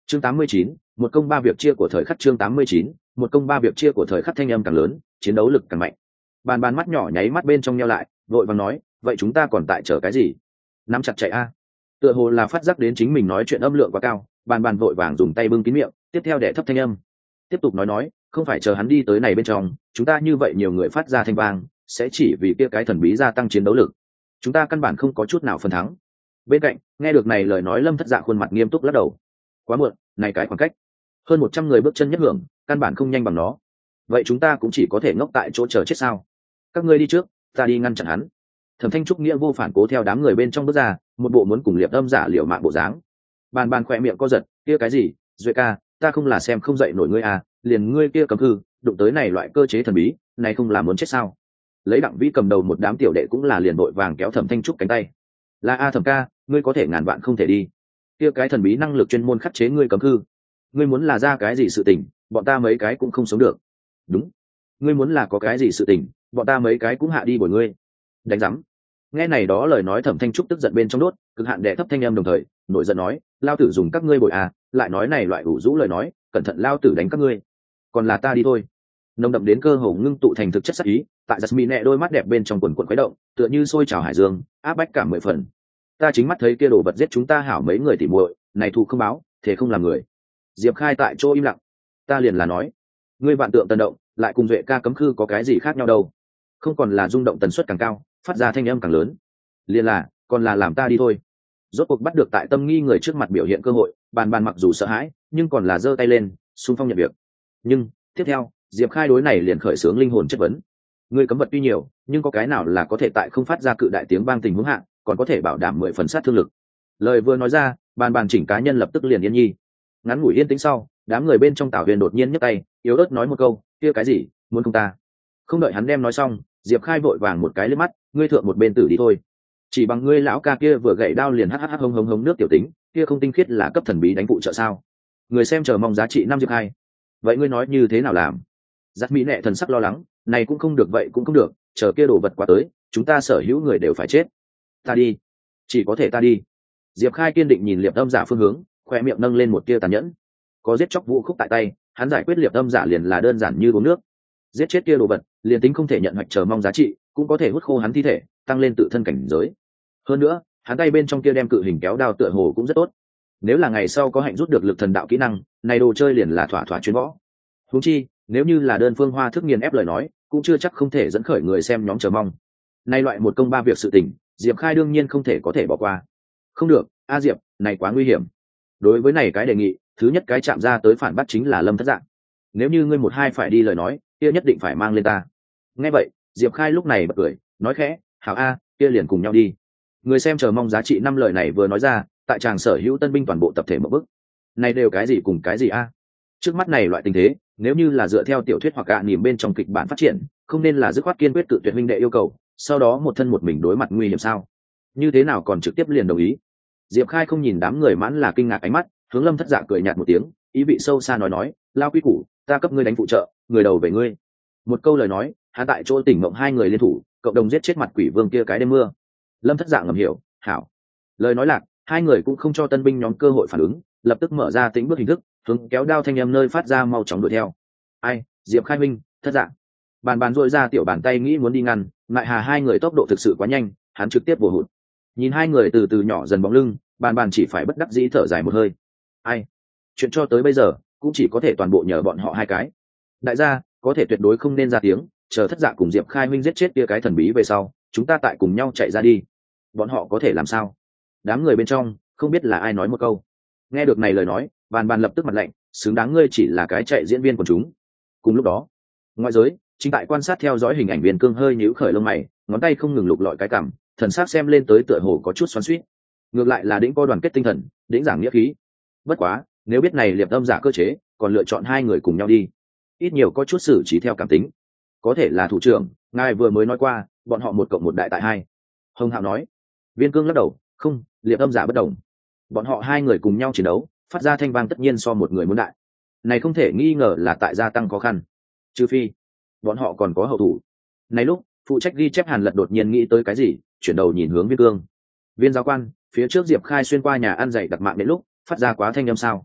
chương 89, một công ba việc chia của thời khắc. Chương 89, một công ba việc chia của thời khắc. Thanh âm càng lớn, chiến đấu lực càng mạnh. Bàn bàn mắt nhỏ nháy mắt bên trong nheo lại, vội vàng nói, vậy chúng ta còn tại chờ cái gì? Nắm chặt chạy a. Tựa hồ là phát giác đến chính mình nói chuyện âm lượng quá cao, bàn bàn vội vàng dùng tay bưng kín miệng, tiếp theo đè thấp thanh âm, tiếp tục nói, không phải chờ hắn đi tới này bên trong, chúng ta như vậy nhiều người phát ra thanh vang, sẽ chỉ vì kia cái thần bí gia tăng chiến đấu lực. Chúng ta căn bản không có chút nào phần thắng. Bên cạnh, nghe được này lời nói Lâm Thất Dạ khuôn mặt nghiêm túc lắc đầu. Quá muộn, này cái khoảng cách, hơn 100 người bước chân nhất hưởng, căn bản không nhanh bằng nó. Vậy chúng ta cũng chỉ có thể ngốc tại chỗ chờ chết sao? Các ngươi đi trước, ta đi ngăn chặn hắn. Thẩm Thanh Trúc nghĩa vô phản cố theo đám người bên trong bước ra, một bộ muốn cùng Liệp Âm giả liều mạng bộ dáng. Bàn bàn khỏe miệng co giật, kia cái gì, Duệ ca, ta không là xem không dậy nổi ngươi à, liền ngươi kia cấm hư, đụng tới này loại cơ chế thần bí, này không là muốn chết sao? Lấy Đặng Vĩ cầm đầu một đám tiểu đệ cũng là liền vội vàng kéo Thẩm Thanh Trúc cánh tay. Là a Thẩm ca, ngươi có thể ngàn vạn không thể đi. Kia cái thần bí năng lực chuyên môn khắc chế ngươi cấm hư. Ngươi muốn là ra cái gì sự tình, bọn ta mấy cái cũng không sống được. Đúng, ngươi muốn là có cái gì sự tình, bọn ta mấy cái cũng hạ đi bồi ngươi. Đánh rắm. Nghe này đó lời nói Thẩm Thanh Trúc tức giận bên trong đốt, cực hạn đè thấp thanh âm đồng thời nổi giận nói, lao tử dùng các ngươi bồi à, lại nói này loại ủ rũ lời nói, cẩn thận lao tử đánh các ngươi. Còn là ta đi thôi. Nồng đậm đến cơ hồ ngưng tụ thành thực chất sắc ý, tại Jasmine đôi mắt đẹp bên trong quần quần khuấy động, tựa như sôi trào hải dương, áp bách cả 10 phần. Ta chính mắt thấy kia đồ vật giết chúng ta hảo mấy người tỉ muội, này thù không báo, thế không làm người. Diệp Khai tại chỗ im lặng. Ta liền là nói, ngươi vạn tượng tân động, lại cùng Duệ ca cấm khư có cái gì khác nhau đâu? Không còn là rung động tần suất càng cao, phát ra thanh âm càng lớn. Liền là, còn là làm ta đi thôi. Rốt cuộc bắt được tại tâm nghi người trước mặt biểu hiện cơ hội, bàn bàn mặc dù sợ hãi, nhưng còn là giơ tay lên, xung phong nhận việc. Nhưng tiếp theo, Diệp Khai đối này liền khởi xướng linh hồn chất vấn. Ngươi cấm vật tuy nhiều, nhưng có cái nào là có thể tại không phát ra cự đại tiếng vang tình huống hạ, còn có thể bảo đảm 10 phần sát thương lực. Lời vừa nói ra, bàn bàn chỉnh cá nhân lập tức liền yên nhi. Ngắn ngủi yên tĩnh sau, đám người bên trong Tảo Huyền đột nhiên nhấc tay, yếu ớt nói một câu, kia cái gì, muốn không ta? Không đợi hắn đem nói xong, Diệp Khai vội vàng một cái liếc mắt, ngươi thượng một bên tử đi thôi. Chỉ bằng ngươi lão ca kia vừa gậy đao liền hắt hông hống nước tiểu tính, kia không tinh khiết là cấp thần bí đánh phụ trợ sao? Người xem chờ mong giá trị năm Diệp Khai. Vậy ngươi nói như thế nào làm? Giác Mỹ nệ thần sắc lo lắng, này cũng không được vậy cũng không được, chờ kia đồ vật qua tới, chúng ta sở hữu người đều phải chết. Ta đi, chỉ có thể ta đi. Diệp Khai kiên định nhìn Liệp Âm giả phương hướng, khoe miệng nâng lên một tia tàn nhẫn. Có giết chóc vũ khúc tại tay, hắn giải quyết Liệp Âm giả liền là đơn giản như uống nước. Giết chết kia đồ vật, liền tính không thể nhận hoạch chờ mong giá trị, cũng có thể hút khô hắn thi thể, tăng lên tự thân cảnh giới. Hơn nữa, hắn tay bên trong kia đem cự hình kéo đao tựa hồ cũng rất tốt. Nếu là ngày sau có hạnh rút được lực thần đạo kỹ năng, này đồ chơi liền là thỏa thỏa chuyên võ. Huống chi, nếu như là đơn phương hoa thức nghiền ép lời nói, cũng chưa chắc không thể dẫn khởi người xem nhóm chờ mong. Nay loại một công ba việc sự tình, Diệp Khai đương nhiên không thể có thể bỏ qua. Không được, a Diệp, này quá nguy hiểm. Đối với này cái đề nghị, thứ nhất cái chạm ra tới phản bác chính là Lâm Thất Dạng. Nếu như ngươi một hai phải đi lời nói, kia nhất định phải mang lên ta. Nghe vậy, Diệp Khai lúc này bật cười, nói khẽ, hảo a, kia liền cùng nhau đi. Người xem chờ mong giá trị 5 lời này vừa nói ra, tại tràng sở hữu tân binh toàn bộ tập thể một bức. Này đều cái gì cùng cái gì a? Trước mắt này loại tình thế, nếu như là dựa theo tiểu thuyết hoặc gạ niềm bên trong kịch bản phát triển, không nên là dứt khoát kiên quyết cự tuyệt huynh đệ yêu cầu, sau đó một thân một mình đối mặt nguy hiểm sao? Như thế nào còn trực tiếp liền đồng ý? Diệp Khai không nhìn đám người mãn là kinh ngạc ánh mắt, hướng Lâm Thất Dạ cười nhạt một tiếng, ý vị sâu xa nói, lao quý củ, ta cấp ngươi đánh phụ trợ, người đầu về ngươi. Một câu lời nói, hắn tại chỗ tỉnh mộng hai người liên thủ, cộng đồng giết chết mặt quỷ vương kia cái đêm mưa. Lâm Thất Dạ ngầm hiểu, hảo. Lời nói lạc, hai người cũng không cho tân binh nhóm cơ hội phản ứng, lập tức mở ra tĩnh bước hình thức, hướng kéo đao thanh em nơi phát ra mau chóng đuổi theo. Ai, Diệp Khai minh, Thất Dạ. Bàn bàn rội ra tiểu bàn tay nghĩ muốn đi ngăn, lại hà hai người tốc độ thực sự quá nhanh, hắn trực tiếp vồ hụt. Nhìn hai người từ từ nhỏ dần bóng lưng, bàn bàn chỉ phải bất đắc dĩ thở dài một hơi. Ai, chuyện cho tới bây giờ cũng chỉ có thể toàn bộ nhờ bọn họ hai cái. Đại gia có thể tuyệt đối không nên ra tiếng, chờ Thất Dạ cùng Diệp Khai minh giết chết kia cái thần bí về sau, chúng ta tại cùng nhau chạy ra đi. Bọn họ có thể làm sao? Đám người bên trong không biết là ai nói một câu. Nghe được này lời nói, bàn bàn lập tức mặt lạnh, xứng đáng ngươi chỉ là cái chạy diễn viên của chúng. Cùng lúc đó, ngoại giới chính tại quan sát theo dõi hình ảnh Viên Cương hơi nhíu khởi lông mày, ngón tay không ngừng lục lọi cái cằm, thần sắc xem lên tới tựa hồ có chút xoắn xuýt. Ngược lại là đĩnh co đoàn kết tinh thần, đĩnh giảng nghĩa khí. Bất quá, nếu biết này Liệp Âm giả cơ chế, còn lựa chọn hai người cùng nhau đi, ít nhiều có chút xử trí theo cảm tính. Có thể là thủ trưởng, ngài vừa mới nói qua, bọn họ 1 cộng 1 đại tại 2. Hồng Hạo nói. Viên Cương lắc đầu, không, Liệp Âm giả bất đồng. Bọn họ hai người cùng nhau chiến đấu, phát ra thanh vang tất nhiên so một người muốn đại. Này không thể nghi ngờ là tại gia tăng khó khăn. Trừ phi, bọn họ còn có hậu thủ. Này lúc, phụ trách ghi chép Hàn Lật đột nhiên nghĩ tới cái gì, chuyển đầu nhìn hướng Viên Cương. Viên giáo quan, phía trước Diệp Khai xuyên qua nhà ăn dày đặc mạng đến lúc, phát ra quá thanh âm sao?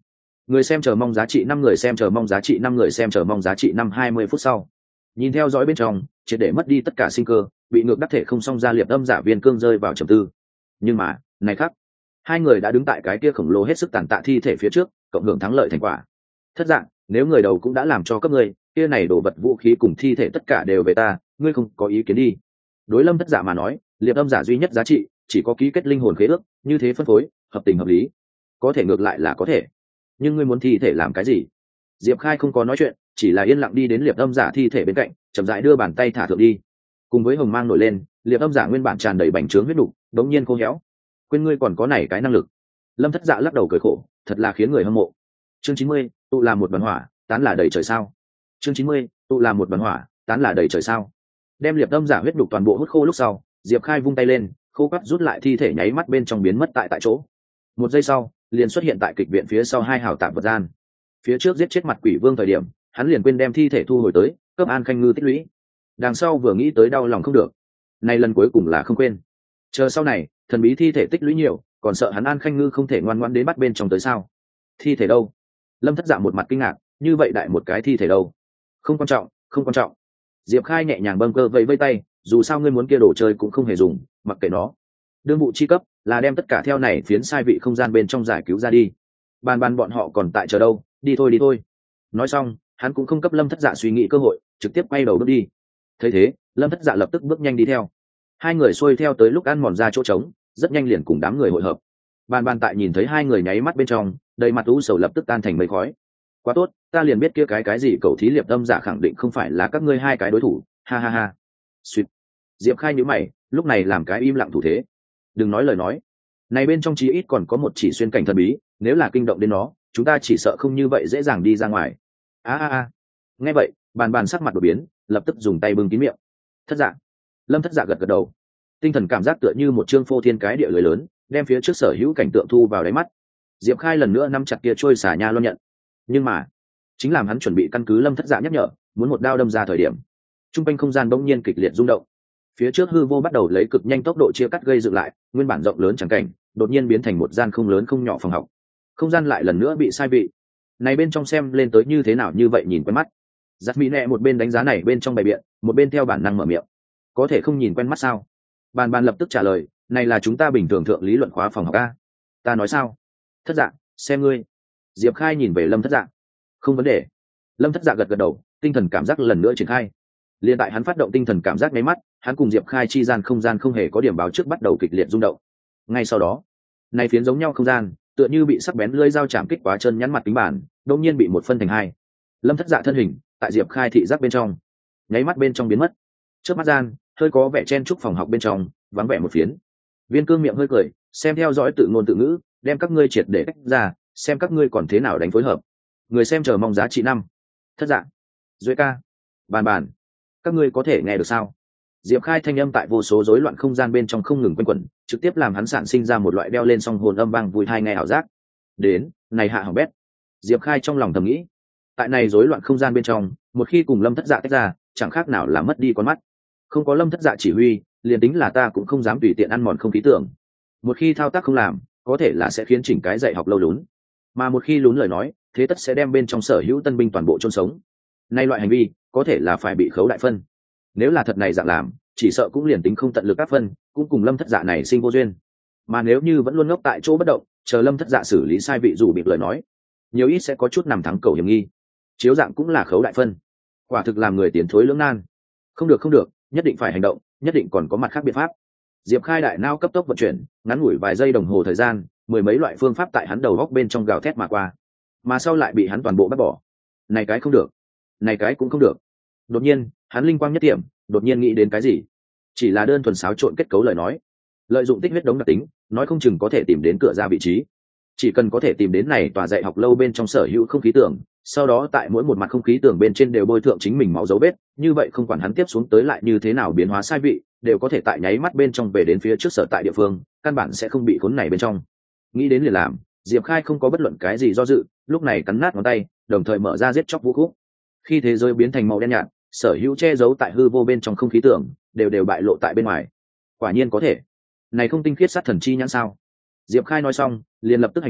Người xem chờ mong giá trị 5, người xem chờ mong giá trị 5, người xem chờ mong giá trị 5. 20 phút sau, nhìn theo dõi bên trong triệt để mất đi tất cả sinh cơ, bị ngược đắc thể không xong ra Liệp Âm Giả Viên Cương rơi vào trầm tư. Nhưng mà này khác, hai người đã đứng tại cái kia khổng lồ hết sức tàn tạ thi thể phía trước, cộng hưởng thắng lợi thành quả. Thất Dạng, nếu người đầu cũng đã làm cho các ngươi, kia này đồ vật vũ khí cùng thi thể tất cả đều về ta, ngươi không có ý kiến đi. Đối Lâm Thất Dạ mà nói, Liệp Âm Giả duy nhất giá trị chỉ có ký kết linh hồn khế ước, như thế phân phối hợp tình hợp lý. Có thể ngược lại là có thể, nhưng ngươi muốn thi thể làm cái gì? Diệp Khai không có nói chuyện, chỉ là yên lặng đi đến Liệp Âm Giả thi thể bên cạnh, chậm rãi đưa bàn tay thả thượng đi. Cùng với hồng mang nổi lên, Liệp Âm Giả nguyên bản tràn đầy bành trướng huyết đục, đống nhiên khô héo. Quên ngươi còn có này cái năng lực. Lâm Thất Dạ lắc đầu cười khổ, thật là khiến người hâm mộ. Chương 90, tụ làm một đoàn hỏa, tán là đầy trời sao. Chương 90, tụ làm một đoàn hỏa, tán là đầy trời sao. Đem Liệp Âm Giả huyết đục toàn bộ hút khô lúc sau, Diệp Khai vung tay lên, khô quắt rút lại thi thể nháy mắt bên trong biến mất tại chỗ. Một giây sau, liền xuất hiện tại kịch viện phía sau hai hào tạm vật gian. Phía trước giết chết mặt quỷ vương thời điểm, hắn liền quên đem thi thể thu hồi tới, cấp An Khanh Ngư tích lũy. Đằng sau vừa nghĩ tới đau lòng không được, nay lần cuối cùng là không quên. Chờ sau này, thần bí thi thể tích lũy nhiều, còn sợ hắn An Khanh Ngư không thể ngoan ngoãn đến bắt bên trong tới sao? Thi thể đâu? Lâm Thất Dạ một mặt kinh ngạc, như vậy đại một cái thi thể đâu? Không quan trọng, không quan trọng. Diệp Khai nhẹ nhàng bâng cơ vẫy vây tay, dù sao ngươi muốn kia đồ chơi cũng không hề dùng, mặc kệ nó. Đương vụ chi cấp là đem tất cả theo này phiến sai vị không gian bên trong giải cứu ra đi. Bàn bàn bọn họ còn tại chờ đâu, đi thôi đi thôi. Nói xong, hắn cũng không cấp Lâm Thất Dạ suy nghĩ cơ hội, trực tiếp quay đầu bước đi. Thấy thế, Lâm Thất Dạ lập tức bước nhanh đi theo. Hai người xuôi theo tới lúc ăn mòn ra chỗ trống, rất nhanh liền cùng đám người hội hợp. Bàn bàn tại nhìn thấy hai người nháy mắt bên trong, đầy mặt u sầu lập tức tan thành mây khói. Quá tốt, ta liền biết kia cái gì cậu thí Liệp Âm Giả khẳng định không phải là các ngươi hai cái đối thủ, ha ha ha. Xuyệt. Diệp Khai nhíu mày, lúc này làm cái im lặng thủ thế. Đừng nói lời nói. Này bên trong chí ít còn có một chỉ xuyên cảnh thần bí, nếu là kinh động đến nó, chúng ta chỉ sợ không như vậy dễ dàng đi ra ngoài. A. Nghe vậy, bàn bàn sắc mặt đổi biến, lập tức dùng tay bưng kín miệng. Thất Dạ. Lâm Thất Dạ gật gật đầu. Tinh thần cảm giác tựa như một chương phô thiên cái địa lưới lớn, đem phía trước sở hữu cảnh tượng thu vào đáy mắt. Diệp Khai lần nữa nắm chặt kia trôi xả nha loan nhận. Nhưng mà, chính làm hắn chuẩn bị căn cứ Lâm Thất Dạ nhắc nhở, muốn một đao đâm ra thời điểm, trung quanh không gian bỗng nhiên kịch liệt rung động. Phía trước hư vô bắt đầu lấy cực nhanh tốc độ chia cắt gây dựng lại, nguyên bản rộng lớn chẳng cảnh, đột nhiên biến thành một gian không lớn không nhỏ phòng học. Không gian lại lần nữa bị sai vị. Này bên trong xem lên tới như thế nào như vậy nhìn quen mắt. Giắt mỹ nẹ một bên đánh giá này bên trong bày biện, một bên theo bản năng mở miệng. Có thể không nhìn quen mắt sao? Bàn bàn lập tức trả lời, này là chúng ta bình thường thượng lý luận khóa phòng học a. Ta nói sao? Thất Dạ, xem ngươi. Diệp Khai nhìn về Lâm Thất Dạ. Không vấn đề. Lâm Thất Dạ gật gật đầu, tinh thần cảm giác lần nữa triển khai. Liên tại hắn phát động tinh thần cảm giác nháy mắt, hắn cùng Diệp Khai chi gian không gian không hề có điểm báo trước bắt đầu kịch liệt rung động. Ngay sau đó, này phiến giống nhau không gian, tựa như bị sắc bén lưỡi dao chạm kích quá chân nhắn mặt kính bản, đột nhiên bị một phân thành hai. Lâm Thất Dạ thân hình tại Diệp Khai thị giác bên trong, nháy mắt bên trong biến mất. Trước mắt gian, hơi có vẻ chen chúc phòng học bên trong, vắng vẻ một phiến. Viên Cương miệng hơi cười, xem theo dõi tự ngôn tự ngữ, đem các ngươi triệt để tách ra, xem các ngươi còn thế nào đánh phối hợp. Người xem chờ mong giá trị 5. Thất Dạ, Duệ ca, bàn bàn, các ngươi có thể nghe được sao? Diệp Khai thanh âm tại vô số rối loạn không gian bên trong không ngừng quanh quẩn, trực tiếp làm hắn sản sinh ra một loại đeo lên song hồn âm vang vui tai nghe ảo giác. Đến, này hạ hỏng bét. Diệp Khai trong lòng thầm nghĩ, tại này rối loạn không gian bên trong, một khi cùng Lâm Thất Dạ tách ra, chẳng khác nào là mất đi con mắt. Không có Lâm Thất Dạ chỉ huy, liền tính là ta cũng không dám tùy tiện ăn mòn không khí tưởng. Một khi thao tác không làm, có thể là sẽ khiến chỉnh cái dạy học lâu lún. Mà một khi lún lời nói, thế tất sẽ đem bên trong sở hữu tân binh toàn bộ chôn sống. Nay loại hành vi, có thể là phải bị khấu đại phân. Nếu là thật này dạng làm, chỉ sợ cũng liền tính không tận lực các phân, cũng cùng Lâm Thất Dạ này sinh vô duyên. Mà nếu như vẫn luôn ngốc tại chỗ bất động, chờ Lâm Thất Dạ xử lý sai vị dù bịp lời nói, nhiều ít sẽ có chút nằm thắng cầu hiểm nghi. Chiếu dạng cũng là khấu đại phân. Quả thực làm người tiến thối lưỡng nan. Không được, nhất định phải hành động, nhất định còn có mặt khác biện pháp. Diệp Khai đại não cấp tốc vận chuyển, ngắn ngủi vài giây đồng hồ thời gian, mười mấy loại phương pháp tại hắn đầu góc bên trong gào thét mà qua, mà sau lại bị hắn toàn bộ bắt bỏ. Này cái không được, này cái cũng không được. Đột nhiên, hắn linh quang nhất điểm, đột nhiên nghĩ đến cái gì? Chỉ là đơn thuần xáo trộn kết cấu lời nói, lợi dụng tích huyết đống đặc tính, nói không chừng có thể tìm đến cửa ra vị trí. Chỉ cần có thể tìm đến này tòa dạy học lâu bên trong sở hữu không khí tường, sau đó tại mỗi một mặt không khí tường bên trên đều bôi thượng chính mình máu dấu vết, như vậy không quản hắn tiếp xuống tới lại như thế nào biến hóa sai vị, đều có thể tại nháy mắt bên trong về đến phía trước sở tại địa phương, căn bản sẽ không bị khốn này bên trong. Nghĩ đến liền làm, Diệp Khai không có bất luận cái gì do dự, lúc này cắn nát ngón tay, đồng thời mở ra giết chóc vũ khúc. Khi thế giới biến thành màu đen nhạt, sở hữu che giấu tại hư vô bên trong không khí tường, đều bại lộ tại bên ngoài. Quả nhiên có thể. Này không tinh khiết sát thần chi nhãn sao? Diệp Khai nói xong, liền lập tức hành động,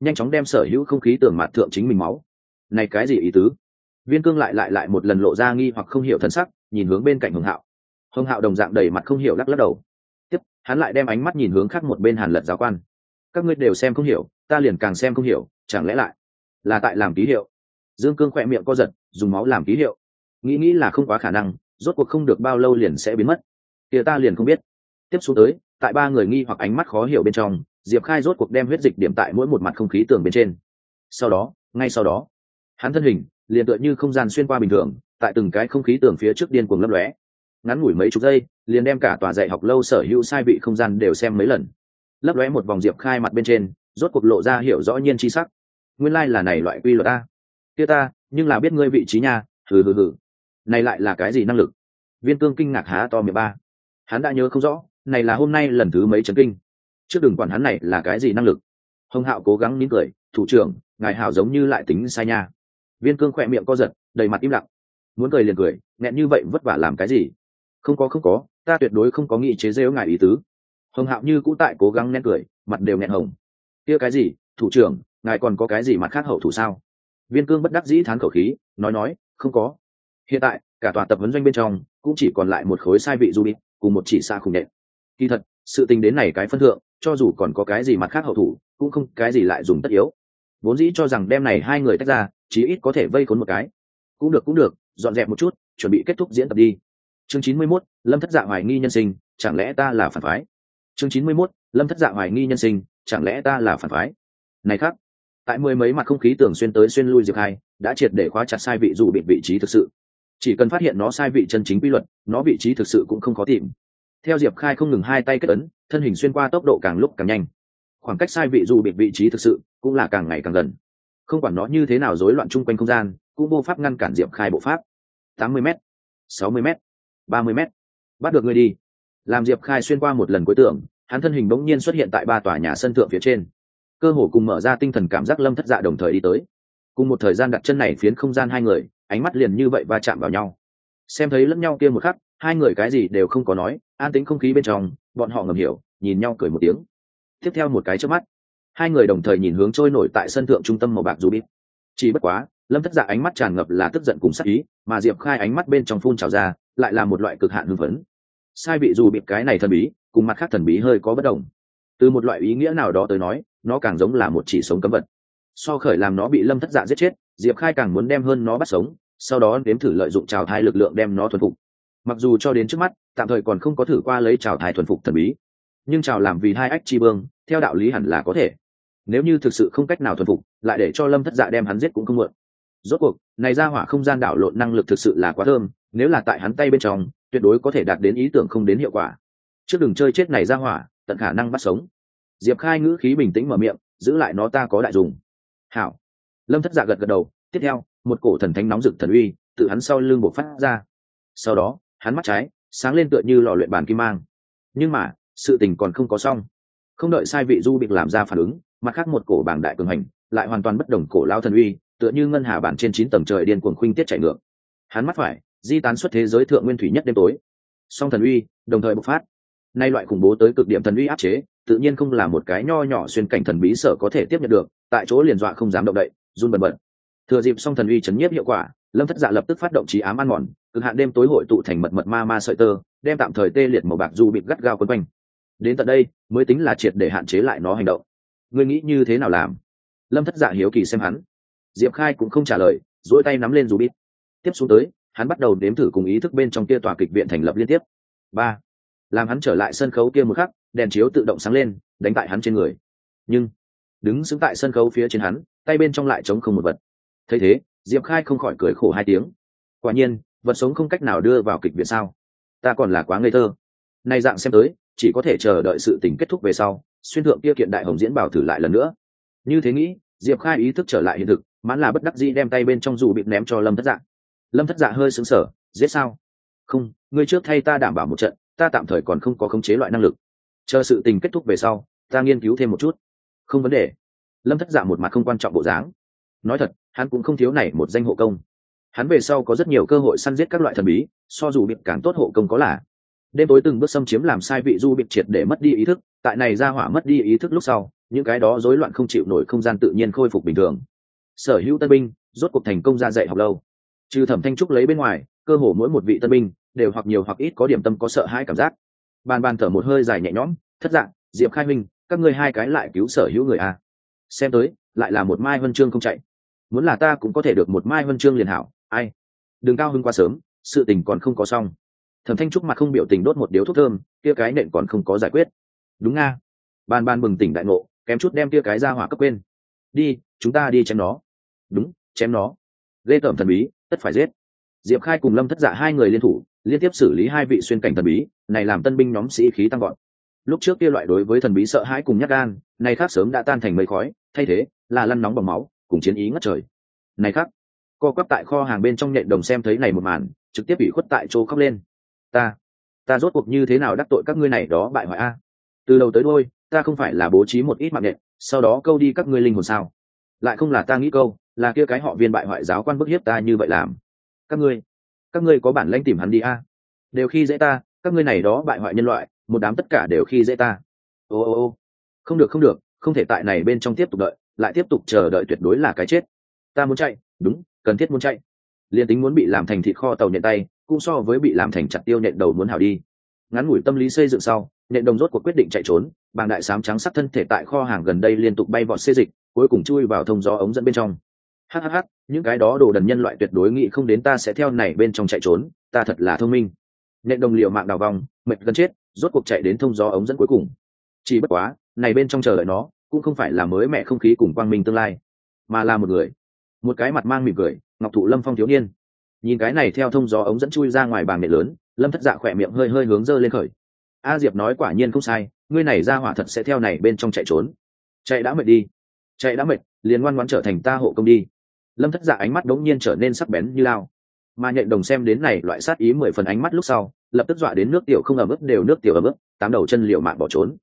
nhanh chóng đem sở hữu không khí tường mặt thượng chính mình máu. Này cái gì ý tứ? Viên Cương lại một lần lộ ra nghi hoặc không hiểu thần sắc, nhìn hướng bên cạnh Hồng Hạo. Hồng Hạo đồng dạng đầy mặt không hiểu lắc đầu. Tiếp, hắn lại đem ánh mắt nhìn hướng khác một bên Hàn Lật giáo quan. Các ngươi đều xem không hiểu, ta liền càng xem không hiểu, chẳng lẽ lại là tại làm ký hiệu? Dương Cương khỏe miệng co giật, dùng máu làm ký hiệu. Nghĩ là không quá khả năng, rốt cuộc không được bao lâu liền sẽ biến mất. Kia ta liền không biết. Tiếp xuống tới, tại ba người nghi hoặc ánh mắt khó hiểu bên trong, Diệp Khai rốt cuộc đem huyết dịch điểm tại mỗi một mặt không khí tường bên trên. Ngay sau đó, hắn thân hình liền tựa như không gian xuyên qua bình thường, tại từng cái không khí tường phía trước điên cuồng lấp lóe. Ngắn ngủi mấy chục giây, liền đem cả tòa dạy học lâu sở hữu sai vị không gian đều xem mấy lần. Lấp lóe một vòng, Diệp Khai mặt bên trên rốt cuộc lộ ra hiểu rõ nhiên chi sắc. Nguyên lai là này loại quy luật a. Kia ta, nhưng là biết ngươi vị trí nha, hừ. Này lại là cái gì năng lực? Viên Cương kinh ngạc há to miệng ba. Hắn đã nhớ không rõ, này là hôm nay lần thứ mấy chấn kinh. Trước đừng quản hắn này là cái gì năng lực. Hồng Hạo cố gắng nín cười, thủ trưởng, ngài hảo giống như lại tính sai nha. Viên Cương khỏe miệng co giật, đầy mặt im lặng. Muốn cười liền cười, nghẹn như vậy vất vả làm cái gì? Không có, ta tuyệt đối không có nghĩ chế giễu ngài ý tứ. Hồng Hạo như cũ tại cố gắng nén cười, mặt đều nghẹn hồng. Kia cái gì, thủ trưởng, ngài còn có cái gì mặt khác hậu thủ sao? Viên Cương bất đắc dĩ thán khẩu khí, nói, không có. Hiện tại, cả tòa tập huấn doanh bên trong cũng chỉ còn lại một khối sai vị du bịt cùng một chỉ xa khủng nện. Kỳ thật, sự tình đến này cái phân thượng, cho dù còn có cái gì mặt khác hậu thủ, cũng không cái gì lại dùng tất yếu. Vốn dĩ cho rằng đem này hai người tách ra, chí ít có thể vây khốn một cái. Cũng được, dọn dẹp một chút, chuẩn bị kết thúc diễn tập đi. Chương 91, Lâm Thất Dạ hoài nghi nhân sinh, chẳng lẽ ta là phản phái? Chương 91, Lâm Thất Dạ hoài nghi nhân sinh, chẳng lẽ ta là phản phái? Này khác, tại mười mấy mặt không khí tưởng xuyên tới xuyên lui Diệp Khai, đã triệt để khóa chặt sai vị dù bị vị trí thực sự. Chỉ cần phát hiện nó sai vị chân chính quy luật, nó vị trí thực sự cũng không khó tìm. Theo Diệp Khai không ngừng hai tay kết ấn, thân hình xuyên qua tốc độ càng lúc càng nhanh. Khoảng cách sai vị dù bị vị trí thực sự cũng là càng ngày càng gần. Không quản nó như thế nào rối loạn chung quanh không gian, cũng vô pháp ngăn cản Diệp Khai bộ pháp. 80m, 60m, 30m. Bắt được người đi. Làm Diệp Khai xuyên qua một lần cuối tưởng, hắn thân hình bỗng nhiên xuất hiện tại ba tòa nhà sân thượng phía trên. Cơ hồ cùng mở ra tinh thần cảm giác Lâm Thất Dạ đồng thời đi tới. Cùng một thời gian đặt chân này phiến không gian hai người, ánh mắt liền như vậy va chạm vào nhau. Xem thấy lẫn nhau kia một khắc, hai người cái gì đều không có nói, an tĩnh không khí bên trong, bọn họ ngầm hiểu, nhìn nhau cười một tiếng. Tiếp theo một cái chớp mắt, hai người đồng thời nhìn hướng trôi nổi tại sân thượng trung tâm màu bạc Rubik. Chỉ bất quá, Lâm Thất Dạ ánh mắt tràn ngập là tức giận cùng sát ý, mà Diệp Khai ánh mắt bên trong phun trào ra, lại là một loại cực hạn hưng phấn. Sai vị Rubik cái này thần bí, cùng mặt khác thần bí hơi có bất đồng. Từ một loại ý nghĩa nào đó tới nói, nó càng giống là một chỉ sống cấm vật. So khởi làm nó bị Lâm Thất Dạ giết chết, Diệp Khai càng muốn đem hơn nó bắt sống, sau đó nếm thử lợi dụng trào thai lực lượng đem nó thuần phục. Mặc dù cho đến trước mắt, tạm thời còn không có thử qua lấy trào thai thuần phục thần bí, nhưng trào làm vì hai ách chi vương, theo đạo lý hẳn là có thể. Nếu như thực sự không cách nào thuần phục, lại để cho Lâm Thất Dạ đem hắn giết cũng không muộn. Rốt cuộc, này ra hỏa không gian đảo lộn năng lực thực sự là quá thơm, nếu là tại hắn tay bên trong, tuyệt đối có thể đạt đến ý tưởng không đến hiệu quả. Trước đừng chơi chết này ra hỏa, tận khả năng bắt sống. Diệp Khai ngữ khí bình tĩnh mở miệng, giữ lại nó ta có đại dùng. Hảo. Lâm Thất Dạ gật đầu, tiếp theo, một cổ thần thánh nóng rực thần uy tự hắn sau lưng bộc phát ra. Sau đó, hắn mắt trái sáng lên tựa như lò luyện bàn kim mang. Nhưng mà, sự tình còn không có xong. Không đợi sai vị du bị làm ra phản ứng, mặt khác một cổ bảng đại cường hành, lại hoàn toàn bất đồng cổ lao thần uy, tựa như ngân hà bản trên 9 tầng trời điên cuồng khuynh tiết chạy ngược. Hắn mắt phải, di tán xuất thế giới thượng nguyên thủy nhất đêm tối. Song thần uy, đồng thời bộc phát. Nay loại khủng bố tới cực điểm thần uy áp chế, tự nhiên không là một cái nho nhỏ xuyên cảnh thần bí sở có thể tiếp nhận được, tại chỗ liền dọa không dám động đậy, run bần bật. Thừa dịp song thần uy chấn nhiếp hiệu quả, Lâm Thất Dạ lập tức phát động trí ám ăn mòn, cực hạn đêm tối hội tụ thành mật ma sợi tơ, đem tạm thời tê liệt màu bạc du bịt gắt gao quấn quanh. Đến tận đây, mới tính là triệt để hạn chế lại nó hành động. Ngươi nghĩ như thế nào làm? Lâm Thất Dạ hiếu kỳ xem hắn. Diệp Khai cũng không trả lời, duỗi tay nắm lên du bịt. Tiếp xuống tới, hắn bắt đầu đếm thử cùng ý thức bên trong kia tòa kịch viện thành lập liên tiếp. 3. Làm hắn trở lại sân khấu kia một khắc, đèn chiếu tự động sáng lên, đánh tại hắn trên người. Nhưng đứng sững tại sân khấu phía trên hắn, tay bên trong lại trống không một vật. Thấy thế, Diệp Khai không khỏi cười khổ hai tiếng. Quả nhiên, vật sống không cách nào đưa vào kịch viện sao? Ta còn là quá ngây thơ. Này dạng xem tới, chỉ có thể chờ đợi sự tình kết thúc về sau, xuyên thượng kia kiện đại hồng diễn bảo thử lại lần nữa. Như thế nghĩ, Diệp Khai ý thức trở lại hiện thực, mãn là bất đắc dĩ đem tay bên trong dù bị ném cho Lâm Thất Dạ. Lâm Thất Dạ hơi sững sờ, giết sao? Không, ngươi trước thay ta đảm bảo một trận, ta tạm thời còn không có khống chế loại năng lực. Chờ sự tình kết thúc về sau, ta nghiên cứu thêm một chút. Không vấn đề. Lâm Thất Dạ một mặt không quan trọng bộ dáng. Nói thật, hắn cũng không thiếu này một danh hộ công. Hắn về sau có rất nhiều cơ hội săn giết các loại thần bí, so dù bị càng tốt hộ công có là. Đêm tối từng bước xâm chiếm làm sai vị du bị triệt để mất đi ý thức, tại này ra hỏa mất đi ý thức lúc sau, những cái đó rối loạn không chịu nổi không gian tự nhiên khôi phục bình thường. Sở hữu tân binh rốt cuộc thành công ra dạy học lâu, trừ Thẩm Thanh Trúc lấy bên ngoài, cơ hồ mỗi một vị tân binh đều hoặc nhiều hoặc ít có điểm tâm có sợ hãi cảm giác. Bàn bàn thở một hơi dài nhẹ nhõm, thất dạng, Diệp Khai Minh, các ngươi hai cái lại cứu sở hữu người a. Xem tới, lại là một mai huân chương không chạy. Muốn là ta cũng có thể được một mai huân chương liền hảo, ai. Đừng cao hứng quá sớm, sự tình còn không có xong. Thẩm Thanh Trúc mặt không biểu tình đốt một điếu thuốc thơm, kia cái nện còn không có giải quyết. Đúng nga. Bàn bàn bừng tỉnh đại ngộ, kém chút đem kia cái ra hỏa cấp quên. Đi, chúng ta đi chém nó. Đúng, chém nó. Ghê tởm thần bí, tất phải giết. Diệp Khai cùng Lâm Thất Dạ hai người liên thủ, liên tiếp xử lý hai vị xuyên cảnh thần bí, này làm tân binh nhóm sĩ khí tăng vọt. Lúc trước kia loại đối với thần bí sợ hãi cùng nhát gan, này khác sớm đã tan thành mây khói, thay thế là lăn nóng bỏng máu, cùng chiến ý ngất trời. Này khác, co quắp tại kho hàng bên trong nhện đồng xem thấy này một màn, trực tiếp bị khuất tại chỗ khóc lên. Ta rốt cuộc như thế nào đắc tội các ngươi này đó bại hoại a? Từ đầu tới đuôi, ta không phải là bố trí một ít mạng nhện, sau đó câu đi các ngươi linh hồn sao? Lại không là ta nghĩ câu, là kia cái họ Viên bại hoại giáo quan bức hiếp ta như vậy làm. Các ngươi có bản lĩnh tìm hắn đi a. Đều khi dễ ta, các ngươi này đó bại hoại nhân loại, một đám tất cả đều khi dễ ta. Ô, không được, không thể tại này bên trong tiếp tục đợi, lại tiếp tục chờ đợi tuyệt đối là cái chết. Ta muốn chạy, đúng, cần thiết muốn chạy. Liên tính muốn bị làm thành thịt kho tàu nhện tay, cũng so với bị làm thành chặt tiêu nhện đầu muốn hảo đi. Ngắn ngủi tâm lý xây dựng sau, nhện đồng rốt cuộc quyết định chạy trốn, bàng đại sám trắng sắc thân thể tại kho hàng gần đây liên tục bay vọt xê dịch, cuối cùng chui vào thông gió ống dẫn bên trong. Hắc, những cái đó đồ đần nhân loại tuyệt đối nghĩ không đến ta sẽ theo này bên trong chạy trốn, ta thật là thông minh. Nhện đồng liều mạng đào vòng, mệt gần chết, rốt cuộc chạy đến thông gió ống dẫn cuối cùng. Chỉ bất quá, này bên trong chờ đợi nó, cũng không phải là mới mẹ không khí cùng quang minh tương lai, mà là một người, một cái mặt mang mỉm cười, ngọc thụ lâm phong thiếu niên. Nhìn cái này theo thông gió ống dẫn chui ra ngoài bàng nện lớn, Lâm Thất Dạ khỏe miệng hơi hướng dơ lên khởi. A Diệp nói quả nhiên không sai, ngươi này ra hỏa thật sẽ theo này bên trong chạy trốn. Chạy đã mệt, liền ngoan ngoãn trở thành ta hộ công đi. Lâm Thất Dạ ánh mắt đống nhiên trở nên sắc bén như lao. Mà nhện đồng xem đến này loại sát ý 10 phần ánh mắt lúc sau, lập tức dọa đến nước tiểu không ẩm ướt đều nước tiểu ẩm ướt, tám đầu chân liều mạng bỏ trốn.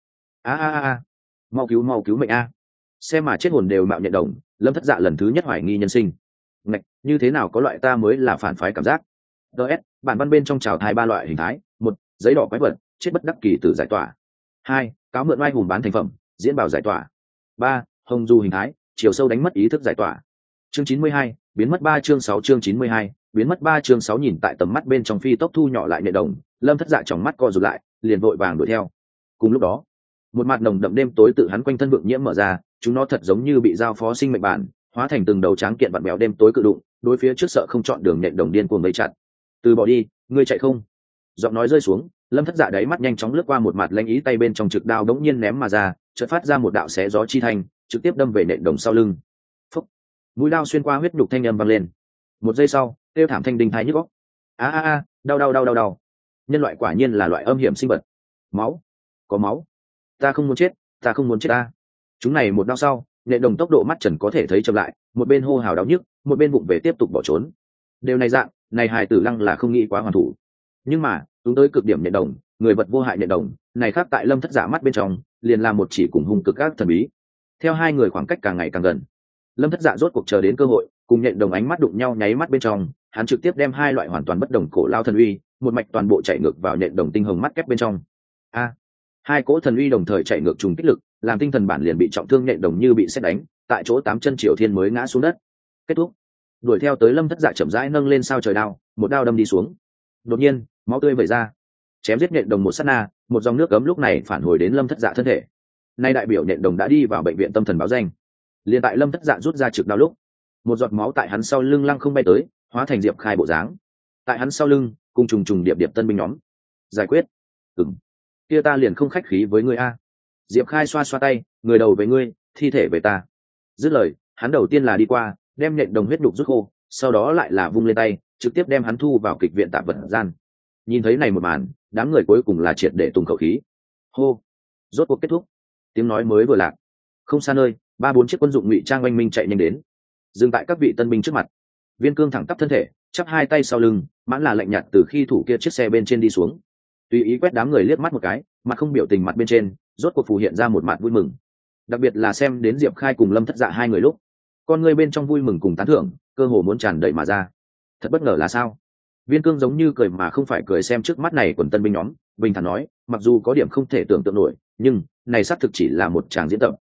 A, mau cứu mệnh a. Xem mà chết hồn đều mạo nhện đồng, Lâm Thất Dạ lần thứ nhất hoài nghi nhân sinh. Ngạch, như thế nào có loại ta mới là phản phái cảm giác. DS, bản văn bên trong trào thai 3 loại hình thái: 1, giấy đỏ quái vật, chết bất đắc kỳ tử giải tỏa. 2, cáo mượn oai hùng bán thành phẩm, diễn bảo giải tỏa. 3, hồng du hình thái, chiều sâu đánh mất ý thức giải tỏa. Chương 92, biến mất 3 chương 6 chương 92, biến mất 3 chương 6 nhìn tại tầm mắt bên trong phi tốc thu nhỏ lại nhện đồng, Lâm Thất Dạ trong mắt co rụt lại, liền vội vàng đuổi theo. Cùng lúc đó, một mặt nồng đậm đêm tối tự hắn quanh thân vượng nhiễm mở ra, chúng nó thật giống như bị giao phó sinh mệnh bản, hóa thành từng đầu tráng kiện vặn béo đêm tối cự đụng, đối phía trước sợ không chọn đường nhện đồng điên cuồng vây chặt. Từ bỏ đi, ngươi chạy không? Giọng nói rơi xuống, Lâm Thất Dạ đáy mắt nhanh chóng lướt qua một mặt lanh ý, tay bên trong trực đao đống nhiên ném mà ra, chợt phát ra một đạo xé gió chi thanh, trực tiếp đâm về nện đồng sau lưng. Phốc, mũi đao xuyên qua huyết nhục thanh âm vang lên. Một giây sau, kêu thảm thanh đinh thái nhức óc. Đau. Nhân loại quả nhiên là loại âm hiểm sinh vật. Máu, có máu. Ta không muốn chết ta. Chúng này một đao sau, nện đồng tốc độ mắt trần có thể thấy chậm lại, một bên hô hào đau nhức, một bên vụng về tiếp tục bỏ trốn. Điều này dạng, này hài tử lăng là không nghĩ quá hoàn thủ. Nhưng mà, chúng tới cực điểm nện đồng, người vật vô hại nện đồng, này khác tại Lâm Thất Dạ mắt bên trong, liền là một chỉ cùng hung cực ác thần bí. Theo hai người khoảng cách càng ngày càng gần, Lâm Thất Dạ rốt cuộc chờ đến cơ hội, cùng nện đồng ánh mắt đụng nhau nháy mắt bên trong, hắn trực tiếp đem hai loại hoàn toàn bất đồng cổ lao thần uy, một mạch toàn bộ chạy ngược vào nện đồng tinh hồng mắt kép bên trong. Hai cỗ thần uy đồng thời chạy ngược trùng kích lực, làm tinh thần bản liền bị trọng thương nện đồng như bị sét đánh, tại chỗ 8 chân Triều Thiên mới ngã xuống đất. Kết thúc. Đuổi theo tới Lâm Thất Dạ chậm rãi nâng lên sao trời đao, một đao đâm đi xuống. Đột nhiên, máu tươi vẩy ra. Chém giết nện đồng một sát na, một dòng nước ấm lúc này phản hồi đến Lâm Thất Dạ thân thể. Nay đại biểu nện đồng đã đi vào bệnh viện tâm thần báo danh. Liên tại Lâm Thất Dạ rút ra trực đao lúc, một giọt máu tại hắn sau lưng lăng không bay tới, hóa thành Diệp Khai bộ dáng. Tại hắn sau lưng, cùng trùng điệp tân binh nhóm. Giải quyết. Kia ta liền không khách khí với ngươi a. Diệp Khai xoa tay, người đầu với ngươi, thi thể về ta. Dứt lời, hắn đầu tiên là đi qua, đem nện đồng huyết đục rút khô, sau đó lại là vung lên tay, trực tiếp đem hắn thu vào kịch viện tạp vật gian. Nhìn thấy này một màn, đám người cuối cùng là triệt để tùng khẩu khí. Hô, rốt cuộc kết thúc. Tiếng nói mới vừa lạc, không xa nơi, 3-4 chiếc quân dụng ngụy trang oanh minh chạy nhanh đến, dừng tại các vị tân binh trước mặt. Viên Cương thẳng tắp thân thể, chắp hai tay sau lưng, mãn là lạnh nhạt từ khi thủ kia chiếc xe bên trên đi xuống. Tùy ý quét đám người liếc mắt một cái, mặt không biểu tình mặt bên trên, rốt cuộc phù hiện ra một mặt vui mừng. Đặc biệt là xem đến Diệp Khai cùng Lâm Thất Dạ hai người lúc, con người bên trong vui mừng cùng tán thưởng, cơ hồ muốn tràn đầy mà ra. Thật bất ngờ là sao? Viên Cương giống như cười mà không phải cười xem trước mắt này quần tân binh nhóm, bình thản nói, mặc dù có điểm không thể tưởng tượng nổi, nhưng này xác thực chỉ là một tràng diễn tập.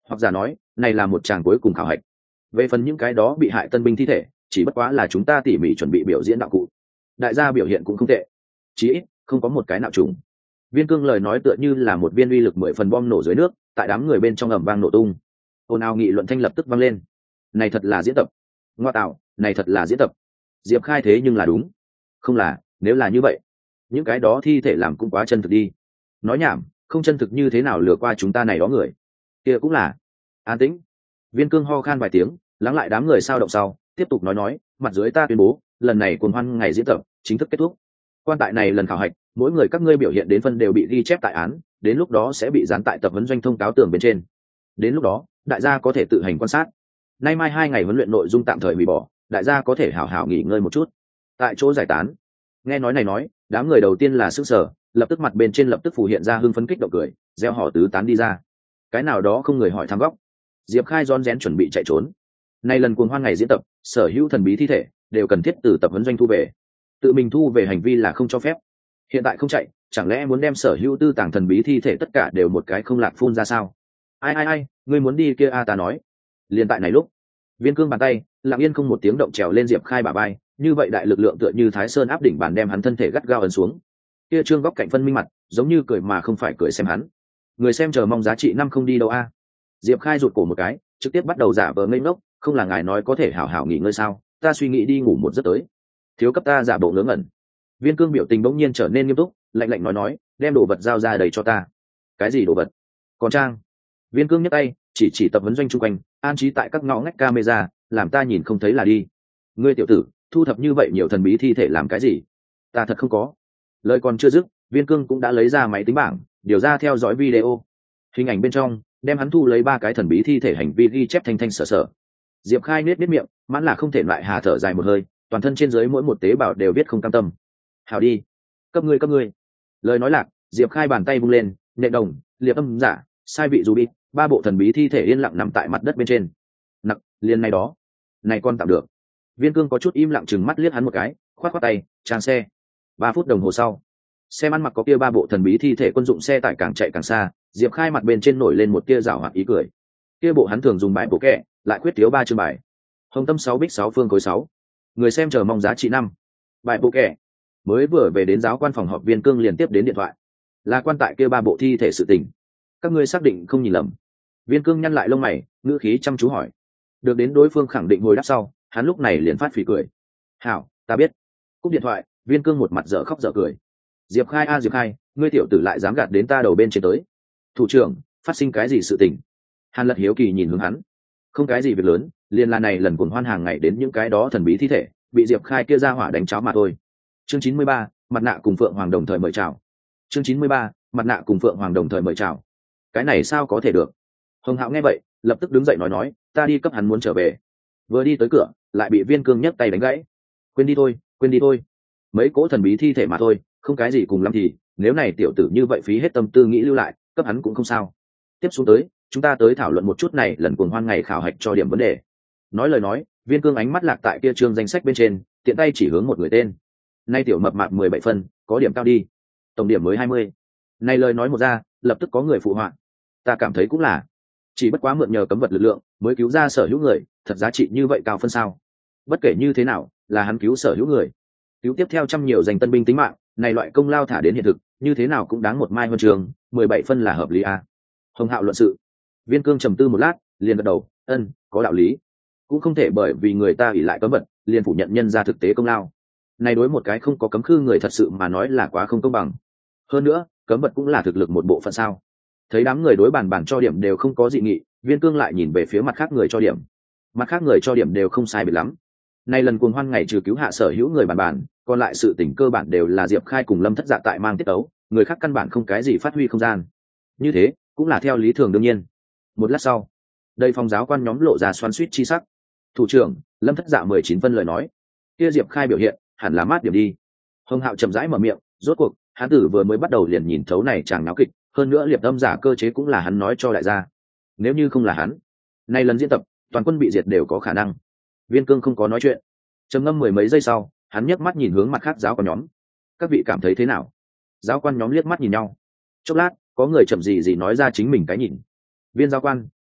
hoặc giả nói này là một tràng cuối cùng khảo hạch. Về phần những cái đó bị hại tân binh thi thể, chỉ bất quá là chúng ta tỉ mỉ chuẩn bị biểu diễn đạo cụ. Đại gia biểu hiện cũng không tệ, chí ít không có một cái nào trùng. Viên Cương lời nói tựa như là một viên uy lực 10 phần bom nổ dưới nước, tại đám người bên trong ầm vang nổ tung. Ồn ào nghị luận thanh lập tức vang lên. Này thật là diễn tập. Ngoa tạo, này thật là diễn tập. Diệp Khai thế nhưng là đúng. Không là, nếu là như vậy, những cái đó thi thể làm cũng quá chân thực đi. Nói nhảm, không chân thực như thế nào lừa qua chúng ta này đó người. Kia cũng là. An tĩnh. Viên Cương ho khan vài tiếng, lắng lại đám người sao động sau, tiếp tục nói, mặt dưới ta tuyên bố, lần này cuồng hoan ngày diễn tập chính thức kết thúc. Quan tại này lần khảo hạch, mỗi người các ngươi biểu hiện đến phân đều bị ghi chép tại án, đến lúc đó sẽ bị dán tại tập huấn doanh thông cáo tường bên trên. Đến lúc đó, đại gia có thể tự hành quan sát. Nay mai 2 ngày huấn luyện nội dung tạm thời hủy bỏ, đại gia có thể hảo hảo nghỉ ngơi một chút. Tại chỗ giải tán. Nghe nói này nói, đám người đầu tiên là sửng sở, lập tức mặt bên trên lập tức phù hiện ra hưng phấn kích động cười, gieo họ tứ tán đi ra. Cái nào đó không người hỏi thăm góc. Diệp Khai rón rén chuẩn bị chạy trốn. Nay lần cuồng hoan ngày diễn tập, sở hữu thần bí thi thể đều cần thiết từ tập huấn doanh thu về. Tự mình thu về hành vi là không cho phép. Hiện tại không chạy, chẳng lẽ muốn đem sở hữu tư tàng thần bí thi thể tất cả đều một cái không lạc phun ra sao? Ai, ngươi muốn đi kia ta nói. Liên tại này lúc, Viên Cương bàn tay lặng yên không một tiếng động trèo lên Diệp Khai bả vai, như vậy đại lực lượng tựa như Thái Sơn áp đỉnh bàn đem hắn thân thể gắt gao ấn xuống. Kia trương góc cạnh phân minh mặt, giống như cười mà không phải cười xem hắn. Người xem chờ mong giá trị năm không đi đâu a. Diệp Khai rụt cổ một cái, trực tiếp bắt đầu giả vờ ngây ngốc, không là ngài nói có thể hảo hảo nghỉ ngơi sao? Ta suy nghĩ đi ngủ một giấc tới. Thiếu cấp ta giả bộ ngớ ngẩn. Viên Cương biểu tình bỗng nhiên trở nên nghiêm túc, lạnh lạnh nói, đem đồ vật giao ra đầy cho ta. Cái gì đồ vật? Còn trang. Viên Cương nhấc tay, chỉ tập huấn doanh chung quanh, an trí tại các ngõ ngách camera, làm ta nhìn không thấy là đi. Ngươi tiểu tử, thu thập như vậy nhiều thần bí thi thể làm cái gì? Ta thật không có. Lời còn chưa dứt, Viên Cương cũng đã lấy ra máy tính bảng, điều ra theo dõi video. Hình ảnh bên trong, đem hắn thu lấy 3 cái thần bí thi thể hành vi ghi chép thanh thanh sở sở. Diệp Khai nết miệng, mãn là không thể lại hà thở dài một hơi, toàn thân trên dưới mỗi một tế bào đều viết không cam tâm. Hảo đi, cấp ngươi. Lời nói lạc, Diệp Khai bàn tay vung lên, nhẹ đồng, liệp âm giả, sai vị ruby, 3 bộ thần bí thi thể yên lặng nằm tại mặt đất bên trên. Nặc, liền này đó, này con tạm được. Viên Cương có chút im lặng chừng mắt liếc hắn một cái, khoát tay, trang xe. 3 phút đồng hồ sau, xe ăn mặc có kia 3 bộ thần bí thi thể quân dụng xe tải càng chạy càng xa, Diệp Khai mặt bên trên nổi lên một tia giảo hoạt ý cười. Kia bộ hắn thường dùng bãi bộ kẹ, lại khuyết thiếu 3 chương bài. Hồng tâm 6 bích 6 phương khối 6. Người xem chờ mong giá trị 5. Bãi bộ kẹ. Mới vừa về đến giáo quan phòng họp, Viên Cương liền tiếp đến điện thoại. Là quan tại kia 3 bộ thi thể sự tình. Các ngươi xác định không nhìn lầm? Viên Cương nhăn lại lông mày, ngữ khí chăm chú hỏi. Được đến đối phương khẳng định hồi đáp sau, hắn lúc này liền phát phì cười. Hảo, ta biết. Cúp điện thoại, Viên Cương một mặt dở khóc dở cười. Diệp Khai Diệp Khai, ngươi tiểu tử lại dám gạt đến ta đầu bên trên tới. Thủ trưởng, phát sinh cái gì sự tình? Hàn Lật hiếu kỳ nhìn hướng hắn. Không cái gì việc lớn, liền là này lần cuồng hoan hàng ngày đến những cái đó thần bí thi thể, bị Diệp Khai kia ra hỏa đánh cháo mà thôi. Chương 93, mặt nạ cùng Phượng Hoàng đồng thời mời chào. Chương 93, mặt nạ cùng Phượng Hoàng đồng thời mời chào. Cái này sao có thể được? Hồng Hạo nghe vậy, lập tức đứng dậy nói, ta đi cấp hắn muốn trở về. Vừa đi tới cửa, lại bị Viên Cương nhấc tay đánh gãy. Quên đi thôi. Mấy cỗ thần bí thi thể mà thôi, không cái gì cùng lắm thì, nếu này tiểu tử như vậy phí hết tâm tư nghĩ lưu lại, cấp hắn cũng không sao. Tiếp xuống tới, chúng ta tới thảo luận một chút này lần cuồng hoan ngày khảo hạch cho điểm vấn đề. Nói lời nói, Viên Cương ánh mắt lạc tại kia chương danh sách bên trên, tiện tay chỉ hướng một người tên. Nay tiểu mập mạp 17 phân, có điểm cao đi. Tổng điểm mới 20. Này lời nói một ra, lập tức có người phụ họa. Ta cảm thấy cũng là, chỉ bất quá mượn nhờ cấm vật lực lượng mới cứu ra sở hữu người, thật giá trị như vậy cao phân sao? Bất kể như thế nào, là hắn cứu sở hữu người, cứu tiếp theo trăm nhiều giành tân binh tính mạng, này loại công lao thả đến hiện thực, như thế nào cũng đáng một mai huân trường, 17 phân là hợp lý à? Hồng Hạo luận sự. Viên Cương trầm tư một lát, liền gật đầu, có đạo lý. Cũng không thể bởi vì người ta ỷ lại cấm vật, liền phủ nhận nhân ra thực tế công lao. Này đối một cái không có cấm khư người thật sự mà nói là quá không công bằng. Hơn nữa, cấm vật cũng là thực lực một bộ phận sao? Thấy đám người đối bàn cho điểm đều không có dị nghị, Viên Cương lại nhìn về phía mặt khác người cho điểm. Mặt khác người cho điểm đều không sai biệt lắm. Nay lần cuồng hoan ngày trừ cứu hạ sở hữu người bàn, còn lại sự tình cơ bản đều là Diệp Khai cùng Lâm Thất Dạ tại mang tiết ấu, người khác căn bản không cái gì phát huy không gian. Như thế, cũng là theo lý thường đương nhiên. Một lát sau, đây phòng giáo quan nhóm lộ ra xoắn xuýt chi sắc. Thủ trưởng, Lâm Thất Dạ 19 phân lời nói. Kia Diệp Khai biểu hiện, hẳn là mát điểm đi. Hồng Hạo chậm rãi mở miệng, rốt cuộc, hắn tử vừa mới bắt đầu liền nhìn thấu này chàng náo kịch, hơn nữa liệp âm giả cơ chế cũng là hắn nói cho đại gia. Nếu như không là hắn, nay lần diễn tập, toàn quân bị diệt đều có khả năng. Viên Cương không có nói chuyện, trầm ngâm mười mấy giây sau, hắn nhấc mắt nhìn hướng mặt khác giáo quan nhóm. Các vị cảm thấy thế nào? Giáo quan nhóm liếc mắt nhìn nhau. Chốc lát, có người chậm gì nói ra chính mình cái nhìn. Viên giáo quan,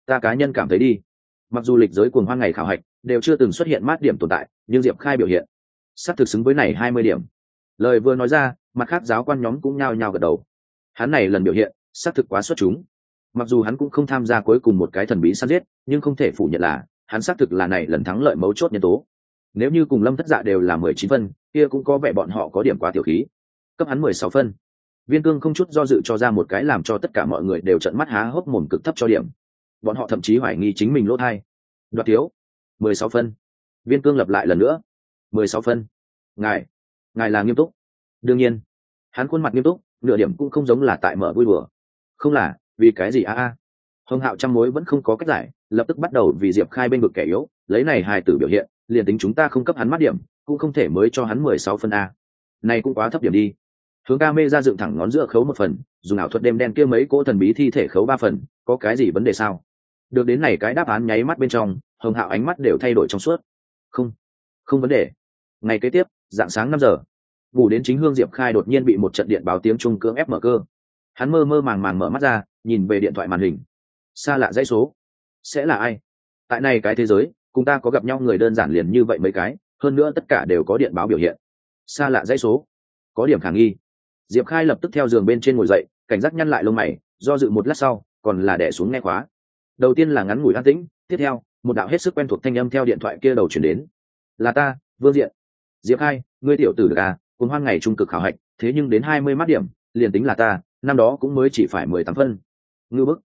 Ta cá nhân cảm thấy đi, mặc dù lịch giới cuồng hoan ngày khảo hạch đều chưa từng xuất hiện mát điểm tồn tại, nhưng Diệp Khai biểu hiện sắp thực xứng với này 20 điểm. Lời vừa nói ra, mặt khác giáo quan nhóm cũng nhao nhao gật đầu. Hắn này lần biểu hiện sắp thực quá xuất chúng. Mặc dù hắn cũng không tham gia cuối cùng một cái thần bí săn giết, nhưng không thể phủ nhận là hắn xác thực là này lần thắng lợi mấu chốt nhân tố. Nếu như cùng Lâm Thất Dạ đều là 19 phân, kia cũng có vẻ bọn họ có điểm quá tiểu khí. Cấp hắn 16 phân. Viên Cương không chút do dự cho ra một cái làm cho tất cả mọi người đều trợn mắt há hốc mồm cực thấp cho điểm. Bọn họ thậm chí hoài nghi chính mình lỗ tai. Đoạt thiếu. 16 phân. Viên Cương lặp lại lần nữa. 16 phân. Ngài là nghiêm túc. Đương nhiên, hắn khuôn mặt nghiêm túc, nửa điểm cũng không giống là tại mở vui đùa. Không là, vì cái gì a? Hồng Hạo trăm mối vẫn không có cách giải, lập tức bắt đầu vì Diệp Khai bên vực kẻ yếu, lấy này hài tử biểu hiện, liền tính chúng ta không cấp hắn mắt điểm, cũng không thể mới cho hắn 16 phân a. Này cũng quá thấp điểm đi. Hướng ca mê ra dựng thẳng ngón giữa khấu 1 phần, dùng ảo thuật đêm đen kia mấy cỗ thần bí thi thể khấu 3 phần, có cái gì vấn đề sao? Được đến này cái đáp án nháy mắt bên trong, Hồng Hạo ánh mắt đều thay đổi trong suốt. Không vấn đề. Ngày kế tiếp, dạng sáng 5 giờ, ngủ đến chính hương Diệp Khai đột nhiên bị một trận điện báo tiếng trung cưỡng ép mở cơ. Hắn mơ mơ màng màng mở mắt ra, nhìn về điện thoại màn hình. Xa lạ dãy số, sẽ là ai? Tại này cái thế giới, cùng ta có gặp nhau người đơn giản liền như vậy mấy cái, hơn nữa tất cả đều có điện báo biểu hiện. Xa lạ dãy số, có điểm khả nghi. Diệp Khai lập tức theo giường bên trên ngồi dậy, cảnh giác nhăn lại lông mày, do dự một lát sau, còn là đè xuống nghe khóa. Đầu tiên là ngắn ngủi an tĩnh, tiếp theo, một đạo hết sức quen thuộc thanh âm theo điện thoại kia đầu truyền đến. Là ta, Vương Diện. Diệp Khai, ngươi tiểu tử được à, cùng hoan ngày trung cực khảo hạch, thế nhưng đến 20 mắt điểm, liền tính là ta, năm đó cũng mới chỉ phải 18 phân. Ngư bức.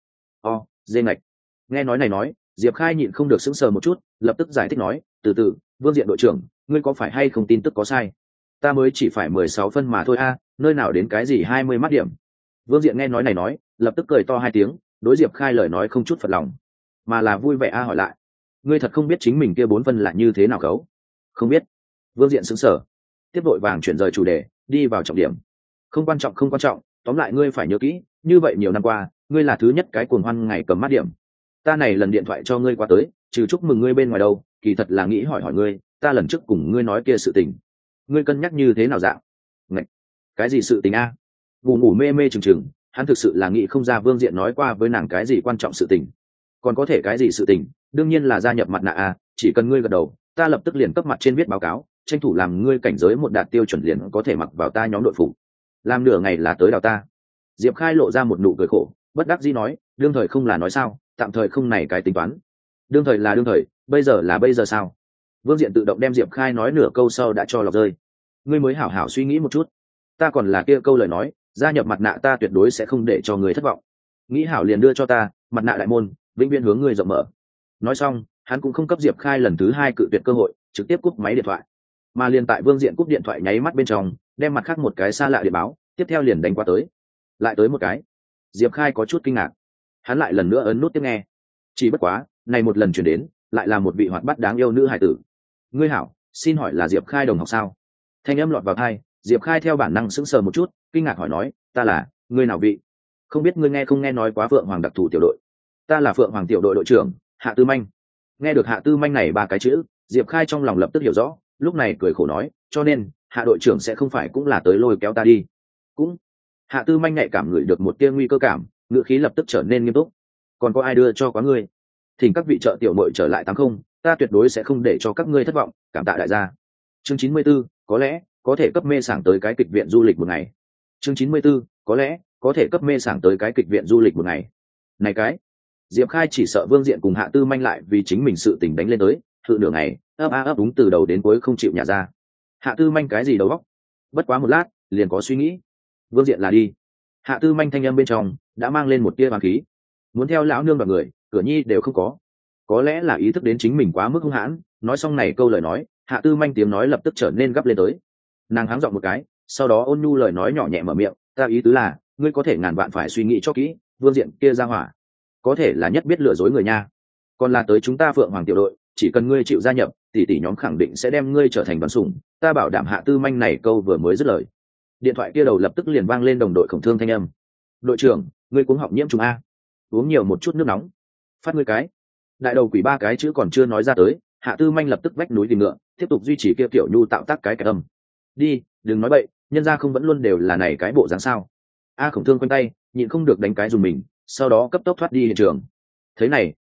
Dê ngạch. Nghe nói này nói, Diệp Khai nhịn không được sững sờ một chút, lập tức giải thích nói, từ từ, Vương Diện đội trưởng, ngươi có phải hay không tin tức có sai? Ta mới chỉ phải 16 phân mà thôi a, nơi nào đến cái gì 20 mắt điểm. Vương Diện nghe nói này nói, lập tức cười to 2 tiếng, đối Diệp Khai lời nói không chút phật lòng, mà là vui vẻ hỏi lại, ngươi thật không biết chính mình kia 4 phân là như thế nào khấu? Không biết. Vương Diện sững sờ, tiếp đội vàng chuyển rời chủ đề, đi vào trọng điểm. Không quan trọng, tóm lại ngươi phải nhớ kỹ, như vậy nhiều năm qua, ngươi là thứ nhất cái cuồng hoan ngày cầm mắt điểm. Ta này lần điện thoại cho ngươi qua tới, trừ chúc mừng ngươi bên ngoài đâu, kỳ thật là nghĩ hỏi ngươi, ta lần trước cùng ngươi nói kia sự tình, ngươi cân nhắc như thế nào dạng? Ngạch, cái gì sự tình a? Ngủ mê mê chừng chừng, hắn thực sự là nghĩ không ra Vương Diện nói qua với nàng cái gì quan trọng sự tình. Còn có thể cái gì sự tình? Đương nhiên là gia nhập mặt nạ a, chỉ cần ngươi gật đầu, ta lập tức liền cấp mặt trên viết báo cáo, tranh thủ làm ngươi cảnh giới một đạt tiêu chuẩn liền có thể mặc vào ta nhóm đội phục. Làm nửa ngày là tới đào ta. Diệp Khai lộ ra một nụ cười khổ, bất đắc dĩ nói, đương thời không là nói sao, tạm thời không này cái tính toán. Đương thời là đương thời, bây giờ là bây giờ sao? Vương Diện tự động đem Diệp Khai nói nửa câu sau đã cho lọc rơi. Ngươi mới hảo hảo suy nghĩ một chút. Ta còn là kia câu lời nói, gia nhập mặt nạ ta tuyệt đối sẽ không để cho người thất vọng. Nghĩ hảo liền đưa cho ta, mặt nạ đại môn, vĩnh viễn hướng ngươi rộng mở. Nói xong, hắn cũng không cấp Diệp Khai lần thứ 2 cự tuyệt cơ hội, trực tiếp cúp máy điện thoại. Mà liền tại Vương Diện cúp điện thoại nháy mắt bên trong, đem mặt khác một cái xa lạ điện báo, tiếp theo liền đánh qua tới. Lại tới một cái. Diệp Khai có chút kinh ngạc, hắn lại lần nữa ấn nút tiếp nghe. Chỉ bất quá, này một lần chuyển đến, lại là một vị hoạt bát đáng yêu nữ hài tử. Ngươi hảo, xin hỏi là Diệp Khai đồng học sao? Thanh âm lọt vào tai, Diệp Khai theo bản năng sững sờ một chút, kinh ngạc hỏi nói, ta là, ngươi nào vị? Không biết ngươi nghe không nghe nói quá Phượng Hoàng đặc thù tiểu đội? Ta là Phượng Hoàng tiểu đội đội trưởng, Hạ Tư Manh. Nghe được Hạ Tư Manh này 3 cái chữ, Diệp Khai trong lòng lập tức hiểu rõ, lúc này cười khổ nói, cho nên Hạ đội trưởng sẽ không phải cũng là tới lôi kéo ta đi? Cũng. Hạ Tư Manh nhạy cảm ngửi được một tia nguy cơ cảm, ngữ khí lập tức trở nên nghiêm túc. Còn có ai đưa cho quá ngươi? Thỉnh các vị trợ tiểu muội trở lại 80, ta tuyệt đối sẽ không để cho các ngươi thất vọng, cảm tạ đại gia. Chương 94, có lẽ có thể cấp mê sảng tới cái kịch viện du lịch một ngày. Chương 94, có lẽ có thể cấp mê sảng tới cái kịch viện du lịch một ngày. Này cái, Diệp Khai chỉ sợ Vương Diện cùng Hạ Tư Manh lại vì chính mình sự tình đánh lên tới, thử nửa ngày, ấp đúng từ đầu đến cuối không chịu nhả ra. Hạ Tư Manh cái gì đầu óc? Bất quá một lát, liền có suy nghĩ. Vương Diện là đi. Hạ Tư Manh thanh âm bên trong đã mang lên một tia oán khí. Muốn theo lão nương đoạt người, cửa nhi đều không có. Có lẽ là ý thức đến chính mình quá mức hung hãn, nói xong này câu lời nói, Hạ Tư Manh tiếng nói lập tức trở nên gấp lên tới. Nàng háng giọng một cái, sau đó ôn nhu lời nói nhỏ nhẹ mở miệng, ta ý tứ là, ngươi có thể ngàn vạn phải suy nghĩ cho kỹ, Vương Diện kia ra hỏa, có thể là nhất biết lừa dối người nha. Còn là tới chúng ta Phượng Hoàng tiểu đội, chỉ cần ngươi chịu gia nhập, tỷ nhóm khẳng định sẽ đem ngươi trở thành đoàn sủng, ta bảo đảm Hạ Tư Manh này câu vừa mới dứt lời, điện thoại kia đầu lập tức liền vang lên đồng đội Khổng Thương thanh âm. Đội trưởng, ngươi cuống họng nhiễm trùng a, uống nhiều một chút nước nóng. Phát ngươi cái. Đại đầu quỷ 3 cái chữ còn chưa nói ra tới, Hạ Tư Manh lập tức vách núi tìm ngựa, tiếp tục duy trì kia kiểu nhu tạo tác cái âm. Đi, đừng nói bậy, nhân gia không vẫn luôn đều là này cái bộ dáng sao? A Khổng Thương quanh tay, nhịn không được đánh cái dùng mình, sau đó cấp tốc thoát đi hiện trường. Thế này,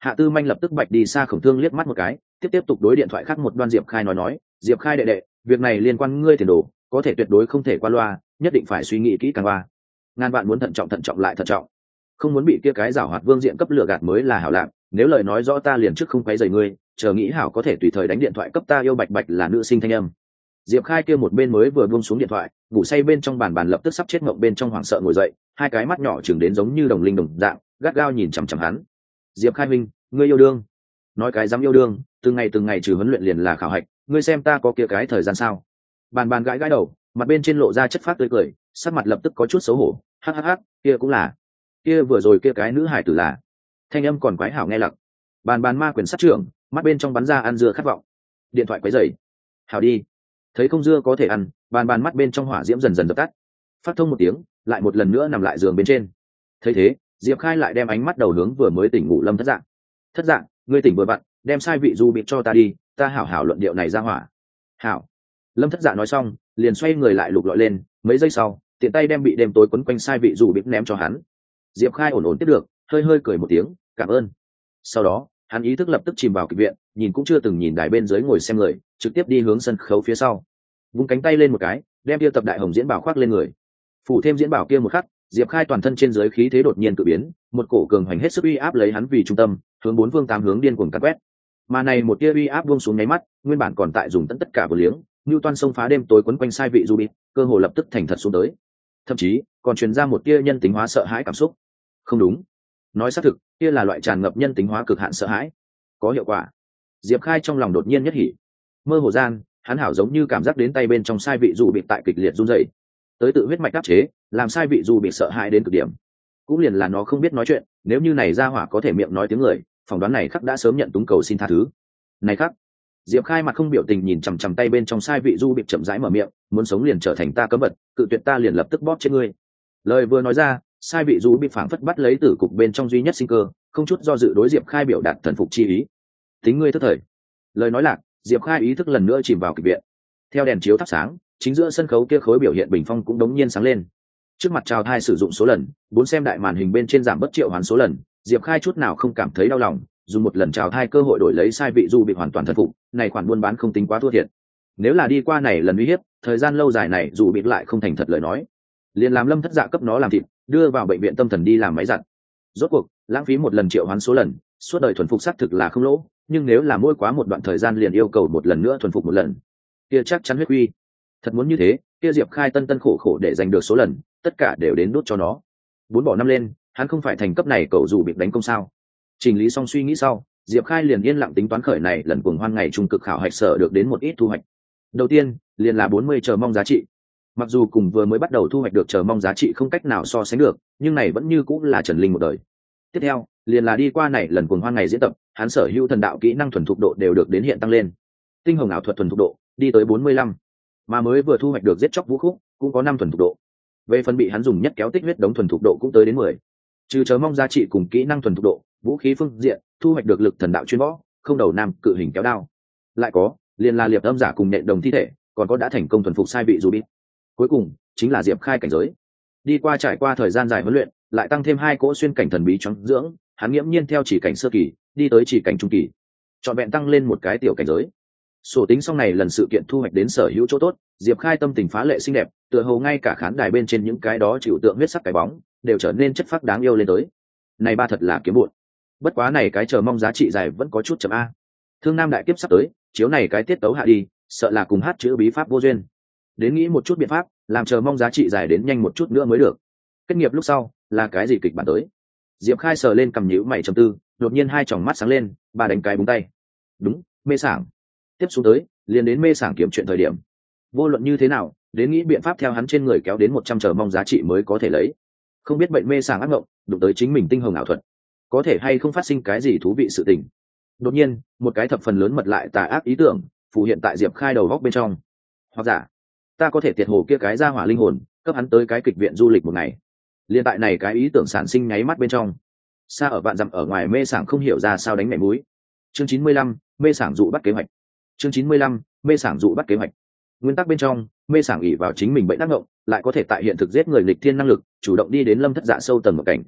Hạ Tư Manh lập tức bạch đi xa Khổng Thương liếc mắt một cái, tiếp tục đối điện thoại khác một đoan Diệp Khai nói, Diệp Khai đệ đệ, việc này liên quan ngươi tiền đồ, có thể tuyệt đối không thể qua loa, nhất định phải suy nghĩ kỹ càng qua. Ngàn vạn muốn thận trọng lại thận trọng, không muốn bị kia cái giảo hoạt vương diện cấp lửa gạt mới là hảo lạc. Nếu lời nói rõ ta liền trước không quấy rầy ngươi, chờ nghĩ hảo có thể tùy thời đánh điện thoại cấp ta yêu bạch bạch là nữ sinh thanh âm. Diệp Khai kia một bên mới vừa buông xuống điện thoại, ngủ say bên trong bàn lập tức sắp chết ngậm bên trong hoảng sợ ngồi dậy, hai cái mắt nhỏ chừng đến giống như đồng linh đồng dạng, gắt gao nhìn chằm chằm hắn. Diệp Khai huynh, ngươi yêu đương? Nói cái dám yêu đương, từng ngày trừ huấn luyện liền là khảo hạch, ngươi xem ta có kia cái thời gian sao? Bàn gãi đầu, mặt bên trên lộ ra chất phát tươi cười, sắc mặt lập tức có chút xấu hổ, hắc, kia cũng là, kia vừa rồi kia cái nữ hải tử là. Thanh âm còn quái hảo nghe lặc. Bàn ma quyền sát trưởng, mắt bên trong bắn ra ăn dưa khát vọng. Điện thoại quấy rầy. Hảo đi. Thấy không dưa có thể ăn, bàn mắt bên trong hỏa diễm dần dần dập tắt. Phát thông một tiếng, lại một lần nữa nằm lại giường bên trên. Thấy thế, Diệp Khai lại đem ánh mắt đầu hướng vừa mới tỉnh ngủ Lâm Thất Dạng. Thất Dạng, ngươi tỉnh vừa vặn, đem sai vị du bị cho ta đi, ta hảo luận điệu này ra hỏa. Hảo. Lâm Thất Dạng nói xong, liền xoay người lại lục lọi lên, mấy giây sau, tiện tay đem bị đêm tối quấn quanh sai vị du bị ném cho hắn. Diệp Khai ổn tiếp được, hơi cười một tiếng, cảm ơn. Sau đó, hắn ý thức lập tức chìm vào kịch viện, nhìn cũng chưa từng nhìn đài bên dưới ngồi xem người, trực tiếp đi hướng sân khấu phía sau, vung cánh tay lên một cái, đem kia tập đại hồng diễn bảo khoác lên người, phủ thêm diễn bảo kia một khắc, Diệp Khai toàn thân trên dưới khí thế đột nhiên tự biến, một cổ cường hoành hết sức uy áp lấy hắn vì trung tâm, hướng bốn phương tám hướng điên cuồng càn quét. Mà này một tia uy áp buông xuống nháy mắt, nguyên bản còn tại dùng tất cả vừa liếng, Newton xông phá đêm tối quấn quanh sai vị du bị, cơ hồ lập tức thành thật xuống tới. Thậm chí, còn truyền ra một tia nhân tính hóa sợ hãi cảm xúc. Không đúng, nói xác thực, kia là loại tràn ngập nhân tính hóa cực hạn sợ hãi. Có hiệu quả. Diệp Khai trong lòng đột nhiên nhất hỉ. Mơ hồ gian, hắn hảo giống như cảm giác đến tay bên trong sai vị du bị tại kịch liệt run rẩy. Tới tự huyết mạch áp chế, làm sai vị du bị sợ hãi đến cực điểm. Cũng liền là nó không biết nói chuyện, nếu như này ra hỏa có thể miệng nói tiếng người, phỏng đoán này khắc đã sớm nhận túng cầu xin tha thứ. Này khắc, Diệp Khai mặt không biểu tình nhìn chằm tay bên trong sai vị du bị chậm rãi mở miệng, muốn sống liền trở thành ta cấm vật, cự tuyệt ta liền lập tức bóp chết ngươi. Lời vừa nói ra, sai vị du bị phảng phất bắt lấy tử cục bên trong duy nhất sinh cơ, không chút do dự đối Diệp Khai biểu đạt thần phục chi ý. Tính ngươi thất thời. Lời nói lạc, Diệp Khai ý thức lần nữa chìm vào kịch viện. Theo đèn chiếu thắp sáng, chính giữa sân khấu kia khối biểu hiện bình phong cũng đống nhiên sáng lên. Trước mặt chào thai sử dụng số lần, bốn xem đại màn hình bên trên giảm bất triệu hoán số lần, Diệp Khai chút nào không cảm thấy đau lòng, dùng một lần chào thai cơ hội đổi lấy sai vị du bị hoàn toàn thần phục, này khoản buôn bán không tính quá thua thiệt. Nếu là đi qua này lần uy hiếp, thời gian lâu dài này dù bị lại không thành thật lời nói, liền làm Lâm Thất Dạ cấp nó làm thịt, đưa vào bệnh viện tâm thần đi làm máy giặt. Rốt cuộc, lãng phí một lần triệu hoán số lần, suốt đời thuần phục xác thực là không lỗ, nhưng nếu là mỗi quá một đoạn thời gian liền yêu cầu một lần nữa thuần phục một lần, kia chắc chắn huyết quy. Thật muốn như thế, kia Diệp Khai tân khổ để giành được số lần, tất cả đều đến đốt cho nó. 4 bỏ 5 lên, hắn không phải thành cấp này cậu dù bị đánh công sao? Chỉnh lý xong suy nghĩ sau, Diệp Khai liền yên lặng tính toán khởi này lần cuồng hoan ngày trung cực khảo hạch sở được đến một ít thu hoạch. Đầu tiên, liền là 40 chờ mong giá trị. Mặc dù cùng vừa mới bắt đầu thu hoạch được chờ mong giá trị không cách nào so sánh được, nhưng này vẫn như cũng là trần linh một đời. Tiếp theo, liền là đi qua này lần cuồng hoan ngày diễn tập, hắn sở hữu thần đạo kỹ năng thuần thục độ đều được đến hiện tăng lên. Tinh hồng ảo thuật thuần thục độ đi tới 45, mà mới vừa thu hoạch được giết chóc vũ khúc cũng có 5 thuần thục độ. Về phần bị hắn dùng nhất kéo tích huyết đống thuần thục độ cũng tới đến 10. Trừ chờ mong giá trị cùng kỹ năng thuần thục độ, vũ khí phương diện, thu hoạch được lực thần đạo chuyên võ, không đầu nam cự hình kéo đao. Lại có, liền là liệp âm giả cùng nện đồng thi thể, còn có đã thành công thuần phục sai vị dù bị. Cuối cùng, chính là Diệp Khai cảnh giới. Đi qua trải qua thời gian dài huấn luyện, lại tăng thêm 2 cỗ xuyên cảnh thần bí choáng dưỡng, hắn nghiễm nhiên theo chỉ cảnh sơ kỳ, đi tới chỉ cảnh trung kỳ. Chọn vẹn tăng lên một cái tiểu cảnh giới. Sổ tính xong này lần sự kiện thu hoạch đến sở hữu chỗ tốt, Diệp Khai tâm tình phá lệ xinh đẹp, tựa hồ ngay cả khán đài bên trên những cái đó chịu tượng huyết sắc cái bóng, đều trở nên chất phác đáng yêu lên tới. Này ba thật là kiếm bụn. Bất quá này cái chờ mong giá trị dài vẫn có chút chậm a. Thương Nam đại kiếp sắp tới, chiếu này cái tiết tấu hạ đi, sợ là cùng hát chữ bí pháp vô duyên. Đến nghĩ một chút biện pháp, làm chờ mong giá trị dài đến nhanh một chút nữa mới được. Kết nghiệp lúc sau, là cái gì kịch bản tới? Diệp Khai sờ lên cầm nhíu mày trầm tư, đột nhiên hai tròng mắt sáng lên, ba đánh cái búng tay. Đúng, mê sảng. Tiếp xuống tới, liền đến mê sảng kiếm chuyện thời điểm. Vô luận như thế nào, đến nghĩ biện pháp theo hắn trên người kéo đến 100 chờ mong giá trị mới có thể lấy. Không biết bệnh mê sảng ác mộng, đụng tới chính mình tinh hồng ảo thuật, có thể hay không phát sinh cái gì thú vị sự tình. Đột nhiên, một cái thập phần lớn mật lại tà ác ý tưởng phù hiện tại Diệp Khai đầu góc bên trong. Hoặc giả, ta có thể tiệt hồ kia cái ra hỏa linh hồn, cấp hắn tới cái kịch viện du lịch một ngày. Liên tại này cái ý tưởng sản sinh nháy mắt bên trong, xa ở vạn dặm ở ngoài mê sảng không hiểu ra sao đánh mẹ múi. Chương 95, mê sảng dụ bắt kế hoạch. Chương 95, mê sảng dụ bắt kế hoạch. Nguyên tắc bên trong, mê sảng ỷ vào chính mình bệnh đắc ngộng, lại có thể tại hiện thực giết người nghịch thiên năng lực, chủ động đi đến Lâm Thất Dạ sâu tầng một cảnh.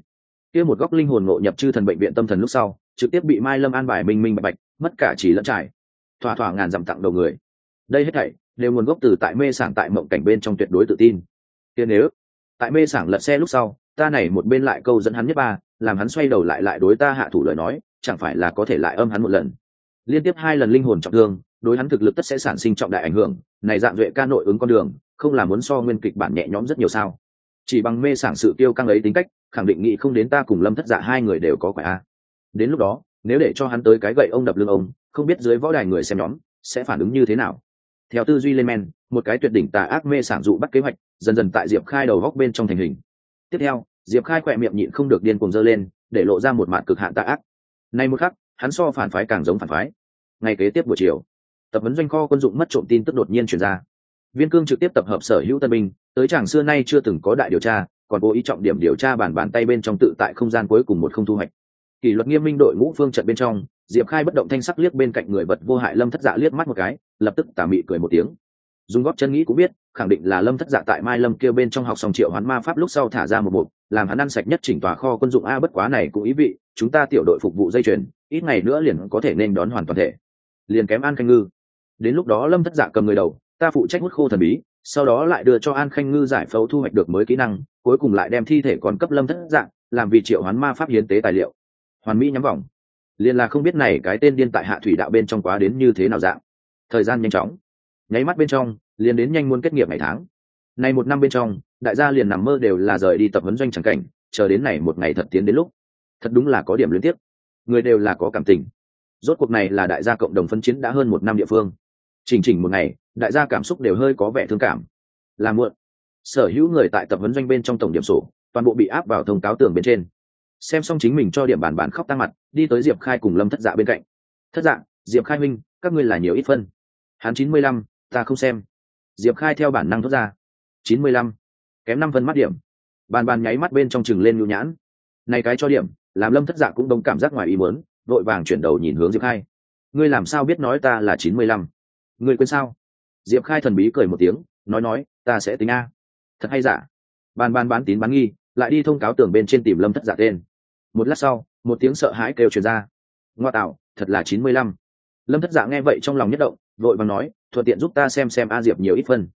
kia một góc linh hồn ngộ nhập chư thần bệnh viện tâm thần lúc sau trực tiếp bị Mai Lâm an bài minh minh bạch bạch, mất cả chỉ lẫn trải, thỏa thỏa ngàn dặm tặng đầu người. Đây hết thảy đều nguồn gốc từ tại mê sảng tại mộng cảnh bên trong tuyệt đối tự tin. Kia nếu tại mê sảng lật xe lúc sau, ta này một bên lại câu dẫn hắn nhất ba, làm hắn xoay đầu lại đối ta hạ thủ lời nói, chẳng phải là có thể lại âm hắn một lần. Liên tiếp 2 lần linh hồn trọng thương, đối hắn thực lực tất sẽ sản sinh trọng đại ảnh hưởng, này dạng duệ ca nội ứng con đường, không là muốn so nguyên kịch bản nhẹ nhõm rất nhiều sao? Chỉ bằng mê sảng sự kiêu căng ấy tính cách, khẳng định nghĩ không đến ta cùng Lâm Thất Dạ hai người đều có quả a. Đến lúc đó, nếu để cho hắn tới cái gậy ông đập lưng ông, không biết dưới võ đài người xem nhóm sẽ phản ứng như thế nào. Theo tư duy lên men, một cái tuyệt đỉnh tà ác mê sảng dụ bắt kế hoạch, dần dần tại Diệp Khai đầu góc bên trong thành hình. Tiếp theo, Diệp Khai khỏe miệng nhịn không được điên cuồng giơ lên, để lộ ra một mặt cực hạn tà ác. Nay một khắc, hắn so phản phái càng giống phản phái. Ngày kế tiếp buổi chiều, tập huấn doanh kho quân dụng mất trộm tin tức đột nhiên truyền ra. Viên Cương trực tiếp tập hợp sở hữu tân binh, tới chàng xưa nay chưa từng có đại điều tra, còn cố ý trọng điểm điều tra bàn tay bên trong tự tại không gian cuối cùng một không thu hoạch. Kỷ luật nghiêm minh đội ngũ phương trận bên trong, Diệp Khai bất động thanh sắc liếc bên cạnh người vật vô hại Lâm Thất Dạ liếc mắt một cái, lập tức tà mị cười một tiếng. Dùng góp chân nghĩ cũng biết, khẳng định là Lâm Thất Dạ tại Mai Lâm kia bên trong học xong triệu hoán ma pháp lúc sau thả ra một bộ, làm hắn ăn sạch nhất chỉnh tòa kho quân dụng a, bất quá này cũng ý vị, chúng ta tiểu đội phục vụ dây chuyền, ít ngày nữa liền có thể nên đón hoàn toàn thể. Liền kém An Khanh Ngư. Đến lúc đó Lâm Thất Dạ cầm người đầu, ta phụ trách hút khô thần bí, sau đó lại đưa cho An Khanh Ngư giải phẫu thu hoạch được mới kỹ năng, cuối cùng lại đem thi thể còn cấp Lâm Thất Dạ, làm vì triệu hoán ma pháp hiến tế tài liệu. Hoàn mỹ nhắm vòng. Liên là không biết này cái tên điên tại hạ thủy đạo bên trong quá đến như thế nào dạng. Thời gian nhanh chóng, nháy mắt bên trong, liền đến nhanh muốn kết nghiệp ngày tháng. Này một năm bên trong, đại gia liền nằm mơ đều là rời đi tập huấn doanh chẳng cảnh, chờ đến này một ngày thật tiến đến lúc. Thật đúng là có điểm liên tiếp. Người đều là có cảm tình. Rốt cuộc này là đại gia cộng đồng phân chiến đã hơn 1 năm địa phương. Chỉnh một ngày, đại gia cảm xúc đều hơi có vẻ thương cảm. Là muộn. Sở hữu người tại tập huấn doanh bên trong tổng điểm sổ, toàn bộ bị áp vào thông cáo tường bên trên. Xem xong chính mình cho điểm bản khóc tăng mặt, đi tới Diệp Khai cùng Lâm Thất Dạ bên cạnh. Thất Dạ, Diệp Khai huynh, các ngươi là nhiều ít phân. Hắn 95, ta không xem. Diệp Khai theo bản năng thốt ra. 95, kém 5 phân mắt điểm. Bàn nháy mắt bên trong chừng lên nhu nhãn. Này cái cho điểm, làm Lâm Thất Dạ cũng đông cảm giác ngoài ý muốn, vội vàng chuyển đầu nhìn hướng Diệp Khai. Ngươi làm sao biết nói ta là 95? Ngươi quên sao? Diệp Khai thần bí cười một tiếng, nói, ta sẽ tính a. Thật hay giả? Bàn bán tín bán nghi, lại đi thông cáo tường bên trên tìm Lâm Thất Dạ tên. Một lát sau, một tiếng sợ hãi kêu truyền ra. Ngoa tạo, thật là 95. Lâm Thất Dạ nghe vậy trong lòng nhất động, vội vàng nói, thuận tiện giúp ta xem A Diệp nhiều ít phân.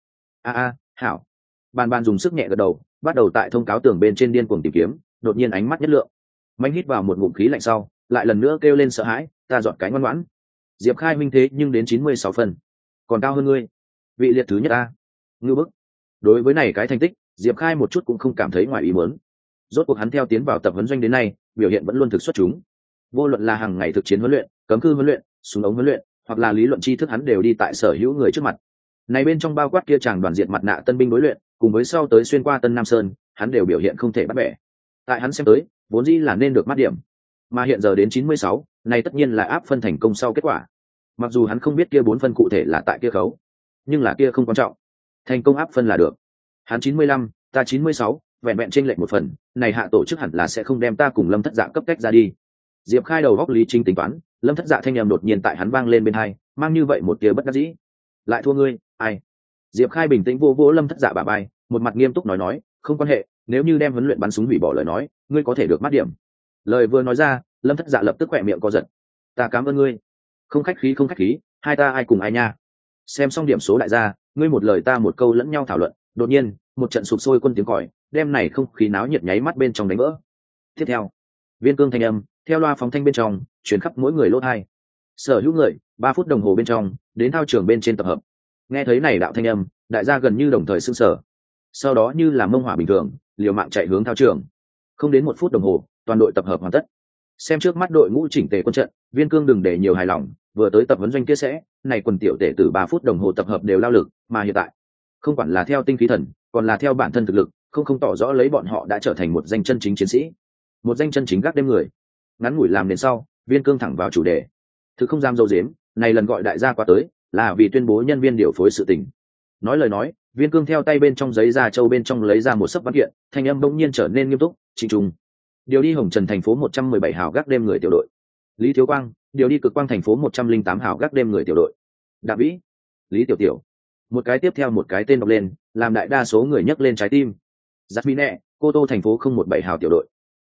Hảo. Bàn dùng sức nhẹ gật đầu, bắt đầu tại thông cáo tường bên trên điên cuồng tìm kiếm, đột nhiên ánh mắt nhất lượng. Mạnh hít vào một ngụm khí lạnh sau, lại lần nữa kêu lên sợ hãi, ta dọn cái ngoan ngoãn. Diệp Khai minh thế nhưng đến 96 phân, còn cao hơn ngươi. Vị liệt thứ nhất a. Ngưu bức. Đối với này cái thành tích, Diệp Khai một chút cũng không cảm thấy ngoài ý muốn. Rốt cuộc hắn theo tiến vào tập huấn doanh đến nay, biểu hiện vẫn luôn thực xuất chúng. Vô luận là hàng ngày thực chiến huấn luyện, cấm cư huấn luyện, súng ống huấn luyện, hoặc là lý luận tri thức hắn đều đi tại sở hữu người trước mặt. Này bên trong bao quát kia chàng đoàn diện mặt nạ tân binh đối luyện, cùng với sau tới xuyên qua Tân Nam Sơn, hắn đều biểu hiện không thể bắt bẻ. Tại hắn xem tới, vốn dĩ là nên được mắt điểm, mà hiện giờ đến 96, này tất nhiên là áp phân thành công sau kết quả. Mặc dù hắn không biết kia 4 phân cụ thể là tại kia khấu, nhưng là kia không quan trọng. Thành công áp phân là được. Hắn 95, ta 96, vẹn vẹn chênh lệch 1 phần, này hạ tổ chức hẳn là sẽ không đem ta cùng Lâm Thất Dạ cấp cách ra đi. Diệp Khai đầu góc lý chính tính toán, Lâm Thất Dạ thanh âm đột nhiên tại hắn vang lên bên hai, mang như vậy một tia bất đắc dĩ. Lại thua ngươi, ai? Diệp Khai bình tĩnh vô Lâm Thất Dạ bả vai, một mặt nghiêm túc nói, không quan hệ, nếu như đem huấn luyện bắn súng hủy bỏ lời nói, ngươi có thể được mắt điểm. Lời vừa nói ra, Lâm Thất Dạ lập tức quẹt miệng co giật. Ta cảm ơn ngươi. Không khách khí, hai ta ai cùng ai nha. Xem xong điểm số đại gia, ngươi một lời ta một câu lẫn nhau thảo luận, đột nhiên, một trận sụp sôi quân tiếng còi, đem này không khí náo nhiệt nháy mắt bên trong đánh vỡ. Tiếp theo, Viên Cương thanh âm theo loa phóng thanh bên trong truyền khắp mỗi người lỗ tai. Sở hữu người 3 phút đồng hồ bên trong đến thao trường bên trên tập hợp. Nghe thấy này đạo thanh âm, đại gia gần như đồng thời sững sờ. Sau đó như là mông hỏa bình thường, liều mạng chạy hướng thao trường. Không đến 1 phút đồng hồ, toàn đội tập hợp hoàn tất. Xem trước mắt đội ngũ chỉnh tề quân trận, Viên Cương đừng để nhiều hài lòng, vừa tới tập huấn doanh kia sẽ, này quần tiểu tể từ 3 phút đồng hồ tập hợp đều lao lực, mà hiện tại, không quản là theo tinh khí thần, còn là theo bản thân thực lực, không tỏ rõ lấy bọn họ đã trở thành một danh chân chính chiến sĩ, một danh chân chính gác đêm người. Ngắn ngủi làm đến sau, Viên Cương thẳng vào chủ đề. Thực không dám dâu dếm, này lần gọi đại gia qua tới, là vì tuyên bố nhân viên điều phối sự tình. Nói lời nói, Viên Cương theo tay bên trong giấy da châu bên trong lấy ra một sấp văn kiện, thanh âm bỗng nhiên trở nên nghiêm túc, trịnh trùng. Điều đi Hồng Trần thành phố 117 hào gác đêm người tiểu đội. Lý Thiếu Quang, điều đi Cực Quang thành phố 108 hào gác đêm người tiểu đội. Đặng Vĩ, Lý Tiểu Tiểu. Một cái tiếp theo một cái tên đọc lên, làm đại đa số người nhấc lên trái tim. Giáp Mỹ Nẹ, Cô Tô thành phố 017 hào tiểu đội.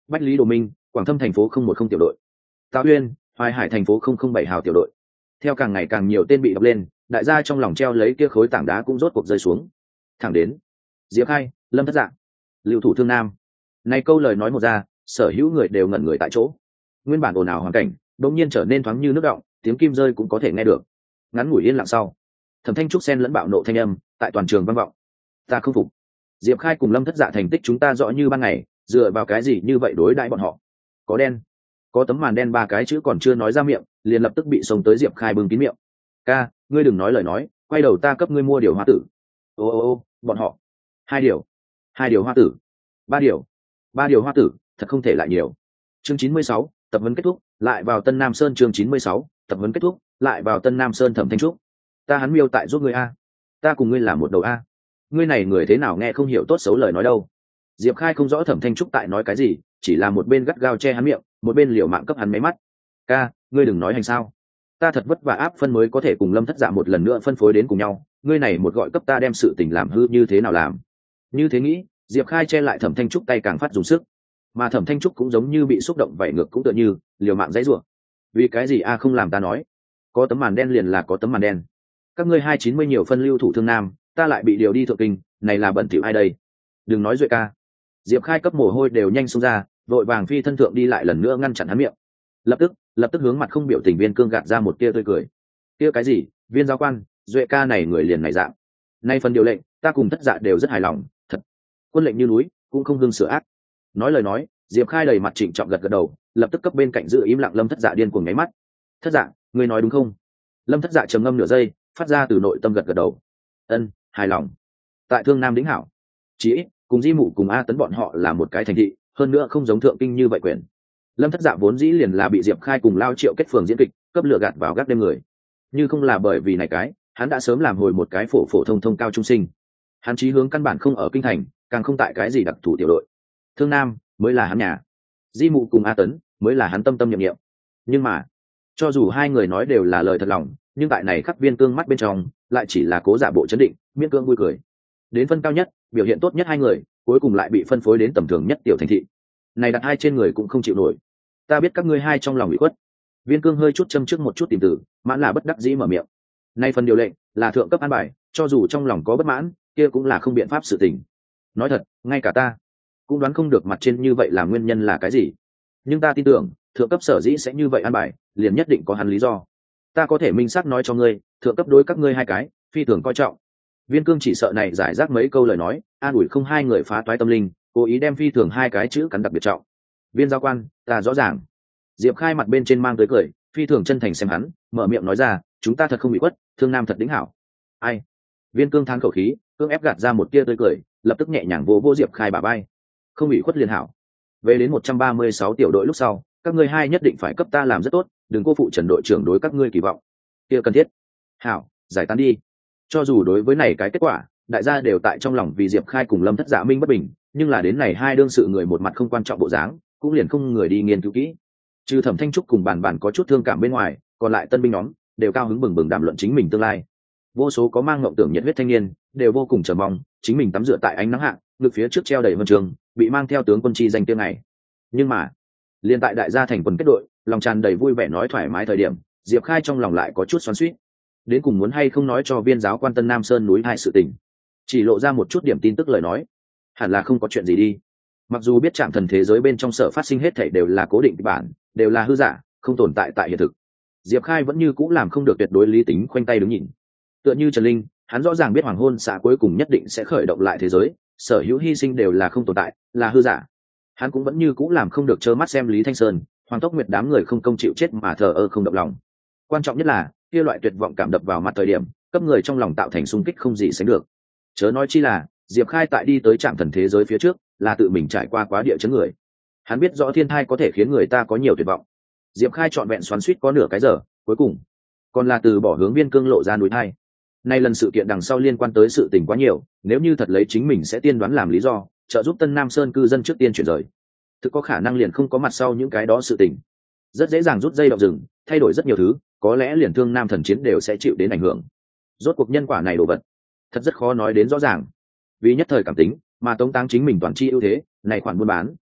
Bách Lý Đồ Minh, Quảng Thâm thành phố 010 tiểu đội, Tào Uyên, Hoài Hải thành phố 007 hào tiểu đội. Theo càng ngày càng nhiều tên bị đọc lên, đại gia trong lòng treo lấy kia khối tảng đá cũng rốt cuộc rơi xuống. Thẳng đến Diệp Khai, Lâm Thất Dạng, Lưu Thủ Thương Nam. Này câu lời nói một ra, sở hữu người đều ngẩn người tại chỗ. Nguyên bản ồn ào hoàn cảnh, đột nhiên trở nên thoáng như nước động, tiếng kim rơi cũng có thể nghe được. Ngắn ngủi yên lặng sau, Thẩm Thanh Trúc xen lẫn bạo nộ thanh âm tại toàn trường vang vọng. Ta không phục. Diệp Khai cùng Lâm Thất Dạ thành tích chúng ta rõ như ban ngày, dựa vào cái gì như vậy đối đãi bọn họ? Có đen, có tấm màn đen, ba cái chữ còn chưa nói ra miệng, liền lập tức bị xông tới Diệp Khai bưng kín miệng. Ca, ngươi đừng nói lời nói, quay đầu ta cấp ngươi mua điều hoa tử. Ô, bọn họ. Hai điều hoa tử. Ba điều hoa tử, thật không thể lại nhiều. Chương 96, tập huấn kết thúc, lại vào Tân Nam Sơn. Chương 96, tập huấn kết thúc, lại vào Tân Nam Sơn. Thẩm Thanh Trúc, ta hắn miêu tại giúp ngươi a, ta cùng ngươi làm một đầu a. Ngươi này người thế nào nghe không hiểu tốt xấu lời nói đâu. Diệp Khai không rõ Thẩm Thanh Trúc tại nói cái gì, chỉ là một bên gắt gao che hắn miệng, một bên liều mạng cấp hắn máy mắt. Ca, ngươi đừng nói hành sao, ta thật vất vả áp phân mới có thể cùng Lâm Thất Dạ một lần nữa phân phối đến cùng nhau, ngươi này một gọi cấp ta đem sự tình làm hư như thế nào làm. Như thế nghĩ, Diệp Khai che lại Thẩm Thanh Trúc tay càng phát dùng sức, mà Thẩm Thanh Trúc cũng giống như bị xúc động vậy ngược cũng tựa như liều mạng dãy rủa. Vì cái gì a không làm ta nói, có tấm màn đen liền là có tấm màn đen, các ngươi 290 nhiều phân Lưu Thủ Thương Nam, ta lại bị điều đi thượng kinh, này là bẩn thỉu ai đây. Đừng nói Duệ ca. Diệp Khai cấp mồ hôi đều nhanh xông ra, vội vàng phi thân thượng đi lại lần nữa ngăn chặn hắn miệng. Lập tức hướng mặt không biểu tình Viên Cương gạt ra một tia tươi cười. Kia cái gì, Viên giáo quan, Duệ ca này người liền này dạng. Nay phần điều lệnh, ta cùng Thất Dạ đều rất hài lòng, thật. Quân lệnh như núi, cũng không hưng sửa ác. Nói lời nói, Diệp Khai đầy mặt trịnh trọng gật gật đầu, lập tức cấp bên cạnh giữ im lặng Lâm Thất Dạ điên cuồng nháy mắt. Thất Dạ, ngươi nói đúng không? Lâm Thất Dạ trầm ngâm nửa giây, phát ra từ nội tâm gật gật đầu. Ân, hài lòng. Tại Thương Nam đính hảo, chỉ ít cùng Di Mụ cùng A Tấn bọn họ là một cái thành thị, hơn nữa không giống thượng kinh như vậy quyền. Lâm Thất Dạ vốn dĩ liền là bị Diệp Khai cùng Lao Triệu kết phường diễn kịch, cấp lừa gạt vào gác đêm người. Nhưng không là bởi vì này cái, hắn đã sớm làm hồi một cái phổ thông cao trung sinh. Hắn chí hướng căn bản không ở kinh thành, càng không tại cái gì đặc thù tiểu đội. Thương Nam mới là hắn nhà, Di Mụ cùng A Tấn mới là hắn tâm tâm niệm niệm. Nhưng mà, cho dù hai người nói đều là lời thật lòng, nhưng tại này khắc Viên Cương mắt bên trong lại chỉ là cố giả bộ chấn định, miễn cưỡng vui cười. Đến phân cao nhất, biểu hiện tốt nhất hai người, cuối cùng lại bị phân phối đến tầm thường nhất tiểu thành thị. Này đặt hai trên người cũng không chịu nổi. Ta biết các ngươi hai trong lòng bị khuất. Viên Cương hơi chút châm trước một chút tìm từ, mãn là bất đắc dĩ mở miệng. Nay phần điều lệnh là thượng cấp an bài, cho dù trong lòng có bất mãn, kia cũng là không biện pháp sự tình. Nói thật, ngay cả ta cũng đoán không được mặt trên như vậy là nguyên nhân là cái gì. Nhưng ta tin tưởng, thượng cấp sở dĩ sẽ như vậy an bài, liền nhất định có hắn lý do. Ta có thể minh xác nói cho ngươi, thượng cấp đối các ngươi hai cái phi thường coi trọng. Viên Cương chỉ sợ này giải rác mấy câu lời nói, an ủi không hai người phá toái tâm linh, cố ý đem phi thường hai cái chữ cắn đặc biệt trọng. Viên giáo quan, ta rõ ràng. Diệp Khai mặt bên trên mang tới cười, phi thường chân thành xem hắn, mở miệng nói ra, chúng ta thật không bị quất, Thương Nam thật đỉnh hảo. Ai? Viên Cương thán khẩu khí, cương ép gạt ra một tia tươi cười, lập tức nhẹ nhàng vỗ Diệp Khai bả vai. Không bị khuất liền hảo. Về đến 136 tiểu đội lúc sau, các ngươi hai nhất định phải cấp ta làm rất tốt, đừng cô phụ Trần đội trưởng đối các ngươi kỳ vọng. Kia cần thiết. Hảo, giải tán đi. Cho dù đối với này cái kết quả, đại gia đều tại trong lòng vì Diệp Khai cùng Lâm Thất Dạ minh bất bình, nhưng là đến này hai đương sự người một mặt không quan trọng bộ dáng, cũng liền không người đi nghiên cứu kỹ. Trừ Thẩm Thanh Trúc cùng bàn có chút thương cảm bên ngoài, còn lại tân binh nhóm đều cao hứng bừng bừng đàm luận chính mình tương lai. Vô số có mang ngộng tưởng nhiệt huyết thanh niên đều vô cùng chờ mong chính mình tắm rửa tại ánh nắng hạ, ngực phía trước treo đầy huân trường, bị mang theo tướng quân chi danh tiếng này. Nhưng mà, liên tại đại gia thành quần kết đội, lòng tràn đầy vui vẻ nói thoải mái thời điểm, Diệp Khai trong lòng lại có chút xoắn xuýt. Đến cùng muốn hay không nói cho Viên giáo quan Tân Nam Sơn núi hai sự tình, chỉ lộ ra một chút điểm tin tức lời nói, hẳn là không có chuyện gì đi. Mặc dù biết Trạm Thần thế giới bên trong sở phát sinh hết thảy đều là cố định kịch bản, đều là hư giả, không tồn tại tại hiện thực, Diệp Khai vẫn như cũ làm không được tuyệt đối lý tính khoanh tay đứng nhìn. Tựa như Trần Linh, hắn rõ ràng biết hoàng hôn xã cuối cùng nhất định sẽ khởi động lại thế giới, sở hữu hy sinh đều là không tồn tại, là hư giả. Hắn cũng vẫn như cũ làm không được trơ mắt xem Lý Thanh Sơn, Hoàng Tốc Nguyệt đám người không công chịu chết mà thờ ơ không động lòng. Quan trọng nhất là, kia loại tuyệt vọng cảm đập vào mặt thời điểm, cấp người trong lòng tạo thành xung kích không gì sánh được. Chớ nói chi là, Diệp Khai tại đi tới Trạm Thần thế giới phía trước, là tự mình trải qua quá địa chấn người. Hắn biết rõ thiên thai có thể khiến người ta có nhiều tuyệt vọng. Diệp Khai trọn vẹn xoắn xuýt có nửa cái giờ, cuối cùng còn là từ bỏ hướng Viên Cương lộ ra núi thai. Nay lần sự kiện đằng sau liên quan tới sự tình quá nhiều, nếu như thật lấy chính mình sẽ tiên đoán làm lý do, trợ giúp Tân Nam Sơn cư dân trước tiên chuyển rời, thực có khả năng liền không có mặt sau những cái đó sự tình. Rất dễ dàng rút dây động rừng, thay đổi rất nhiều thứ, có lẽ liền Thương Nam thần chiến đều sẽ chịu đến ảnh hưởng. Rốt cuộc nhân quả này đồ vật, thật rất khó nói đến rõ ràng. Vì nhất thời cảm tính, mà tống táng chính mình toàn chi ưu thế, này khoản buôn bán,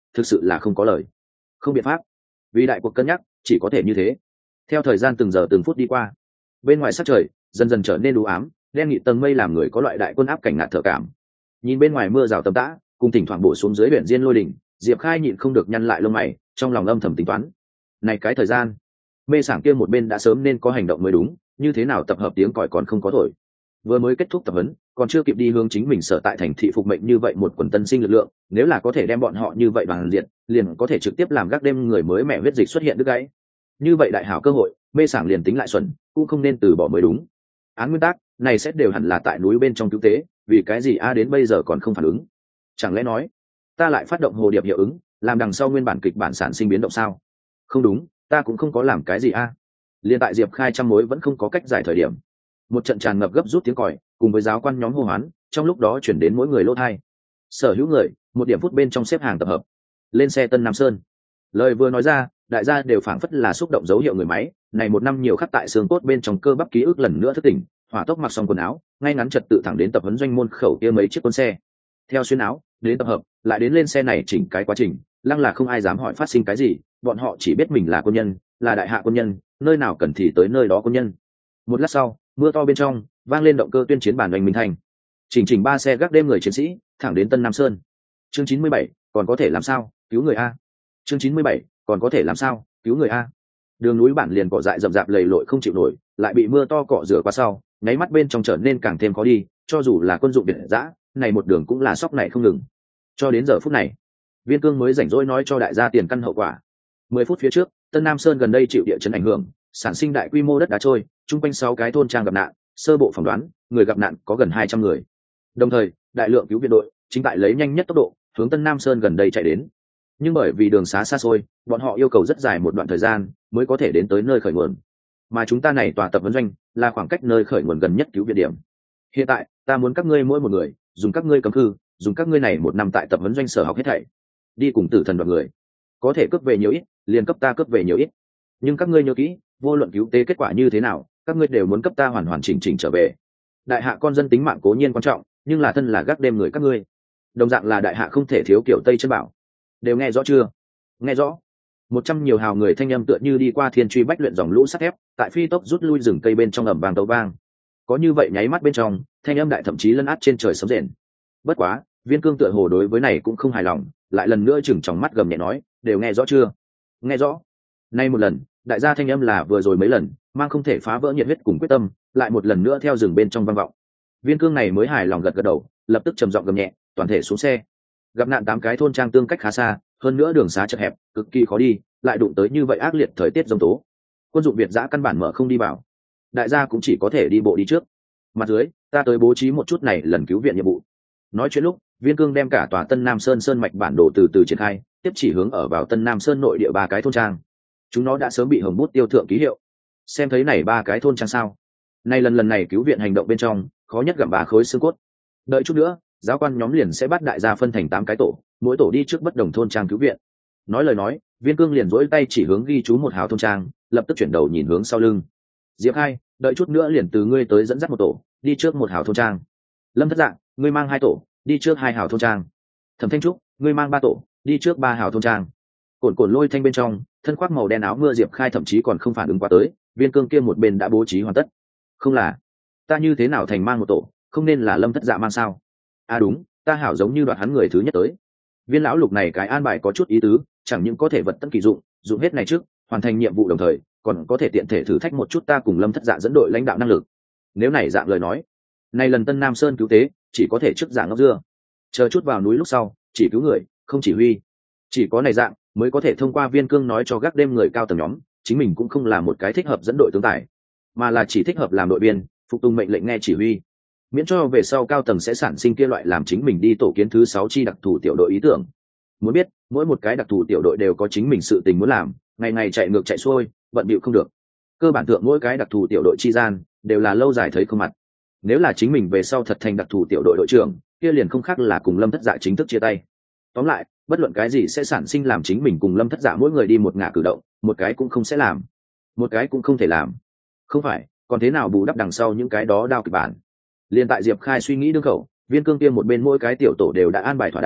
thực sự là không có lời, không biện pháp. Vì đại cuộc cân nhắc, chỉ có thể như thế. Theo thời gian từng giờ từng phút đi qua, bên ngoài sắc trời dần dần trở nên u ám, đen nghị tầng mây làm người có loại đại quân áp cảnh ngạt thở cảm. Nhìn bên ngoài mưa rào tầm tã, cùng thỉnh thoảng bổ xuống dưới biển diên lôi đỉnh, Diệp Khai nhịn không được nhăn lại lông mày, trong lòng âm thầm tính toán. Này cái thời gian, mê sảng kia một bên đã sớm nên có hành động mới đúng, như thế nào tập hợp tiếng còi còn không có thổi. Vừa mới kết thúc tập huấn, còn chưa kịp đi hướng chính mình sở tại thành thị phục mệnh như vậy một quần tân sinh lực lượng, nếu là có thể đem bọn họ như vậy bằng diện, liền có thể trực tiếp làm gác đêm người mới mẹ huyết dịch xuất hiện đứt gãy. Như vậy đại hảo cơ hội, mê sảng liền tính lại xuẩn, cũng không nên từ bỏ mới đúng. Án nguyên tắc này sẽ đều hẳn là tại núi bên trong cứu tế, vì cái gì a đến bây giờ còn không phản ứng? Chẳng lẽ nói ta lại phát động hồ điệp hiệu ứng, làm đằng sau nguyên bản kịch bản sản sinh biến động sao? Không đúng, ta cũng không có làm cái gì a. Liên tại Diệp Khai trăm mối vẫn không có cách giải thời điểm, một trận tràn ngập gấp rút tiếng còi cùng với giáo quan nhóm hô hoán trong lúc đó chuyển đến mỗi người lỗ thai. Sở hữu người, một điểm phút bên trong xếp hàng tập hợp, lên xe Tân Nam Sơn. Lời vừa nói ra, đại gia đều phảng phất là xúc động dấu hiệu người máy, này một năm nhiều khắc tại xương cốt bên trong cơ bắp ký ức lần nữa thức tỉnh, hỏa tốc mặc xong quần áo, ngay ngắn trật tự thẳng đến tập huấn doanh môn khẩu kia mấy chiếc con xe. Theo xuyên áo, đến tập hợp, lại đến lên xe này chỉnh cái quá trình, lăng là không ai dám hỏi phát sinh cái gì, bọn họ chỉ biết mình là quân nhân, là đại hạ quân nhân, nơi nào cần thì tới nơi đó quân nhân. Một lát sau, mưa to bên trong vang lên động cơ tuyên chiến bản doanh minh thành, chỉnh 3 xe gác đêm người chiến sĩ thẳng đến Tân Nam Sơn. Chương 97, còn có thể làm sao cứu người a. Chương 97, còn có thể làm sao cứu người a. Đường núi bản liền cỏ dại rậm rạp lầy lội không chịu nổi, lại bị mưa to cọ rửa qua sau, nháy mắt bên trong trở nên càng thêm khó đi, cho dù là quân dụng biệt dã, này một đường cũng là sóc này không ngừng. Cho đến giờ phút này, Viên Cương mới rảnh rỗi nói cho đại gia tiền căn hậu quả. 10 phút phía trước, Tân Nam Sơn gần đây chịu địa chấn ảnh hưởng, sản sinh đại quy mô đất đá trôi, chung quanh 6 cái thôn trang gặp nạn, sơ bộ phỏng đoán, người gặp nạn có gần 200 người. Đồng thời, đại lượng cứu viện đội chính tại lấy nhanh nhất tốc độ hướng Tân Nam Sơn gần đây chạy đến. Nhưng bởi vì đường xá xa xôi, bọn họ yêu cầu rất dài một đoạn thời gian mới có thể đến tới nơi khởi nguồn. Mà chúng ta này tòa tập huấn doanh là khoảng cách nơi khởi nguồn gần nhất cứu viện điểm. Hiện tại, ta muốn các ngươi mỗi một người, dùng các ngươi cấm thư, dùng các ngươi này một năm tại tập huấn doanh sở học hết thảy, đi cùng tử thần đoàn người. Có thể cướp về nhiều ít, liền cấp ta cướp về nhiều ít. Nhưng các ngươi nhớ kỹ, vô luận cứu tế kết quả như thế nào, các ngươi đều muốn cấp ta hoàn hoàn chỉnh chỉnh trở về. Đại hạ con dân tính mạng cố nhiên quan trọng, nhưng là thân là gác đêm người các ngươi, đồng dạng là đại hạ không thể thiếu kiểu tây chân bảo. Đều nghe rõ chưa? Nghe rõ. 100 nhiều hào người thanh âm tựa như đi qua thiên truy bách luyện dòng lũ sắt thép, tại phi tốc rút lui rừng cây bên trong ầm vang tấu vang. Có như vậy nháy mắt bên trong, thanh âm đại thậm chí lấn át trên trời sấm rền. Bất quá, Viên Cương tựa hồ đối với này cũng không hài lòng, lại lần nữa chừng trong mắt gầm nhẹ nói, đều nghe rõ chưa? Nghe rõ. Nay một lần, đại gia thanh âm là vừa rồi mấy lần, mang không thể phá vỡ nhiệt huyết cùng quyết tâm, lại một lần nữa theo rừng bên trong vang vọng. Viên Cương này mới hài lòng gật gật đầu, lập tức trầm giọng gầm nhẹ, toàn thể xuống xe. Gặp nạn 8 cái thôn trang tương cách khá xa, hơn nữa đường xá chật hẹp, cực kỳ khó đi, lại đụng tới như vậy ác liệt thời tiết giông tố. Quân dụng Việt giã căn bản mở không đi vào, đại gia cũng chỉ có thể đi bộ đi trước. Mặt dưới, ta tới bố trí một chút này lần cứu viện nhiệm vụ. Nói chuyện lúc, Viên Cương đem cả tòa Tân Nam Sơn sơn mạch bản đồ từ từ triển khai, tiếp chỉ hướng ở vào Tân Nam Sơn nội địa 3 cái thôn trang. Chúng nó đã sớm bị hồng bút tiêu thượng ký hiệu. Xem thấy này 3 cái thôn trang sao? Nay lần này cứu viện hành động bên trong, khó nhất gặm 3 khối xương cốt. Đợi chút nữa, giáo quan nhóm liền sẽ bắt đại gia phân thành 8 cái tổ, mỗi tổ đi trước bất đồng thôn trang cứu viện. Nói lời nói, Viên Cương liền dỗi tay chỉ hướng ghi chú 1 hào thôn trang, lập tức chuyển đầu nhìn hướng sau lưng. Diệp Khai, đợi chút nữa liền từ ngươi tới dẫn dắt một tổ, đi trước 1 hào thôn trang. Lâm Thất Dạng, ngươi mang 2 tổ, đi trước 2 hào thôn trang. Thẩm Thanh Trúc, ngươi mang 3 tổ, đi trước 3 hào thôn trang. Cồn lôi thanh bên trong, thân khoác màu đen áo mưa Diệp Khai thậm chí còn không phản ứng qua tới, Viên Cương kia một bên đã bố trí hoàn tất. Không là, ta như thế nào thành mang một tổ, không nên là Lâm Thất Dạ mang sao? À đúng, ta hảo giống như đoạt hắn người thứ nhất tới. Viên lão lục này cái an bài có chút ý tứ, chẳng những có thể vật tân kỳ dụng, dụng hết này trước, hoàn thành nhiệm vụ đồng thời, còn có thể tiện thể thử thách một chút ta cùng Lâm Thất Dạ dẫn đội lãnh đạo năng lực. Nếu này dạng lời nói, này lần Tân Nam Sơn cứu tế, chỉ có thể trước dạng ngốc dưa. Chờ chút vào núi lúc sau, chỉ cứu người, không chỉ huy. Chỉ có này dạng mới có thể thông qua Viên Cương nói cho gác đêm người cao tầng nhóm, chính mình cũng không là một cái thích hợp dẫn đội tướng tài, mà là chỉ thích hợp làm đội viên, phục tùng mệnh lệnh nghe chỉ huy. Miễn cho về sau cao tầng sẽ sản sinh kia loại làm chính mình đi tổ kiến thứ 6 chi đặc thù tiểu đội ý tưởng. Muốn biết, mỗi một cái đặc thù tiểu đội đều có chính mình sự tình muốn làm, ngày ngày chạy ngược chạy xuôi, bận bịu không được. Cơ bản thượng mỗi cái đặc thù tiểu đội chi gian đều là lâu dài thấy không mặt. Nếu là chính mình về sau thật thành đặc thù tiểu đội đội trưởng, kia liền không khác là cùng Lâm Thất Dạ chính thức chia tay. Tóm lại, bất luận cái gì sẽ sản sinh làm chính mình cùng Lâm Thất Dạ mỗi người đi một ngả cử động, một cái cũng không sẽ làm, một cái cũng không thể làm. Không phải, còn thế nào bù đắp đằng sau những cái đó đao kịch bản. Liên tại Diệp Khai suy nghĩ đương khẩu, Viên Cương kia một bên mỗi cái tiểu tổ đều đã an bài thỏa đáng,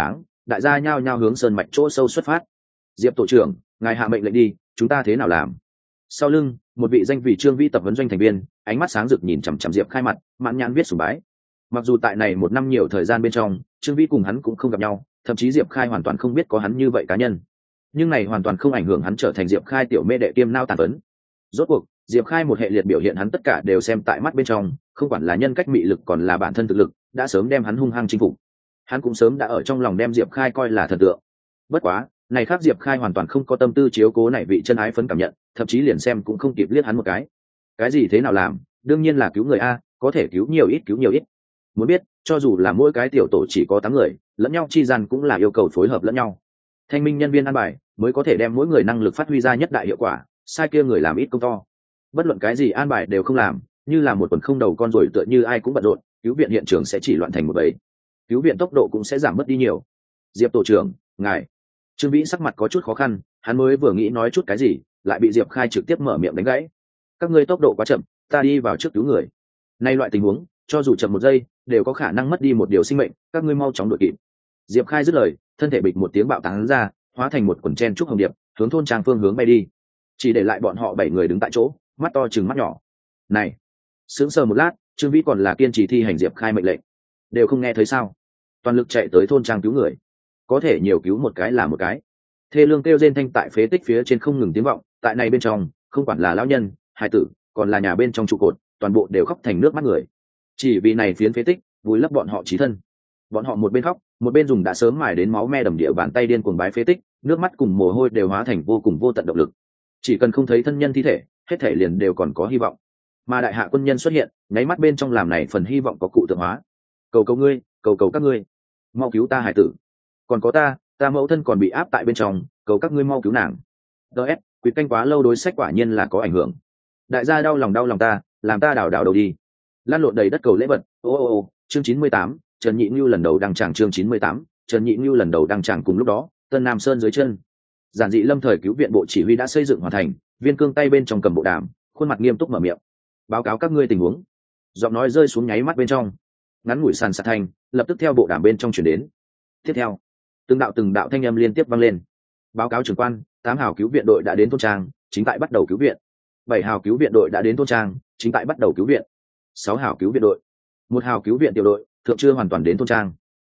đại gia nhao nhao hướng sơn mạch chỗ sâu xuất phát. Diệp tổ trưởng, ngài hạ mệnh lệnh đi, chúng ta thế nào làm? Sau lưng một vị danh vị Trương Vĩ tập huấn doanh thành viên ánh mắt sáng rực nhìn chằm chằm Diệp Khai mặt, mãn nhãn viết sùng bái. Mặc dù tại này một năm nhiều thời gian bên trong, Trương Vĩ cùng hắn cũng không gặp nhau, thậm chí Diệp Khai hoàn toàn không biết có hắn như vậy cá nhân, nhưng này hoàn toàn không ảnh hưởng hắn trở thành Diệp Khai tiểu mê đệ kiêm nao tàn vấn. Rốt cuộc Diệp Khai một hệ liệt biểu hiện hắn tất cả đều xem tại mắt bên trong, không quản là nhân cách mị lực còn là bản thân thực lực, đã sớm đem hắn hung hăng chinh phục. Hắn cũng sớm đã ở trong lòng đem Diệp Khai coi là thần tượng. Bất quá này khác Diệp Khai hoàn toàn không có tâm tư chiếu cố này vị chân ái phấn cảm nhận, thậm chí liền xem cũng không kịp liếc hắn một cái gì thế nào làm, đương nhiên là cứu người a, có thể cứu nhiều ít. Muốn biết, cho dù là mỗi cái tiểu tổ chỉ có 8 người, lẫn nhau chi gian cũng là yêu cầu phối hợp lẫn nhau. Thanh minh nhân viên an bài mới có thể đem mỗi người năng lực phát huy ra nhất đại hiệu quả, sai kia người làm ít công to. Bất luận cái gì an bài đều không làm, như là một quần không đầu con rồi tựa như ai cũng bận rộn, cứu viện hiện trường sẽ chỉ loạn thành một bầy, cứu viện tốc độ cũng sẽ giảm mất đi nhiều. Diệp tổ trưởng, ngài. Trương Vĩ sắc mặt có chút khó khăn, hắn mới vừa nghĩ nói chút cái gì, lại bị Diệp Khai trực tiếp mở miệng đánh gãy. Các ngươi tốc độ quá chậm, ta đi vào trước cứu người. Nay loại tình huống, cho dù chậm một giây, đều có khả năng mất đi một điều sinh mệnh, các ngươi mau chóng đuổi kịp. Diệp Khai dứt lời, thân thể bịch một tiếng bạo tán ra, hóa thành một quần chen trúc hồng điệp, hướng thôn trang phương hướng bay đi. Chỉ để lại bọn họ 7 người đứng tại chỗ, mắt to trừng mắt nhỏ. Này, sững sờ một lát, Trương Vĩ còn là kiên trì thi hành Diệp Khai mệnh lệnh. Đều không nghe thấy sao? Toàn lực chạy tới thôn trang cứu người, có thể nhiều cứu một cái là một cái. Thê lương kêu rên thanh tại phế tích phía trên không ngừng tiếng vọng, tại này bên trong, không quản là lão nhân, hài tử, còn là nhà bên trong trụ cột, toàn bộ đều khóc thành nước mắt người. Chỉ vì này phiến phế tích, vùi lấp bọn họ chí thân. Bọn họ một bên khóc, một bên dùng đã sớm mài đến máu me đầm địa bàn tay điên cuồng bái phế tích, nước mắt cùng mồ hôi đều hóa thành vô cùng vô tận động lực. Chỉ cần không thấy thân nhân thi thể, hết thể liền đều còn có hy vọng. Mà đại hạ quân nhân xuất hiện, nháy mắt bên trong làm này phần hy vọng có cụ tượng hóa. Cầu cầu ngươi, cầu cầu các ngươi, mau cứu ta hải tử. Còn có ta mẫu thân còn bị áp tại bên trong, cầu các ngươi mau cứu nàng. DS, quỵt canh quá lâu đối sách quả nhiên là có ảnh hưởng. Đại gia đau lòng ta, làm ta đảo đầu đi. Lan lộn đầy đất cầu lễ vật. Chương 98, Trần Nhị Nưu lần đầu đăng tràng. Chương 98, Trần Nhị Nưu lần đầu đăng tràng. Cùng lúc đó, Tân Nam Sơn dưới chân, giản dị lâm thời cứu viện bộ chỉ huy đã xây dựng hoàn thành. Viên Cương tay bên trong cầm bộ đàm, khuôn mặt nghiêm túc mở miệng báo cáo các ngươi tình huống. Giọng nói rơi xuống nháy mắt bên trong, ngắn ngủi sàn sạt thanh lập tức theo bộ đàm bên trong chuyển đến. Tiếp theo, từng đạo thanh âm liên tiếp vang lên. Báo cáo trưởng quan, 8 hào cứu viện đội đã đến thôn trang, chính tại bắt đầu cứu viện. 7 hào cứu viện đội đã đến thôn trang, chính tại bắt đầu cứu viện. 6 hào cứu viện đội, 1 hào cứu viện tiểu đội thượng chưa hoàn toàn đến thôn trang.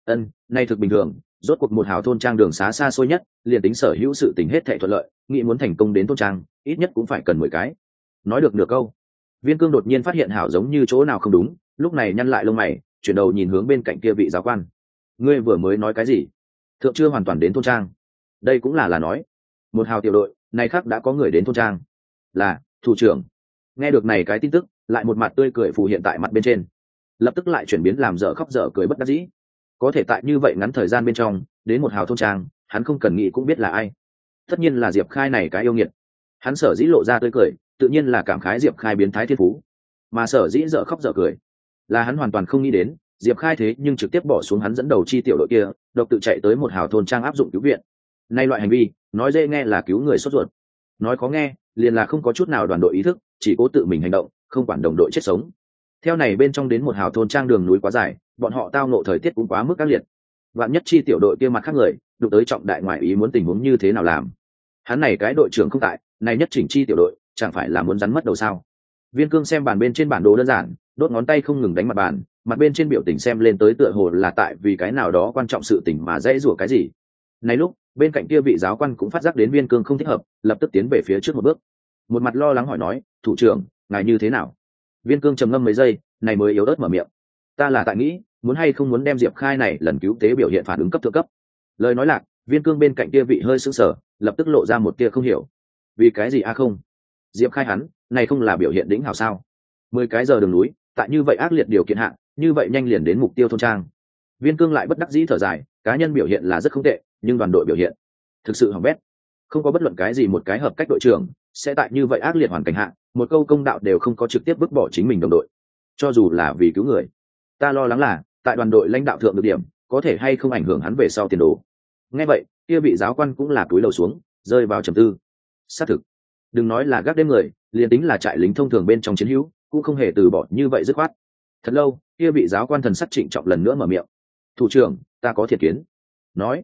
Nay thực bình thường, rốt cuộc 1 hào thôn trang đường xá xa xôi nhất, liền tính sở hữu sự tình hết thảy thuận lợi, nghĩ muốn thành công đến thôn trang, ít nhất cũng phải cần 10 cái. Nói được nửa câu, Viên Cương đột nhiên phát hiện hảo giống như chỗ nào không đúng, lúc này nhăn lại lông mày, chuyển đầu nhìn hướng bên cạnh kia vị giáo quan. Ngươi vừa mới nói cái gì? Thượng chưa hoàn toàn đến thôn trang? Đây cũng là nói 1 hào tiểu đội, này khác đã có người đến thôn trang. Là thủ trưởng. Nghe được này cái tin tức, lại một mặt tươi cười phù hiện tại mặt bên trên, lập tức lại chuyển biến làm dở khóc dở cười bất đắc dĩ. Có thể tại như vậy ngắn thời gian bên trong đến 1 hào thôn trang, hắn không cần nghĩ cũng biết là ai. Tất nhiên là Diệp Khai này cái yêu nghiệt. Hắn sở dĩ lộ ra tươi cười, tự nhiên là cảm khái Diệp Khai biến thái thiên phú, mà sở dĩ dở khóc dở cười là hắn hoàn toàn không nghĩ đến Diệp Khai thế nhưng trực tiếp bỏ xuống hắn dẫn đầu chi tiểu đội kia, độc tự chạy tới 1 hào thôn trang áp dụng cứu viện. Nay loại hành vi, nói dễ nghe là cứu người sốt ruột, nói khó nghe liền là không có chút nào đoàn đội ý thức, chỉ cố tự mình hành động, không quản đồng đội chết sống. Theo này bên trong đến 1 hào thôn trang đường núi quá dài, bọn họ tao ngộ thời tiết cũng quá mức ác liệt. Vạn nhất chi tiểu đội kia mặt khác người đụng tới trọng đại ngoại ý muốn tình huống như thế nào làm? Hắn này cái đội trưởng không tại, này nhất chỉnh chi tiểu đội chẳng phải là muốn rắn mất đầu sao? Viên Cương xem bàn bên trên bản đồ đơn giản, đốt ngón tay không ngừng đánh mặt bàn, mặt bên trên biểu tình xem lên tới tựa hồ là tại vì cái nào đó quan trọng sự tình mà dễ rủa cái gì. Này lúc, bên cạnh kia vị giáo quan cũng phát giác đến Viên Cương không thích hợp, lập tức tiến về phía trước một bước, một mặt lo lắng hỏi nói, thủ trưởng, ngài như thế nào? Viên Cương trầm ngâm mấy giây, này mới yếu ớt mở miệng, ta là tại nghĩ, muốn hay không muốn đem Diệp Khai này lần cứu tế biểu hiện phản ứng cấp thượng cấp. Lời nói lạc, Viên Cương bên cạnh kia vị hơi sững sờ, lập tức lộ ra một tia không hiểu. Vì cái gì a không? Diệp Khai hắn, này không là biểu hiện đỉnh hảo sao? 10 cái giờ đường núi, tại như vậy ác liệt điều kiện hạ, như vậy nhanh liền đến mục tiêu thôn trang. Viên Cương lại bất đắc dĩ thở dài, cá nhân biểu hiện là rất không tệ, nhưng đoàn đội biểu hiện thực sự hỏng bét. Không có bất luận cái gì một cái hợp cách đội trưởng sẽ tại như vậy ác liệt hoàn cảnh hạ, một câu công đạo đều không có trực tiếp vứt bỏ chính mình đồng đội, cho dù là vì cứu người. Ta lo lắng là tại đoàn đội lãnh đạo thượng được điểm, có thể hay không ảnh hưởng hắn về sau tiền đồ. Nghe vậy, kia vị giáo quan cũng là cúi đầu xuống, rơi vào trầm tư. Xác thực, đừng nói là gác đêm người, liền tính là trại lính thông thường bên trong chiến hữu, cũng không hề từ bỏ như vậy dứt khoát. Thật lâu, kia vị giáo quan thần sắc trịnh trọng lần nữa mở miệng, thủ trưởng, ta có thiệt kiến. Nói,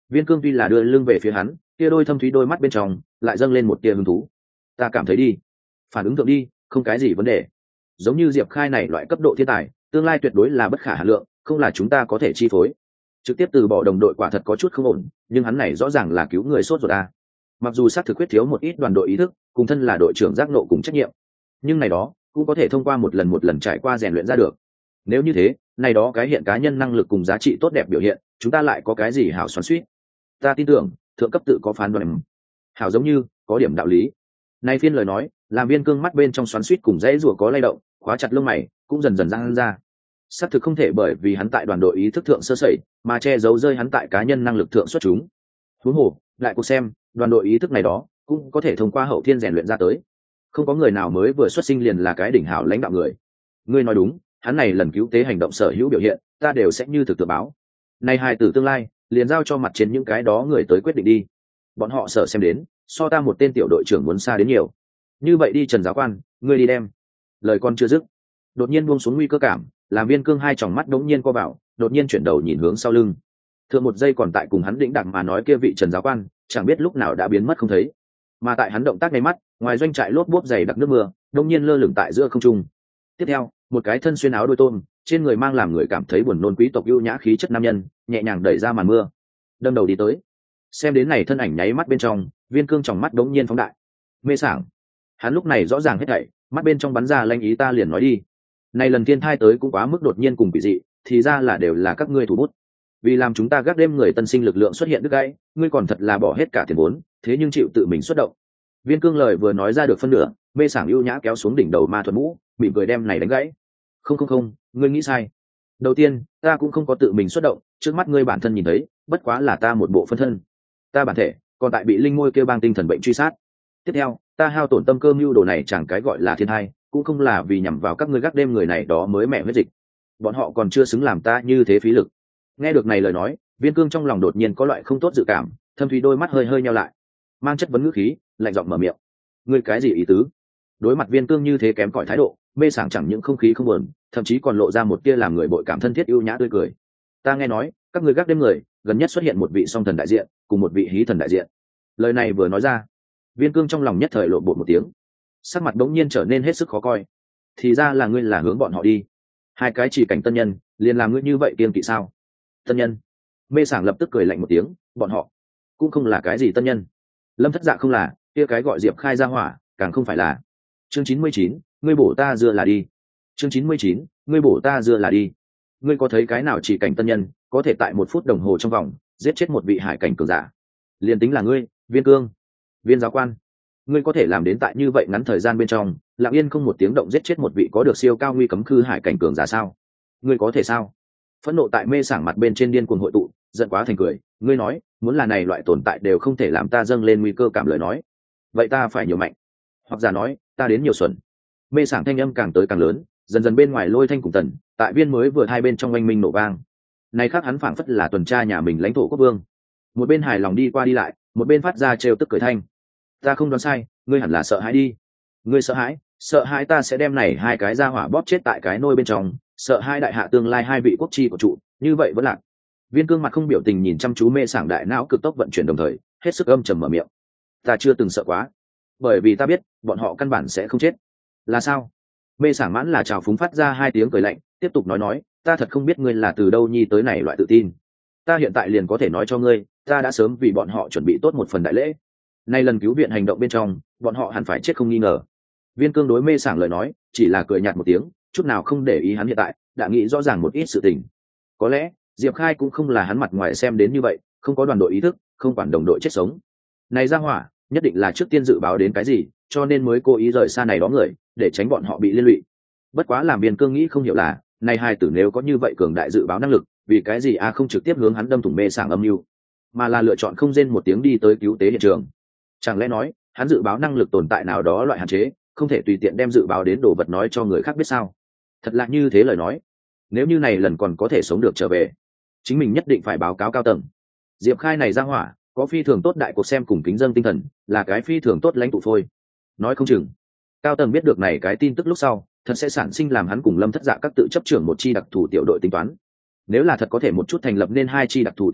Viên Cương tuy là đưa lưng về phía hắn, kia đôi thâm thúy đôi mắt bên trong lại dâng lên một tia hứng thú. Ta cảm thấy đi, phản ứng thượng đi, không cái gì vấn đề. Giống như Diệp Khai này loại cấp độ thiên tài, tương lai tuyệt đối là bất khả hà lượng, không là chúng ta có thể chi phối. Trực tiếp từ bỏ đồng đội quả thật có chút không ổn, nhưng hắn này rõ ràng là cứu người sốt ruột a. Mặc dù xác thực khuyết thiếu một ít đoàn đội ý thức, cùng thân là đội trưởng giác nộ cùng trách nhiệm, nhưng này đó cũng có thể thông qua một lần trải qua rèn luyện ra được. Nếu như thế, này đó cái hiện cá nhân năng lực cùng giá trị tốt đẹp biểu hiện, chúng ta lại có cái gì hảo xoắn xuýt. Ta tin tưởng thượng cấp tự có phán đoán. Hảo giống như có điểm đạo lý. Này phiên lời nói làm Viên Cương mắt bên trong xoắn xuýt cùng dãy rủa có lay động, khóa chặt lông mày cũng dần dần giãn ra. Xác thực không thể bởi vì hắn tại đoàn đội ý thức thượng sơ sẩy mà che giấu rơi hắn tại cá nhân năng lực thượng xuất chúng. Huống hồ lại cuộc xem đoàn đội ý thức này đó cũng có thể thông qua hậu thiên rèn luyện ra tới. Không có người nào mới vừa xuất sinh liền là cái đỉnh hảo lãnh đạo người. Ngươi nói đúng, hắn này lần cứu tế hành động sở hữu biểu hiện ta đều sẽ như thực tự báo. Này hài tử tương lai liền giao cho mặt trên những cái đó người tới quyết định đi. Bọn họ sợ xem đến so ta một tên tiểu đội trưởng muốn xa đến nhiều. Như vậy đi Trần giáo quan, ngươi đi đem. Lời con chưa dứt, đột nhiên buông xuống nguy cơ cảm, làm Viên Cương hai tròng mắt đống nhiên co vào, đột nhiên chuyển đầu nhìn hướng sau lưng. Thượng một giây còn tại cùng hắn đĩnh đạc mà nói kia vị Trần giáo quan chẳng biết lúc nào đã biến mất không thấy. Mà tại hắn động tác ngay mắt, ngoài doanh trại lốp bốp dày đặc nước mưa đống nhiên lơ lửng tại giữa không trung. Tiếp theo một cái thân xuyên áo đôi tôm, trên người mang làm người cảm thấy buồn nôn quý tộc ưu nhã khí chất nam nhân nhẹ nhàng đẩy ra màn mưa, đâm đầu đi tới. Xem đến này thân ảnh nháy mắt bên trong, Viên Cương tròng mắt đống nhiên phóng đại. Mê sảng, hắn lúc này rõ ràng hết thảy, mắt bên trong bắn ra lanh ý. Ta liền nói đi, này lần thiên thai tới cũng quá mức đột nhiên cùng quỷ dị, thì ra là đều là các ngươi thủ bút. Vì làm chúng ta gác đêm người tân sinh lực lượng xuất hiện đứt gãy, ngươi còn thật là bỏ hết cả tiền vốn, thế nhưng chịu tự mình xuất động. Viên Cương lời vừa nói ra được phân nửa, Mê sảng ưu nhã kéo xuống đỉnh đầu ma thuật mũ, bị cười đem này đánh gãy. Không, ngươi nghĩ sai. Đầu tiên, ta cũng không có tự mình xuất động, trước mắt ngươi bản thân nhìn thấy, bất quá là ta một bộ phân thân. Ta bản thể còn tại bị linh môi kêu bang tinh thần bệnh truy sát. Tiếp theo, ta hao tổn tâm cơ mưu đồ này chẳng cái gọi là thiên thai, cũng không là vì nhằm vào các ngươi gác đêm người này đó mới mẹ huyết dịch. Bọn họ còn chưa xứng làm ta như thế phí lực. Nghe được này lời nói, Viên Cương trong lòng đột nhiên có loại không tốt dự cảm, thâm thúy đôi mắt hơi hơi nheo lại, mang chất vấn ngữ khí, lạnh giọng mở miệng. Ngươi cái gì ý tứ? Đối mặt Viên Cương như thế kém cỏi thái độ, Mê sảng chẳng những không khí không buồn, thậm chí còn lộ ra một tia làm người bội cảm thân thiết ưu nhã tươi cười. Ta nghe nói các ngươi gác đêm người gần nhất xuất hiện một vị song thần đại diện cùng một vị hí thần đại diện. Lời này vừa nói ra, Viên Cương trong lòng nhất thời lộ bột một tiếng, sắc mặt đống nhiên trở nên hết sức khó coi. Thì ra là ngươi là hướng bọn họ đi. Hai cái chỉ cảnh tân nhân liền làm ngươi như vậy kiêng kỵ sao? Tân nhân? Mê sảng lập tức cười lạnh một tiếng, bọn họ cũng không là cái gì tân nhân. Lâm Thất Dạ không là, kia cái gọi Diệp Khai ra hỏa càng không phải là. Chương 99, ngươi bổ ta dưa là đi. Chương 99, ngươi bổ ta dưa là đi. Ngươi có thấy cái nào chỉ cảnh tân nhân có thể tại 1 phút đồng hồ trong vòng giết chết một vị hải cảnh cường giả? Liền tính là ngươi, Viên Cương, Viên giáo quan, ngươi có thể làm đến tại như vậy ngắn thời gian bên trong lặng yên không một tiếng động giết chết một vị có được siêu cao nguy cấm khư hải cảnh cường giả sao? Ngươi có thể sao? Phẫn nộ tại Mê sảng mặt bên trên điên cuồng hội tụ, giận quá thành cười. Ngươi nói muốn là này loại tồn tại đều không thể làm ta dâng lên nguy cơ cảm lời nói, vậy ta phải nhiều mạnh, hoặc giả nói ta đến nhiều xuẩn. Mê sảng thanh âm càng tới càng lớn, dần dần bên ngoài lôi thanh cùng tần tại viên mới vừa hai bên trong oanh minh nổ vang. Này khác hắn phảng phất là tuần tra nhà mình lãnh thổ quốc vương, một bên hài lòng đi qua đi lại, một bên phát ra trêu tức cười thanh. Ta không đoán sai, ngươi hẳn là sợ hãi đi. Ngươi sợ hãi ta sẽ đem này hai cái ra hỏa bóp chết tại cái nôi bên trong, sợ hai đại hạ tương lai hai vị quốc chi của trụ, như vậy vẫn lạc. Viên Cương mặt không biểu tình nhìn chăm chú Mê sảng đại não cực tốc vận chuyển đồng thời hết sức âm trầm mở miệng. Ta chưa từng sợ quá, bởi vì ta biết bọn họ căn bản sẽ không chết. Là sao? Mê sảng mãn là trào phúng phát ra hai tiếng cười lạnh, tiếp tục nói, ta thật không biết ngươi là từ đâu nhi tới này loại tự tin. Ta hiện tại liền có thể nói cho ngươi, ta đã sớm vì bọn họ chuẩn bị tốt một phần đại lễ. Nay lần cứu viện hành động bên trong, bọn họ hẳn phải chết không nghi ngờ. Viên Cương đối Mê sảng lời nói chỉ là cười nhạt một tiếng, chút nào không để ý hắn hiện tại đã nghĩ rõ ràng một ít sự tình. Có lẽ Diệp Khai cũng không là hắn mặt ngoài xem đến như vậy, không có đoàn đội ý thức, không quản đồng đội chết sống. Này ra hỏa nhất định là trước tiên dự báo đến cái gì, cho nên mới cố ý rời xa này đó người, để tránh bọn họ bị liên lụy. Bất quá làm Viên Cương nghĩ không hiểu là, này hai tử nếu có như vậy cường đại dự báo năng lực, vì cái gì không trực tiếp hướng hắn đâm thủng Mê sảng âm mưu, mà là lựa chọn không rên một tiếng đi tới cứu tế hiện trường. Chẳng lẽ nói hắn dự báo năng lực tồn tại nào đó loại hạn chế, không thể tùy tiện đem dự báo đến đồ vật nói cho người khác biết sao? Thật là như thế lời nói, nếu như này lần còn có thể sống được trở về, chính mình nhất định phải báo cáo cao tầng. Diệp Khai này ra hỏa có phi thường tốt đại cuộc xem cùng kính dân tinh thần, là cái phi thường tốt lãnh tụ phôi. Nói không chừng cao tầng biết được này cái tin tức lúc sau, thật sẽ sản sinh làm hắn cùng Lâm Thất Dạ các tự chấp trưởng một chi đặc thù tiểu đội tính toán. Nếu là thật có thể một chút thành lập nên hai chi đặc thù tiểu đội,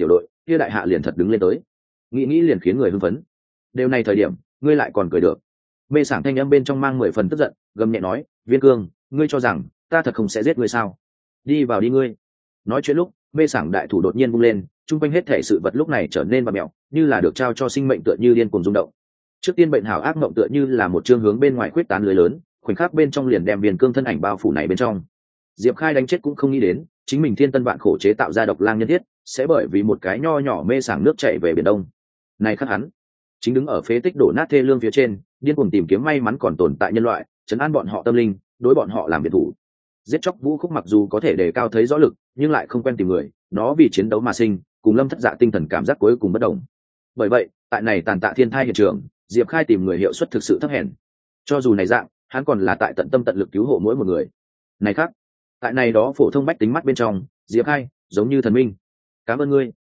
kia đại hạ liền thật đứng lên tới, nghĩ liền khiến người hưng phấn. Điều này thời điểm ngươi lại còn cười được. Mê Sảng thanh âm bên trong mang 10 phần tức giận, gầm nhẹ nói, Viên Cương, ngươi cho rằng ta thật không sẽ giết ngươi sao? Đi vào đi ngươi. Nói chuyện lúc, Mê Sảng đại thủ đột nhiên vung lên, chung quanh hết thể sự vật lúc này trở nên bạt mèo, như là được trao cho sinh mệnh tựa như điên cuồng rung động. Trước tiên bệnh hảo ác mộng tựa như là một chương hướng bên ngoài khuyết tán lưới lớn, khoảnh khắc bên trong liền đem Viên Cương thân ảnh bao phủ này bên trong. Diệp Khai đánh chết cũng không nghĩ đến, chính mình thiên tân vạn khổ chế tạo ra độc lang nhân thiết, sẽ bởi vì một cái nho nhỏ Mê Sảng nước chảy về biển đông. Này khắc hắn, chính đứng ở phế tích đổ nát thê lương phía trên, điên cuồng tìm kiếm may mắn còn tồn tại nhân loại, trấn an bọn họ tâm linh, đối bọn họ làm biệt thủ. Giết chóc Vũ Khúc mặc dù có thể đề cao thấy rõ lực, nhưng lại không quen tìm người, nó vì chiến đấu mà sinh, cùng Lâm Thất Dạ tinh thần cảm giác cuối cùng bất đồng. Bởi vậy, tại này tàn tạ thiên thai hiện trường, Diệp Khai tìm người hiệu suất thực sự thấp hèn. Cho dù này dạng, hắn còn là tại tận tâm tận lực cứu hộ mỗi một người. Này khác, tại này đó phổ thông bách tính mắt bên trong, Diệp Khai giống như thần minh. Cảm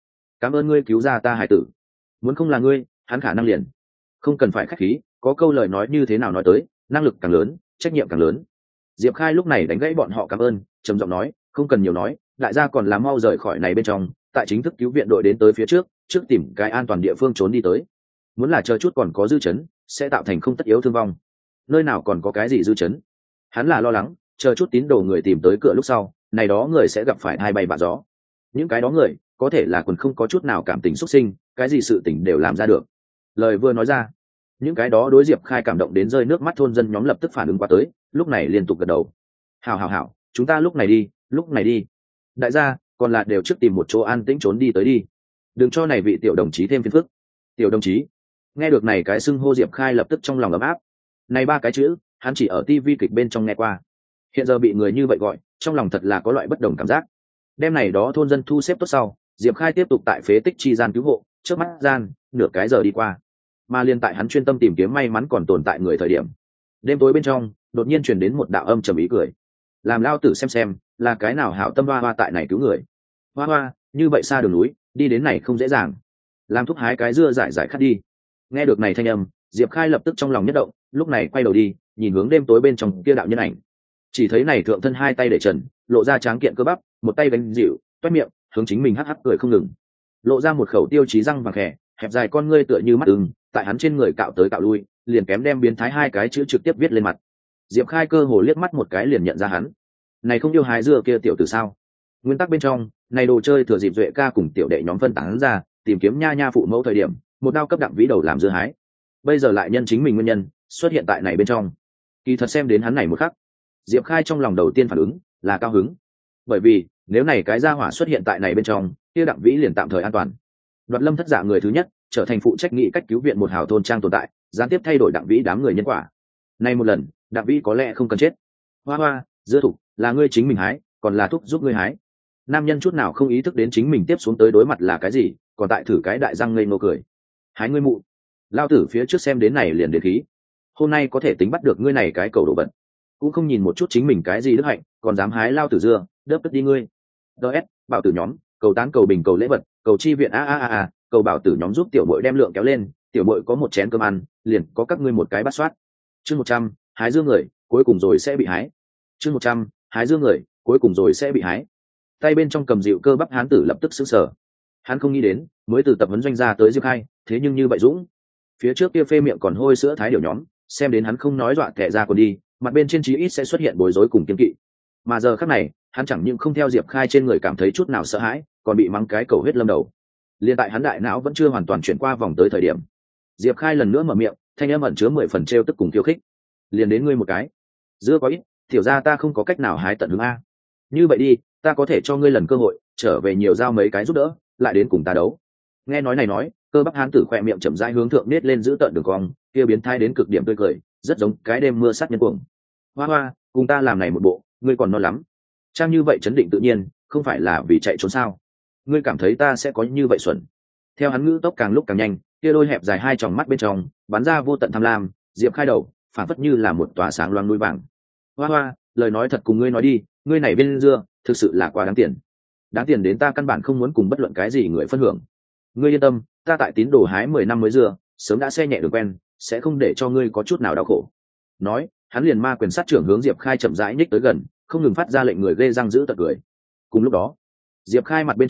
ơn ngươi cứu ra ta hải tử. Muốn không là ngươi, hắn khả năng liền không cần phải khách khí, có câu lời nói như thế nào nói tới, năng lực càng lớn, trách nhiệm càng lớn. Diệp Khai lúc này đánh gãy bọn họ cảm ơn, trầm giọng nói, không cần nhiều nói, đại gia còn là mau rời khỏi này bên trong, tại chính thức cứu viện đội đến tới phía trước tìm cái an toàn địa phương trốn đi tới. Muốn là chờ chút còn có dư chấn, sẽ tạo thành không tất yếu thương vong. Nơi nào còn có cái gì dư chấn? Hắn là lo lắng, chờ chút tín đồ người tìm tới cửa lúc sau, này đó người sẽ gặp phải hai bay vạ gió. Những cái đó người, có thể là quần không có chút nào cảm tình xuất sinh, cái gì sự tình đều làm ra được. Lời vừa nói ra, những cái đó đối Diệp Khai cảm động đến rơi nước mắt thôn dân nhóm lập tức phản ứng qua tới, lúc này liên tục gật đầu. Hảo, chúng ta lúc này đi. Đại gia, còn là đều trước tìm một chỗ an tĩnh trốn đi tới đi. Đừng cho này vị tiểu đồng chí thêm phiền phức. Tiểu đồng chí. Nghe được này cái xưng hô Diệp Khai lập tức trong lòng ấm áp. Này ba cái chữ, hắn chỉ ở TV kịch bên trong nghe qua. Hiện giờ bị người như vậy gọi, trong lòng thật là có loại bất đồng cảm giác. Đêm này đó thôn dân thu xếp tốt sau, Diệp Khai tiếp tục tại phế tích chi gian cứu hộ, trước mắt gian, nửa cái giờ đi qua. Mà liên tại hắn chuyên tâm tìm kiếm may mắn còn tồn tại người thời điểm. Đêm tối bên trong, đột nhiên truyền đến một đạo âm trầm ý cười. Làm lao tử xem, là cái nào hảo tâm hoa tại này cứu người. Hoa, như vậy xa đường núi, đi đến này không dễ dàng. Làm thúc hái cái dưa giải khát đi. Nghe được này thanh âm, Diệp Khai lập tức trong lòng nhất động, lúc này quay đầu đi, nhìn hướng đêm tối bên trong kia đạo nhân ảnh. Chỉ thấy này thượng thân hai tay để trần, lộ ra tráng kiện cơ bắp, một tay đánh dịu, toét miệng, hướng chính mình hắc hắc cười không ngừng. Lộ ra một khẩu tiêu chí răng vàng khẽ, hẹp dài con ngươi tựa như mắt ưng, tại hắn trên người cạo tới cạo lui, liền kém đem biến thái hai cái chữ trực tiếp viết lên mặt. Diệp Khai cơ hồ liếc mắt một cái liền nhận ra hắn. Này không yêu hái dưa kia tiểu tử sao? Nguyên tắc bên trong, này đồ chơi thừa dịp Duệ ca cùng tiểu đệ nhóm phân tán ra, tìm kiếm nha phụ mẫu thời điểm, một đao cấp đặng vĩ đầu làm dưa hái. Bây giờ lại nhân chính mình nguyên nhân, xuất hiện tại này bên trong. Kỳ thật xem đến hắn này một khắc, Diệp Khai trong lòng đầu tiên phản ứng là cao hứng. Bởi vì, nếu này cái gia hỏa xuất hiện tại này bên trong, kia đặng vĩ liền tạm thời an toàn. Đoạt Lâm Thất Dạ người thứ nhất, trở thành phụ trách nghị cách cứu viện một hào thôn trang tồn tại, gián tiếp thay đổi đặng vĩ đám người nhân quả. Nay một lần, đặng vĩ có lẽ không cần chết. Hoa, dưa thục, là ngươi chính mình hái, còn là thúc giúp ngươi hái. Nam nhân chút nào không ý thức đến chính mình tiếp xuống tới đối mặt là cái gì, còn tại thử cái đại răng ngây ngô cười. Hái ngươi mụ. Lao tử phía trước xem đến này liền đến khí. Hôm nay có thể tính bắt được ngươi này cái cầu đồ bẩn. Cũng không nhìn một chút chính mình cái gì đức hạnh, còn dám hái lao tử dưa, đớp tức đi ngươi. DS, bảo tử nhóm, cầu tán cầu bình cầu lễ vật, cầu chi viện a, cầu bảo tử nhóm giúp tiểu bội đem lượng kéo lên, tiểu bội có một chén cơm ăn, liền có các ngươi một cái bắt soát. Chương 100, hái dưa người, cuối cùng rồi sẽ bị hái. Chương 100, hái dưa người, cuối cùng rồi sẽ bị hái. Tay bên trong cầm dịu cơ bắp hán tử lập tức sững sờ. Hắn không nghĩ đến, mới từ tập huấn doanh ra tới Diệp Khai, thế nhưng như vậy dũng. Phía trước kia phê miệng còn hôi sữa thái điều nhóm, xem đến hắn không nói dọa kẻ ra còn đi, mặt bên trên chí ít sẽ xuất hiện bối rối cùng kiên kỵ. Mà giờ khắc này, hắn chẳng những không theo Diệp Khai trên người cảm thấy chút nào sợ hãi, còn bị mắng cái cầu huyết lâm đầu. Liên tại hắn đại não vẫn chưa hoàn toàn chuyển qua vòng tới thời điểm, Diệp Khai lần nữa mở miệng, thanh âm ẩn chứa 10 phần trêu tức cùng khiêu khích. Liền đến ngươi một cái. Dưa có ít, tiểu ra ta không có cách nào hái tận hướng a. Như vậy đi, ta có thể cho ngươi lần cơ hội, trở về nhiều giao mấy cái giúp đỡ, lại đến cùng ta đấu. Nghe nói này nói, cơ bắp hán tử khỏe miệng chậm rãi hướng thượng nết lên giữ tận đường cong, kia biến thái đến cực điểm tươi cười, rất giống cái đêm mưa sát nhân cuồng. Hoa, cùng ta làm này một bộ, ngươi còn non lắm. Trang như vậy chấn định tự nhiên, không phải là vì chạy trốn sao? Ngươi cảm thấy ta sẽ có như vậy xuẩn? Theo hắn ngữ tốc càng lúc càng nhanh, kia đôi hẹp dài hai tròng mắt bên trong bắn ra vô tận tham lam. Diệp Khai đầu phản phất như là một tòa sáng loáng núi vàng. Hoa, lời nói thật cùng ngươi nói đi, ngươi này bên dưa thực sự là quá đáng tiền đến ta căn bản không muốn cùng bất luận cái gì người phân hưởng. Ngươi yên tâm, ta tại tín đồ hái 10 năm mới dưa, sớm đã xe nhẹ đường quen, sẽ không để cho ngươi có chút nào đau khổ. Nói, hắn liền ma quyền sát trưởng hướng Diệp Khai chậm rãi nhích tới gần, không ngừng phát ra lệnh người ghê răng giữ tận cười. Cùng lúc đó, Diệp Khai mặt bên trên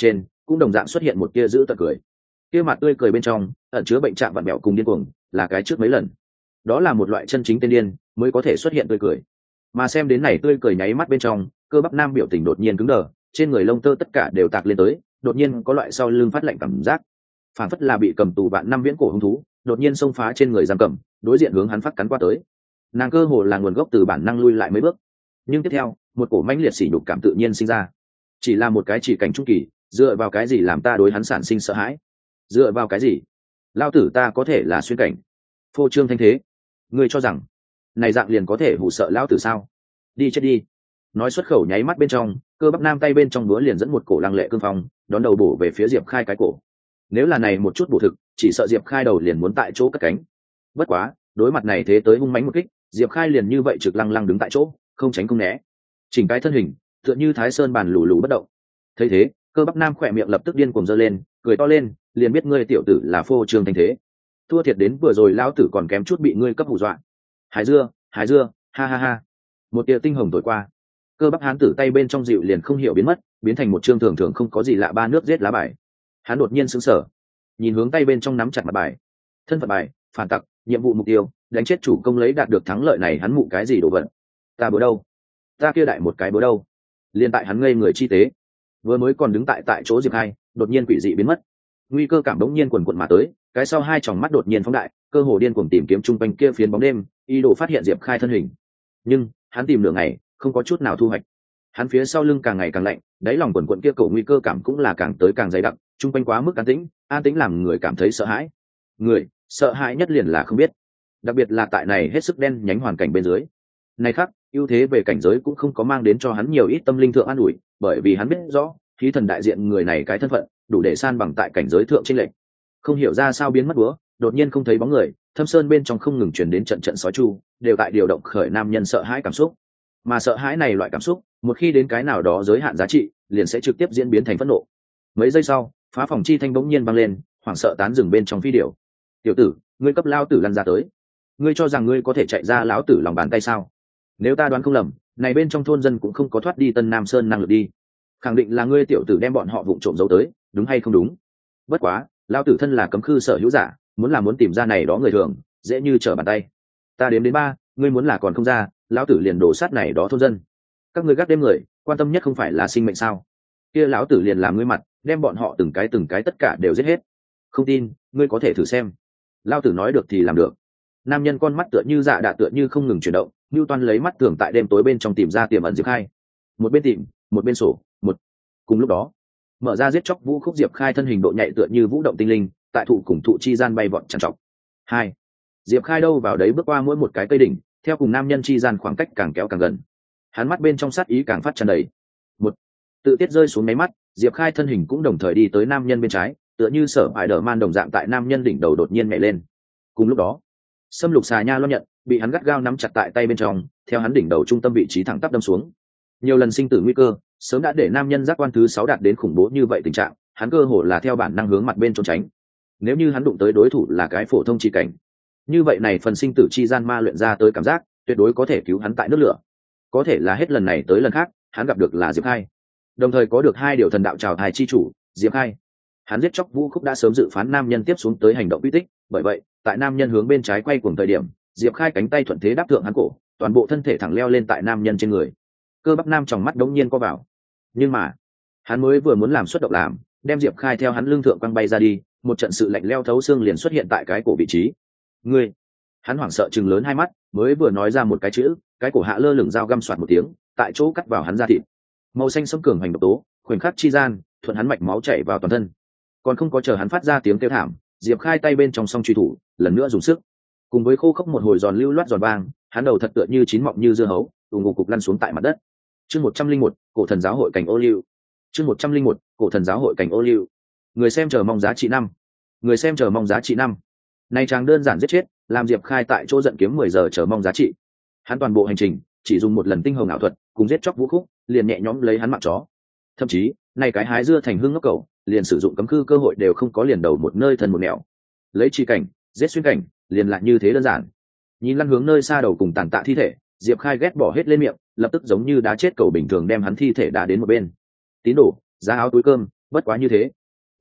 cũng đồng dạng xuất hiện một kia giữ tật cười. Kia mặt tươi cười bên trong ẩn chứa bệnh trạng vặn bẹo cùng điên cuồng, là cái trước mấy lần. Đó là một loại chân chính tên điên mới có thể xuất hiện tươi cười. Mà xem đến này tươi cười nháy mắt bên trong, cơ bắp nam biểu tình đột nhiên cứng đờ, trên người lông tơ tất cả đều tạc lên tới, đột nhiên có loại sau lưng phát lạnh cảm giác, phản phất là bị cầm tù bạn năm viễn cổ hung thú, đột nhiên xông phá trên người giam cầm, đối diện hướng hắn phát cắn qua tới. Nàng cơ hồ là nguồn gốc từ bản năng lui lại mấy bước, nhưng tiếp theo một cổ mãnh liệt sỉ nhục cảm tự nhiên sinh ra. Chỉ là một cái chỉ cảnh trung kỳ, dựa vào cái gì làm ta đối hắn sản sinh sợ hãi? Dựa vào cái gì? Lao tử ta có thể là xuyên cảnh, phô trương thanh thế, ngươi cho rằng này dạng liền có thể hù sợ lão tử sao? Đi chết đi! Nói xuất khẩu nháy mắt bên trong, cơ bắp nam tay bên trong búa liền dẫn một cổ lăng lệ cương phong, đón đầu bổ về phía Diệp Khai cái cổ. Nếu là này một chút bổ thực, chỉ sợ Diệp Khai đầu liền muốn tại chỗ cất cánh. Bất quá, đối mặt này thế tới hung mãnh một kích, Diệp Khai liền như vậy trực lăng lăng đứng tại chỗ, không tránh không né, chỉnh cái thân hình tựa như Thái Sơn bàn lù lù bất động. Thấy thế, cơ bắp nam khỏe miệng lập tức điên cuồng giơ lên, cười to lên, liền biết ngươi tiểu tử là phô trương thanh thế. Thua thiệt đến vừa rồi lão tử còn kém chút bị ngươi cấp hù dọa. Hải dưa, ha ha ha. Một tia tinh hồng thổi qua, cơ bắp hán tử tay bên trong dịu liền không hiểu biến mất, biến thành một chương thường thường không có gì lạ ba nước giết lá bài. Hắn đột nhiên sững sờ, nhìn hướng tay bên trong nắm chặt mặt bài. Thân phận bài, phản tặc, nhiệm vụ mục tiêu, đánh chết chủ công lấy đạt được thắng lợi này hắn mụ cái gì đồ vật? Ta bữa đâu? Ta kia đại một cái bữa đâu? Liên tại hắn ngây người chi tế, vừa mới còn đứng tại chỗ Diệp Khai, đột nhiên quỷ dị biến mất. Nguy cơ cảm đống nhiên quần quật mà tới, cái sau hai tròng mắt đột nhiên phóng đại, cơ hồ điên cuồng tìm kiếm trung quanh kia phiến bóng đêm, ý đồ phát hiện Diệp Khai thân hình. Nhưng hắn tìm nửa ngày, không có chút nào thu hoạch. Hắn phía sau lưng càng ngày càng lạnh, đáy lòng quần quật kia cổ nguy cơ cảm cũng là càng tới càng dày đặc, trung quanh quá mức an tĩnh làm người cảm thấy sợ hãi. Người sợ hãi nhất liền là không biết, đặc biệt là tại này hết sức đen nhánh hoàn cảnh bên dưới. Này khác, ưu thế về cảnh giới cũng không có mang đến cho hắn nhiều ít tâm linh thượng an ủi, bởi vì hắn biết rõ, khí thần đại diện người này cái thân phận, đủ để san bằng tại cảnh giới thượng chênh lệch. Không hiểu ra sao biến mất búa, đột nhiên không thấy bóng người, thâm sơn bên trong không ngừng truyền đến trận trận sói chu, đều tại điều động khởi nam nhân sợ hãi cảm xúc. Mà sợ hãi này loại cảm xúc, một khi đến cái nào đó giới hạn giá trị, liền sẽ trực tiếp diễn biến thành phẫn nộ. Mấy giây sau, phá phòng chi thanh bỗng nhiên vang lên, hoảng sợ tán dừng bên trong phi điểu. Tiểu tử, ngươi cấp lao tử lăn ra tới. Ngươi cho rằng ngươi có thể chạy ra lão tử lòng bàn tay sao? Nếu ta đoán không lầm, này bên trong thôn dân cũng không có thoát đi Tân Nam Sơn năng lực đi. Khẳng định là ngươi tiểu tử đem bọn họ vụng trộm giấu tới, đúng hay không đúng? Bất quá, lão tử thân là cấm khư sở hữu giả, muốn tìm ra này đó người thường, dễ như trở bàn tay. Ta đếm đến 3, ngươi muốn là còn không ra, lão tử liền đổ sát này đó thôn dân. Các ngươi gác đêm người, quan tâm nhất không phải là sinh mệnh sao? Kia lão tử liền làm ngươi mặt, đem bọn họ từng cái tất cả đều giết hết. Không tin, ngươi có thể thử xem. Lão tử nói được thì làm được. Nam nhân con mắt tựa như dạ đạ tựa như không ngừng chuyển động, Newton lấy mắt thường tại đêm tối bên trong tìm ra tiềm ẩn Diệp Khai. Một bên tìm, một bên sổ, cùng lúc đó, mở ra giết chóc vũ khúc Diệp Khai thân hình độ nhạy tựa như vũ động tinh linh, tại thụ cùng thụ chi gian bay vọt trằn trọc. 2. Diệp Khai đâu vào đấy bước qua mỗi một cái cây đỉnh, theo cùng nam nhân chi gian khoảng cách càng kéo càng gần. Hắn mắt bên trong sát ý càng phát tràn đầy. Một tự tiết rơi xuống mấy mắt, Diệp Khai thân hình cũng đồng thời đi tới nam nhân bên trái, tựa như sở ải đờ man đồng dạng tại nam nhân đỉnh đầu đột nhiên nhảy lên. Cùng lúc đó, xâm lục xà nha lo nhận bị hắn gắt gao nắm chặt tại tay bên trong, theo hắn đỉnh đầu trung tâm vị trí thẳng tắp đâm xuống. Nhiều lần sinh tử nguy cơ sớm đã để nam nhân giác quan thứ 6 đạt đến khủng bố như vậy tình trạng, hắn cơ hồ là theo bản năng hướng mặt bên trốn tránh. Nếu như hắn đụng tới đối thủ là cái phổ thông chi cảnh, như vậy này phần sinh tử chi gian ma luyện ra tới cảm giác tuyệt đối có thể cứu hắn tại nước lửa. Có thể là hết lần này tới lần khác, hắn gặp được là Diệp Khai, đồng thời có được 2 điều thần đạo trào thai chi chủ Diệp Khai. Hắn giết chóc vũ khúc đã sớm dự phán nam nhân tiếp xuống tới hành động uy tích, bởi vậy tại nam nhân hướng bên trái quay cuồng thời điểm, Diệp Khai cánh tay thuận thế đáp thượng hắn cổ, toàn bộ thân thể thẳng leo lên tại nam nhân trên người. Cơ bắp nam trong mắt đống nhiên co vào, nhưng mà hắn mới vừa muốn làm xuất động làm, đem Diệp Khai theo hắn lưng thượng quăng bay ra đi, một trận sự lạnh leo thấu xương liền xuất hiện tại cái cổ vị trí. Ngươi! Hắn hoảng sợ chừng lớn hai mắt, mới vừa nói ra một cái chữ, cái cổ hạ lơ lửng dao găm xoạt một tiếng, tại chỗ cắt vào hắn da thịt. Màu xanh sẫm cường hành độc tố, khoảnh khắc chi gian, thuận hắn mạch máu chảy vào toàn thân. Còn không có chờ hắn phát ra tiếng kêu thảm, Diệp Khai tay bên trong song truy thủ lần nữa dùng sức, cùng với khô khốc một hồi giòn lưu loát giòn vang, hắn đầu thật tựa như chín mọng như dưa hấu, ù ngục cục lăn xuống tại mặt đất. Chương 101, cổ thần giáo hội cảnh ô liu. Chương 101, cổ thần giáo hội cảnh ô liu. Người xem chờ mong giá trị 5. Người xem chờ mong giá trị 5. Này chàng đơn giản giết chết, làm Diệp Khai tại chỗ giận kiếm 10 giờ chờ mong giá trị. Hắn toàn bộ hành trình chỉ dùng một lần tinh hồng ảo thuật, cùng giết chóc vũ khúc, liền nhẹ nhõm lấy hắn mạng chó. Thậm chí, này cái hái dưa thành hương ngốc cầu, liền sử dụng cấm khư cơ hội đều không có, liền đầu một nơi thần một nẻo. Lấy chi cảnh, giết xuyên cảnh, liền lại như thế đơn giản. Nhìn lăn hướng nơi xa đầu cùng tàn tạ thi thể, Diệp Khai ghét bỏ hết lên miệng, lập tức giống như đá chết cầu bình thường đem hắn thi thể đá đến một bên. Tín đồ, giá áo túi cơm, bất quá như thế.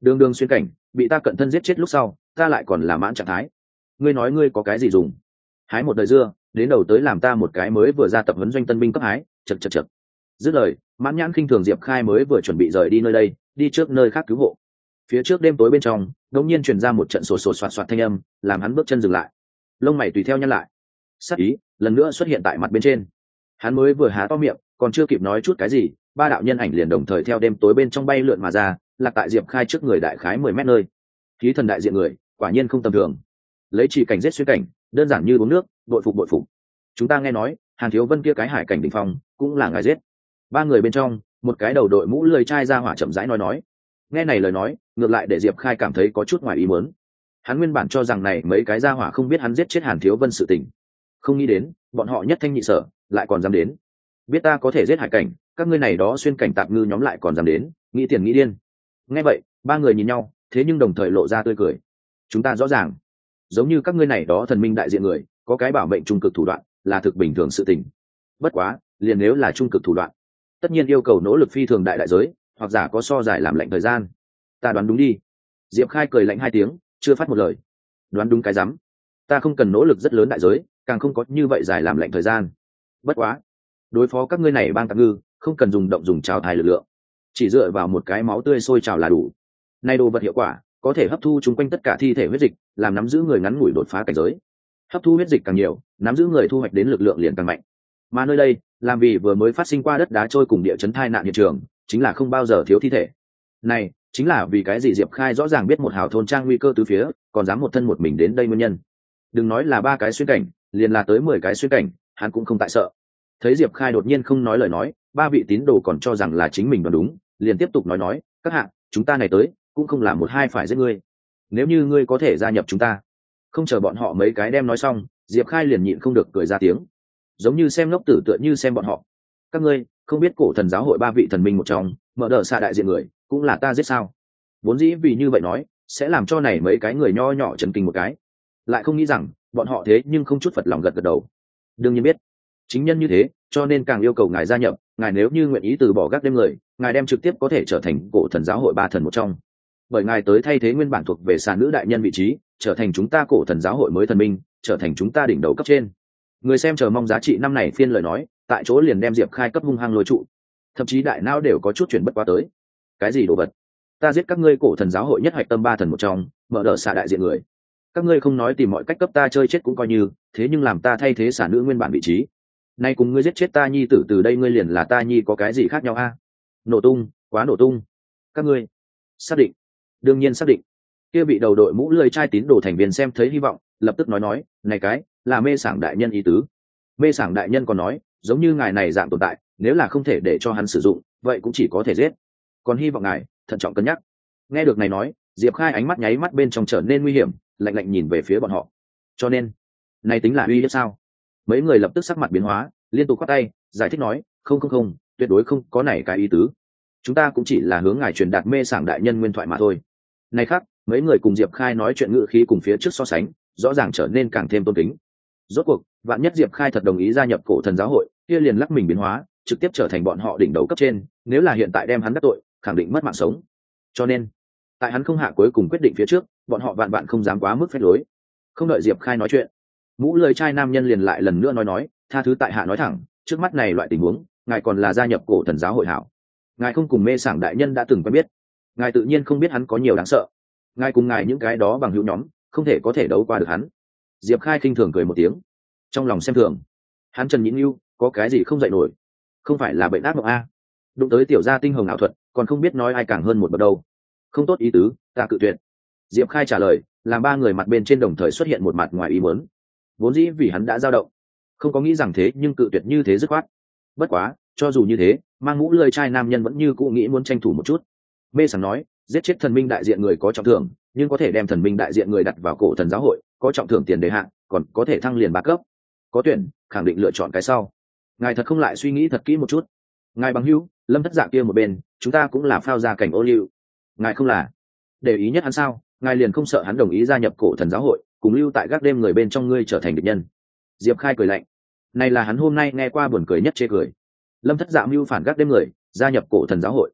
đường đường xuyên cảnh bị ta cận thân giết chết lúc sau ta lại còn là mãn trạng thái, ngươi nói ngươi có cái gì dùng? Hái một đời dưa đến đầu tới làm ta một cái mới vừa ra tập huấn doanh tân binh cấp hái, chật chật chật. Dứt lời, mãn nhãn khinh thường Diệp Khai mới vừa chuẩn bị rời đi nơi đây, đi trước nơi khác cứu hộ. Phía trước đêm tối bên trong đột nhiên truyền ra một trận sột sột soạt soạt thanh âm, làm hắn bước chân dừng lại, lông mày tùy theo nhăn lại. Sát ý lần nữa xuất hiện tại mặt bên trên. Hắn mới vừa há to miệng, còn chưa kịp nói chút cái gì, ba đạo nhân ảnh liền đồng thời theo đêm tối bên trong bay lượn mà ra, lạc tại Diệp Khai trước người đại khái 10 mét nơi. Khí thần đại diện người, quả nhiên không tầm thường. Lấy chỉ cảnh giết xuyên cảnh, đơn giản như uống nước, bội phục bội phục. Chúng ta nghe nói, Hàn Thiếu Vân kia cái hải cảnh đỉnh phong, cũng là ngài giết. Ba người bên trong, một cái đầu đội mũ lười trai ra hỏa chậm rãi nói. Nghe này lời nói, ngược lại để Diệp Khai cảm thấy có chút ngoài ý muốn. Hắn nguyên bản cho rằng này mấy cái gia hỏa không biết hắn giết chết Hàn Thiếu Vân sự tình, không nghĩ đến bọn họ nhất thanh nhị sở lại còn dám đến. Biết ta có thể giết hải cảnh, các ngươi này đó xuyên cảnh tạp ngư nhóm lại còn dám đến, nghĩ tiền nghĩ điên. Nghe vậy, ba người nhìn nhau, thế nhưng đồng thời lộ ra tươi cười. Chúng ta rõ ràng, giống như các ngươi này đó thần minh đại diện người, có cái bảo mệnh trung cực thủ đoạn, là thực bình thường sự tình. Bất quá, liền nếu là trung cực thủ đoạn, tất nhiên yêu cầu nỗ lực phi thường đại đại giới, hoặc giả có so giải làm lệnh thời gian. Ta đoán đúng đi. Diệp Khai cười lạnh 2 tiếng, chưa phát một lời. Đoán đúng cái rắm. Ta không cần nỗ lực rất lớn đại giới, càng không có như vậy giải làm lệnh thời gian. Bất quá, đối phó các ngươi này bang tạp ngư, không cần dùng trào thai lực lượng, chỉ dựa vào một cái máu tươi sôi trào là đủ. Nay đồ vật hiệu quả, có thể hấp thu chung quanh tất cả thi thể huyết dịch, làm nắm giữ người ngắn ngủi đột phá cảnh giới. Hấp thu huyết dịch càng nhiều, nắm giữ người thu hoạch đến lực lượng liền càng mạnh. Mà nơi đây, làm vì vừa mới phát sinh qua đất đá trôi cùng địa chấn thai nạn hiện trường, chính là không bao giờ thiếu thi thể. Này, chính là vì cái gì Diệp Khai rõ ràng biết một hào thôn trang nguy cơ tứ phía, còn dám một thân một mình đến đây nguyên nhân. Đừng nói là 3 cái xuyên cảnh, liền là tới 10 cái xuyên cảnh, hắn cũng không tại sợ. Thấy Diệp Khai đột nhiên không nói lời nói, 3 vị tín đồ còn cho rằng là chính mình đoán đúng, liền tiếp tục nói, các hạ, chúng ta này tới, cũng không là một hai phải giết ngươi. Nếu như ngươi có thể gia nhập chúng ta. Không chờ bọn họ mấy cái đem nói xong, Diệp Khai liền nhịn không được cười ra tiếng. Giống như xem ngốc tử tựa như xem bọn họ. Các ngươi, không biết cổ thần giáo hội 3 vị thần minh một trong, mở đờ xạ đại diện người, cũng là ta giết sao? Vốn dĩ vì như vậy nói, sẽ làm cho này mấy cái người nho nhỏ chấn kinh một cái. Lại không nghĩ rằng, bọn họ thế nhưng không chút phật lòng gật gật đầu. Đương nhiên biết, chính nhân như thế, cho nên càng yêu cầu ngài gia nhập, ngài nếu như nguyện ý từ bỏ gác đêm người, ngài đem trực tiếp có thể trở thành cổ thần giáo hội 3 thần một trong. Bởi ngài tới thay thế nguyên bản thuộc về xà nữ đại nhân vị trí, trở thành chúng ta cổ thần giáo hội mới thần minh, trở thành chúng ta đỉnh đầu cấp trên. Người xem chờ mong giá trị năm này phiên lời nói, tại chỗ liền đem Diệp Khai cấp hung hăng lôi trụ, thậm chí đại não đều có chút chuyển bất quá tới. Cái gì đồ vật? Ta giết các ngươi cổ thần giáo hội nhất hoạch tâm 3 thần một trong, mở đờ xạ đại diện người. Các ngươi không nói tìm mọi cách cấp ta chơi chết cũng coi như, thế nhưng làm ta thay thế xà nữ nguyên bản vị trí. Nay cùng ngươi giết chết ta nhi tử từ đây ngươi liền là ta nhi có cái gì khác nhau a? Nổ tung, quá nổ tung. Các ngươi xác định? Đương nhiên xác định. Kia bị đầu đội mũ lười trai tín đồ thành viên xem thấy hy vọng, lập tức nói, này cái là mê sảng đại nhân ý tứ. Mê sảng đại nhân còn nói, giống như ngài này dạng tồn tại, nếu là không thể để cho hắn sử dụng, vậy cũng chỉ có thể giết. Còn hy vọng ngài thận trọng cân nhắc. Nghe được này nói, Diệp Khai ánh mắt nháy mắt bên trong trở nên nguy hiểm, lạnh lạnh nhìn về phía bọn họ. Cho nên, này tính là uy hiếp sao? Mấy người lập tức sắc mặt biến hóa, liên tục quát tay, giải thích nói, không, tuyệt đối không có này cái ý tứ. Chúng ta cũng chỉ là hướng ngài truyền đạt mê sảng đại nhân nguyên thoại mà thôi. Này khác, mấy người cùng Diệp Khai nói chuyện ngữ khí cùng phía trước so sánh, rõ ràng trở nên càng thêm tôn kính. Rốt cuộc, vạn nhất Diệp Khai thật đồng ý gia nhập cổ thần giáo hội, kia liền lắc mình biến hóa, trực tiếp trở thành bọn họ đỉnh đầu cấp trên, nếu là hiện tại đem hắn đắc tội, khẳng định mất mạng sống. Cho nên, tại hắn không hạ cuối cùng quyết định phía trước, bọn họ vạn vạn không dám quá mức phép lối. Không đợi Diệp Khai nói chuyện, mũ lười trai nam nhân liền lại lần nữa nói, tha thứ tại hạ nói thẳng, trước mắt này loại tình huống, ngài còn là gia nhập cổ thần giáo hội hảo. Ngài không cùng mê sảng đại nhân đã từng quen biết, ngài tự nhiên không biết hắn có nhiều đáng sợ. Ngài cùng ngài những cái đó bằng hữu nhóm, không thể có thể đấu qua được hắn. Diệp Khai khinh thường cười một tiếng, trong lòng xem thường. Hắn Trần Nhĩ Nưu, có cái gì không dạy nổi? Không phải là bệnh ác mộng a? Đụng tới tiểu gia tinh hồng ảo thuật, còn không biết nói ai càng hơn một bậc đâu. Không tốt ý tứ, ta cự tuyệt. Diệp Khai trả lời, làm ba người mặt bên trên đồng thời xuất hiện một mặt ngoài ý muốn. Vốn dĩ vì hắn đã dao động, không có nghĩ rằng thế nhưng cự tuyệt như thế dứt khoát. Bất quá, cho dù như thế, mang mũ lười trai nam nhân vẫn như cũ nghĩ muốn tranh thủ một chút. Mê sảng nói, giết chết thần minh đại diện người có trọng thưởng, nhưng có thể đem thần minh đại diện người đặt vào cổ thần giáo hội, có trọng thưởng tiền đề hạn, còn có thể thăng liền 3 cấp. Có tuyển, khẳng định lựa chọn cái sau. Ngài thật không lại suy nghĩ thật kỹ một chút. Ngài bằng hữu, Lâm Thất Dạ kia một bên, chúng ta cũng là phao ra cảnh ô liu. Ngài không là để ý nhất hắn sao? Ngài liền không sợ hắn đồng ý gia nhập cổ thần giáo hội, cùng lưu tại gác đêm người bên trong ngươi trở thành địch nhân? Diệp Khai cười lạnh. Này là hắn hôm nay nghe qua buồn cười nhất chê cười. Lâm Thất Dạ mưu phản gác đêm người, gia nhập cổ thần giáo hội.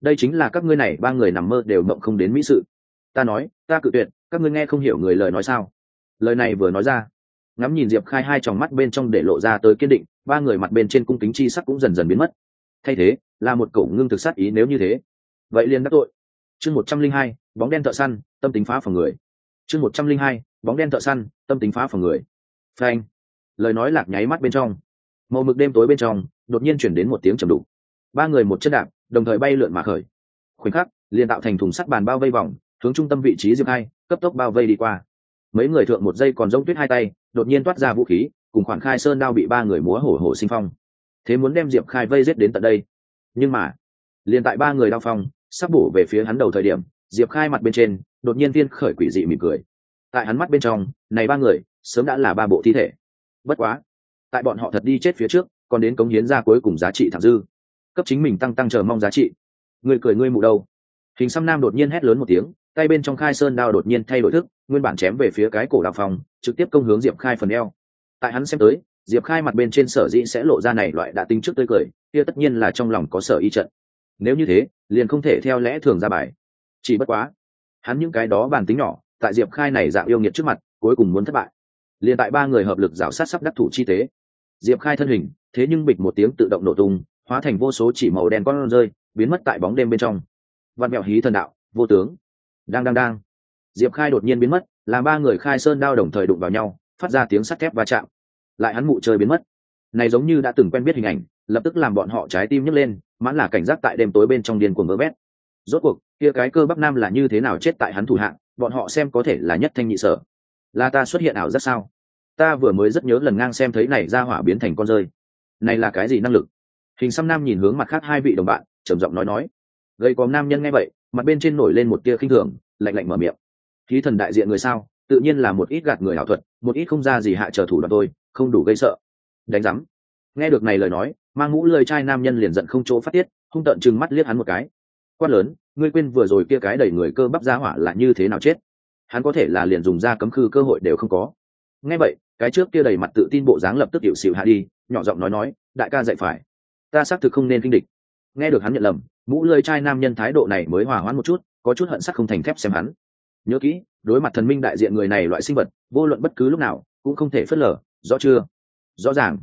đây chính là các ngươi này ba người nằm mơ đều mộng không đến mỹ sự. Ta nói ta cự tuyệt, các ngươi nghe không hiểu người lời nói sao? Lời này vừa nói ra, ngắm nhìn Diệp Khai hai tròng mắt bên trong để lộ ra tới kiên định, ba người mặt bên trên cung kính chi sắc cũng dần dần biến mất, thay thế là một cổng ngưng thực sát ý. Nếu như thế vậy liền đắc tội. Chương 102, bóng đen thợ săn, tâm tính phá phòng người. Chương 102, bóng đen thợ săn, tâm tính phá phòng người. Phanh. Lời nói lạc nháy mắt bên trong, màu mực đêm tối bên trong đột nhiên chuyển đến một tiếng trầm đục. Ba người một chân đạp đồng thời bay lượn mà khởi, khoảnh khắc liền tạo thành thùng sắt bàn bao vây vòng, hướng trung tâm vị trí Diệp Khai cấp tốc bao vây đi qua. Mấy người thượng một giây còn giống tuyết hai tay đột nhiên toát ra vũ khí, cùng khoản khai sơn đao bị ba người múa hổ hổ sinh phong, thế muốn đem Diệp Khai vây giết đến tận đây. Nhưng mà liền tại ba người đao phong sắp bổ về phía hắn đầu thời điểm, Diệp Khai mặt bên trên đột nhiên tiên khởi quỷ dị mỉm cười. Tại hắn mắt bên trong, này ba người sớm đã là ba bộ thi thể. Bất quá tại bọn họ thật đi chết phía trước, còn đến cống hiến ra cuối cùng giá trị thẳng dư, cấp chính mình tăng chờ mong giá trị. Người cười ngươi mụ đâu? Hình xăm nam đột nhiên hét lớn một tiếng, tay bên trong khai sơn đao đột nhiên thay đổi thức, nguyên bản chém về phía cái cổ đao phong, trực tiếp công hướng Diệp Khai phần eo. Tại hắn xem tới, Diệp Khai mặt bên trên sở dĩ sẽ lộ ra này loại đã tính trước tươi cười, kia tất nhiên là trong lòng có sở y trận. Nếu như thế, liền không thể theo lẽ thường ra bài. Chỉ bất quá, hắn những cái đó bản tính nhỏ, tại Diệp Khai này dạng yêu nghiệt trước mặt, cuối cùng muốn thất bại. Liền tại ba người hợp lực rảo sát sắp đắc thủ chi tế, Diệp Khai thân hình, thế nhưng bịch một tiếng tự động nổ tung, hóa thành vô số chỉ màu đen con rơi, biến mất tại bóng đêm bên trong. Vạn mẹo hí thần đạo, vô tướng. Đang. Diệp Khai đột nhiên biến mất, làm ba người khai sơn đao đồng thời đụng vào nhau, phát ra tiếng sắt thép va chạm. Lại hắn mụ chơi biến mất. Này giống như đã từng quen biết hình ảnh, lập tức làm bọn họ trái tim nhức lên, mãn là cảnh giác tại đêm tối bên trong điên cuồng vỡ vét. Rốt cuộc, kia cái cơ bắp nam là như thế nào chết tại hắn thủ hạ, bọn họ xem có thể là nhất thanh nhị sở. Là ta xuất hiện ảo giác sao? Ta vừa mới rất nhớ lần ngang xem thấy này ra hỏa biến thành con rơi. Này là cái gì năng lực? Hình xăm nam nhìn hướng mặt khác hai vị đồng bạn, trầm giọng nói. Gây có nam nhân nghe vậy, mặt bên trên nổi lên một tia khinh thường, lạnh mở miệng. Khí thần đại diện người sao? Tự nhiên là một ít gạt người ảo thuật, một ít không ra gì hạ trở thủ đoạn tôi, không đủ gây sợ. Đánh rắm. Nghe được này lời nói, mang mũ lười trai nam nhân liền giận không chỗ phát tiết, hung tợn trừng mắt liếc hắn một cái. Quát lớn, ngươi quên vừa rồi kia cái đẩy người cơ bắp ra hỏa là như thế nào chết? Hắn có thể là liền dùng ra cấm khư cơ hội đều không có. Nghe vậy, cái trước kia đầy mặt tự tin bộ dáng lập tức hiểu xỉu hạ đi, nhỏ giọng nói, đại ca dạy phải, ta xác thực không nên kinh địch. Nghe được hắn nhận lầm, mũ lười trai nam nhân thái độ này mới hòa hoãn một chút, có chút hận sắt không thành thép xem hắn. Nhớ kỹ, đối mặt thần minh đại diện người này loại sinh vật, vô luận bất cứ lúc nào cũng không thể phớt lờ, rõ chưa? Rõ ràng.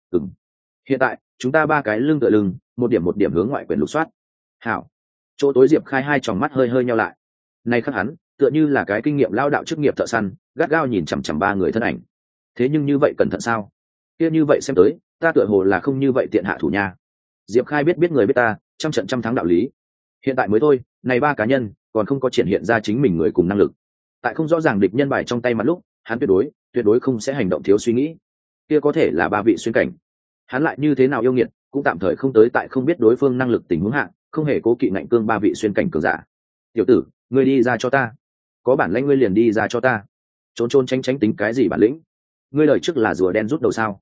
Hiện tại chúng ta ba cái lưng tựa lưng, một điểm hướng ngoại quyền lục soát. Hảo. Chỗ tối Diệp Khai hai tròng mắt hơi nhau lại. Này khắc hắn tựa như là cái kinh nghiệm lao đạo chức nghiệp thợ săn, gắt gao nhìn chằm ba người thân ảnh. Thế nhưng như vậy cẩn thận sao? Kia như vậy xem tới, ta tựa hồ là không như vậy tiện hạ thủ nha. Diệp Khai biết người biết ta, trăm trận trăm thắng đạo lý. Hiện tại mới thôi, này ba cá nhân còn không có triển hiện ra chính mình người cùng năng lực. Tại không rõ ràng địch nhân bài trong tay mặt lúc, hắn tuyệt đối không sẽ hành động thiếu suy nghĩ. Kia có thể là ba vị xuyên cảnh. Hắn lại như thế nào yêu nghiệt, cũng tạm thời không tới tại không biết đối phương năng lực tình huống hạ, không hề cố kỵ ngạnh cương ba vị xuyên cảnh cường giả. Tiểu tử, ngươi đi ra cho ta. Có bản lĩnh ngươi liền đi ra cho ta. Trốn tránh tính cái gì bản lĩnh? Ngươi lời trước là rùa đen rút đầu sao?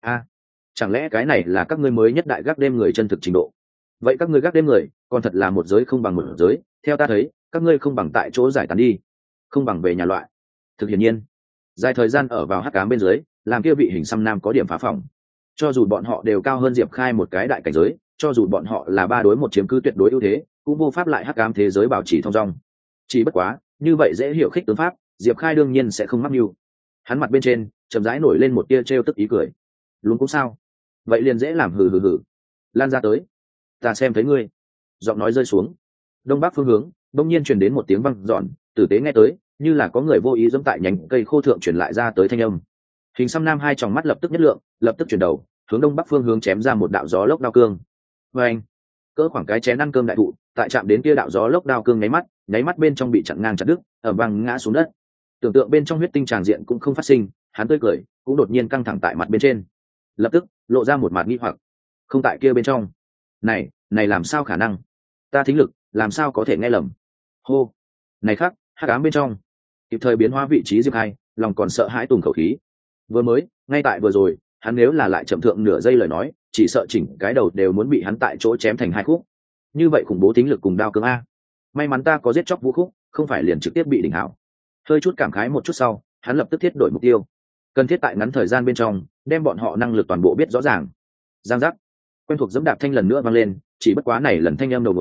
Chẳng lẽ cái này là các ngươi mới nhất đại gác đêm người chân thực trình độ? Vậy các ngươi gác đêm người còn thật là một giới không bằng một giới, theo ta thấy các ngươi không bằng tại chỗ giải tán đi, không bằng về nhà loại. Thực hiển nhiên, dài thời gian ở vào hắc ám bên dưới, làm kia vị hình xăm nam có điểm phá phòng. Cho dù bọn họ đều cao hơn Diệp Khai một cái đại cảnh giới, cho dù bọn họ là ba đối một chiếm cứ tuyệt đối ưu thế, cũng vô pháp lại hắc ám thế giới bảo trì thong dong. Chỉ bất quá, như vậy dễ hiểu khích tướng pháp, Diệp Khai đương nhiên sẽ không mắc mưu. Hắn mặt bên trên chậm rãi nổi lên một tia trêu tức ý cười. Luôn cũng sao? Vậy liền dễ làm, hừ. Lan ra tới, ta xem thấy ngươi. Giọng nói rơi xuống, đông bắc phương hướng đông nhiên truyền đến một tiếng vang dọn, tử tế nghe tới, như là có người vô ý giẫm tại nhánh cây khô thượng truyền lại ra tới thanh âm. Hình xăm nam hai tròng mắt lập tức nhất lượng, lập tức chuyển đầu hướng đông bắc phương hướng chém ra một đạo gió lốc đao cương. Anh, cỡ khoảng cái chén ăn cơm đại thụ, tại chạm đến kia đạo gió lốc đao cương nháy mắt bên trong bị chặn ngang chặt đứt, ở văng ngã xuống đất. Tưởng tượng bên trong huyết tinh tràng diện cũng không phát sinh, hắn tươi cười cũng đột nhiên căng thẳng tại mặt bên trên, lập tức lộ ra một mặt nghi hoặc. Không tại kia bên trong, này làm sao khả năng? Ta thính lực làm sao có thể nghe lầm? Hô, này khác hắc ám bên trong kịp thời biến hóa vị trí Diệp Khai, lòng còn sợ hãi tùng khẩu khí. Vừa mới ngay tại vừa rồi, hắn nếu là lại chậm thượng nửa giây lời nói, chỉ sợ chỉnh cái đầu đều muốn bị hắn tại chỗ chém thành hai khúc. Như vậy khủng bố tính lực cùng đao cương a. May mắn ta có giết chóc vũ khúc, không phải liền trực tiếp bị đỉnh hảo. Hơi chút cảm khái một chút sau, hắn lập tức thiết đổi mục tiêu, cần thiết tại ngắn thời gian bên trong đem bọn họ năng lực toàn bộ biết rõ ràng. Giang giác, quen thuộc dẫm đạp thanh lần nữa vang lên, chỉ bất quá này lần thanh âm đầu vườn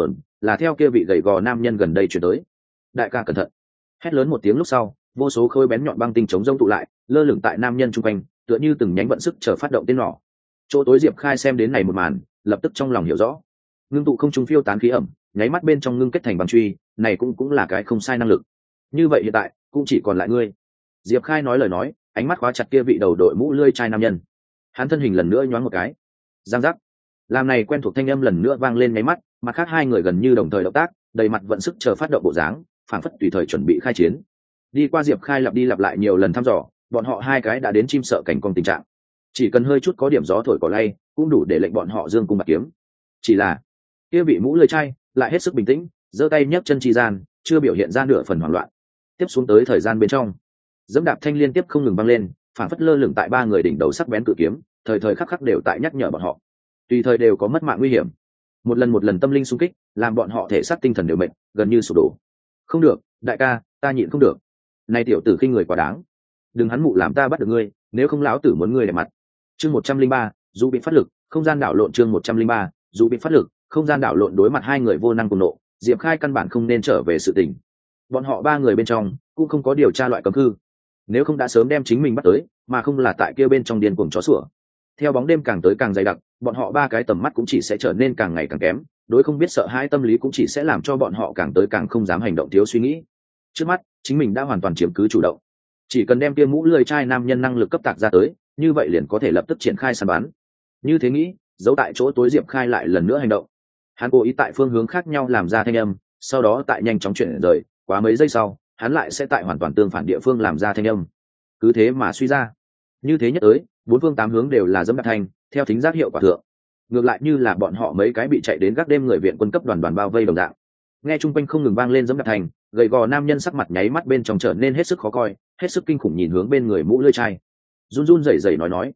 là theo kia vị gầy gò nam nhân gần đây chuyển tới. Đại ca cẩn thận. Hét lớn một tiếng lúc sau, vô số khối bén nhọn băng tinh chống rông tụ lại, lơ lửng tại nam nhân trung quanh, tựa như từng nhánh vận sức chờ phát động tên nỏ. Chỗ tối Diệp Khai xem đến này một màn, lập tức trong lòng hiểu rõ. Ngưng tụ không trung phiêu tán khí ẩm, nháy mắt bên trong ngưng kết thành băng truy, này cũng là cái không sai năng lực. Như vậy hiện tại, cũng chỉ còn lại ngươi. Diệp Khai nói lời nói, ánh mắt khóa chặt kia vị đầu đội mũ lươi chai nam nhân. Hắn thân hình lần nữa nhoáng một cái. Giang giác. Làm này quen thuộc thanh âm lần nữa vang lên nháy mắt, mặt khác hai người gần như đồng thời động tác, đầy mặt vận sức chờ phát động bộ dáng, phảng phất tùy thời chuẩn bị khai chiến. Đi qua Diệp Khai lặp đi lặp lại nhiều lần thăm dò, bọn họ hai cái đã đến chim sợ cảnh cong tình trạng. Chỉ cần hơi chút có điểm gió thổi cỏ lay, cũng đủ để lệnh bọn họ dương cung bạt kiếm. Chỉ là kia vị mũ lưỡi chai lại hết sức bình tĩnh, giơ tay nhấc chân chi gian, chưa biểu hiện ra nửa phần hoảng loạn. Tiếp xuống tới thời gian bên trong, dẫm đạp thanh liên tiếp không ngừng băng lên, phảng phất lơ lửng tại ba người đỉnh đầu sắc bén cự kiếm, thời thời khắc khắc đều tại nhắc nhở bọn họ, tùy thời đều có mất mạng nguy hiểm. Một lần tâm linh xung kích, làm bọn họ thể xác tinh thần đều mệt, gần như sụp đổ. Không được, đại ca, ta nhịn không được. Này tiểu tử khinh người quá đáng, đừng hắn mụ làm ta bắt được ngươi, nếu không lão tử muốn ngươi để mặt. Chương 103, dù bị phát lực, không gian đảo lộn. Chương 103, dù bị phát lực, không gian đảo lộn. Đối mặt hai người vô năng cùng nộ, Diệp Khai căn bản không nên trở về sự tình. Bọn họ ba người bên trong cũng không có điều tra loại cấm cư, nếu không đã sớm đem chính mình bắt tới, mà không là tại kia bên trong điên cuồng chó sủa. Theo bóng đêm càng tới càng dày đặc, bọn họ ba cái tầm mắt cũng chỉ sẽ trở nên càng ngày càng kém, đối không biết sợ hãi tâm lý cũng chỉ sẽ làm cho bọn họ càng tới càng không dám hành động thiếu suy nghĩ. Trước mắt chính mình đã hoàn toàn chiếm cứ chủ động, chỉ cần đem kia mũ lười trai nam nhân năng lực cấp tạc ra tới, như vậy liền có thể lập tức triển khai săn bắn. Như thế nghĩ, giấu tại chỗ tối Diệp Khai lại lần nữa hành động. Hắn cố ý tại phương hướng khác nhau làm ra thanh âm, sau đó tại nhanh chóng chuyển rời, quá mấy giây sau, hắn lại sẽ tại hoàn toàn tương phản địa phương làm ra thanh âm. Cứ thế mà suy ra, như thế nhất tới, bốn phương tám hướng đều là dẫm đạp thanh, theo thính giác hiệu quả thượng. Ngược lại như là bọn họ mấy cái bị chạy đến gác đêm người viện quân cấp đoàn bao vây đồng dạng. Nghe chung quanh không ngừng vang lên dẫm đạp thanh, gầy gò nam nhân sắc mặt nháy mắt bên trong trở nên hết sức khó coi, hết sức kinh khủng nhìn hướng bên người mũ lưỡi chai, run run rẩy rẩy nói,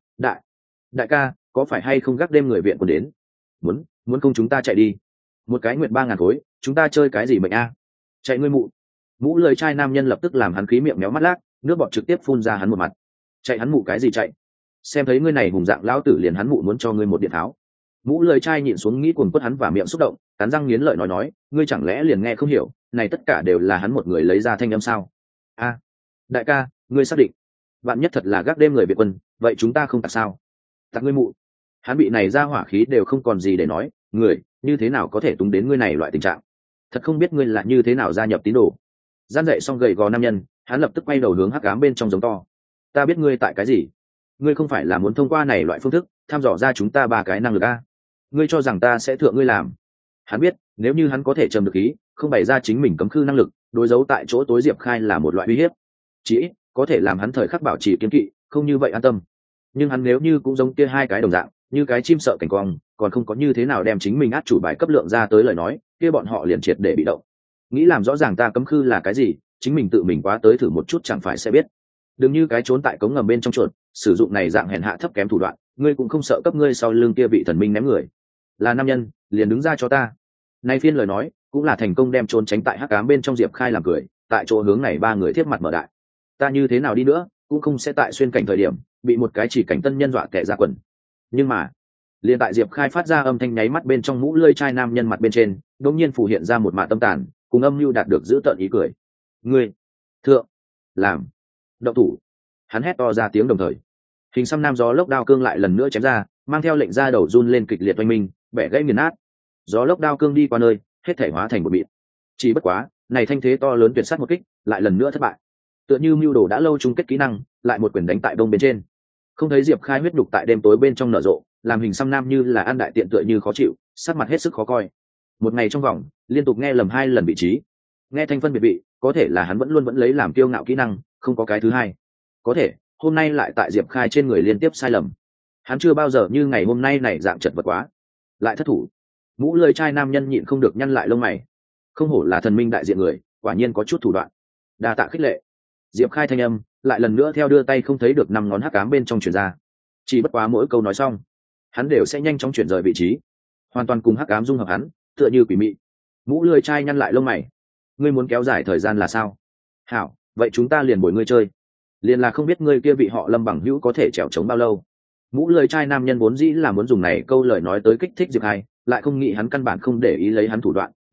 đại ca, có phải hay không gác đêm người viện quân đến? Muốn không chúng ta chạy đi, một cái nguyện 3.000 khối, chúng ta chơi cái gì mệnh a? Chạy ngươi mụ. Mũ lưỡi chai nam nhân lập tức làm hắn khí miệng méo mắt lác, nước bọt trực tiếp phun ra hắn một mặt. Chạy hắn mụ cái gì chạy? Xem thấy ngươi này hùng dạng lão tử liền hắn mụ muốn cho ngươi một điện tháo. Mũ lưỡi chai nhịn xuống nghĩ cuồng quất hắn và miệng xúc động, cắn răng nghiến lợi nói, ngươi chẳng lẽ liền nghe không hiểu, này tất cả đều là hắn một người lấy ra thanh âm sao? A, đại ca, ngươi xác định? Bạn nhất thật là gác đêm người Việt quân, vậy chúng ta không tạc sao? Tạc ngươi mụ. Hắn bị này ra hỏa khí đều không còn gì để nói, người như thế nào có thể túng đến ngươi này loại tình trạng? Thật không biết ngươi là như thế nào gia nhập tín đồ. Gian dậy xong gầy gò nam nhân, hắn lập tức quay đầu hướng hắc ám bên trong giống to, ta biết ngươi tại cái gì, ngươi không phải là muốn thông qua này loại phương thức thăm dò ra chúng ta ba cái năng lực a? Ngươi cho rằng ta sẽ thượng ngươi làm? Hắn biết nếu như hắn có thể trầm được khí, không bày ra chính mình cấm khư năng lực, đối dấu tại chỗ tối Diệp Khai là một loại uy hiếp, chỉ ít có thể làm hắn thời khắc bảo trì kiên kỵ, không như vậy an tâm. Nhưng hắn nếu như cũng giống kia hai cái đồng dạng, như cái chim sợ cảnh quang, còn không có như thế nào đem chính mình át chủ bài cấp lượng ra tới lời nói, kia bọn họ liền triệt để bị động. Nghĩ làm rõ ràng ta cấm khư là cái gì, chính mình tự mình quá tới thử một chút chẳng phải sẽ biết. Đừng như cái trốn tại cống ngầm bên trong chuột, sử dụng này dạng hèn hạ thấp kém thủ đoạn, ngươi cũng không sợ cấp ngươi sau lưng kia vị thần minh ném người. Là nam nhân, liền đứng ra cho ta. Nay phiên lời nói, cũng là thành công đem trốn tránh tại hắc ám bên trong Diệp Khai làm cười, tại chỗ hướng này ba người tiếp mặt mở đại. Ta như thế nào đi nữa, cũng không sẽ tại xuyên cảnh thời điểm bị một cái chỉ cảnh tân nhân dọa kẻ ra quần. Nhưng mà, liền tại Diệp Khai phát ra âm thanh nháy mắt bên trong mũ lưỡi chai nam nhân mặt bên trên, đột nhiên phù hiện ra một mạ tâm tàn, cùng âm mưu đạt được giữ tợn ý cười. Ngươi, thượng, làm, động thủ. Hắn hét to ra tiếng đồng thời, hình xăm nam gió lốc đao cương lại lần nữa chém ra, mang theo lệnh ra đầu run lên kịch liệt oanh minh, bẻ gãy nghiền nát. Gió lốc đao cương đi qua nơi, hết thể hóa thành một mịn. Chỉ bất quá, này thanh thế to lớn tuyệt sát một kích, lại lần nữa thất bại. Tựa như mưu đồ đã lâu chung kết kỹ năng, lại một quyền đánh tại đông bên trên. Không thấy Diệp Khai huyết đục tại đêm tối bên trong nở rộ, làm hình xăm nam như là ăn đại tiện tựa như khó chịu, sắc mặt hết sức khó coi. Một ngày trong vòng, liên tục nghe lầm 2 lần vị trí, nghe thanh phân biệt vị, có thể là hắn vẫn lấy làm kiêu ngạo kỹ năng, không có cái thứ hai. Có thể, hôm nay lại tại Diệp Khai trên người liên tiếp sai lầm. Hắn chưa bao giờ như ngày hôm nay này dạng chật vật quá, lại thất thủ. Mũ lưỡi chai nam nhân nhịn không được nhăn lại lông mày. Không hổ là thần minh đại diện người, quả nhiên có chút thủ đoạn. Đa tạ khích lệ. Diệp Khai thanh âm lại lần nữa theo đưa tay không thấy được 5 ngón hắc ám bên trong truyền ra. Chỉ bất quá mỗi câu nói xong, hắn đều sẽ nhanh chóng chuyển rời vị trí, hoàn toàn cùng hắc ám dung hợp hắn, tựa như quỷ mị. Mũ lưỡi chai nhăn lại lông mày. Ngươi muốn kéo dài thời gian là sao? Hảo, vậy chúng ta liền bồi ngươi chơi. Liền là không biết ngươi kia vị họ Lâm bằng hữu có thể trèo chống bao lâu. Mũ lưỡi chai nam nhân vốn dĩ là muốn dùng này câu lời nói tới kích thích Diệp Khai, lại không nghĩ hắn căn bản không để ý lấy hắn thủ đoạn,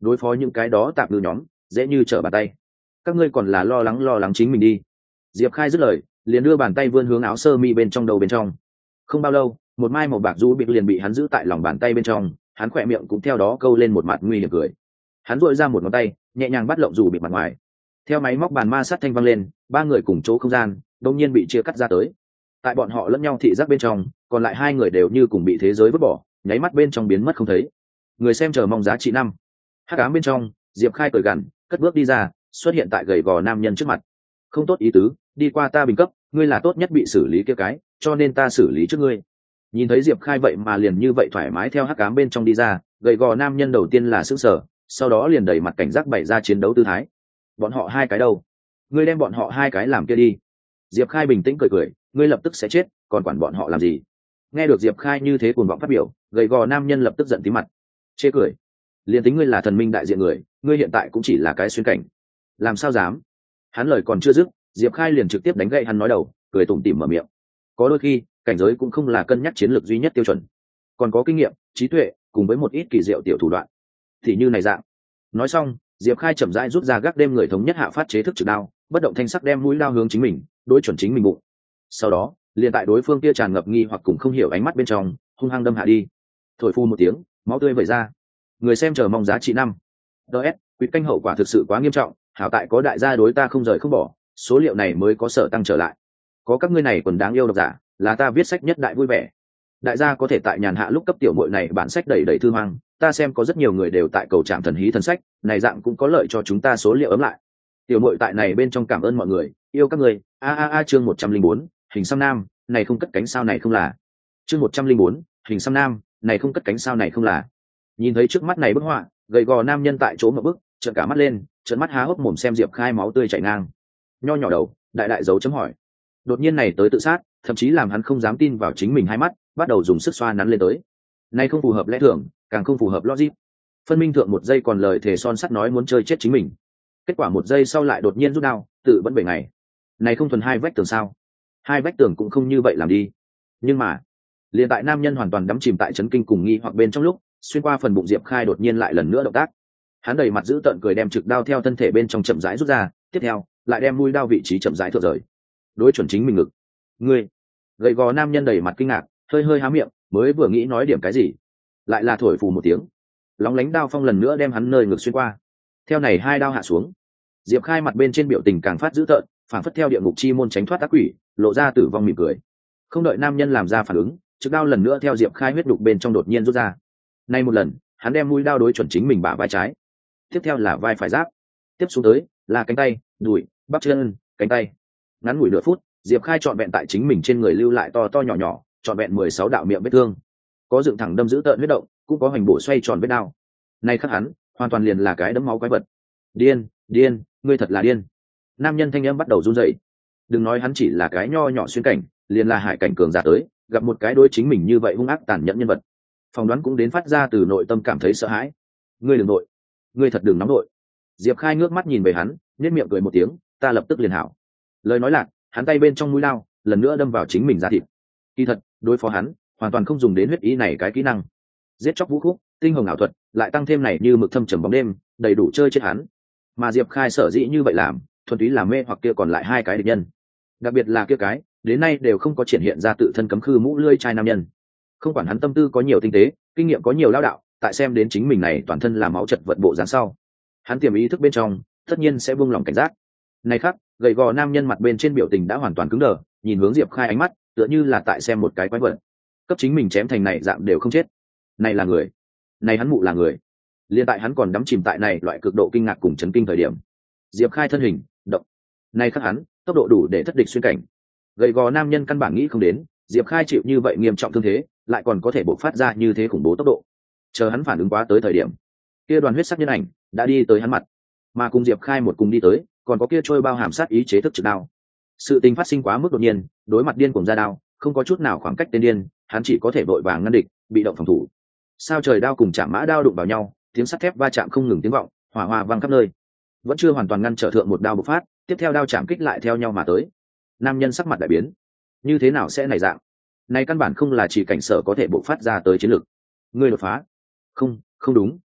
đối phó những cái đó tạp ngư nhóm dễ như trở bàn tay. Các ngươi còn là lo lắng chính mình đi. Diệp Khai dứt lời, liền đưa bàn tay vươn hướng áo sơ mi bên trong đầu bên trong. Không bao lâu, một mai màu bạc rũ bịt liền bị hắn giữ tại lòng bàn tay bên trong, hắn khỏe miệng cũng theo đó câu lên một mặt nguy hiểm cười. Hắn duỗi ra một ngón tay, nhẹ nhàng bắt lộng rủ bịt mặt ngoài. Theo máy móc bàn ma sát thanh vang lên, ba người cùng chỗ không gian đột nhiên bị chia cắt ra tới. Tại bọn họ lẫn nhau thị giác bên trong, còn lại hai người đều như cùng bị thế giới vứt bỏ, nháy mắt bên trong biến mất không thấy. Người xem chờ mong giá trị 5. Hắc ám bên trong, Diệp Khai cười gằn, cất bước đi ra, xuất hiện tại gầy gò nam nhân trước mặt. Không tốt ý tứ, đi qua ta bình cấp, ngươi là tốt nhất bị xử lý kia cái, cho nên ta xử lý trước ngươi. Nhìn thấy Diệp Khai vậy mà liền như vậy thoải mái theo hắc ám bên trong đi ra, gầy gò nam nhân đầu tiên là sửng sở, sau đó liền đẩy mặt cảnh giác bày ra chiến đấu tư thái. Bọn họ hai cái đâu? Ngươi đem bọn họ hai cái làm kia đi. Diệp Khai bình tĩnh cười cười, ngươi lập tức sẽ chết, còn quản bọn họ làm gì? Nghe được Diệp Khai như thế cuồng vọng phát biểu, gầy gò nam nhân lập tức giận tí mặt. Chê cười. Liền tính ngươi là thần minh đại diện người, ngươi hiện tại cũng chỉ là cái xuyên cảnh. Làm sao dám? Hắn lời còn chưa dứt, Diệp Khai liền trực tiếp đánh gậy hắn nói đầu, cười tủm tỉm mở miệng. Có đôi khi, cảnh giới cũng không là cân nhắc chiến lược duy nhất tiêu chuẩn, còn có kinh nghiệm, trí tuệ, cùng với một ít kỳ diệu tiểu thủ đoạn. Thì như này dạng. Nói xong, Diệp Khai chậm rãi rút ra gác đêm người thống nhất hạ phát chế thức trực đao, bất động thanh sắc đem mũi đao hướng chính mình, đối chuẩn chính mình bụng. Sau đó, liền tại đối phương kia tràn ngập nghi hoặc cũng không hiểu ánh mắt bên trong, hung hăng đâm hạ đi. Thổi phu một tiếng, máu tươi vẩy ra. Người xem chờ mong giá trị 5. DS, quyết canh hậu quả thực sự quá nghiêm trọng, hảo tại có đại gia đối ta không rời không bỏ, số liệu này mới có sở tăng trở lại. Có các ngươi này còn đáng yêu độc giả, là ta viết sách nhất đại vui vẻ. Đại gia có thể tại nhàn hạ lúc cấp tiểu muội này bản sách đầy thư hoang, ta xem có rất nhiều người đều tại cầu trạm thần hí thần sách, này dạng cũng có lợi cho chúng ta số liệu ấm lại. Tiểu muội tại này bên trong cảm ơn mọi người, yêu các người. Chương 104, hình xăm nam, này không cất cánh sao này không là. Chương 104, hình xăm nam, này không cất cánh sao này không là. Nhìn thấy trước mắt này bức họa, gầy gò nam nhân tại chỗ một bức, trợn cả mắt lên, trợn mắt há hốc mồm xem Diệp Khai máu tươi chảy ngang. Nho nhỏ đầu, đại đại dấu chấm hỏi. Đột nhiên này tới tự sát, thậm chí làm hắn không dám tin vào chính mình hai mắt, bắt đầu dùng sức xoa nắn lên tới. Này không phù hợp lẽ thường, càng không phù hợp logic. Phân minh thượng một giây còn lời thề son sắt nói muốn chơi chết chính mình, kết quả một giây sau lại đột nhiên rút đao, tự vẫn 7 ngày. Này không thuần hai vách tường sao? Hai vách tường cũng không như vậy làm đi. Nhưng mà, liền tại nam nhân hoàn toàn đắm chìm tại chấn kinh cùng nghi hoặc bên trong lúc, xuyên qua phần bụng Diệp Khai đột nhiên lại lần nữa động tác. Hắn đầy mặt giữ tợn cười đem trực đao theo thân thể bên trong chậm rãi rút ra, tiếp theo lại đem mũi đao vị trí chậm rãi thượng rời, đối chuẩn chính mình ngực. Ngươi! Gầy gò nam nhân đầy mặt kinh ngạc, hơi hơi há miệng, mới vừa nghĩ nói điểm cái gì, lại là thổi phù một tiếng, lóng lánh đao phong lần nữa đem hắn nơi ngực xuyên qua. Theo này hai đao hạ xuống, Diệp Khai mặt bên trên biểu tình càng phát dữ tợn, phảng phất theo địa ngục chi môn tránh thoát ác quỷ, lộ ra tử vong mỉm cười. Không đợi nam nhân làm ra phản ứng, trực đao lần nữa theo Diệp Khai huyết đục bên trong đột nhiên rút ra. Nay một lần, hắn đem mũi đao đối chuẩn chính mình bả vai trái, tiếp theo là vai phải giáp, tiếp xuống tới là cánh tay, đùi, bắp chân, cánh tay. Ngắn ngủi nửa phút, Diệp Khai trọn vẹn tại chính mình trên người lưu lại to to nhỏ nhỏ, trọn vẹn 16 đạo miệng vết thương, có dựng thẳng đâm dữ tợn huyết động, cũng có hoành bổ xoay tròn vết đao. Nay khắc hắn, hoàn toàn liền là cái đấm máu quái vật. Điên, điên, ngươi thật là điên. Nam nhân thanh âm bắt đầu run rẩy. Đừng nói hắn chỉ là cái nho nhỏ xuyên cảnh, liền là hải cảnh cường giả tới, gặp một cái đối chính mình như vậy hung ác tàn nhẫn nhân vật, phỏng đoán cũng đến phát ra từ nội tâm cảm thấy sợ hãi. Ngươi đừng nội, ngươi thật đừng nóng nội. Diệp Khai ngước mắt nhìn về hắn, nhếch miệng cười một tiếng, ta lập tức liền hảo. Lời nói lạc, hắn tay bên trong mũi lao lần nữa đâm vào chính mình da thịt. Kỳ thật, đối phó hắn, hoàn toàn không dùng đến huyết ý này cái kỹ năng. Giết chóc vũ khúc, tinh hồng ảo thuật, lại tăng thêm này như mực thâm trầm bóng đêm, đầy đủ chơi chết hắn. Mà Diệp Khai sở dĩ như vậy làm, thuần túy là mê hoặc kia còn lại hai cái địch nhân. Đặc biệt là kia cái, đến nay đều không có triển hiện ra tự thân cấm khư mũ lưỡi trai nam nhân. Không quản hắn tâm tư có nhiều tinh tế, kinh nghiệm có nhiều lao đạo, tại xem đến chính mình này toàn thân là máu chật vật bộ dáng sau, hắn tiềm ý thức bên trong, tất nhiên sẽ buông lòng cảnh giác. Này khác, gầy gò nam nhân mặt bên trên biểu tình đã hoàn toàn cứng đờ, nhìn hướng Diệp Khai ánh mắt, tựa như là tại xem một cái quái vật. Cấp chính mình chém thành này dạng đều không chết. Này là người. Này hắn mụ là người. Liên tại hắn còn đắm chìm tại này loại cực độ kinh ngạc cùng chấn kinh thời điểm. Diệp Khai thân hình, động. Này khác hắn, tốc độ đủ để thất địch xuyên cảnh. Gầy gò nam nhân căn bản nghĩ không đến, Diệp Khai chịu như vậy nghiêm trọng thương thế, lại còn có thể bộc phát ra như thế khủng bố tốc độ. Chờ hắn phản ứng quá tới thời điểm, kia đoàn huyết sắc nhân ảnh đã đi tới hắn mặt, mà cùng Diệp Khai một cùng đi tới, còn có kia trôi bao hàm sát ý chế thức trực đao. Sự tình phát sinh quá mức đột nhiên, đối mặt điên cuồng ra đao, không có chút nào khoảng cách tên điên, hắn chỉ có thể vội vàng ngăn địch, bị động phòng thủ. Sao trời đao cùng chạm mã đao đụng vào nhau, tiếng sắt thép va chạm không ngừng tiếng vọng, hỏa hoa vang khắp nơi. Vẫn chưa hoàn toàn ngăn trở thượng một đao bộc phát, tiếp theo đao chạm kích lại theo nhau mà tới. Nam nhân sắc mặt đại biến, như thế nào sẽ này dạng? Này căn bản không là chỉ cảnh sở có thể bộc phát ra tới chiến lược. Ngươi đột phá? Không, không đúng,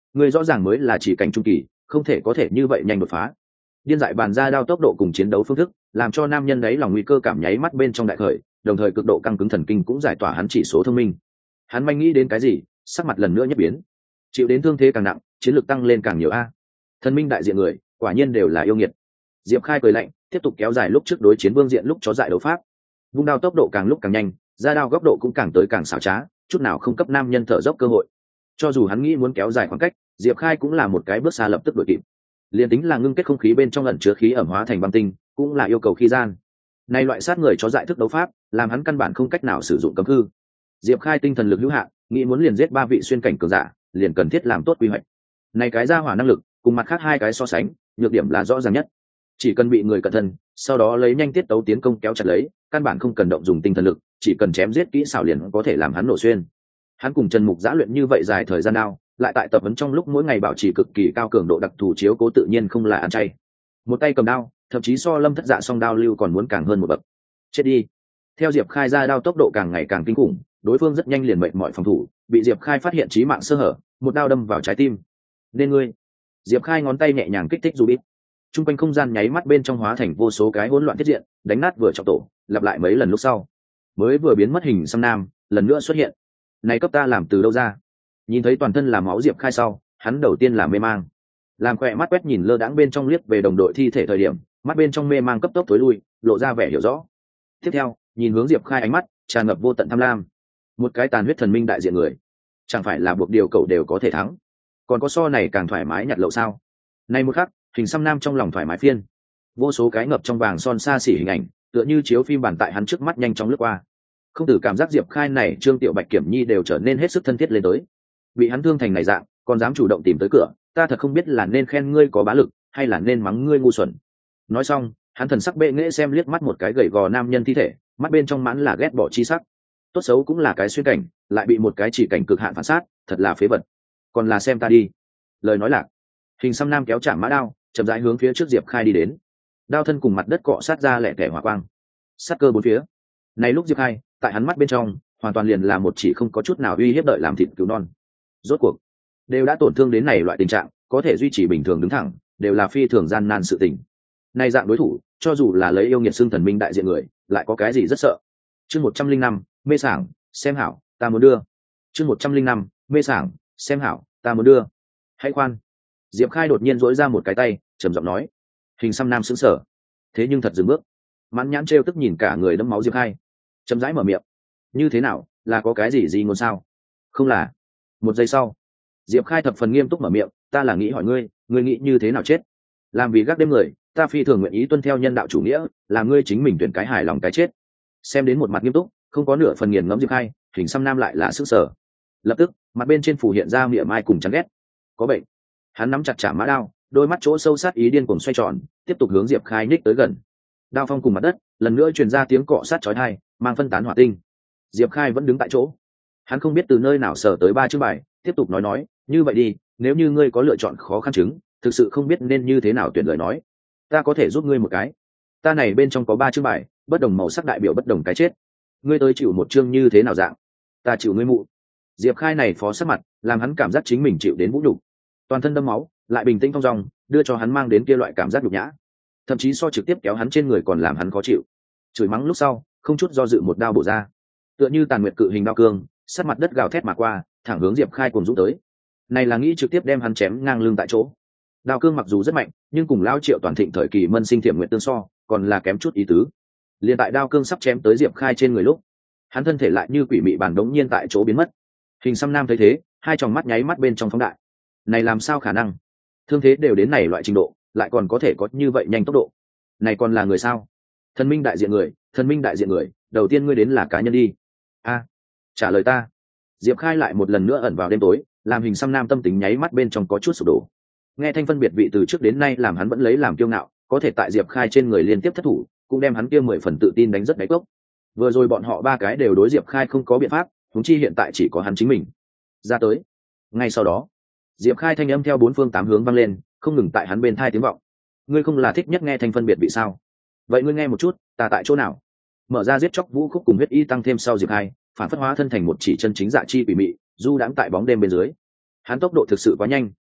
Ngươi rõ ràng mới là chỉ cảnh trung kỳ, không thể có thể như vậy nhanh đột phá. Điên dại bàn ra đao tốc độ cùng chiến đấu phương thức, làm cho nam nhân đấy lòng nguy cơ cảm nháy mắt bên trong đại khởi, đồng thời cực độ căng cứng thần kinh cũng giải tỏa hắn chỉ số thông minh. Hắn manh nghĩ đến cái gì, sắc mặt lần nữa nhất biến. Chịu đến thương thế càng nặng, chiến lược tăng lên càng nhiều a. Thần minh đại diện người, quả nhiên đều là yêu nghiệt. Diệp Khai cười lạnh, tiếp tục kéo dài lúc trước đối chiến vương diện lúc chó dại đấu pháp. Vung đao tốc độ càng lúc càng nhanh, ra đao góc độ cũng càng tới càng xảo trá, chút nào không cấp nam nhân thở dốc cơ hội. Cho dù hắn nghĩ muốn kéo dài khoảng cách, Diệp Khai cũng là một cái bước xa lập tức đuổi kịp. Liên tính là ngưng kết không khí bên trong ẩn chứa khí ẩm hóa thành băng tinh, cũng là yêu cầu khi gian. Nay loại sát người chó dại thức đấu pháp, làm hắn căn bản không cách nào sử dụng cấm hư. Diệp Khai tinh thần lực hữu hạn, nghĩ muốn liền giết 3 vị xuyên cảnh cường giả, liền cần thiết làm tốt quy hoạch. Này cái ra hỏa năng lực, cùng mặt khác 2 cái so sánh, nhược điểm là rõ ràng nhất. Chỉ cần bị người cận thân, sau đó lấy nhanh tiết tấu tiến công kéo chặt lấy, căn bản không cần động dùng tinh thần lực, chỉ cần chém giết kỹ xảo liền có thể làm hắn nổ xuyên. Hắn cùng Trần Mục giã luyện như vậy dài thời gian nào, lại tại tập huấn trong lúc mỗi ngày bảo trì cực kỳ cao cường độ đặc thù chiếu cố tự nhiên không là ăn chay. Một tay cầm đao, thậm chí so Lâm Thất Dạ song đao lưu còn muốn càng hơn một bậc. Chết đi. Theo Diệp Khai ra đao tốc độ càng ngày càng kinh khủng, đối phương rất nhanh liền mệt mỏi phòng thủ, bị Diệp Khai phát hiện chí mạng sơ hở, một đao đâm vào trái tim. Nên ngươi. Diệp Khai ngón tay nhẹ nhàng kích thích Rubik. Trung quanh không gian nháy mắt bên trong hóa thành vô số cái hỗn loạn thiết diện, đánh nát vừa trọng tổ, lặp lại mấy lần lúc sau, mới vừa biến mất hình xăm nam, lần nữa xuất hiện. Này cấp ta làm từ đâu ra? Nhìn thấy toàn thân là máu Diệp Khai sau, hắn đầu tiên là mê mang. Làm khỏe mắt quét nhìn lơ đãng bên trong liếc về đồng đội thi thể thời điểm, mắt bên trong mê mang cấp tốc tối lui, lộ ra vẻ hiểu rõ. Tiếp theo, nhìn hướng Diệp Khai ánh mắt tràn ngập vô tận tham lam. Một cái tàn huyết thần minh đại diện người, chẳng phải là buộc điều cậu đều có thể thắng, còn có so này càng thoải mái nhặt lậu sao? Này một khắc, hình xăm nam trong lòng thoải mái phiên, vô số cái ngập trong vàng son xa xỉ hình ảnh, tựa như chiếu phim bản tại hắn trước mắt nhanh chóng lướt qua. Không tử cảm giác Diệp Khai này Trương Tiểu Bạch Kiểm Nhi đều trở nên hết sức thân thiết lên tới. Bị hắn thương thành này dạng, còn dám chủ động tìm tới cửa, ta thật không biết là nên khen ngươi có bá lực, hay là nên mắng ngươi ngu xuẩn. Nói xong, hắn thần sắc bệ nghễ xem liếc mắt một cái gầy gò nam nhân thi thể, mắt bên trong mãn là ghét bỏ chi sắc. Tốt xấu cũng là cái xuyên cảnh, lại bị một cái chỉ cảnh cực hạn phản sát, thật là phế vật. Còn là xem ta đi. Lời nói lạc, hình xăm nam kéo chạm mã đao, chậm rãi hướng phía trước Diệp Khai đi đến. Đao thân cùng mặt đất cọ sát ra lẻ tẻ hỏa quang, sát cơ bốn phía. Này lúc Diệp Khai, tại hắn mắt bên trong, hoàn toàn liền là một chỉ không có chút nào uy hiếp đợi làm thịt cứu non. Rốt cuộc, đều đã tổn thương đến này loại tình trạng, có thể duy trì bình thường đứng thẳng, đều là phi thường gian nan sự tình. Này dạng đối thủ, cho dù là lấy yêu nghiệt xưng thần minh đại diện người, lại có cái gì rất sợ. Chương 105, mê sảng, xem hảo, ta muốn đưa. Chương 105, mê sảng, xem hảo, ta muốn đưa. Hãy khoan. Diệp Khai đột nhiên dỗi ra một cái tay, trầm giọng nói. Hình xăm nam sững sờ, thế nhưng thật dừng bước. Mãn nhãn trêu tức nhìn cả người đẫm máu Diệp Khai, chậm rãi mở miệng. Như thế nào, là có cái gì ngôn sao? Không là. Một giây sau, Diệp Khai thập phần nghiêm túc mở miệng, ta là nghĩ hỏi ngươi, ngươi nghĩ như thế nào chết? Làm vì gác đêm người, ta phi thường nguyện ý tuân theo nhân đạo chủ nghĩa, là ngươi chính mình tuyển cái hài lòng cái chết. Xem đến một mặt nghiêm túc, không có nửa phần nghiền ngẫm Diệp Khai, hình xăm nam lại là sức sở. Lập tức, mặt bên trên phủ hiện ra mỉa mai cùng chán ghét. Có bệnh. Hắn nắm chặt chạm mã đao, đôi mắt chỗ sâu sát ý điên cuồng xoay tròn, tiếp tục hướng Diệp Khai nhích tới gần. Đao phong cùng mặt đất, lần nữa truyền ra tiếng cọ sát chói tai, mang phân tán hỏa tinh. Diệp Khai vẫn đứng tại chỗ, hắn không biết từ nơi nào sở tới 3 chương bài, tiếp tục nói, như vậy đi, nếu như ngươi có lựa chọn khó khăn chứng, thực sự không biết nên như thế nào tuyển lời nói, ta có thể giúp ngươi một cái. Ta này bên trong có 3 chương bài, bất đồng màu sắc đại biểu bất đồng cái chết, ngươi tới chịu một chương như thế nào dạng, ta chịu ngươi mụ. Diệp Khai này phó sắc mặt, làm hắn cảm giác chính mình chịu đến vũ nhục, toàn thân đâm máu, lại bình tĩnh thong dong, đưa cho hắn mang đến kia loại cảm giác nhục nhã, thậm chí so trực tiếp kéo hắn trên người còn làm hắn khó chịu. Chửi mắng lúc sau, không chút do dự một đao bổ ra, tựa như tàn nguyệt cự hình đao cương, sát mặt đất gào thét mà qua, thẳng hướng Diệp Khai cuồng dũng tới. Này là nghĩ trực tiếp đem hắn chém ngang lưng tại chỗ. Đao cương mặc dù rất mạnh, nhưng cùng Lão Triệu toàn thịnh thời kỳ mân sinh thiểm nguyện tương so, còn là kém chút ý tứ. Liên tại đao cương sắp chém tới Diệp Khai trên người lúc, hắn thân thể lại như quỷ mị bản đống nhiên tại chỗ biến mất. Hình xăm nam thấy thế, hai tròng mắt nháy mắt bên trong phóng đại. Này làm sao khả năng? Thương thế đều đến này loại trình độ, lại còn có thể có như vậy nhanh tốc độ. Này còn là người sao? Thần minh đại diện người, thần minh đại diện người, đầu tiên ngươi đến là cá nhân đi. A, trả lời ta. Diệp Khai lại một lần nữa ẩn vào đêm tối, làm hình xăm nam tâm tính nháy mắt bên trong có chút sụp đổ. Nghe thanh phân biệt vị từ trước đến nay làm hắn vẫn lấy làm kiêu ngạo, có thể tại Diệp Khai trên người liên tiếp thất thủ, cũng đem hắn kia 10 phần tự tin đánh rất đáy cốc. Vừa rồi bọn họ 3 cái đều đối Diệp Khai không có biện pháp, huống chi hiện tại chỉ có hắn chính mình. Ra tới. Ngay sau đó, Diệp Khai thanh âm theo 4 phương 8 hướng vang lên, không ngừng tại hắn bên tai tiếng vọng. Ngươi không là thích nhất nghe thanh phân biệt vị sao? Vậy ngươi nghe một chút, ta tại chỗ nào? Mở ra giết chóc vũ khúc cùng huyết y tăng thêm sau Diệp Khai, phản phất hóa thân thành một chỉ chân chính dạ chi quỷ mị, du đãng tại bóng đêm bên dưới. Hắn tốc độ thực sự quá nhanh,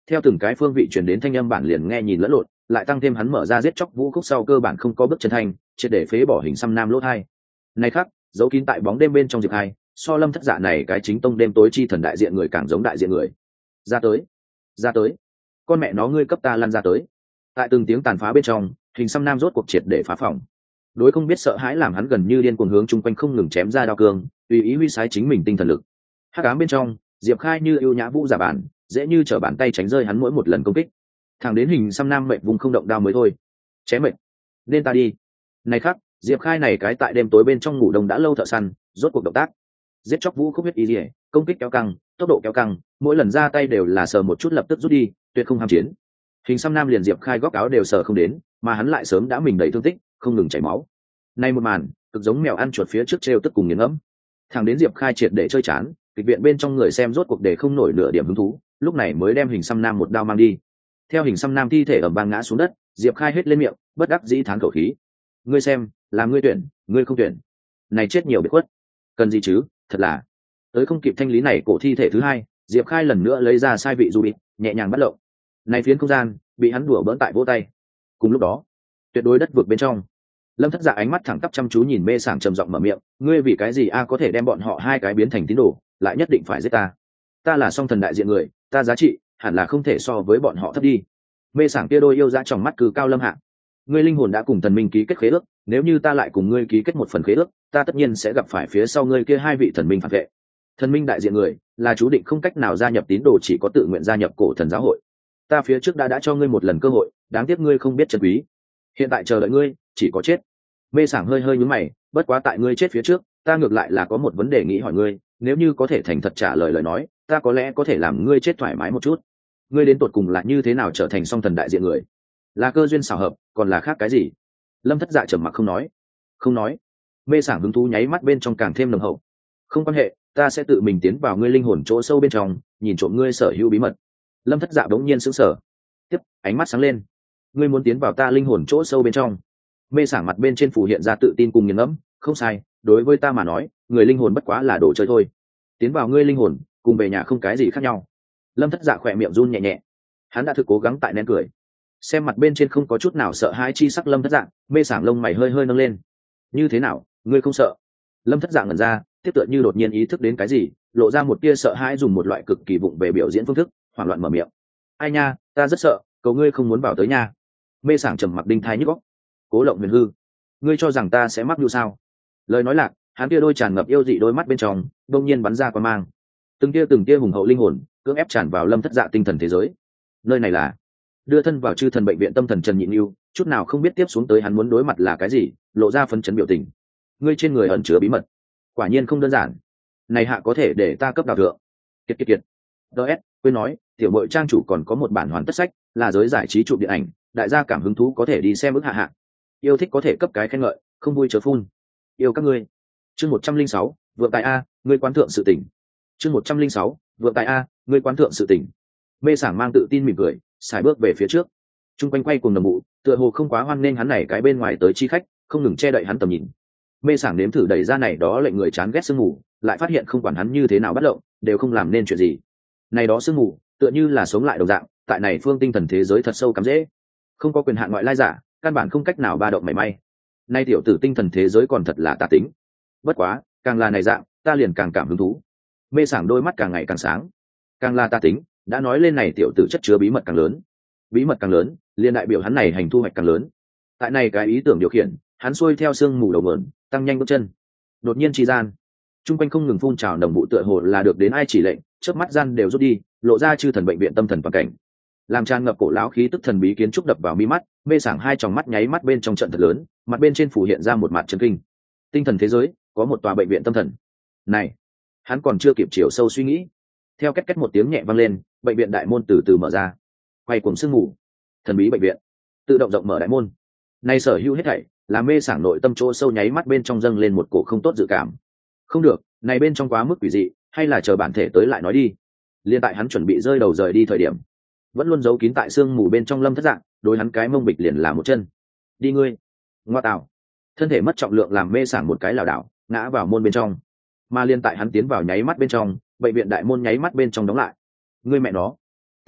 theo từng cái phương vị chuyển đến thanh âm bản liền nghe nhìn lẫn lộn, lại tăng thêm hắn mở ra giết chóc vũ khúc sau cơ bản không có bước chân thanh, triệt để phế bỏ hình xăm nam lỗ thai. Này khác, giấu kín tại bóng đêm bên trong Diệp Khai, so Lâm Thất Dạ này cái chính tông đêm tối chi thần đại diện người càng giống đại diện người. Ra tới, ra tới, con mẹ nó ngươi cấp ta lăn ra tới. Tại từng tiếng tàn phá bên trong, hình xăm nam rốt cuộc triệt để phá phòng. Đối không biết sợ hãi làm hắn gần như điên cuồng hướng chung quanh không ngừng chém ra đao cương, tùy ý huy sái chính mình tinh thần lực. Hắc ám bên trong, Diệp Khai như ưu nhã vũ giả bản, dễ như trở bàn tay tránh rơi hắn mỗi một lần công kích. Thẳng đến hình xăm nam mệnh vùng không động đao mới thôi. Chém mệnh, nên ta đi. Này khác, Diệp Khai này cái tại đêm tối bên trong ngủ đông đã lâu thợ săn, rốt cuộc động tác. Giết chóc vũ khúc huyết y liễu, công kích kéo căng, tốc độ kéo căng, mỗi lần ra tay đều là sờ một chút lập tức rút đi, tuyệt không ham chiến. Hình xăm nam liền Diệp Khai góc áo đều sờ không đến, mà hắn lại sớm đã mình đầy thương tích, không ngừng chảy máu. Nay một màn, cực giống mèo ăn chuột phía trước trêu tức cùng nghiền ngẫm. Thằng đến Diệp Khai triệt để chơi chán, kịch viện bên trong người xem rốt cuộc để không nổi nửa điểm hứng thú, lúc này mới đem hình xăm nam một đao mang đi. Theo hình xăm nam thi thể ầm vang ngã xuống đất, Diệp Khai hết lên miệng, bất đắc dĩ thán khẩu khí. Ngươi xem, là ngươi tuyển, ngươi không tuyển. Này chết nhiều biệt khuất. Cần gì chứ, thật là. Tới không kịp thanh lý này cổ thi thể thứ hai, Diệp Khai lần nữa lấy ra sai vị du bịt, nhẹ nhàng bắt lậu. Này phiến không gian, bị hắn đùa bỡn tại vỗ tay. Cùng lúc đó, tuyệt đối đất vực bên trong, Lâm Thất Dạ ánh mắt thẳng tắp chăm chú nhìn Mê Sảng trầm giọng mở miệng, ngươi vì cái gì a có thể đem bọn họ hai cái biến thành tín đồ, lại nhất định phải giết ta? Ta là song thần đại diện người, ta giá trị hẳn là không thể so với bọn họ thấp đi. Mê Sảng kia đôi yêu dã trong mắt cừ cao lâm hạ. Ngươi linh hồn đã cùng thần minh ký kết khế ước, nếu như ta lại cùng ngươi ký kết một phần khế ước, ta tất nhiên sẽ gặp phải phía sau ngươi kia hai vị thần minh phản vệ. Thần minh đại diện người là chú định không cách nào gia nhập tín đồ, chỉ có tự nguyện gia nhập cổ thần giáo hội. Ta phía trước đã cho ngươi một lần cơ hội, đáng tiếc ngươi không biết trân quý. Hiện tại chờ đợi ngươi chỉ có chết. Mê Sảng hơi hơi nhướng mày, bất quá tại ngươi chết phía trước, ta ngược lại là có một vấn đề nghĩ hỏi ngươi, nếu như có thể thành thật trả lời lời nói, ta có lẽ có thể làm ngươi chết thoải mái một chút. Ngươi đến tột cùng là như thế nào trở thành song thần đại diện người? Là cơ duyên xảo hợp, còn là khác cái gì? Lâm Thất Dạ trầm mặc không nói. Không nói. Mê Sảng hứng thú nháy mắt bên trong càng thêm nồng hậu. Không quan hệ, ta sẽ tự mình tiến vào ngươi linh hồn chỗ sâu bên trong, nhìn trộm ngươi sở hữu bí mật. Lâm Thất Dạ bỗng nhiên sững sờ. Tiếp, ánh mắt sáng lên. Ngươi muốn tiến vào ta linh hồn chỗ sâu bên trong? Mê Sảng mặt bên trên phủ hiện ra tự tin cùng nghiền ngẫm. Không sai, đối với ta mà nói, người linh hồn bất quá là đồ chơi thôi. Tiến vào ngươi linh hồn, cùng về nhà không cái gì khác nhau. Lâm Thất Dạ khỏe miệng run nhẹ nhẹ. Hắn đã thực cố gắng tại nén cười. Xem mặt bên trên không có chút nào sợ hãi chi sắc Lâm Thất Dạ, Mê Sảng lông mày hơi hơi nâng lên. Như thế nào, ngươi không sợ? Lâm Thất Dạ ngẩn ra, tiếp tựa như đột nhiên ý thức đến cái gì, lộ ra một tia sợ hãi, dùng một loại cực kỳ vụng về biểu diễn phương thức, hoảng loạn mở miệng. Ai nha, ta rất sợ, cầu ngươi không muốn vào tới nha. Mê Sảng trầm mặc đinh thái nhức óc. Cố Lộng Huyền hư, ngươi cho rằng ta sẽ mắc mưu sao? Lời nói lạc, hắn kia đôi tràn ngập yêu dị đôi mắt bên trong đột nhiên bắn ra quang mang, từng tia hùng hậu linh hồn cưỡng ép tràn vào Lâm Thất Dạ tinh thần thế giới. Nơi này là đưa thân vào chư thần bệnh viện tâm thần Trần Nhịn Nhu, chút nào không biết tiếp xuống tới hắn muốn đối mặt là cái gì, lộ ra phấn chấn biểu tình. Ngươi trên người ẩn chứa bí mật, quả nhiên không đơn giản. Này hạ có thể để ta cấp đào thượng. Kiệt. DS, quên nói, tiểu muội trang chủ còn có một bản hoàn tất sách, là giới giải trí chụp điện ảnh, đại gia cảm hứng thú có thể đi xem ức hạ. Yêu thích có thể cấp cái khen ngợi, không vui chớ phun. Yêu các ngươi. Chương 106, vượng tại a, ngươi quán thượng sự tỉnh. Chương 106, vượng tại a, ngươi quán thượng sự tỉnh. Mê Sảng mang tự tin mỉm cười, xài bước về phía trước. Trung quanh quay cùng đồng mụ, tựa hồ không quá hoan nên hắn này cái bên ngoài tới chi khách, không ngừng che đậy hắn tầm nhìn. Mê Sảng nếm thử đẩy ra này đó lệnh người chán ghét sương mù, lại phát hiện không quản hắn như thế nào bắt lộng, đều không làm nên chuyện gì. Này đó sương mù, tựa như là sống lại đồng dạng, tại này phương tinh thần thế giới thật sâu cắm rễ, không có quyền hạn ngoại lai giả, căn bản không cách nào ba động mảy may. Nay tiểu tử tinh thần thế giới còn thật là tà tính. Bất quá, càng là này dạng, ta liền càng cảm hứng thú. Mê Sảng đôi mắt càng ngày càng sáng. Càng là tà tính, đã nói lên này tiểu tử chất chứa bí mật càng lớn. Bí mật càng lớn, liền đại biểu hắn này hành thu hoạch càng lớn. Tại này cái ý tưởng điều khiển, hắn xuôi theo sương mù đầu mượn, tăng nhanh bước chân. Đột nhiên chi gian, trung quanh không ngừng phun trào đồng vụ, tựa hồ là được đến ai chỉ lệnh, chớp mắt gian đều rút đi, lộ ra chư thần bệnh viện tâm thần toàn cảnh. Làm tràn ngập cổ lão khí tức thần bí kiến trúc đập vào mi mắt, Mê Sảng hai tròng mắt nháy mắt bên trong trận thật lớn, mặt bên trên phủ hiện ra một mặt chấn kinh. Tinh thần thế giới có một tòa bệnh viện tâm thần. Này, hắn còn chưa kịp chiều sâu suy nghĩ, theo két két một tiếng nhẹ vang lên, bệnh viện đại môn từ từ mở ra. Quay cuồng sương mù, thần bí bệnh viện tự động rộng mở đại môn. Nay sở hữu hết thảy, làm Mê Sảng nội tâm chỗ sâu nháy mắt bên trong dâng lên một cổ không tốt dự cảm. Không được, này bên trong quá mức quỷ dị, hay là chờ bản thể tới lại nói đi. Liên tại hắn chuẩn bị rơi đầu rời đi thời điểm, vẫn luôn giấu kín tại sương mù bên trong Lâm Thất Dạ, đối hắn cái mông bịch liền là một chân. Đi ngươi. Ngoa tạo. Thân thể mất trọng lượng làm Mê Sảng một cái lảo đảo, ngã vào môn bên trong. Mà liên tại hắn tiến vào nháy mắt bên trong, bệnh viện đại môn nháy mắt bên trong đóng lại. Ngươi mẹ nó. Tính,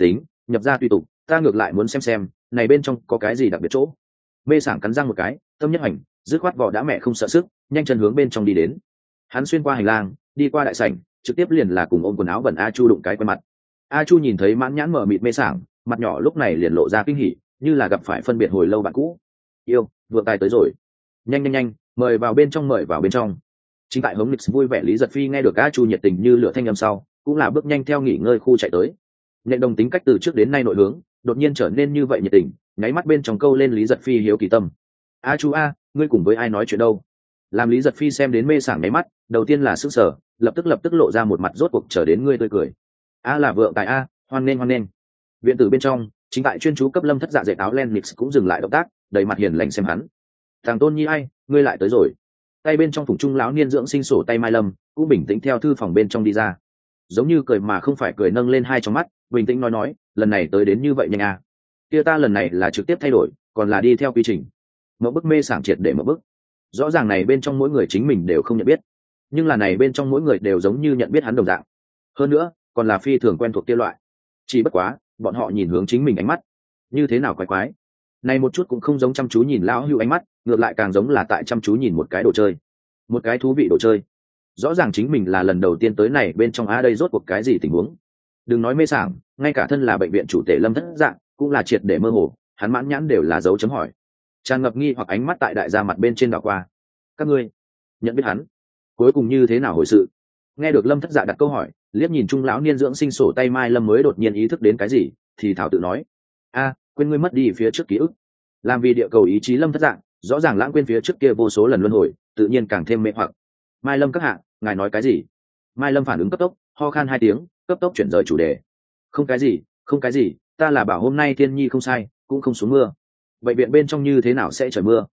nhập ra tùy tục, ta ngược lại muốn xem này bên trong có cái gì đặc biệt chỗ. Mê Sảng cắn răng một cái, tâm nhất hành, dứt khoát vỏ đã mẹ không sợ sức, nhanh chân hướng bên trong đi đến. Hắn xuyên qua hành lang, đi qua đại sảnh, trực tiếp liền là cùng ôm quần áo bẩn A Chu đụng cái quen mặt. A Chu nhìn thấy mãn nhãn mở mịt Mê Sảng, mặt nhỏ lúc này liền lộ ra kinh hỉ, như là gặp phải phân biệt hồi lâu bạn cũ. Yêu, vượng tài tới rồi. Nhanh, mời vào bên trong, mời vào bên trong. Chính tại hống nix vui vẻ Lý Giật Phi nghe được A Chu nhiệt tình như lửa thanh âm sau, cũng là bước nhanh theo nghỉ ngơi khu chạy tới. Nhện đồng tính cách từ trước đến nay nội hướng, đột nhiên trở nên như vậy nhiệt tình, nháy mắt bên trong câu lên Lý Giật Phi hiếu kỳ tâm. A Chu a, ngươi cùng với ai nói chuyện đâu? Làm Lý Giật Phi xem đến Mê Sảng nháy mắt, đầu tiên là sững sờ, lập tức lộ ra một mặt rốt cuộc chờ đến ngươi tươi cười. A là vượng tài a, hoan nghênh. Viện tử bên trong, chính tại chuyên chú cấp Lâm Thất Dạ dệt áo len nix cũng dừng lại động tác, đầy mặt hiền lành xem hắn. Thằng Tôn Nhi ai, ngươi lại tới rồi. Tay bên trong phùng trung lão niên dưỡng sinh sổ tay Mai Lâm, cũng bình tĩnh theo thư phòng bên trong đi ra. Giống như cười mà không phải cười, nâng lên hai trong mắt, bình tĩnh nói, lần này tới đến như vậy nhanh à? Kia ta lần này là trực tiếp thay đổi, còn là đi theo quy trình. Một bức Mê Sảng triệt để một bức. Rõ ràng này bên trong mỗi người chính mình đều không nhận biết, nhưng là này bên trong mỗi người đều giống như nhận biết hắn đồng dạng. Hơn nữa, còn là phi thường quen thuộc kia loại. Chỉ bất quá, bọn họ nhìn hướng chính mình ánh mắt, như thế nào quái. Này một chút cũng không giống chăm chú nhìn lão hưu ánh mắt, ngược lại càng giống là tại chăm chú nhìn một cái đồ chơi, một cái thú vị đồ chơi. Rõ ràng chính mình là lần đầu tiên tới này bên trong đây rốt cuộc cái gì tình huống. Đừng nói Mê Sảng, ngay cả thân là bệnh viện chủ tể Lâm Thất Dạ cũng là triệt để mơ hồ, hắn mãn nhãn đều là dấu chấm hỏi, tràn ngập nghi hoặc ánh mắt tại đại gia mặt bên trên đảo qua. Các ngươi nhận biết hắn cuối cùng như thế nào hồi sự? Nghe được Lâm Thất Dạ đặt câu hỏi, liếc nhìn trung lão niên dưỡng sinh sổ tay Mai Lâm mới đột nhiên ý thức đến cái gì, thì thảo tự nói, a quên ngươi mất đi phía trước ký ức. Làm vì địa cầu ý chí Lâm Thất Dạ rõ ràng lãng quên phía trước kia vô số lần luân hồi, tự nhiên càng thêm mê hoặc. Mai Lâm các hạ, ngài nói cái gì? Mai Lâm phản ứng cấp tốc, ho khan hai tiếng, cấp tốc chuyển rời chủ đề. Không cái gì, ta là bảo hôm nay thiên nhi không sai, cũng không xuống mưa. Bệnh viện bên trong như thế nào sẽ trời mưa?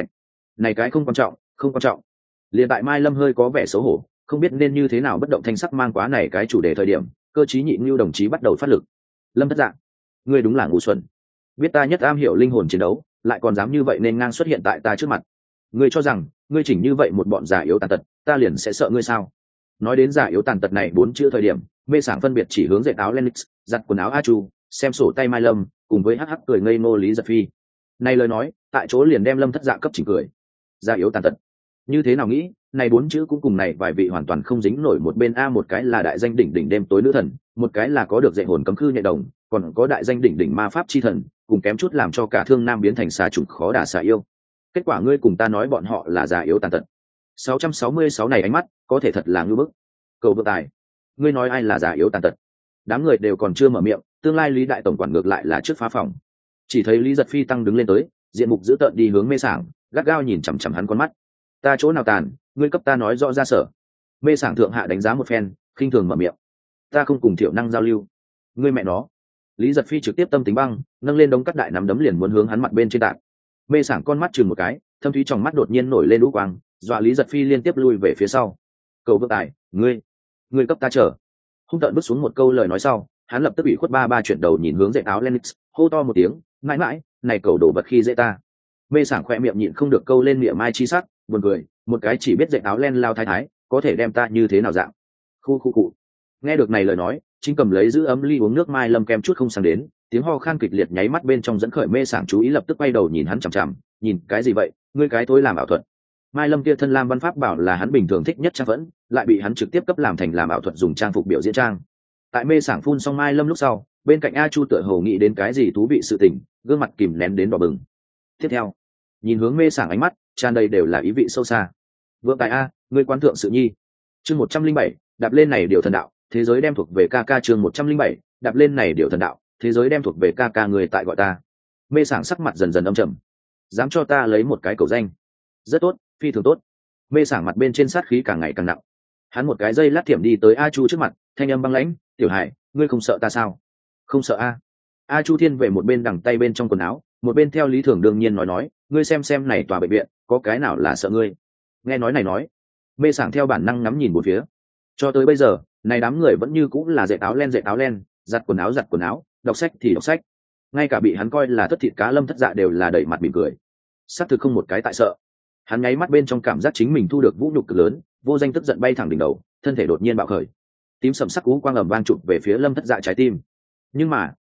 Này cái không quan trọng. Liền tại Mai Lâm hơi có vẻ xấu hổ, không biết nên như thế nào bất động thanh sắc mang quá này cái chủ đề thời điểm, cơ chí nhị ngưu đồng chí bắt đầu phát lực. Lâm Thất Dạ, ngươi đúng là ngu xuẩn. Biết ta nhất am hiểu linh hồn chiến đấu, lại còn dám như vậy nên ngang xuất hiện tại ta trước mặt. Ngươi cho rằng ngươi chỉnh như vậy một bọn già yếu tàn tật, ta liền sẽ sợ ngươi sao? Nói đến già yếu tàn tật này 4 chữ thời điểm, Mê Sảng phân biệt chỉ hướng dệt áo Lennox, giặt quần áo A Chu, xem sổ tay Mai Lâm, cùng với hắc cười ngây ngô Lý Giật Phi. Này lời nói, tại chỗ liền đem Lâm Thất Dạ cấp chỉnh cười. Già yếu tàn tật, như thế nào nghĩ? Này 4 chữ cũng cùng này vài vị hoàn toàn không dính nổi một bên a, một cái là đại danh đỉnh đỉnh đêm tối nữ thần, một cái là có được dạy hồn cấm khư nhẹ đồng, còn có đại danh đỉnh đỉnh ma pháp chi thần, cùng kém chút làm cho cả thương nam biến thành xà trùng khó đả xà yêu. Kết quả ngươi cùng ta nói bọn họ là già yếu tàn tật. 666 này ánh mắt, có thể thật là ngư bức. Cầu vượng tài, ngươi nói ai là già yếu tàn tật? Đám người đều còn chưa mở miệng, tương lai Lý đại tổng quản ngược lại là trước phá phòng. Chỉ thấy Lý Giật Phi tăng đứng lên tới, diện mục dữ tợn đi hướng Mê Sảng, gắt gao nhìn chằm chằm hắn con mắt. Ta chỗ nào tàn, ngươi cấp ta nói rõ ra sở. Mê Sảng thượng hạ đánh giá một phen, khinh thường mở miệng. Ta không cùng Thiệu Năng giao lưu. Ngươi mẹ nó. Lý Giật Phi trực tiếp tâm tính băng, nâng lên đống cắt đại nắm đấm liền muốn hướng hắn mặt bên trên tạc. Mê Sảng con mắt chừng một cái, thâm thúy trong mắt đột nhiên nổi lên lũ quang, dọa Lý Giật Phi liên tiếp lui về phía sau. Cầu vượng tài, ngươi cấp ta chờ. Hung tợn bước xuống một câu lời nói sau, hắn lập tức bị khuất ba chuyển đầu nhìn hướng dạy áo Lennox, hô to một tiếng, mãi mãi, này cầu đổ vật khi dễ ta. Mê Sảng khỏe miệng nhịn không được câu lên miệng mai chi sắc, buồn cười, một cái chỉ biết dạy áo len lao thái thái, có thể đem ta như thế nào dạng? Khu. Nghe được này lời nói, chính cầm lấy giữ ấm ly uống nước Mai Lâm kem chút không sang đến, tiếng ho khan kịch liệt nháy mắt bên trong dẫn khởi Mê Sảng chú ý, lập tức quay đầu nhìn hắn chằm chằm, nhìn cái gì vậy? Ngươi cái thối làm ảo thuật. Mai Lâm kia thân lam văn pháp bảo là hắn bình thường thích nhất trang vẫn, lại bị hắn trực tiếp cấp làm thành làm ảo thuật dùng trang phục biểu diễn trang. Tại Mê Sảng phun xong Mai Lâm lúc sau, bên cạnh A Chu tựa hồ nghĩ đến cái gì thú vị sự tình, gương mặt kìm nén đến đỏ bừng. Tiếp theo, nhìn hướng Mê Sảng ánh mắt tràn đầy đều là ý vị sâu xa. Vượng tài a, ngươi quan thượng sự nhi. Chương 107, đạp lên này điều thần đạo, thế giới đem thuộc về ca ca. Chương 107, đạp lên này điều thần đạo, thế giới đem thuộc về ca ca, người tại gọi ta. Mê Sảng sắc mặt dần dần âm trầm. Dám cho ta lấy một cái cầu danh? Rất tốt, phi thường tốt. Mê Sảng mặt bên trên sát khí càng ngày càng nặng. Hắn một cái dây lát thiểm đi tới A Chu trước mặt, thanh âm băng lãnh, "Tiểu Hải, ngươi không sợ ta sao?" "Không sợ a." A Chu thiên về một bên đằng tay bên trong quần áo, một bên theo lý thường đương nhiên nói, "Ngươi xem này tòa bệnh viện, có cái nào là sợ ngươi?" Nghe nói, Mê Sảng theo bản năng ngắm nhìn một phía. Cho tới bây giờ, này đám người vẫn như cũng là dệt áo len, giặt quần áo, đọc sách thì đọc sách. Ngay cả bị hắn coi là thất thịt cá Lâm Thất Dạ đều là đẩy mặt mỉm cười. Xác thực không một cái tại sợ. Hắn nháy mắt bên trong cảm giác chính mình thu được vũ nhục cực lớn, vô danh tức giận bay thẳng đỉnh đầu, thân thể đột nhiên bạo khởi. Tím sầm sắc cú quang ầm vang chụp về phía Lâm Thất Dạ trái tim. Nhưng mà,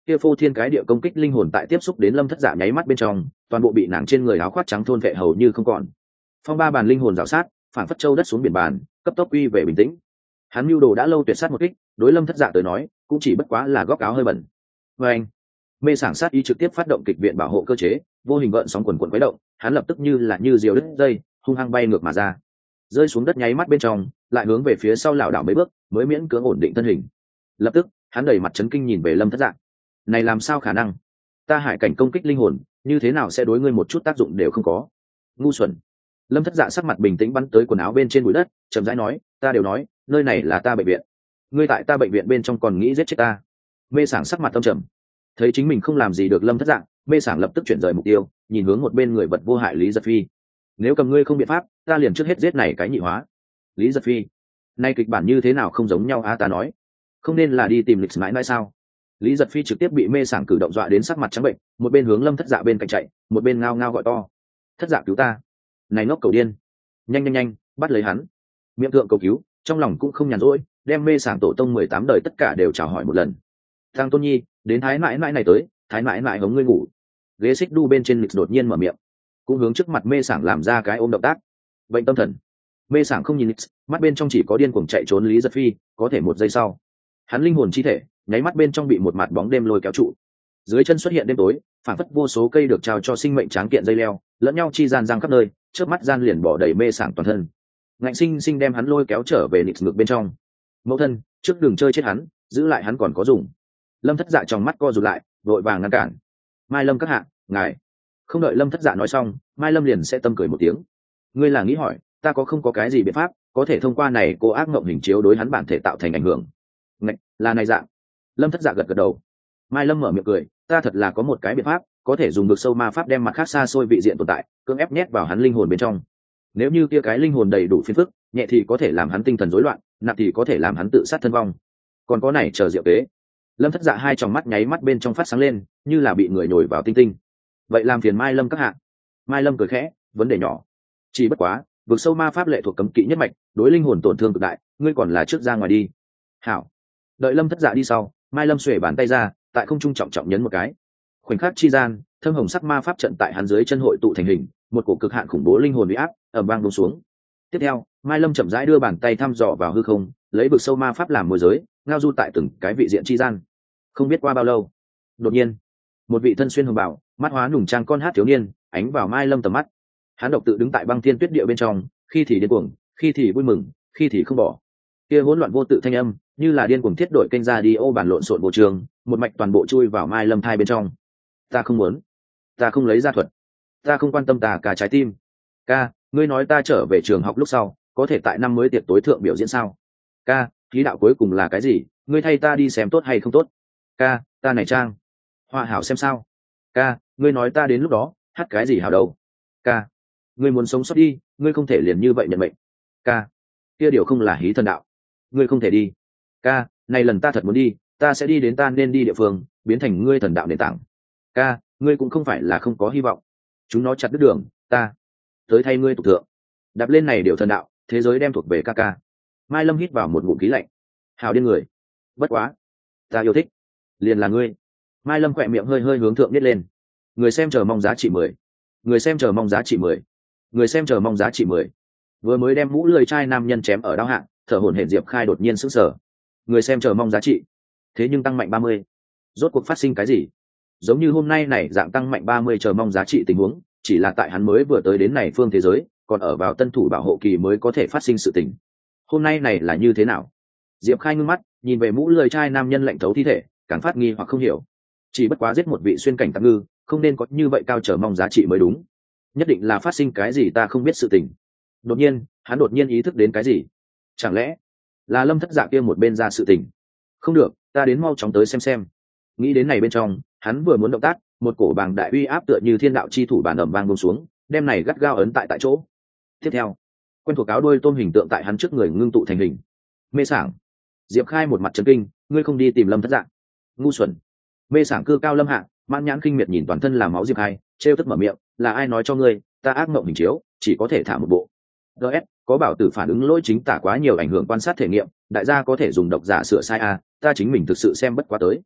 kia phô thiên cái địa công kích linh hồn tại tiếp xúc đến Lâm Thất Dạ nháy mắt bên trong, toàn bộ bị nàng trên người áo khoác trắng thôn vệ hầu như không còn. Phong ba bàn linh hồn rào sát, phản phất châu đất xuống biển bàn, cấp tốc quy về bình tĩnh. Hắn mưu đồ đã lâu tuyệt sát một kích, đối Lâm Thất Dạ tới nói cũng chỉ bất quá là góc áo hơi bẩn. Và anh, mê sảng sát ý trực tiếp phát động kịch viện bảo hộ cơ chế, vô hình gợn sóng quần quần quấy động, hắn lập tức như là diều đứt dây, hung hăng bay ngược mà ra, rơi xuống đất nháy mắt bên trong, lại hướng về phía sau lảo đảo mấy bước, mới miễn cưỡng ổn định thân hình. Lập tức, hắn đầy mặt chấn kinh nhìn về Lâm Thất Dạ. Này làm sao khả năng? Ta hải cảnh công kích linh hồn, như thế nào sẽ đối ngươi một chút tác dụng đều không có? Ngu xuẩn. Lâm Thất Dạ sắc mặt bình tĩnh bắn tới quần áo bên trên bụi đất, chậm rãi nói, ta đều nói, nơi này là ta bệnh viện. Ngươi tại ta bệnh viện bên trong còn nghĩ giết chết ta? Mê Sảng sắc mặt tâm trầm, thấy chính mình không làm gì được Lâm Thất Dạ, Mê Sảng lập tức chuyển rời mục tiêu, nhìn hướng một bên người vật vô hại Lý Giật Phi. Nếu cầm ngươi không biện pháp, ta liền trước hết giết này cái nhị hóa. Lý Giật Phi, nay kịch bản như thế nào không giống nhau á? Ta nói, không nên là đi tìm lịch mãi mãi sao? Lý Giật Phi trực tiếp bị Mê Sảng cử động dọa đến sắc mặt trắng bệnh, một bên hướng Lâm Thất Dạ bên cạnh chạy, một bên ngao ngao gọi to, Thất Dạ cứu ta! Này ngốc cầu điên, nhanh nhanh nhanh, bắt lấy hắn! Miệng thượng cầu cứu, trong lòng cũng không nhàn rỗi, đem Mê Sảng tổ tông 18 đời tất cả đều chào hỏi một lần. Thang Tôn Nhi, đến thái mãi mãi này tới, thái mãi mãi hống ngươi ngủ. Ghế xích đu bên trên lịch đột nhiên mở miệng, cũng hướng trước mặt Mê Sảng làm ra cái ôm động tác. Bệnh tâm thần. Mê Sảng không nhìn lịch, mắt bên trong chỉ có điên cuồng chạy trốn Lý Giật Phi, có thể một giây sau, hắn linh hồn chi thể nháy mắt bên trong bị một mặt bóng đêm lôi kéo trụ, dưới chân xuất hiện đêm tối, phản phất vô số cây được trao cho sinh mệnh tráng kiện dây leo, lẫn nhau chi gian giang khắp nơi, trước mắt gian liền bỏ đầy Mê Sảng toàn thân, ngạnh sinh sinh đem hắn lôi kéo trở về nịt ngược bên trong. Mẫu thân, trước đừng chơi chết hắn, giữ lại hắn còn có dùng. Lâm Thất Dạ trong mắt co rụt lại, vội vàng ngăn cản. Mai Lâm các hạ, ngài. Không đợi Lâm Thất Dạ nói xong, Mai Lâm liền sẽ tâm cười một tiếng. Ngươi là nghĩ hỏi, ta có không có cái gì biện pháp có thể thông qua này cô ác mộng hình chiếu đối hắn bản thể tạo thành ảnh hưởng? Ngạch, là này dạng. Lâm Thất Dạ gật gật đầu. Mai Lâm mở miệng cười, ta thật là có một cái biện pháp, có thể dùng vực sâu ma pháp đem mặt khác xa xôi vị diện tồn tại cưỡng ép nhét vào hắn linh hồn bên trong. Nếu như kia cái linh hồn đầy đủ phiền phức, nhẹ thì có thể làm hắn tinh thần rối loạn, nặng thì có thể làm hắn tự sát thân vong. Còn có này chờ diệu kế. Lâm Thất Dạ hai tròng mắt nháy mắt bên trong phát sáng lên, như là bị người nhồi vào tinh tinh. Vậy làm phiền Mai Lâm các hạ. Mai Lâm cười khẽ, vấn đề nhỏ. Chỉ bất quá, vực sâu ma pháp lệ thuộc cấm kỵ nhất mạch, đối linh hồn tổn thương cực đại, ngươi còn là trước ra ngoài đi. Hảo. Đợi Lâm Thất Dạ đi sau, Mai Lâm xuề bàn tay ra, tại không trung trọng trọng nhấn một cái. Khoảnh khắc chi gian, thâm hồng sắc ma pháp trận tại hắn dưới chân hội tụ thành hình, một cổ cực hạn khủng bố linh hồn uy áp ầm vang buông xuống. Tiếp theo, Mai Lâm chậm rãi đưa bàn tay thăm dò vào hư không, lấy vực sâu ma pháp làm môi giới, ngao du tại từng cái vị diện chi gian. Không biết qua bao lâu, đột nhiên, một vị thân xuyên hồng bào, mắt hóa nùng trang con hát thiếu niên, ánh vào Mai Lâm tầm mắt. Hắn độc tự đứng tại băng thiên tuyết địa bên trong, khi thì điên cuồng, khi thì vui mừng, khi thì không bỏ. Kia hỗn loạn vô tự thanh âm, như là điên cuồng thiết đổi kênh ra đi ô bản lộn xộn bộ trường, một mạch toàn bộ chui vào Mai Lâm thai bên trong. Ta không muốn, ta không lấy ra thuật, ta không quan tâm ta cả trái tim. Ca, ngươi nói ta trở về trường học lúc sau, có thể tại năm mới tiệc tối thượng biểu diễn sao? Ca, khí đạo cuối cùng là cái gì? Ngươi thay ta đi xem tốt hay không tốt? Ca, ta này trang, họa hảo xem sao? Ca, ngươi nói ta đến lúc đó hát cái gì hảo đâu? Ca, ngươi muốn sống sót đi, ngươi không thể liền như vậy nhận mệnh. Ca, kia điều không là hí thần đạo, ngươi không thể đi. Ca, này lần ta thật muốn đi, ta sẽ đi đến ta nên đi địa phương, biến thành ngươi thần đạo nền tảng. Ca, ngươi cũng không phải là không có hy vọng. Chúng nó chặt đứt đường, ta tới thay ngươi tục thượng, đạp lên này điều thần đạo, thế giới đem thuộc về ca ca. Mai Lâm hít vào một ngụm khí lạnh. Hào điên người, bất quá, ta yêu thích, liền là ngươi. Mai Lâm khỏe miệng hơi hơi hướng thượng biết lên. Người xem chờ mong giá trị 10. Người xem chờ mong giá trị 10. Người xem chờ mong giá trị 10. Vừa mới đem mũ lười trai nam nhân chém ở đao hạng, thở hổn hển Diệp Khai đột nhiên sững sờ. Người xem chờ mong giá trị, thế nhưng tăng mạnh 30. Rốt cuộc phát sinh cái gì? Giống như hôm nay này dạng tăng mạnh 30 chờ mong giá trị tình huống, chỉ là tại hắn mới vừa tới đến này phương thế giới, còn ở vào tân thủ bảo hộ kỳ mới có thể phát sinh sự tình. Hôm nay này là như thế nào? Diệp Khai ngưng mắt, nhìn về mũ lười trai nam nhân lạnh thấu thi thể, càng phát nghi hoặc không hiểu. Chỉ bất quá giết một vị xuyên cảnh tạm ngư, không nên có như vậy cao chờ mong giá trị mới đúng. Nhất định là phát sinh cái gì ta không biết sự tình. Đột nhiên, hắn đột nhiên ý thức đến cái gì. Chẳng lẽ là Lâm Thất Dạ kia một bên ra sự tình? Không được, ta đến mau chóng tới xem. Nghĩ đến này bên trong, hắn vừa muốn động tác, một cổ bàng đại uy áp tựa như thiên đạo chi thủ bản ầm vang buông xuống, đem này gắt gao ấn tại chỗ. Tiếp theo, quen thuộc áo đuôi tôm hình tượng tại hắn trước người ngưng tụ thành hình. Mê Sảng. Diệp Khai một mặt chấn kinh, ngươi không đi tìm Lâm Thất Dạ? Ngu xuẩn. Mê Sảng cư cao lâm hạ, mãn nhãn kinh miệt nhìn toàn thân làm máu Diệp Khai, trêu tức mở miệng, là ai nói cho ngươi, ta ác mộng hình chiếu, chỉ có thể thả một bộ. DS, có bảo tử phản ứng lỗi chính tả quá nhiều ảnh hưởng quan sát thể nghiệm, đại gia có thể dùng độc giả sửa sai a, ta chính mình thực sự xem bất quá tới.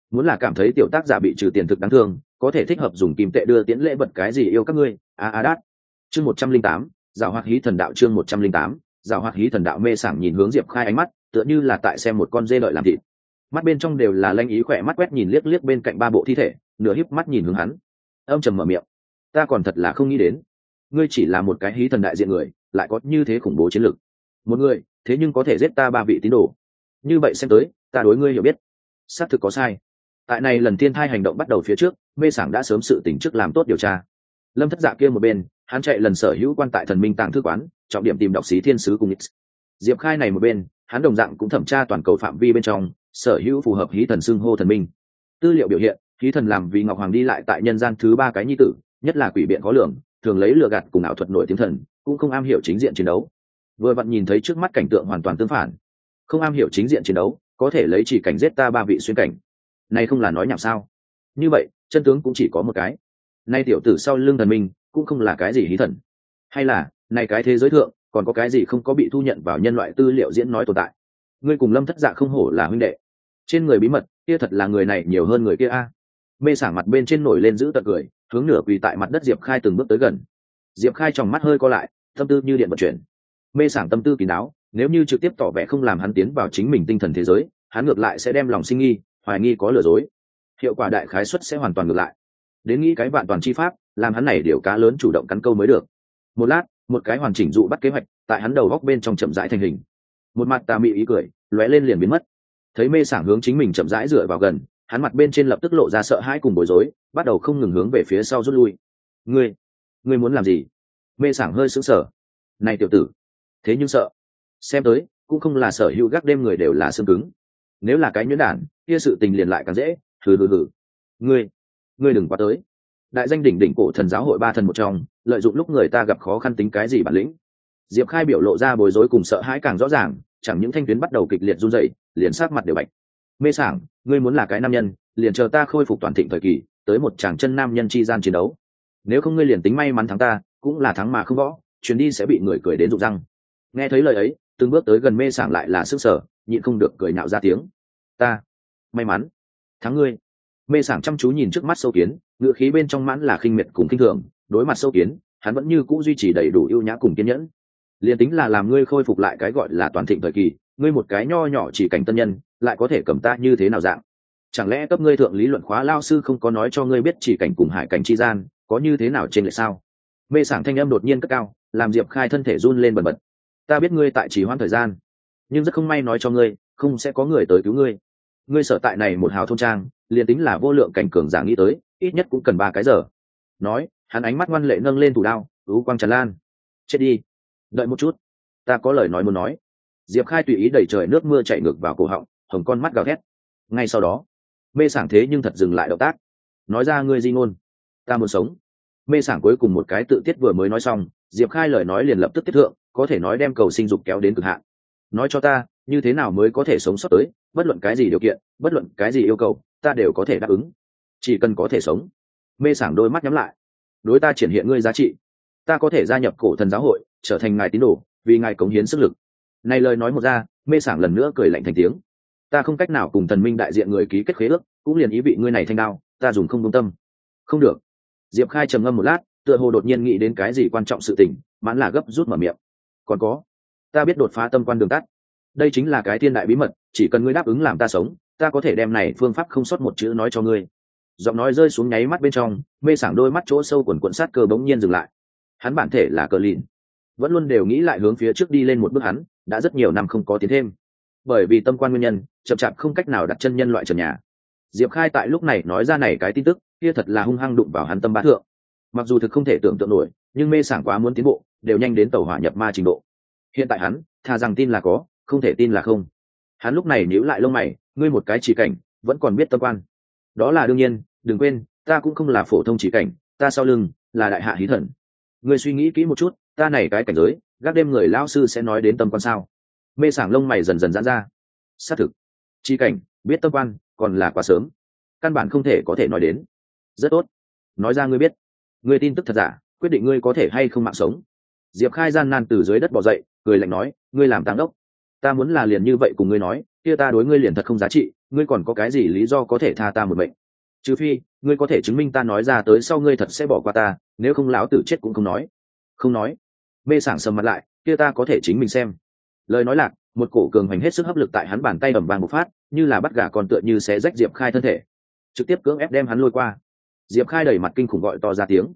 muốn là cảm thấy tiểu tác giả bị trừ tiền thực đáng thương, có thể thích hợp dùng kim tệ đưa tiễn lễ vật cái gì yêu các ngươi. Đát. Chương 108, Giảo Hoạt Hí Thần Đạo. Chương 108, Giảo Hoạt Hí Thần Đạo. Mê Sảng nhìn hướng Diệp Khai ánh mắt tựa như là tại xem một con dê đợi làm thịt, mắt bên trong đều là lanh ý, khỏe mắt quét nhìn liếc liếc bên cạnh ba bộ thi thể, nửa híp mắt nhìn hướng hắn, âm trầm mở miệng: ta còn thật là không nghĩ đến, ngươi chỉ là một cái hí thần đại diện người, lại có như thế khủng bố chiến lược. Một người thế nhưng có thể giết ta ba vị tín đồ, như vậy xem tới ta đối ngươi hiểu biết xác thực có sai. Tại này lần thiên thai hành động bắt đầu phía trước, Mê Sảng đã sớm sự tỉnh trước làm tốt điều tra. Lâm Thất Dạ kia một bên, hắn chạy lần sở hữu quan tại Thần Minh Tàng thư quán, trọng điểm tìm đọc Xí Thiên Sứ cùng X. Diệp Khai này một bên, hắn đồng dạng cũng thẩm tra toàn cầu phạm vi bên trong sở hữu phù hợp hí thần xưng hô thần minh. Tư liệu biểu hiện, hí thần làm vì Ngọc Hoàng đi lại tại nhân gian thứ ba cái nhi tử, nhất là quỷ biện khó lường, thường lấy lừa gạt cùng ảo thuật nổi tiếng thần, cũng không am hiểu chính diện chiến đấu. Vừa vặn nhìn thấy trước mắt cảnh tượng hoàn toàn tương phản, không am hiểu chính diện chiến đấu, có thể lấy chỉ cảnh giết ta ba vị xuyên cảnh, này không là nói nhảm sao? Như vậy chân tướng cũng chỉ có một cái, nay tiểu tử sau lưng thần minh cũng không là cái gì hí thần, hay là này cái thế giới thượng còn có cái gì không có bị thu nhận vào nhân loại tư liệu diễn nói tồn tại. Ngươi cùng Lâm Thất Dạ không hổ là huynh đệ, trên người bí mật kia thật là người này nhiều hơn người kia a. Mê Sảng mặt bên trên nổi lên giữ tận cười, hướng nửa quỳ tại mặt đất Diệp Khai từng bước tới gần. Diệp Khai tròng mắt hơi co lại, tâm tư như điện vận chuyển. Mê Sảng tâm tư kín đáo, nếu như trực tiếp tỏ vẻ không làm hắn tiến vào chính mình tinh thần thế giới, hắn ngược lại sẽ đem lòng sinh nghi, hoài nghi có lừa dối, hiệu quả đại khái suất sẽ hoàn toàn ngược lại. Đến nghĩ cái vạn toàn chi pháp, làm hắn này điều cá lớn chủ động cắn câu mới được. Một lát, một cái hoàn chỉnh dụ bắt kế hoạch tại hắn đầu góc bên trong chậm rãi thành hình. Một mặt tà mị ý cười lóe lên liền biến mất. Thấy Mê Sảng hướng chính mình chậm rãi dựa vào gần, hắn mặt bên trên lập tức lộ ra sợ hãi cùng bối rối, bắt đầu không ngừng hướng về phía sau rút lui. Ngươi muốn làm gì? Mê Sảng hơi sững sờ. Này tiểu tử, thế nhưng sợ. Xem tới cũng không là sở hữu gác đêm người đều là xương cứng. Nếu là cái nhuyễn đản, kia sự tình liền lại càng dễ. Hừ. Ngươi đừng quá tới. Đại danh đỉnh đỉnh cổ thần giáo hội ba thần một trong, lợi dụng lúc người ta gặp khó khăn tính cái gì bản lĩnh. Diệp Khai biểu lộ ra bối rối cùng sợ hãi càng rõ ràng, chẳng những thanh tuyến bắt đầu kịch liệt run rẩy, liền sắc mặt đều bạch. Mê Sảng, ngươi muốn là cái nam nhân, liền chờ ta khôi phục toàn thịnh thời kỳ, tới một chàng chân nam nhân chi gian chiến đấu. Nếu không ngươi liền tính may mắn thắng ta, cũng là thắng mà không võ, chuyến đi sẽ bị người cười đến rụng răng. Nghe thấy lời ấy, từng bước tới gần Mê Sảng lại là sức sở, nhịn không được cười nhạo ra tiếng. Ta may mắn thắng ngươi. Mê Sảng chăm chú nhìn trước mắt sâu kiến, ngựa khí bên trong mãn là khinh miệt cùng khinh thường. Đối mặt sâu kiến, hắn vẫn như cũ duy trì đầy đủ ưu nhã cùng kiên nhẫn. Liền tính là làm ngươi khôi phục lại cái gọi là toàn thịnh thời kỳ, ngươi một cái nho nhỏ chỉ cảnh tân nhân, lại có thể cầm ta như thế nào dạng? Chẳng lẽ cấp ngươi thượng lý luận khóa lao sư không có nói cho ngươi biết chỉ cảnh cùng hải cảnh chi gian có như thế nào trên lệ sao? Mê Sảng thanh âm đột nhiên cất cao, làm Diệp Khai thân thể run lên bần bật. Ta biết ngươi tại trì hoãn thời gian, nhưng rất không may nói cho ngươi, không sẽ có người tới cứu ngươi. Ngươi sở tại này một hào thôn trang, liền tính là vô lượng cảnh cường giả nghĩ tới, ít nhất cũng cần 3 cái giờ. Nói, hắn ánh mắt ngoan lệ nâng lên thủ đao, ưu quang tràn lan. Chết đi, đợi một chút, ta có lời nói muốn nói. Diệp Khai tùy ý đẩy trời nước mưa chảy ngược vào cổ họng, hồng con mắt gào thét. Ngay sau đó, Mê Sảng thế nhưng thật dừng lại động tác, nói ra ngươi di ngôn, ta muốn sống. Mê Sảng cuối cùng một cái tự tiết vừa mới nói xong, Diệp Khai lời nói liền lập tức tiết thượng, có thể nói đem cầu sinh dục kéo đến cực hạn. Nói cho ta, như thế nào mới có thể sống sót tới, bất luận cái gì điều kiện, bất luận cái gì yêu cầu, ta đều có thể đáp ứng, chỉ cần có thể sống. Mê Sảng đôi mắt nhắm lại. Đối ta triển hiện ngươi giá trị, ta có thể gia nhập cổ thần giáo hội, trở thành ngài tín đồ, vì ngài cống hiến sức lực. Này lời nói một ra, Mê Sảng lần nữa cười lạnh thành tiếng. Ta không cách nào cùng thần minh đại diện người ký kết khế ước, cũng liền ý vị ngươi này thanh đao, ta dùng không công tâm. Không được. Diệp Khai trầm ngâm một lát, tựa hồ đột nhiên nghĩ đến cái gì quan trọng sự tình, mãn là gấp rút mở miệng. Còn có, ta biết đột phá tâm quan đường tắt. Đây chính là cái thiên đại bí mật, chỉ cần ngươi đáp ứng làm ta sống, ta có thể đem này phương pháp không sót một chữ nói cho ngươi. Giọng nói rơi xuống nháy mắt bên trong, Mê Sảng đôi mắt chỗ sâu quần quần sát cơ bỗng nhiên dừng lại. Hắn bản thể là cờ lìn, vẫn luôn đều nghĩ lại hướng phía trước đi lên một bước, hắn đã rất nhiều năm không có tiến thêm, bởi vì tâm quan nguyên nhân chậm chạp không cách nào đặt chân nhân loại trần nhà. Diệp Khai tại lúc này nói ra này cái tin tức kia thật là hung hăng đụng vào hắn tâm bá thượng. Mặc dù thực không thể tưởng tượng nổi, nhưng Mê Sảng quá muốn tiến bộ, đều nhanh đến tẩu hỏa nhập ma trình độ. Hiện tại hắn thà rằng tin là có, không thể tin là không. Hắn lúc này nhíu lại lông mày, ngươi một cái chỉ cảnh vẫn còn biết tâm quan? Đó là đương nhiên, đừng quên, ta cũng không là phổ thông chỉ cảnh, ta sau lưng là đại hạ hí thần. Ngươi suy nghĩ kỹ một chút, ta này cái cảnh giới, gác đêm người lão sư sẽ nói đến tâm quan sao? Mê Sảng lông mày dần dần giãn ra. Xác thực, chi cảnh biết tâm quan còn là quá sớm, căn bản không thể có thể nói đến. Rất tốt, nói ra ngươi biết, ngươi tin tức thật giả, quyết định ngươi có thể hay không mạng sống. Diệp Khai gian nan từ dưới đất bò dậy, cười lạnh nói, ngươi làm táng đốc, ta muốn là liền như vậy cùng ngươi nói, kia ta đối ngươi liền thật không giá trị, ngươi còn có cái gì lý do có thể tha ta một mệnh? Trừ phi ngươi có thể chứng minh ta nói ra tới sau ngươi thật sẽ bỏ qua ta, nếu không lão tử chết cũng không nói. Không nói. Mê Sảng sầm mặt lại, kia ta có thể chính mình xem. Lời nói lạc, một cổ cường hành hết sức hấp lực tại hắn bàn tay ầm vang một phát, như là bắt gà còn tựa như xé rách Diệp Khai thân thể, trực tiếp cưỡng ép đem hắn lôi qua. Diệp Khai đầy mặt kinh khủng gọi to ra tiếng: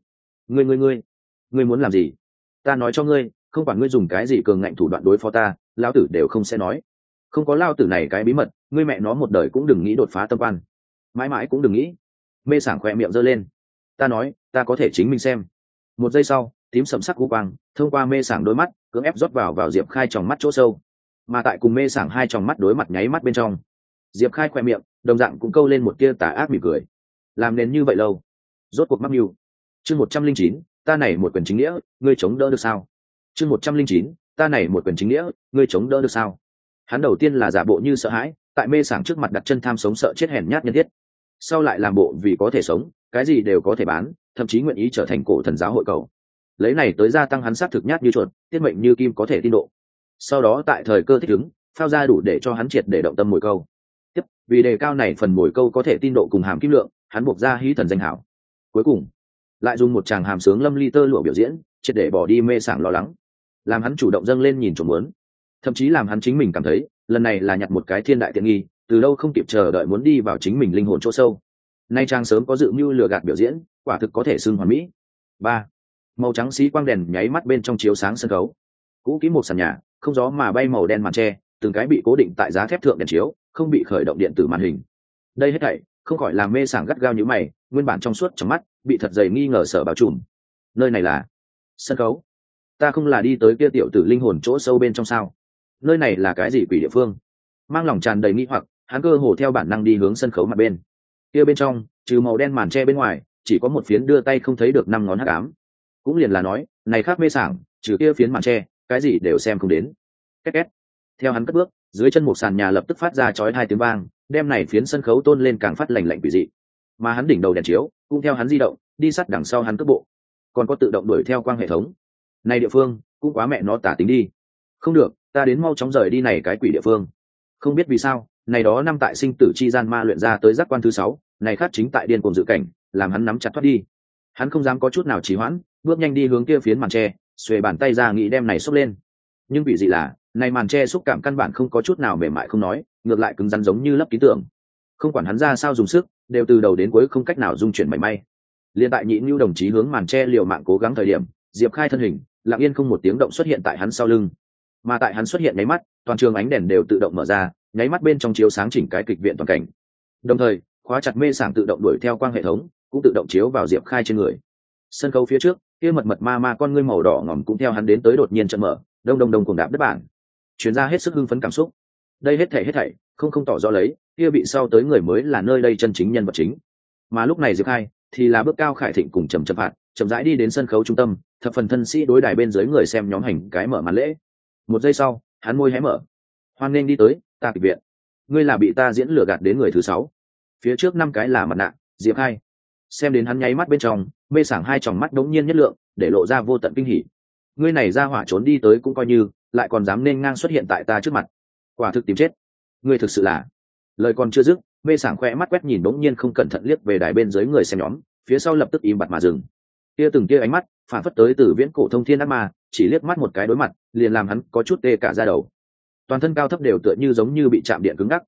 ngươi muốn làm gì? Ta nói cho ngươi, không quản ngươi dùng cái gì cường ngạnh thủ đoạn đối phó ta, lão tử đều không sẽ nói. Không có lão tử này cái bí mật, ngươi mẹ nó một đời cũng đừng nghĩ đột phá tâm quan, mãi mãi cũng đừng nghĩ. Mê Sảng khoe miệng giơ lên: ta nói, ta có thể chính mình xem. Một giây sau, tím sầm sắc u quang thông qua Mê Sảng đôi mắt cưỡng ép rót vào Diệp Khai tròng mắt chỗ sâu, mà tại cùng Mê Sảng hai tròng mắt đối mặt nháy mắt bên trong, Diệp Khai khoe miệng đồng dạng cũng câu lên một tia tà ác mỉm cười. Làm nên như vậy lâu, rốt cuộc mắc mưu. Chương 109, ta này một quyền chính nghĩa, ngươi chống đỡ được sao? Chương 109, ta này một quyền chính nghĩa, ngươi chống đỡ được sao? Hắn đầu tiên là giả bộ như sợ hãi, tại Mê Sảng trước mặt đặt chân tham sống sợ chết hèn nhát nhân thiết, sau lại làm bộ vì có thể sống, cái gì đều có thể bán, thậm chí nguyện ý trở thành cổ thần giáo hội cầu, lấy này tới gia tăng hắn sát thực nhát như chuột, tiết mệnh như kim có thể tin độ. Sau đó tại thời cơ thích ứng, phao ra đủ để cho hắn triệt để động tâm mồi câu. Tiếp, vì đề cao này phần mồi câu có thể tin độ cùng hàm kim lượng, hắn buộc ra hí thần danh hảo. Cuối cùng, lại dùng một tràng hàm sướng lâm ly tơ lụa biểu diễn, triệt để bỏ đi Mê Sảng lo lắng, làm hắn chủ động dâng lên nhìn trộm muốn, thậm chí làm hắn chính mình cảm thấy lần này là nhặt một cái thiên đại tiện nghi, từ lâu không kịp chờ đợi muốn đi vào chính mình linh hồn chỗ sâu. Nay trang sớm có dự mưu lừa gạt biểu diễn, quả thực có thể xưng hoàn mỹ. Ba, màu trắng xí quang đèn nháy mắt bên trong chiếu sáng sân khấu, cũ kỹ một sàn nhà, không gió mà bay màu đen màn tre, từng cái bị cố định tại giá thép thượng đèn chiếu, không bị khởi động điện tử màn hình. Đây hết thảy không khỏi làm Mê Sảng gắt gao như mày, nguyên bản trong suốt trong mắt bị thật dày nghi ngờ sở bao trùm. Nơi này là sân khấu? Ta không là đi tới kia tiểu tử linh hồn chỗ sâu bên trong sao? Nơi này là cái gì quỷ địa phương? Mang lòng tràn đầy nghi hoặc, hắn cơ hồ theo bản năng đi hướng sân khấu mặt bên. Kia bên trong, trừ màu đen màn tre bên ngoài, chỉ có một phiến đưa tay không thấy được năm ngón hắc ám. Cũng liền là nói, này khác Mê Sảng, trừ kia phiến màn tre, cái gì đều xem không đến. Két két. Theo hắn cất bước, dưới chân một sàn nhà lập tức phát ra chói hai tiếng vang, đem này phiến sân khấu tôn lên càng phát lạnh lạnh quỷ dị. Mà hắn đỉnh đầu đèn chiếu cũng theo hắn di động, đi sát đằng sau hắn cước bộ. Còn có tự động đuổi theo quang hệ thống. Này địa phương, cũng quá mẹ nó tả tính đi. Không được, ta đến mau chóng rời đi này cái quỷ địa phương. Không biết vì sao, này đó năm tại sinh tử chi gian ma luyện ra tới giác quan thứ 6, này khát chính tại điên cuồng dự cảnh, làm hắn nắm chặt thoát đi. Hắn không dám có chút nào trì hoãn, bước nhanh đi hướng kia phiến màn tre, xuề bàn tay ra nghĩ đem này xốc lên. Nhưng quỷ dị là, này màn tre xúc cảm căn bản không có chút nào mềm mại không nói, ngược lại cứng rắn giống như lấp ký tưởng. Không quản hắn ra sao dùng sức, đều từ đầu đến cuối không cách nào dung chuyển mảy may. Liên tại Nhị Nưu đồng chí hướng màn tre liều mạng cố gắng thời điểm, Diệp Khai thân hình lặng yên không một tiếng động xuất hiện tại hắn sau lưng. Mà tại hắn xuất hiện nháy mắt, toàn trường ánh đèn đều tự động mở ra, nháy mắt bên trong chiếu sáng chỉnh cái kịch viện toàn cảnh. Đồng thời, khóa chặt Mê Sảng tự động đuổi theo quang hệ thống, cũng tự động chiếu vào Diệp Khai trên người. Sân khấu phía trước, kia mật mật ma con ngươi màu đỏ ngòm cũng theo hắn đến tới đột nhiên chợt mở, đông đông đông cùng đạp đất bản, truyền ra hết sức hưng phấn cảm xúc. Đây hết thảy không tỏ rõ lấy, kia bị sau tới người mới là nơi đây chân chính nhân vật chính. Mà lúc này Diệp Khai thì là bước cao khải thịnh cùng chậm rãi đi đến sân khấu trung tâm, thập phần thân sĩ đối đài bên dưới người xem nhóm hành cái mở màn lễ. Một giây sau, hắn môi hé mở: hoan nghênh đi tới ta kịch viện, ngươi là bị ta diễn lừa gạt đến người thứ 6. Phía trước 5 cái là mặt nạ. Diệp Khai xem đến hắn nháy mắt bên trong, Mê Sảng hai tròng mắt đống nhiên nhất lượng, để lộ ra vô tận kinh hỉ. Ngươi này ra hỏa trốn đi tới cũng coi như, lại còn dám nên ngang xuất hiện tại ta trước mặt, quả thực tìm chết. Ngươi thực sự là... Lời còn chưa dứt, Mê Sảng khoe mắt quét nhìn đống nhiên không cẩn thận liếc về đài bên dưới người xem nhóm, phía sau lập tức im bặt mà dừng. Kia từng kia ánh mắt phản phất tới từ viễn cổ thông thiên ác ma, chỉ liếc mắt một cái đối mặt, liền làm hắn có chút tê cả da đầu. Toàn thân cao thấp đều tựa như giống như bị chạm điện cứng ngắc.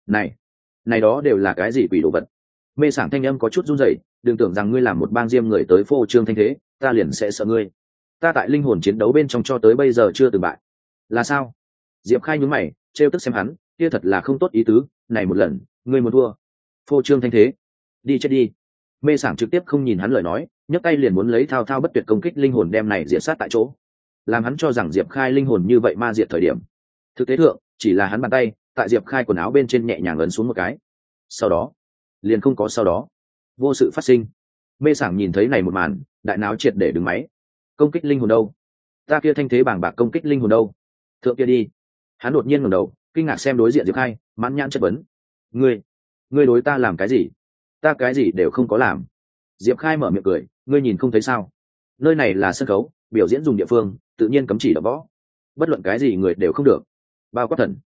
Này đó đều là cái gì quỷ đồ vật? Mê Sảng thanh âm có chút run rẩy, đừng tưởng rằng ngươi làm một bang diêm người tới phô trương thanh thế, ta liền sẽ sợ ngươi. Ta tại linh hồn chiến đấu bên trong cho tới bây giờ chưa từng bại. Là sao? Diệp Khai nhướng mày, trêu tức xem hắn, kia thật là không tốt ý tứ, này một lần, ngươi muốn thua. Phô trương thanh thế? Đi chết đi. Mê Sảng trực tiếp không nhìn hắn lời nói, nhấc tay liền muốn lấy thao thao bất tuyệt công kích linh hồn đem này diệt sát tại chỗ. Làm hắn cho rằng Diệp Khai linh hồn như vậy ma diệt thời điểm. Thực tế thượng, chỉ là hắn bàn tay tại Diệp Khai quần áo bên trên nhẹ nhàng ấn xuống một cái. Sau đó, liền không có sau đó. Vô sự phát sinh. Mê Sảng nhìn thấy này một màn, đại não triệt để đứng máy. Công kích linh hồn đâu? Ta kia thanh thế bàng bạc công kích linh hồn đâu? Thượng kia đi. Hắn đột nhiên ngẩng đầu, kinh ngạc xem đối diện Diệp Khai, mãn nhãn chất vấn. Ngươi đối ta làm cái gì? Ta cái gì đều không có làm. Diệp Khai mở miệng cười, ngươi nhìn không thấy sao? Nơi này là sân khấu, biểu diễn dùng địa phương, tự nhiên cấm chỉ đập võ. Bất luận cái gì người đều không được. Bao quát thần,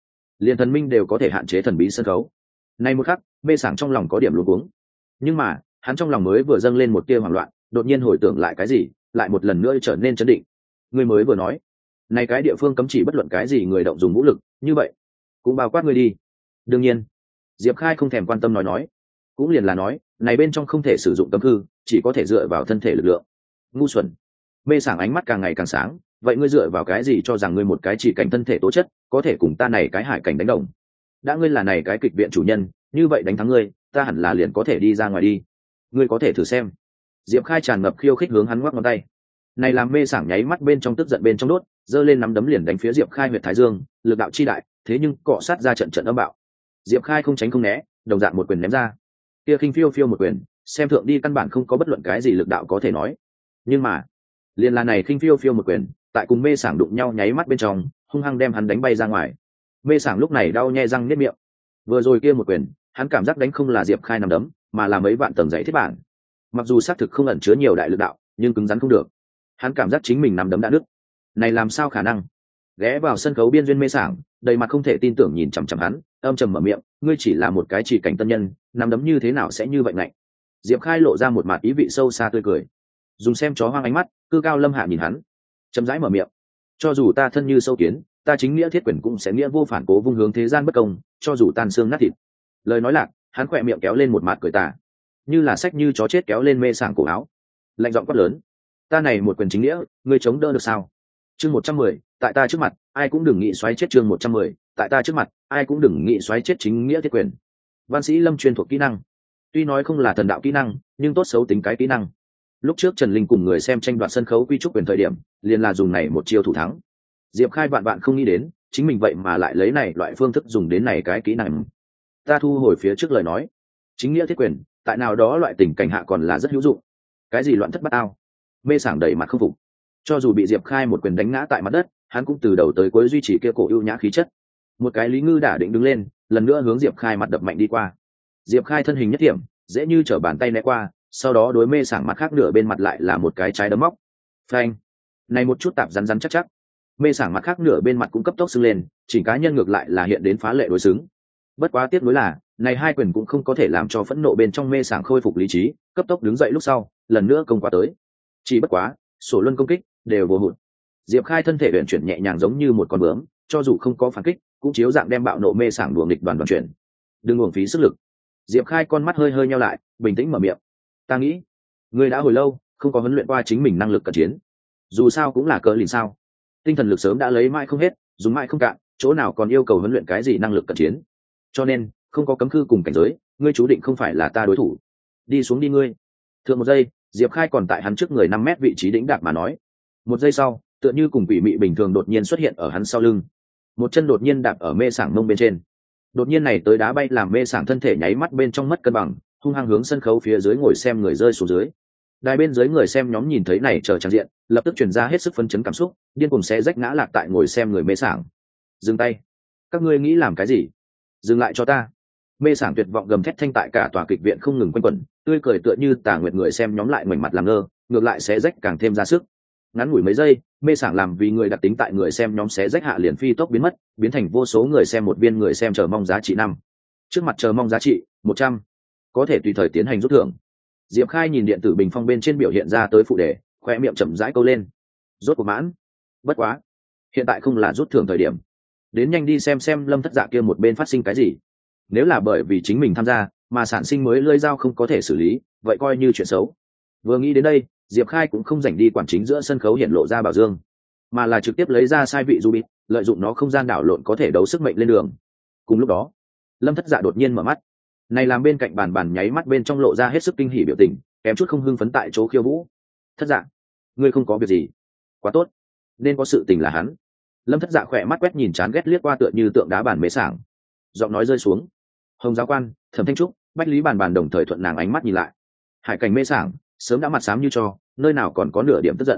liền thần minh đều có thể hạn chế thần bí sân khấu. Nay một khắc, mê sảng trong lòng có điểm luống cuống, nhưng mà hắn trong lòng mới vừa dâng lên một tia hoảng loạn, đột nhiên hồi tưởng lại cái gì, lại một lần nữa trở nên chấn định. Người mới vừa nói, này cái địa phương cấm chỉ bất luận cái gì người động dùng vũ lực, như vậy cũng bao quát ngươi đi. Đương nhiên, Diệp Khai không thèm quan tâm nói, cũng liền là nói, này bên trong không thể sử dụng cấm cư, chỉ có thể dựa vào thân thể lực lượng. Ngu xuẩn. Mê sảng ánh mắt càng ngày càng sáng, vậy ngươi dựa vào cái gì cho rằng ngươi một cái chỉ cảnh thân thể tố chất có thể cùng ta này cái hải cảnh đánh đồng? Đã ngươi là này cái kịch viện chủ nhân, như vậy đánh thắng ngươi, ta hẳn là liền có thể đi ra ngoài đi. Ngươi có thể thử xem. Diệp Khai tràn ngập khiêu khích hướng hắn ngoắc ngón tay. Này làm mê sảng nháy mắt bên trong tức giận bên trong đốt, giơ lên nắm đấm liền đánh phía Diệp Khai huyệt thái dương, lực đạo chi đại, thế nhưng cọ sát ra trận trận âm bạo. Diệp Khai không tránh không né, đồng dạng một quyền ném ra. Kia khinh phiêu phiêu một quyền, xem thượng đi căn bản không có bất luận cái gì lực đạo có thể nói. Nhưng mà, liền là này khinh phiêu phiêu một quyền, tại cùng mê sảng đụng nhau nháy mắt bên trong, hung hăng đem hắn đánh bay ra ngoài. Mê sảng lúc này đau nhe răng niết miệng. Vừa rồi kia một quyền, hắn cảm giác đánh không là Diệp Khai nắm đấm, mà là mấy vạn tầng giấy thiết bản. Mặc dù xác thực không ẩn chứa nhiều đại lực đạo, nhưng cứng rắn không được. Hắn cảm giác chính mình nắm đấm đã đứt. Này làm sao khả năng? Ghé vào sân khấu biên duyên mê sảng, đầy mặt không thể tin tưởng nhìn chằm chằm hắn, âm trầm mở miệng, ngươi chỉ là một cái chỉ cảnh tân nhân, nắm đấm như thế nào sẽ như vậy ngạnh? Diệp Khai lộ ra một mặt ý vị sâu xa tươi cười, dùng xem chó hoang ánh mắt, cư cao lâm hạ nhìn hắn, chậm rãi mở miệng, cho dù ta thân như sâu kiến, ta chính nghĩa thiết quyền cũng sẽ nghĩa vô phản cố vung hướng thế gian bất công, cho dù tan xương nát thịt. Lời nói lạc, hắn khỏe miệng kéo lên một mặt cười tà, như là sách như chó chết kéo lên mê sảng cổ áo, lạnh giọng quát lớn, ta này một quyền chính nghĩa, ngươi chống đỡ được sao? Chương 110, tại ta trước mặt, ai cũng đừng nghĩ xoáy chết. Chương 110, tại ta trước mặt, ai cũng đừng nghĩ xoáy chết chính nghĩa thiết quyền. Văn sĩ Lâm chuyên thuộc kỹ năng, tuy nói không là thần đạo kỹ năng, nhưng tốt xấu tính cái kỹ năng. Lúc trước Trần Linh cùng người xem tranh đoạt sân khấu quy trúc quyền thời điểm, liền là dùng này một chiêu thủ thắng. Diệp Khai vạn vạn không nghĩ đến, chính mình vậy mà lại lấy này loại phương thức dùng đến này cái kỹ năng. Ta thu hồi phía trước lời nói, chính nghĩa thiết quyền, tại nào đó loại tình cảnh hạ còn là rất hữu dụng. Cái gì loạn thất bát ao? Mê sảng đầy mặt không phục. Cho dù bị Diệp Khai một quyền đánh ngã tại mặt đất, hắn cũng từ đầu tới cuối duy trì kia cổ ưu nhã khí chất. Một cái Lý Ngư đả định đứng lên, lần nữa hướng Diệp Khai mặt đập mạnh đi qua. Diệp Khai thân hình nhất điểm, dễ như trở bàn tay né qua, sau đó đối mê sảng mặt khác nửa bên mặt lại là một cái trái đấm móc. Phanh! Này một chút tạp rắn rắn chắc chắc. Mê sảng mặt khác nửa bên mặt cũng cấp tốc sưng lên, chỉnh cá nhân ngược lại là hiện đến phá lệ đối xứng. Bất quá tiếc nuối là, này hai quyền cũng không có thể làm cho phẫn nộ bên trong mê sảng khôi phục lý trí, cấp tốc đứng dậy lúc sau, lần nữa công qua tới. Chỉ bất quá, sổ luân công kích đều vô hụt. Diệp Khai thân thể uyển chuyển nhẹ nhàng giống như một con bướm, cho dù không có phản kích, cũng chiếu dạng đem bạo nộ mê sảng đuổi nghịch đoàn chuyển. Đừng uổng phí sức lực. Diệp Khai con mắt hơi hơi nheo lại, bình tĩnh mở miệng. Ta nghĩ, ngươi đã hồi lâu không có huấn luyện qua chính mình năng lực cận chiến. Dù sao cũng là cỡ lìn sao? Tinh thần lực sớm đã lấy mãi không hết, dùng mãi không cạn, chỗ nào còn yêu cầu huấn luyện cái gì năng lực cận chiến? Cho nên, không có cấm khư cùng cảnh giới, ngươi chú định không phải là ta đối thủ. Đi xuống đi ngươi. Thượng một giây, Diệp Khai còn tại hắn trước người 5 mét vị trí đĩnh đạc mà nói. Một giây sau, tựa như cùng quỷ mị bình thường đột nhiên xuất hiện ở hắn sau lưng. Một chân đột nhiên đạp ở mê sảng mông bên trên. Đột nhiên này tới đá bay làm mê sảng thân thể nháy mắt bên trong mất cân bằng, hung hăng hướng sân khấu phía dưới ngồi xem người rơi xuống dưới. Đài bên dưới người xem nhóm nhìn thấy này chờ trang diện, lập tức truyền ra hết sức phấn chấn cảm xúc, điên cuồng xé rách ngã lạc tại ngồi xem người mê sảng. Dừng tay! Các ngươi nghĩ làm cái gì? Dừng lại cho ta! Mê sảng tuyệt vọng gầm thét thanh tại cả tòa kịch viện không ngừng quanh quẩn, tươi cười tựa như tà nguyệt người xem nhóm lại ngoảnh mặt làm ngơ, ngược lại xé rách càng thêm ra sức. Ngắn ngủi mấy giây, mê sảng làm vì người đặc tính tại người xem nhóm xé rách hạ liền phi tốc biến mất, biến thành vô số người xem một viên người xem chờ mong giá trị 5. Trước mặt chờ mong giá trị 100, có thể tùy thời tiến hành rút thưởng. Diệp Khai nhìn điện tử bình phong bên trên biểu hiện ra tới phụ đề, khoe miệng chậm rãi câu lên. Rốt cuộc mãn. Bất quá, hiện tại không là rút thưởng thời điểm. Đến nhanh đi xem Lâm Thất Dạ kia một bên phát sinh cái gì. Nếu là bởi vì chính mình tham gia mà sản sinh mới lưỡi dao không có thể xử lý, vậy coi như chuyện xấu. Vừa nghĩ đến đây, Diệp Khai cũng không rảnh đi quản chính giữa sân khấu hiện lộ ra bảo dương, mà là trực tiếp lấy ra sai vị Rubik, lợi dụng nó không gian đảo lộn có thể đấu sức mệnh lên đường. Cùng lúc đó, Lâm Thất Dạ đột nhiên mở mắt, này làm bên cạnh bàn nháy mắt bên trong lộ ra hết sức kinh hỉ biểu tình, kém chút không hưng phấn tại chỗ khiêu vũ. Thất Dạ, ngươi không có việc gì? Quá tốt, nên có sự tình là hắn. Lâm Thất Dạ khỏe mắt quét nhìn chán ghét liếc qua tựa như tượng đá bàn mế sảng, giọng nói rơi xuống. Hồng Giáo Quan, Thẩm Thanh Trúc, Bách Lý bàn đồng thời thuận nàng ánh mắt nhìn lại. Hải Cảnh mê sảng sớm đã mặt xám như cho, nơi nào còn có nửa điểm tức giận.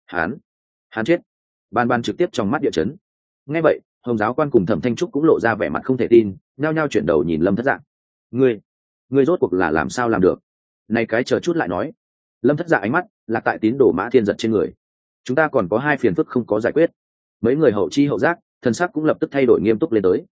Hắn chết. Bàn trực tiếp trong mắt địa chấn. Nghe vậy, Hồng Giáo Quan cùng Thẩm Thanh Trúc cũng lộ ra vẻ mặt không thể tin, nhao nhao chuyển đầu nhìn Lâm Thất Dạ. Ngươi rốt cuộc là làm sao làm được? Này cái chờ chút lại nói. Lâm Thất Dạ ánh mắt lạc tại tín đồ Mã Thiên Giật trên người. Chúng ta còn có 2 phiền phức không có giải quyết. Mấy người hậu chi hậu giác, thần sắc cũng lập tức thay đổi nghiêm túc lên tới.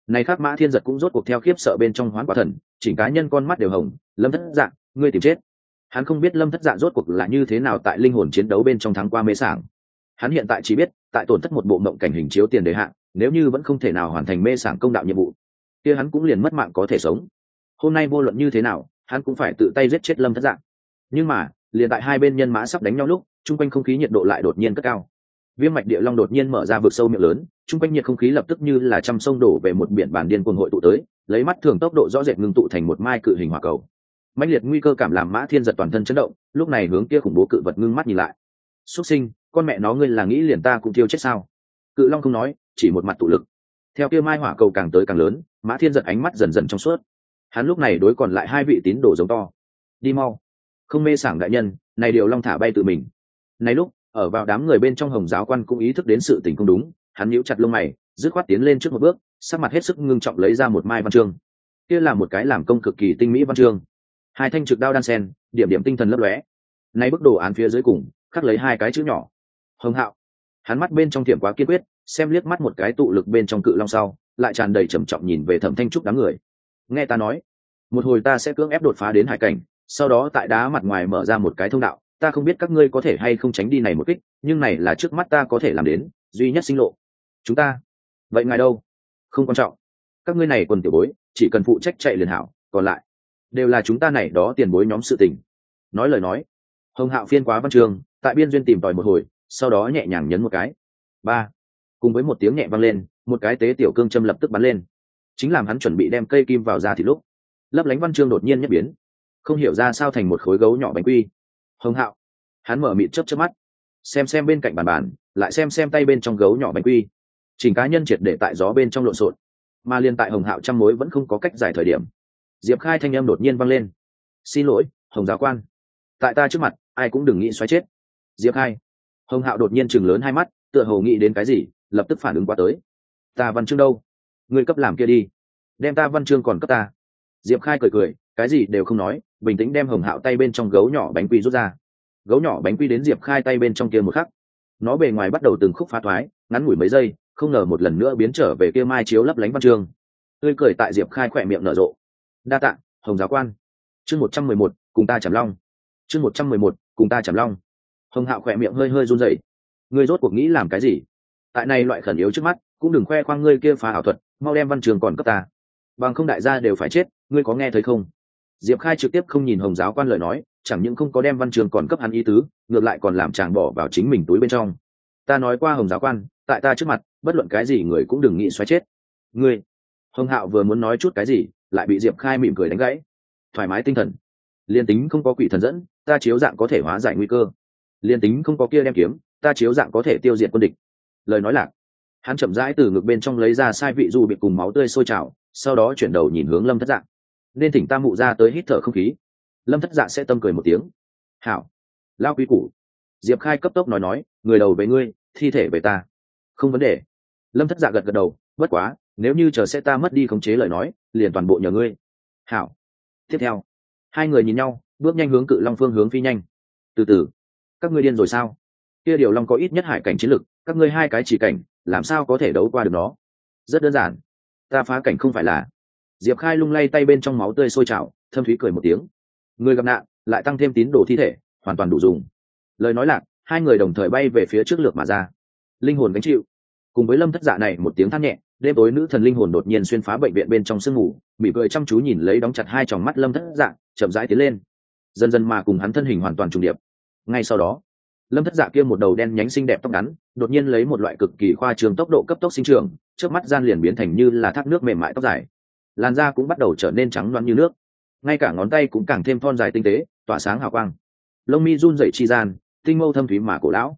Này khác Mã Thiên Giật cũng rốt cuộc theo khiếp sợ bên trong hoán quả thần, chỉnh cá nhân con mắt đều hồng. Lâm Thất Dạ, ngươi tìm chết. Hắn không biết Lâm Thất Dạ rốt cuộc là như thế nào tại linh hồn chiến đấu bên trong thắng qua mê sảng. Hắn hiện tại chỉ biết tại tổn thất một bộ mộng cảnh hình chiếu tiền đề hạn, nếu như vẫn không thể nào hoàn thành mê sảng công đạo nhiệm vụ kia hắn cũng liền mất mạng có thể sống. Hôm nay vô luận như thế nào hắn cũng phải tự tay giết chết Lâm Thất Dạ. Nhưng mà liền tại hai bên nhân mã sắp đánh nhau lúc, trung quanh không khí nhiệt độ lại đột nhiên cất cao. Viêm mạch địa long đột nhiên mở ra vực sâu miệng lớn, trung quanh nhiệt không khí lập tức như là trăm sông đổ về một biển bản điên cuồng hội tụ tới, lấy mắt thường tốc độ rõ rệt ngưng tụ thành một mai cự hình hỏa cầu. Mãnh liệt nguy cơ cảm làm Mã Thiên Giật toàn thân chấn động, lúc này hướng kia khủng bố cự vật ngưng mắt nhìn lại. Xuất sinh, con mẹ nó ngươi là nghĩ liền ta cũng thiêu chết sao? Cự long không nói, chỉ một mặt tụ lực. Theo kia mai hỏa cầu càng tới càng lớn, Mã Thiên Giật ánh mắt dần dần trong suốt. Hắn lúc này đối còn lại hai vị tín đồ giống to: đi mau, không mê sảng đại nhân, này điều long thả bay tự mình. Này lúc ở vào đám người bên trong Hồng giáo quan cũng ý thức đến sự tình không đúng, hắn nhíu chặt lông mày, dứt khoát tiến lên trước một bước, sắc mặt hết sức ngưng trọng lấy ra một mai văn chương. Kia là một cái làm công cực kỳ tinh mỹ văn chương, hai thanh trực đao đan sen, điểm điểm tinh thần lấp lóe. Này bức đồ án phía dưới cùng khắc lấy hai cái chữ nhỏ: Hồng Hạo. Hắn mắt bên trong thiểm quá kiên quyết, xem liếc mắt một cái tụ lực bên trong cự long sau, lại tràn đầy trầm trọng nhìn về Thẩm Thanh Trúc đám người. Nghe ta nói, một hồi ta sẽ cưỡng ép đột phá đến hải cảnh, sau đó tại đá mặt ngoài mở ra một cái thông đạo. Ta không biết các ngươi có thể hay không tránh đi này một kích, nhưng này là trước mắt ta có thể làm đến duy nhất sinh lộ. Chúng ta, vậy ngài đâu? Không quan trọng, các ngươi này quần tiểu bối chỉ cần phụ trách chạy liền hảo, còn lại đều là chúng ta này đó tiền bối nhóm sự tình. Nói lời nói, Hồng Hạo phiên quá văn chương, tại biên duyên tìm tòi một hồi, sau đó nhẹ nhàng nhấn một cái. Ba, cùng với một tiếng nhẹ vang lên, một cái tế tiểu cương châm lập tức bắn lên, chính làm hắn chuẩn bị đem cây kim vào ra thì lúc lấp lánh văn chương đột nhiên nhất biến, không hiểu ra sao thành một khối gấu nhỏ bánh quy. Hồng Hạo, hắn mở mịt chớp mắt, xem bên cạnh bàn, lại xem tay bên trong gấu nhỏ bánh quy, chỉnh cá nhân triệt để tại gió bên trong lộn xộn. Mà liên tại Hồng Hạo trăm mối vẫn không có cách giải thời điểm, Diệp Khai thanh âm đột nhiên vang lên: xin lỗi, Hồng giáo quan, tại ta trước mặt ai cũng đừng nghĩ xoáy chết. Diệp Khai. Hồng Hạo đột nhiên chừng lớn hai mắt, tựa hồ nghĩ đến cái gì, lập tức phản ứng qua tới: ta văn chương đâu? Ngươi cấp làm kia đi, đem ta văn chương còn cấp ta. Diệp Khai cười, cái gì đều không nói, bình tĩnh đem Hồng Hạo tay bên trong gấu nhỏ bánh quy rút ra. Gấu nhỏ bánh quy đến Diệp Khai tay bên trong kia một khắc, nó bề ngoài bắt đầu từng khúc phá thoái, ngắn ngủi mấy giây, không ngờ một lần nữa biến trở về kia mai chiếu lấp lánh văn chương. Tươi cười tại Diệp Khai khỏe miệng nở rộ. Đa tạ, Hồng giáo quan. Chương 111, cùng ta chảm long. Chương 111, cùng ta chảm long. Hồng Hạo khỏe miệng hơi run rẩy. Ngươi rốt cuộc nghĩ làm cái gì? Tại này loại khẩn yếu trước mắt, cũng đừng khoe khoang ngươi kia phá ảo thuật, mau đem văn chương còn cấp ta. Bằng không đại gia đều phải chết, ngươi có nghe thấy không? Diệp Khai trực tiếp không nhìn Hồng giáo quan lời nói, chẳng những không có đem văn chương còn cấp hắn ý tứ, ngược lại còn làm chàng bỏ vào chính mình túi bên trong. Ta nói qua Hồng giáo quan, tại ta trước mặt, bất luận cái gì người cũng đừng nghĩ xoáy chết. Ngươi. Hồng Hạo vừa muốn nói chút cái gì, lại bị Diệp Khai mỉm cười đánh gãy. Thoải mái tinh thần, liên tính không có quỷ thần dẫn, ta chiếu dạng có thể hóa giải nguy cơ. Liên tính không có kia đem kiếm, ta chiếu dạng có thể tiêu diệt quân địch. Lời nói lạc, hắn chậm rãi từ ngực bên trong lấy ra sai vị dù bị cùng máu tươi sôi trào, sau đó chuyển đầu nhìn hướng Lâm Thất Dạ. Nên thỉnh ta mụ ra tới hít thở không khí. Lâm Thất Dạ sẽ tâm cười một tiếng. Hảo, lao quý củ. Diệp Khai cấp tốc nói, người đầu về ngươi, thi thể về ta. Không vấn đề. Lâm Thất Dạ gật đầu, bất quá, nếu như chờ sẽ ta mất đi khống chế lời nói, liền toàn bộ nhờ ngươi. Hảo. Tiếp theo, hai người nhìn nhau, bước nhanh hướng Cự Long phương hướng phi nhanh. Từ từ, các ngươi điên rồi sao? Kia điều long có ít nhất hải cảnh chiến lực, các ngươi hai cái chỉ cảnh, làm sao có thể đấu qua được nó? Rất đơn giản, ta phá cảnh không phải là. Diệp Khai lung lay tay bên trong máu tươi sôi trào, thâm thúy cười một tiếng. Người gặp nạn, lại tăng thêm tín đồ thi thể, hoàn toàn đủ dùng. Lời nói lạc, hai người đồng thời bay về phía trước lược mà ra. Linh hồn gánh chịu. Cùng với Lâm Thất Dạ này một tiếng than nhẹ, đêm tối nữ thần linh hồn đột nhiên xuyên phá bệnh viện bên trong sương ngủ, mỉm cười chăm chú nhìn lấy đóng chặt hai tròng mắt Lâm Thất Dạ, chậm rãi tiến lên, dần dần mà cùng hắn thân hình hoàn toàn trùng điệp. Ngay sau đó, Lâm Thất Dạ kia một đầu đen nhánh xinh đẹp tóc ngắn, đột nhiên lấy một loại cực kỳ khoa trương tốc độ cấp tốc sinh trưởng, trước mắt gian liền biến thành như là thác nước mềm mại tóc dài. Làn da cũng bắt đầu trở nên trắng loáng như nước, ngay cả ngón tay cũng càng thêm thon dài tinh tế, tỏa sáng hào quang. Lông mi run rẩy chi gian, tinh mâu thâm thúy mà cổ lão.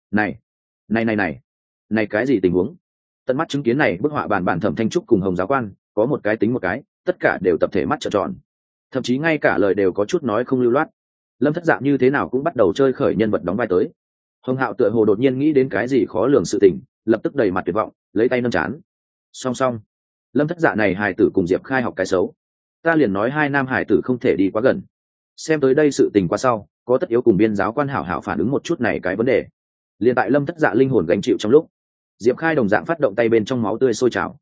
Này cái gì tình huống? Tận mắt chứng kiến này bức họa bản Thẩm Thanh Trúc cùng Hồng giáo quan, có một cái tính một cái, tất cả đều tập thể mắt trợn tròn. Thậm chí ngay cả lời đều có chút nói không lưu loát. Lâm Thất Dạ như thế nào cũng bắt đầu chơi khởi nhân vật đóng vai tới. Hồng Hạo tựa hồ đột nhiên nghĩ đến cái gì khó lường sự tình, lập tức đầy mặt tuyệt vọng, lấy tay nâng chán. Song, Lâm Thất Dạ này hài tử cùng Diệp Khai học cái xấu. Ta liền nói hai nam hài tử không thể đi quá gần. Xem tới đây sự tình qua sau, có tất yếu cùng biên giáo quan hảo phản ứng một chút này cái vấn đề. Liên tại Lâm Thất Dạ linh hồn gánh chịu trong lúc, Diệp Khai đồng dạng phát động tay bên trong máu tươi sôi trào.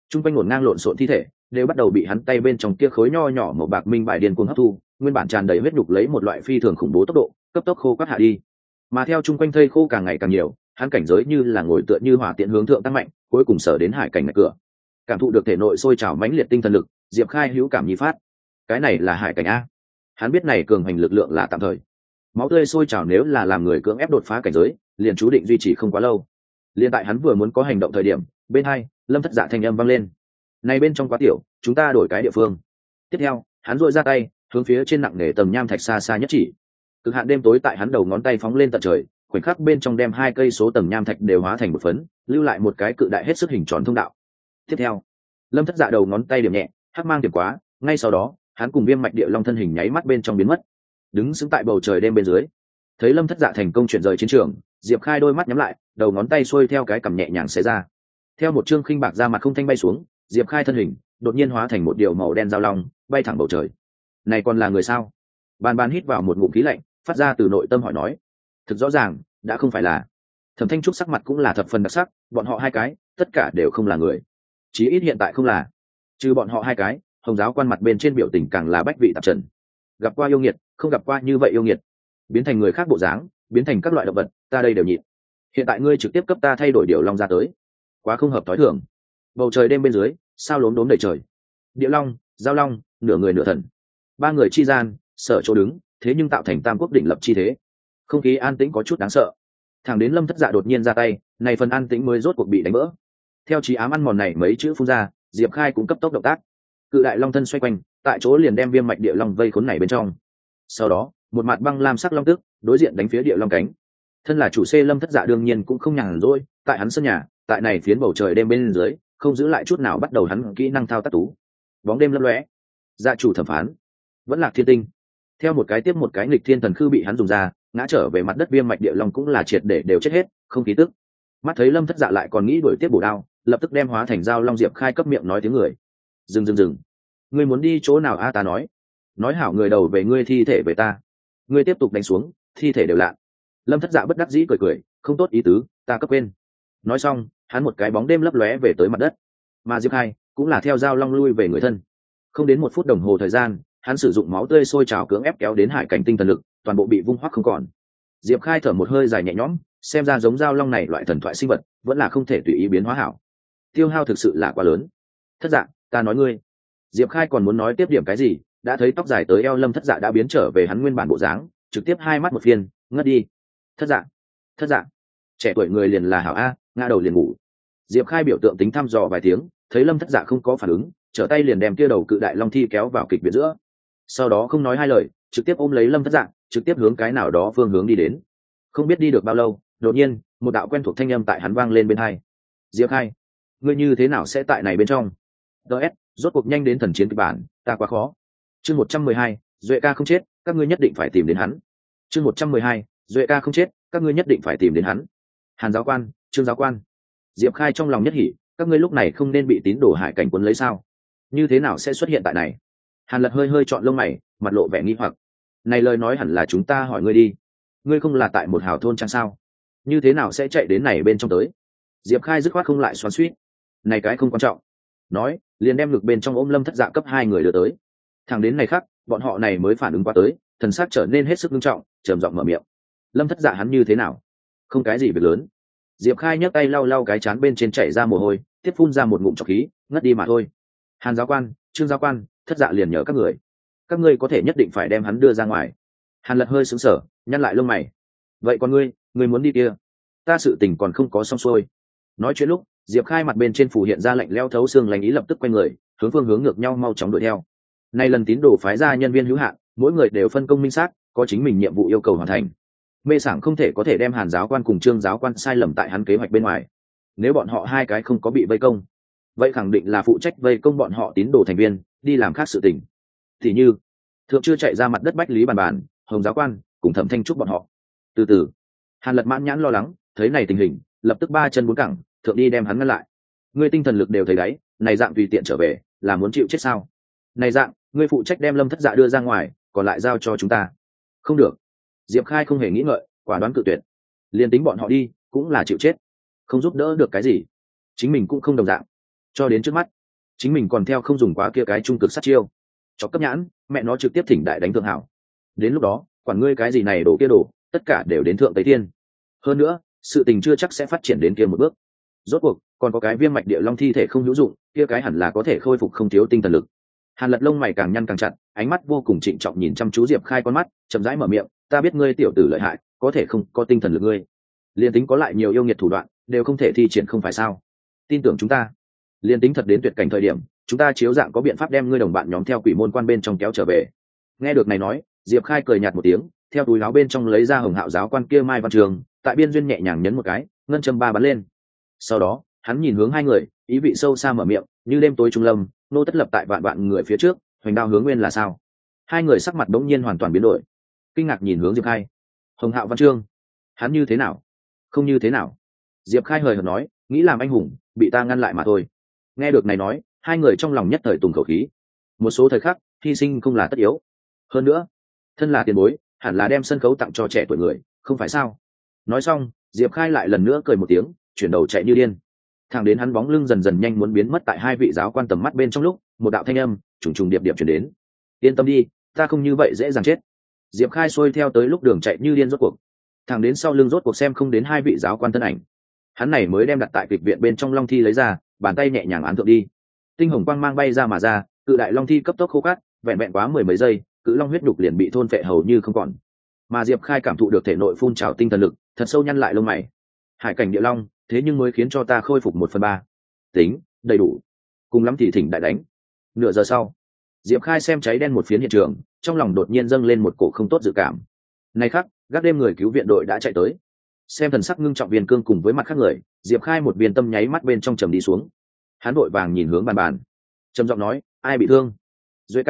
Trung quanh ngổn ngang lộn xộn thi thể đều bắt đầu bị hắn tay bên trong kia khối nho nhỏ màu bạc minh bài điên cuồng hấp thu, nguyên bản tràn đầy huyết nhục lấy một loại phi thường khủng bố tốc độ cấp tốc khô quắt hạ đi. Mà theo trung quanh thây khô càng ngày càng nhiều, hắn cảnh giới như là ngồi tựa như hỏa tiện hướng thượng tăng mạnh, cuối cùng sở đến hải cảnh ngạch cửa. Cảm thụ được thể nội sôi trào mãnh liệt tinh thần lực, Diệp Khai hữu cảm nhi phát. Cái này là hải cảnh a. Hắn biết này cường hành lực lượng là tạm thời. Máu tươi sôi trào nếu là làm người cưỡng ép đột phá cảnh giới, liền chú định duy trì không quá lâu. Liên tại hắn vừa muốn có hành động thời điểm, bên hai, Lâm Thất Dạ thanh âm vang lên. Này bên trong quá tiểu, chúng ta đổi cái địa phương. Tiếp theo, hắn duỗi ra tay, hướng phía trên nặng nề tầng nham thạch xa xa nhất chỉ. Cực hạn đêm tối tại hắn đầu ngón tay phóng lên tận trời, khoảnh khắc bên trong đem 2 cây số tầng nham thạch đều hóa thành một phấn, lưu lại một cái cự đại hết sức hình tròn thông đạo. Tiếp theo, Lâm Thất Dạ đầu ngón tay điểm nhẹ, hắc mang điểm quá, ngay sau đó, hắn cùng Viêm Mạch Địa Long thân hình nháy mắt bên trong biến mất. Đứng sững tại bầu trời đêm bên dưới, thấy Lâm Thất Dạ thành công chuyển rời chiến trường, Diệp Khai đôi mắt nhắm lại, đầu ngón tay xuôi theo cái cằm nhẹ nhàng xé ra. Theo một chương khinh bạc ra mặt không thanh bay xuống, Diệp Khai thân hình đột nhiên hóa thành một điều màu đen dao long, bay thẳng bầu trời. Này còn là người sao? Bàn Bàn hít vào một ngụm khí lạnh, phát ra từ nội tâm hỏi nói. Thực rõ ràng, đã không phải là. Thẩm Thanh Trúc sắc mặt cũng là thập phần đặc sắc, bọn họ hai cái, tất cả đều không là người. Chí ít hiện tại không là. Trừ bọn họ hai cái, Hồng giáo quan mặt bên trên biểu tình càng là bách vị tạp trần. Gặp qua yêu nghiệt, không gặp qua như vậy yêu nghiệt. Biến thành người khác bộ dáng, biến thành các loại động vật, ta đây đều nhịn. Hiện tại ngươi trực tiếp cấp ta thay đổi điều long ra tới, quá không hợp thói thường. Bầu trời đêm bên dưới, sao lốm đốm đầy trời. Địa long, giao long, nửa người nửa thần, ba người chi gian, sở chỗ đứng, thế nhưng tạo thành tam quốc đỉnh lập chi thế. Không khí an tĩnh có chút đáng sợ. Thẳng đến Lâm Thất Dạ đột nhiên ra tay, này phần an tĩnh mới rốt cuộc bị đánh vỡ. Theo trí ám ăn mòn này mấy chữ phun ra, Diệp Khai cũng cấp tốc động tác. Cự đại long thân xoay quanh, tại chỗ liền đem Viêm Mạch Địa Long vây khốn này bên trong. Sau đó, một mặt băng lam sắc long tức, đối diện đánh phía Địa Long cánh. Thân là chủ C Lâm Thất Dạ đương nhiên cũng không nhàn rỗi, tại hắn sân nhà, tại này phiến bầu trời đêm bên dưới, không giữ lại chút nào bắt đầu hắn kỹ năng thao tác tú. Bóng đêm lấp lóe, dạ chủ thẩm phán, vẫn là thiên tinh. Theo một cái tiếp một cái nghịch thiên thần khư bị hắn dùng ra, ngã trở về mặt đất Viêm Mạch Địa Long cũng là triệt để đều chết hết, không khí tức. Mắt thấy Lâm Thất Dạ lại còn nghĩ đuổi tiếp bổ đao, lập tức đem hóa thành dao long. Diệp Khai cấp miệng nói tiếng người. Dừng. Ngươi muốn đi chỗ nào a? Ta nói hảo người đầu về ngươi, thi thể về ta. Ngươi tiếp tục đánh xuống, thi thể đều lạ. Lâm Thất Dạ bất đắc dĩ cười, không tốt ý tứ, ta cấp quên. Nói xong, hắn một cái bóng đêm lấp lóe về tới mặt đất. Mà Diệp Khai cũng là theo dao long lui về người thân. Không đến 1 phút đồng hồ thời gian, hắn sử dụng máu tươi sôi trào cưỡng ép kéo đến hải cảnh tinh thần lực, toàn bộ bị vung hoắc không còn. Diệp Khai thở một hơi dài nhẹ nhõm, xem ra giống dao long này loại thần thoại sinh vật vẫn là không thể tùy ý biến hóa hảo. Tiêu hao thực sự là quá lớn. Thất Dạ, ta nói ngươi. Diệp Khai còn muốn nói tiếp điểm cái gì, đã thấy tóc dài tới eo Lâm Thất Dạ đã biến trở về hắn nguyên bản bộ dáng, trực tiếp hai mắt một phiên, ngất đi. Thất Dạ, trẻ tuổi người liền là hảo a, ngã đầu liền ngủ. Diệp Khai biểu tượng tính thăm dò vài tiếng, thấy Lâm Thất Dạ không có phản ứng, trở tay liền đem kia đầu cự đại long thi kéo vào kịch viện giữa. Sau đó không nói hai lời, trực tiếp ôm lấy Lâm Thất Dạ, trực tiếp hướng cái nào đó phương hướng đi đến. Không biết đi được bao lâu, đột nhiên, một đạo quen thuộc thanh âm tại hắn vang lên bên tai. Diệp Khai, ngươi như thế nào sẽ tại này bên trong? DS, rốt cuộc nhanh đến thần chiến kịch bản, ta quá khó. Chương 112, Duệ ca không chết, các ngươi nhất định phải tìm đến hắn. Chương 112, Duệ ca không chết, các ngươi nhất định phải tìm đến hắn. Hàn giáo quan, Trương giáo quan. Diệp Khai trong lòng nhất hỉ, các ngươi lúc này không nên bị tín đồ hải cảnh quấn lấy sao? Như thế nào sẽ xuất hiện tại này? Hàn Lật hơi chọn lông mày, mặt lộ vẻ nghi hoặc. Này lời nói hẳn là chúng ta hỏi ngươi đi. Ngươi không là tại một hào thôn chăng sao? Như thế nào sẽ chạy đến này bên trong tới? Diệp Khai dứt khoát không lại xoắn xuýt. Này cái không quan trọng. Nói, liền đem ngực bên trong ôm Lâm Thất Dạ cấp 2 người đưa tới. Thằng đến này khác, bọn họ này mới phản ứng qua tới, thần sắc trở nên hết sức nghiêm trọng, trầm giọng mở miệng. Lâm Thất Dạ hắn như thế nào? Không cái gì việc lớn. Diệp Khai nhấc tay lau cái trán bên trên chảy ra mồ hôi, tiếp phun ra một ngụm trọc khí, ngất đi mà thôi. Hàn giáo quan, Trương giáo quan, Thất Dạ liền nhờ các ngươi có thể nhất định phải đem hắn đưa ra ngoài. Hàn Lật hơi sững sờ, nhăn lại lông mày. Vậy còn ngươi muốn đi kia? Ta sự tình còn không có xong xuôi. Nói chuyện lúc, Diệp Khai mặt bên trên phủ hiện ra lạnh lẽo thấu xương lạnh ý, lập tức quay người, hướng phương hướng ngược nhau mau chóng đuổi theo. Nay lần tín đồ phái ra nhân viên hữu hạn, mỗi người đều phân công minh xác, có chính mình nhiệm vụ yêu cầu hoàn thành. Mê Sảng không thể có thể đem Hàn giáo quan cùng Trương giáo quan sai lầm tại hắn kế hoạch bên ngoài. Nếu bọn họ hai cái không có bị vây công, vậy khẳng định là phụ trách vây công bọn họ tín đồ thành viên, đi làm khác sự tình. Thì như thượng chưa chạy ra mặt đất Bách Lý Bàn, Hồng giáo quan cùng Thẩm Thanh Trúc bọn họ. Từ từ, Hàn Lật mãn nhãn lo lắng, thấy này tình hình, lập tức 3 chân 4 cẳng, thượng đi đem hắn ngăn lại. Ngươi tinh thần lực đều thấy đấy, này dạng tùy tiện trở về, là muốn chịu chết sao? Này dạng, ngươi phụ trách đem Lâm Thất Dạ đưa ra ngoài, còn lại giao cho chúng ta. Không được. Diệp Khai không hề nghĩ ngợi, quả đoán cự tuyệt. Liên tính bọn họ đi, cũng là chịu chết, không giúp đỡ được cái gì, chính mình cũng không đồng dạng. Cho đến trước mắt, chính mình còn theo không dùng quá kia cái trung cực sát chiêu, cho cấp nhãn mẹ nó trực tiếp thỉnh đại đánh thượng hảo. Đến lúc đó quản ngươi cái gì này đổ kia đổ, tất cả đều đến thượng tây thiên. Hơn nữa sự tình chưa chắc sẽ phát triển đến kia một bước. Rốt cuộc còn có cái viêm mạch địa long thi thể không hữu dụng, kia cái hẳn là có thể khôi phục không thiếu tinh thần lực. Hàn Lật lông mày càng nhăn càng chặt, ánh mắt vô cùng trịnh trọng nhìn chăm chú Diệp Khai con mắt, chậm rãi mở miệng, ta biết ngươi tiểu tử lợi hại, có thể không có tinh thần lực ngươi, liên tính có lại nhiều yêu nghiệt thủ đoạn đều không thể thi triển không phải sao? Tin tưởng chúng ta, liên tính thật đến tuyệt cảnh thời điểm, chúng ta chiếu dạng có biện pháp đem ngươi đồng bạn nhóm theo quỷ môn quan bên trong kéo trở về. Nghe được này nói, Diệp Khai cười nhạt một tiếng, theo túi áo bên trong lấy ra Hồng Hạo giáo quan kia mai văn trường, tại biên duyên nhẹ nhàng nhấn một cái, ngân châm ba bắn lên. Sau đó hắn nhìn hướng hai người, ý vị sâu xa mở miệng, như đêm tối trung lâm, nô tất lập tại vạn vạn người phía trước, hoành đao hướng nguyên là sao? Hai người sắc mặt đống nhiên hoàn toàn biến đổi, kinh ngạc nhìn hướng Diệp Khai. Hồng Hạo văn chương, hắn như thế nào? Không như thế nào. Diệp Khai hời hợt nói, nghĩ làm anh hùng, bị ta ngăn lại mà thôi. Nghe được này nói, hai người trong lòng nhất thời tùng khẩu khí. Một số thời khắc hy sinh không là tất yếu. Hơn nữa, thân là tiền bối, hẳn là đem sân khấu tặng cho trẻ tuổi người, không phải sao? Nói xong, Diệp Khai lại lần nữa cười một tiếng, chuyển đầu chạy như điên. Thẳng đến hắn bóng lưng dần dần nhanh muốn biến mất tại hai vị giáo quan tầm mắt bên trong lúc, một đạo thanh âm trùng trùng điệp điệp chuyển đến. Yên tâm đi, ta không như vậy dễ dàng chết. Diệp Khai xuôi theo tới lúc đường chạy như điên rốt cuộc. Thẳng đến sau lưng rốt cuộc xem không đến hai vị giáo quan thân ảnh, hắn này mới đem đặt tại kịch viện bên trong long thi lấy ra, bàn tay nhẹ nhàng án thượng đi. Tinh hồng quang mang bay ra mà ra, cự đại long thi cấp tốc khô cát, vẹn vẹn quá mười mấy giây, cự long huyết đục liền bị thôn phệ hầu như không còn. Mà Diệp Khai cảm thụ được thể nội phun trào tinh thần lực, thật sâu nhăn lại lông mày. Hải cảnh địa long, thế nhưng mới khiến cho ta khôi phục 1/3. Tính, đầy đủ. Cùng lắm thì thỉnh đại đánh. Nửa giờ sau, Diệp Khai xem cháy đen một phiến hiện trường, trong lòng đột nhiên dâng lên một cổ không tốt dự cảm. Này khắc, gác đêm người cứu viện đội đã chạy tới. Xem thần sắc ngưng trọng Viên Cương cùng với mặt khác người, Diệp Khai một viên tâm nháy mắt bên trong trầm đi xuống. Hắn vội vàng nhìn hướng Bàn Bàn, trầm giọng nói, ai bị thương? Duệ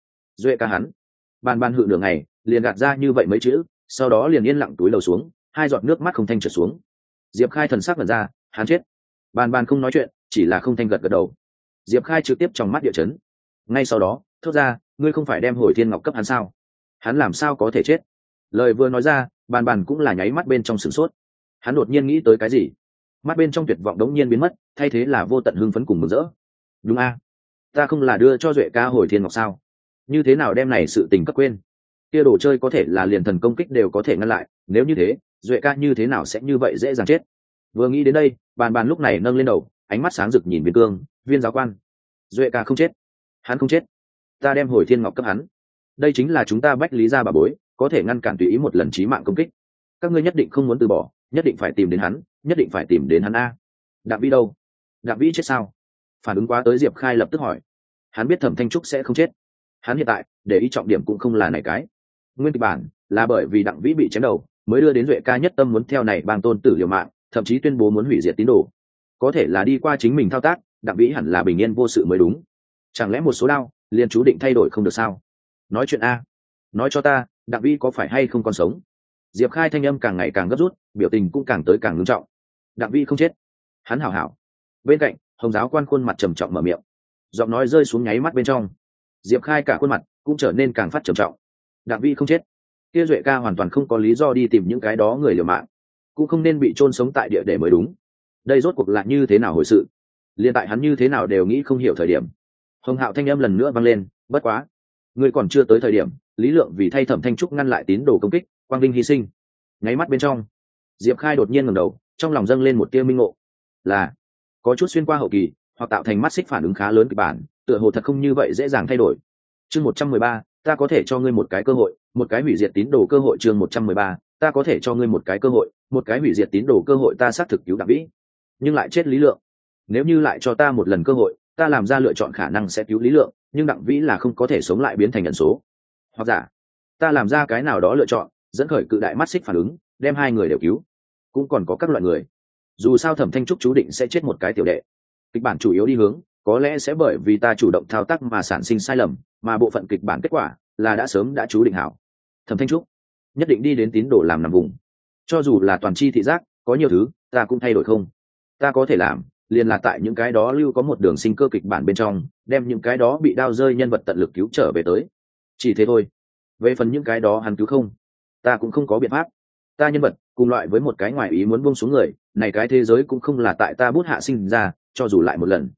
ca hắn. Bàn Bàn hự nửa ngày, liền gạt ra như vậy mấy chữ, sau đó liền yên lặng túi lầu xuống, hai giọt nước mắt không thanh trượt xuống. Diệp Khai thần sắc ngẩn ra, hắn chết. Bàn Bàn không nói chuyện, chỉ là không thanh gật gật đầu. Diệp Khai trực tiếp trong mắt địa chấn. Ngay sau đó, thốt ra, ngươi không phải đem Hồi Thiên Ngọc cấp hắn sao? Hắn làm sao có thể chết? Lời vừa nói ra, Bàn Bàn cũng là nháy mắt bên trong sửng sốt. Hắn đột nhiên nghĩ tới cái gì, mắt bên trong tuyệt vọng đống nhiên biến mất, thay thế là vô tận hưng phấn cùng mừng rỡ. Đúng a, ta không là đưa cho Duệ ca Hồi Thiên Ngọc sao? Như thế nào đem này sự tình cấp quên? Kia đồ chơi có thể là liền thần công kích đều có thể ngăn lại, nếu như thế, Duệ ca như thế nào sẽ như vậy dễ dàng chết? Vừa nghĩ đến đây, Bàn Bàn lúc này nâng lên đầu, ánh mắt sáng rực nhìn Viên Cương, Viên giáo quan. Duệ ca không chết, hắn không chết, ta đem Hồi Thiên Ngọc cấp hắn. Đây chính là chúng ta Bách Lý gia bà bối, có thể ngăn cản tùy ý một lần chí mạng công kích. Các ngươi nhất định không muốn từ bỏ, nhất định phải tìm đến hắn, nhất định phải tìm đến hắn a. Đặng Vĩ đâu? Đặng Vĩ chết sao? Phản ứng quá tới, Diệp Khai lập tức hỏi. Hắn biết Thẩm Thanh Trúc sẽ không chết, hắn hiện tại để ý trọng điểm cũng không là này cái. Nguyên kịch bản là bởi vì Đặng Vĩ bị chém đầu, mới đưa đến Duệ ca nhất tâm muốn theo này bang tôn tử liều mạng, thậm chí tuyên bố muốn hủy diệt tín đồ. Có thể là đi qua chính mình thao tác, Đặng Vĩ hẳn là bình yên vô sự mới đúng. Chẳng lẽ một số đao liền chú định thay đổi không được sao? Nói chuyện a, nói cho ta, Đặng Vĩ có phải hay không còn sống? Diệp Khai thanh âm càng ngày càng gấp rút, biểu tình cũng càng tới càng nghiêm trọng. Đặng Vĩ không chết, hắn hảo hảo. Bên cạnh, Hồng giáo quan khuôn mặt trầm trọng mở miệng, giọng nói rơi xuống nháy mắt bên trong, Diệp Khai cả khuôn mặt cũng trở nên càng phát trầm trọng. Đặng Vĩ không chết, kia Duệ ca hoàn toàn không có lý do đi tìm những cái đó người liều mạng, cũng không nên bị chôn sống tại địa để mới đúng. Đây rốt cuộc là như thế nào hồi sự? Liên tại hắn như thế nào đều nghĩ không hiểu thời điểm, Hồng Hạo thanh âm lần nữa vang lên, bất quá, ngươi còn chưa tới thời điểm, Lý Lượng vì thay Thẩm Thanh Trúc ngăn lại tín đồ công kích, quang vinh hy sinh. Nháy mắt bên trong, Diệp Khai đột nhiên ngẩng đầu, trong lòng dâng lên một tia minh ngộ, là có chút xuyên qua hậu kỳ, hoặc tạo thành mắt xích phản ứng khá lớn kịch bản, tựa hồ thật không như vậy dễ dàng thay đổi. Chương 113, ta có thể cho ngươi một cái cơ hội, một cái hủy diệt tín đồ cơ hội. Chương 113, ta có thể cho ngươi một cái cơ hội, một cái hủy diệt tín đồ cơ hội. Ta xác thực cứu Đặng Vĩ, nhưng lại chết Lý Lượng. Nếu như lại cho ta một lần cơ hội, ta làm ra lựa chọn khả năng sẽ cứu Lý Lượng, nhưng Đặng Vĩ là không có thể sống lại biến thành ẩn số. Hoặc giả, ta làm ra cái nào đó lựa chọn, dẫn khởi cự đại mắt xích phản ứng, đem hai người đều cứu. Cũng còn có các loại người. Dù sao Thẩm Thanh Trúc chú định sẽ chết một cái tiểu đệ. Kịch bản chủ yếu đi hướng, có lẽ sẽ bởi vì ta chủ động thao tác mà sản sinh sai lầm, mà bộ phận kịch bản kết quả là đã sớm đã chú định hảo. Thẩm Thanh Trúc nhất định đi đến tín đồ làm nằm vùng. Cho dù là toàn chi thị giác, có nhiều thứ ta cũng thay đổi không. Ta có thể làm, liền là tại những cái đó lưu có một đường sinh cơ kịch bản bên trong, đem những cái đó bị đao rơi nhân vật tận lực cứu trở về tới. Chỉ thế thôi. Về phần những cái đó hắn cứu không, ta cũng không có biện pháp. Ta nhân vật cùng loại với một cái ngoài ý muốn buông xuống người, này cái thế giới cũng không là tại ta bút hạ sinh ra, cho dù lại một lần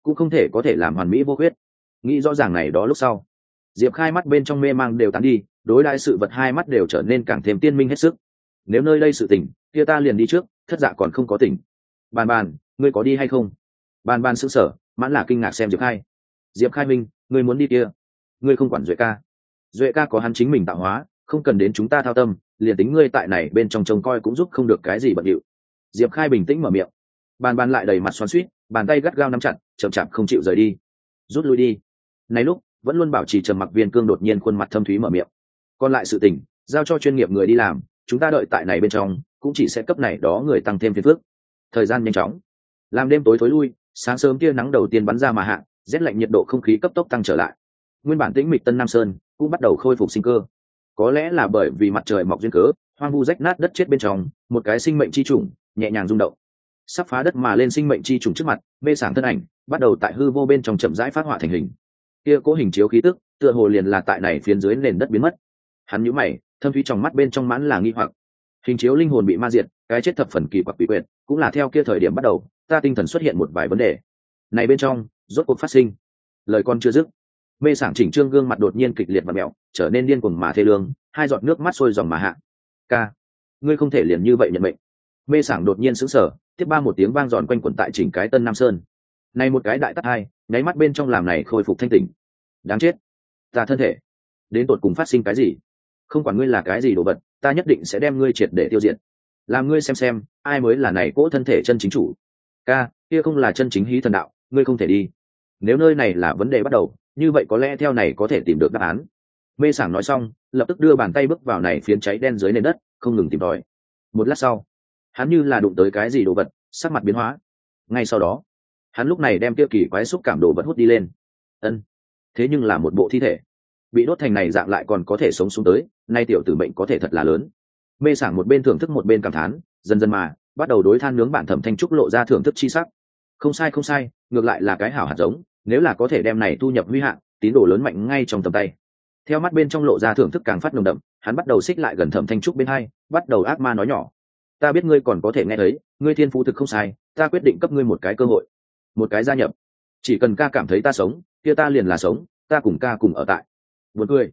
cũng không thể có thể làm hoàn mỹ vô khuyết. Nghĩ rõ ràng này đó lúc sau, Diệp Khai mắt bên trong mê mang đều tán đi, đối đãi sự vật hai mắt đều trở nên càng thêm tiên minh hết sức. Nếu nơi đây sự tỉnh, kia ta liền đi trước, thất dạ còn không có tỉnh. Bàn bàn, ngươi có đi hay không? Bàn bàn sững sờ, mãn là kinh ngạc xem Diệp Khai. Diệp Khai minh, ngươi muốn đi kia? Ngươi không quản Duệ ca. Duệ ca có hắn chính mình tạo hóa, không cần đến chúng ta thao tâm, liền tính ngươi tại này bên trong trông coi cũng giúp không được cái gì bận điệu. Diệp Khai bình tĩnh mở miệng. Bàn bàn lại đầy mặt xoắn xuýt, bàn tay gắt gao nắm chặt, chậm chạp không chịu rời đi. Rút lui đi. Này lúc, vẫn luôn bảo trì trầm mặc Viên Cương đột nhiên khuôn mặt thâm thúy mở miệng. Còn lại sự tình, giao cho chuyên nghiệp người đi làm, chúng ta đợi tại này bên trong, cũng chỉ sẽ cấp này đó người tăng thêm phiền phức. Thời gian nhanh chóng, làm đêm tối thối lui, sáng sớm tia nắng đầu tiên bắn ra mà hạ, rét lạnh nhiệt độ không khí cấp tốc tăng trở lại. Nguyên bản tĩnh mịch Tân Nam Sơn cũng bắt đầu khôi phục sinh cơ. Có lẽ là bởi vì mặt trời mọc duyên cớ, hoang vu rách nát đất chết bên trong, một cái sinh mệnh chi chủng nhẹ nhàng rung động. Sắp phá đất mà lên sinh mệnh chi trùng trước mặt, mê sảng thân ảnh bắt đầu tại hư vô bên trong chậm rãi phát họa thành hình. Kia cố hình chiếu khí tức, tựa hồ liền là tại này phiến dưới nền đất biến mất. Hắn nhíu mày, thâm thúy trong mắt bên trong mãn là nghi hoặc. Hình chiếu linh hồn bị ma diệt, cái chết thập phần kỳ quặc bị quyệt, cũng là theo kia thời điểm bắt đầu, ta tinh thần xuất hiện một vài vấn đề. Này bên trong, rốt cuộc phát sinh. Lời con chưa dứt, mê sảng chỉnh trương gương mặt đột nhiên kịch liệt và mẹo, trở nên điên cuồng mà thê lương, hai giọt nước mắt sôi dòng mà hạ. Ca, ngươi không thể liền như vậy nhận mệnh. Mê sảng đột nhiên sững sờ, tiếp ba một tiếng vang giòn quanh quẩn tại chỉnh cái Tân Nam Sơn. Này một cái đại tát hai, nháy mắt bên trong làm này khôi phục thanh tỉnh. Đáng chết, ta thân thể, đến tột cùng phát sinh cái gì? Không quản ngươi là cái gì đồ vật, ta nhất định sẽ đem ngươi triệt để tiêu diệt. Làm ngươi xem, ai mới là này cỗ thân thể chân chính chủ. Ca, kia không là chân chính hí thần đạo, ngươi không thể đi. Nếu nơi này là vấn đề bắt đầu, như vậy có lẽ theo này có thể tìm được đáp án. Mê sảng nói xong, lập tức đưa bàn tay bước vào này phiến cháy đen dưới nền đất, không ngừng tìm tòi. Một lát sau, hắn như là đụng tới cái gì đồ vật, sắc mặt biến hóa. Ngay sau đó, hắn lúc này đem kia kỳ quái xúc cảm đồ vật hút đi lên. Ân, thế nhưng là một bộ thi thể bị đốt thành này dạng lại còn có thể sống xuống tới, nay tiểu tử mệnh có thể thật là lớn. Mê sảng một bên thưởng thức một bên cảm thán, dần dần mà bắt đầu đối than nướng bản Thẩm Thanh Trúc lộ ra thưởng thức chi sắc. Không sai, ngược lại là cái hảo hạt giống, nếu là có thể đem này tu nhập huy hạn, tín đồ lớn mạnh ngay trong tầm tay. Theo mắt bên trong lộ ra thưởng thức càng phát nồng đậm, hắn bắt đầu xích lại gần Thẩm Thanh Trúc bên hai, bắt đầu ác ma nói nhỏ. Ta biết ngươi còn có thể nghe thấy, ngươi thiên phú thực không sai, ta quyết định cấp ngươi một cái cơ hội, một cái gia nhập. Chỉ cần ca cảm thấy ta sống, kia ta liền là sống, ta cùng ca cùng ở tại. Buồn cười,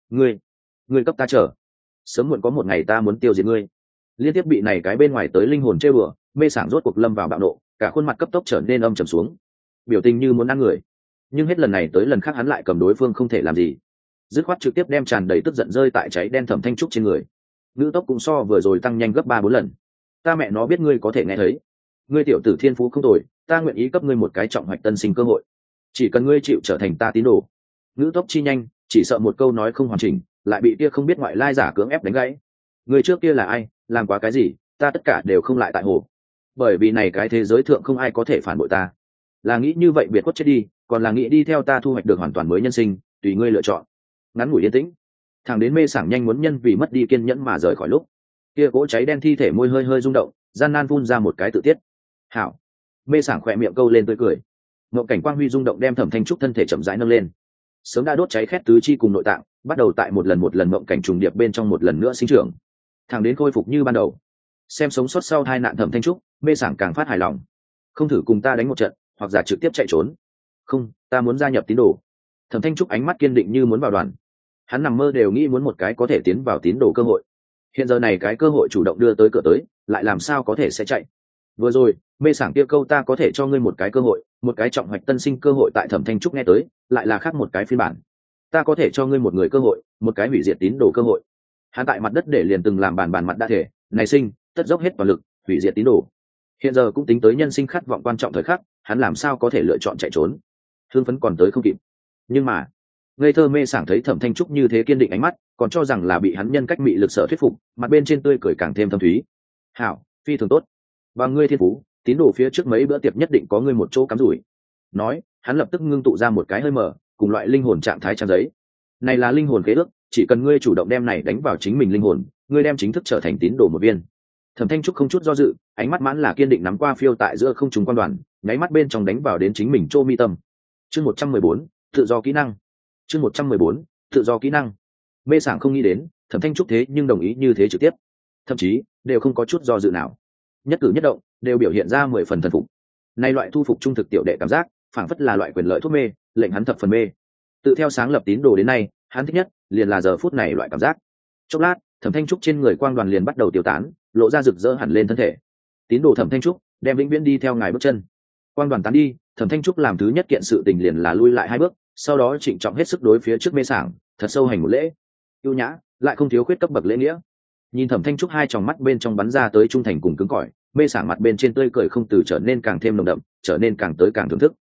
ngươi cấp ta chờ, sớm muộn có một ngày ta muốn tiêu diệt ngươi. Liên tiếp bị này cái bên ngoài tới linh hồn trêu đùa, mê sảng rốt cuộc lâm vào bạo nộ, cả khuôn mặt cấp tốc trở nên âm trầm xuống, biểu tình như muốn ăn người. Nhưng hết lần này tới lần khác hắn lại cầm đối phương không thể làm gì, dứt khoát trực tiếp đem tràn đầy tức giận rơi tại cháy đen Thẩm Thanh Trúc trên người. Ngữ tốc cũng so vừa rồi tăng nhanh gấp 3-4 lần. Ta mẹ nó biết ngươi có thể nghe thấy, ngươi tiểu tử thiên phú không tồi, ta nguyện ý cấp ngươi một cái trọng hoạch tân sinh cơ hội, chỉ cần ngươi chịu trở thành ta tín đồ. Ngữ tốc chi nhanh, chỉ sợ một câu nói không hoàn chỉnh lại bị kia không biết ngoại lai giả cưỡng ép đánh gãy. Người trước kia là ai, làm quá cái gì, ta tất cả đều không lại tại hồ, bởi vì này cái thế giới thượng không ai có thể phản bội ta. Là nghĩ như vậy biệt quất chết đi, còn là nghĩ đi theo ta thu hoạch được hoàn toàn mới nhân sinh, tùy ngươi lựa chọn. Ngắn ngủi yên tĩnh, thằng đến mê sảng nhanh muốn nhân vì mất đi kiên nhẫn mà rời khỏi lúc, kia cỗ cháy đen thi thể môi hơi hơi rung động, gian nan phun ra một cái tự tiết. Hảo. Mê sảng khỏe miệng câu lên tươi cười. Ngộ cảnh quang huy rung động đem Thẩm Thanh Trúc thân thể chậm rãi nâng lên, sớm đã đốt cháy khét tứ chi cùng nội tạng, bắt đầu tại một lần ngộng cảnh trùng điệp bên trong một lần nữa sinh trưởng, thẳng đến khôi phục như ban đầu. Xem sống sót sau hai nạn Thẩm Thanh Trúc, mê sảng càng phát hài lòng. Không thử cùng ta đánh một trận, hoặc giả trực tiếp chạy trốn? Không, ta muốn gia nhập tín đồ. Thẩm Thanh Trúc ánh mắt kiên định như muốn vào đoàn. Hắn nằm mơ đều nghĩ muốn một cái có thể tiến vào tín đồ cơ hội. Hiện giờ này cái cơ hội chủ động đưa tới cửa tới, lại làm sao có thể sẽ chạy? Vừa rồi, mê sảng kia câu ta có thể cho ngươi một cái cơ hội, một cái trọng hoạch tân sinh cơ hội tại Thẩm Thanh Trúc nghe tới, lại là khác một cái phiên bản. Ta có thể cho ngươi một người cơ hội, một cái hủy diệt tín đồ cơ hội. Hắn tại mặt đất để liền từng làm bàn mặt đã thể, này sinh, tất dốc hết toàn lực, hủy diệt tín đồ. Hiện giờ cũng tính tới nhân sinh khát vọng quan trọng thời khắc, hắn làm sao có thể lựa chọn chạy trốn? Hương phấn còn tới không kịp. Nhưng mà, ngây thơ mê sảng thấy Thẩm Thanh Trúc như thế kiên định ánh mắt, còn cho rằng là bị hắn nhân cách mị lực sở thuyết phục, mặt bên trên tươi cười càng thêm thâm thúy. Hảo, phi thường tốt. Và ngươi thiên phú, tín đồ phía trước mấy bữa tiệc nhất định có ngươi một chỗ cắm rủi. Nói, hắn lập tức ngưng tụ ra một cái hơi mở, cùng loại linh hồn trạng thái trang giấy. Này là linh hồn khế ước, chỉ cần ngươi chủ động đem này đánh vào chính mình linh hồn, ngươi đem chính thức trở thành tín đồ một viên. Thẩm Thanh Trúc không chút do dự, ánh mắt mãn là kiên định nắm qua phiêu tại giữa không trung quan đoàn, nháy mắt bên trong đánh vào đến chính mình chỗ mi tâm. Chương 114, tự do kỹ năng. Chương 114, tự do kỹ năng. Mê sảng không nghĩ đến, Thẩm Thanh Trúc thế nhưng đồng ý như thế trực tiếp, thậm chí đều không có chút do dự nào, nhất cử nhất động đều biểu hiện ra 10 phần thần phục. Nay loại thu phục trung thực tiểu đệ cảm giác, phảng phất là loại quyền lợi thuốc mê, lệnh hắn thập phần mê. Tự theo sáng lập tín đồ đến nay, hắn thích nhất liền là giờ phút này loại cảm giác. Chốc lát, Thẩm Thanh Trúc trên người quang đoàn liền bắt đầu tiêu tán, lộ ra rực rỡ hẳn lên thân thể. Tín đồ Thẩm Thanh Trúc đem vĩnh viễn đi theo ngài bước chân. Quang đoàn tán đi, Thẩm Thanh Trúc làm thứ nhất kiện sự tình liền là lui lại 2 bước, sau đó trịnh trọng hết sức đối phía trước mê sảng, thật sâu hành một lễ. Ưu nhã, lại không thiếu khuyết cấp bậc lễ nghĩa. Nhìn Thẩm Thanh Trúc hai tròng mắt bên trong bắn ra tới trung thành cùng cứng cỏi, mê sảng mặt bên trên tươi cười không từ trở nên càng thêm nồng đậm, trở nên càng tới càng thưởng thức.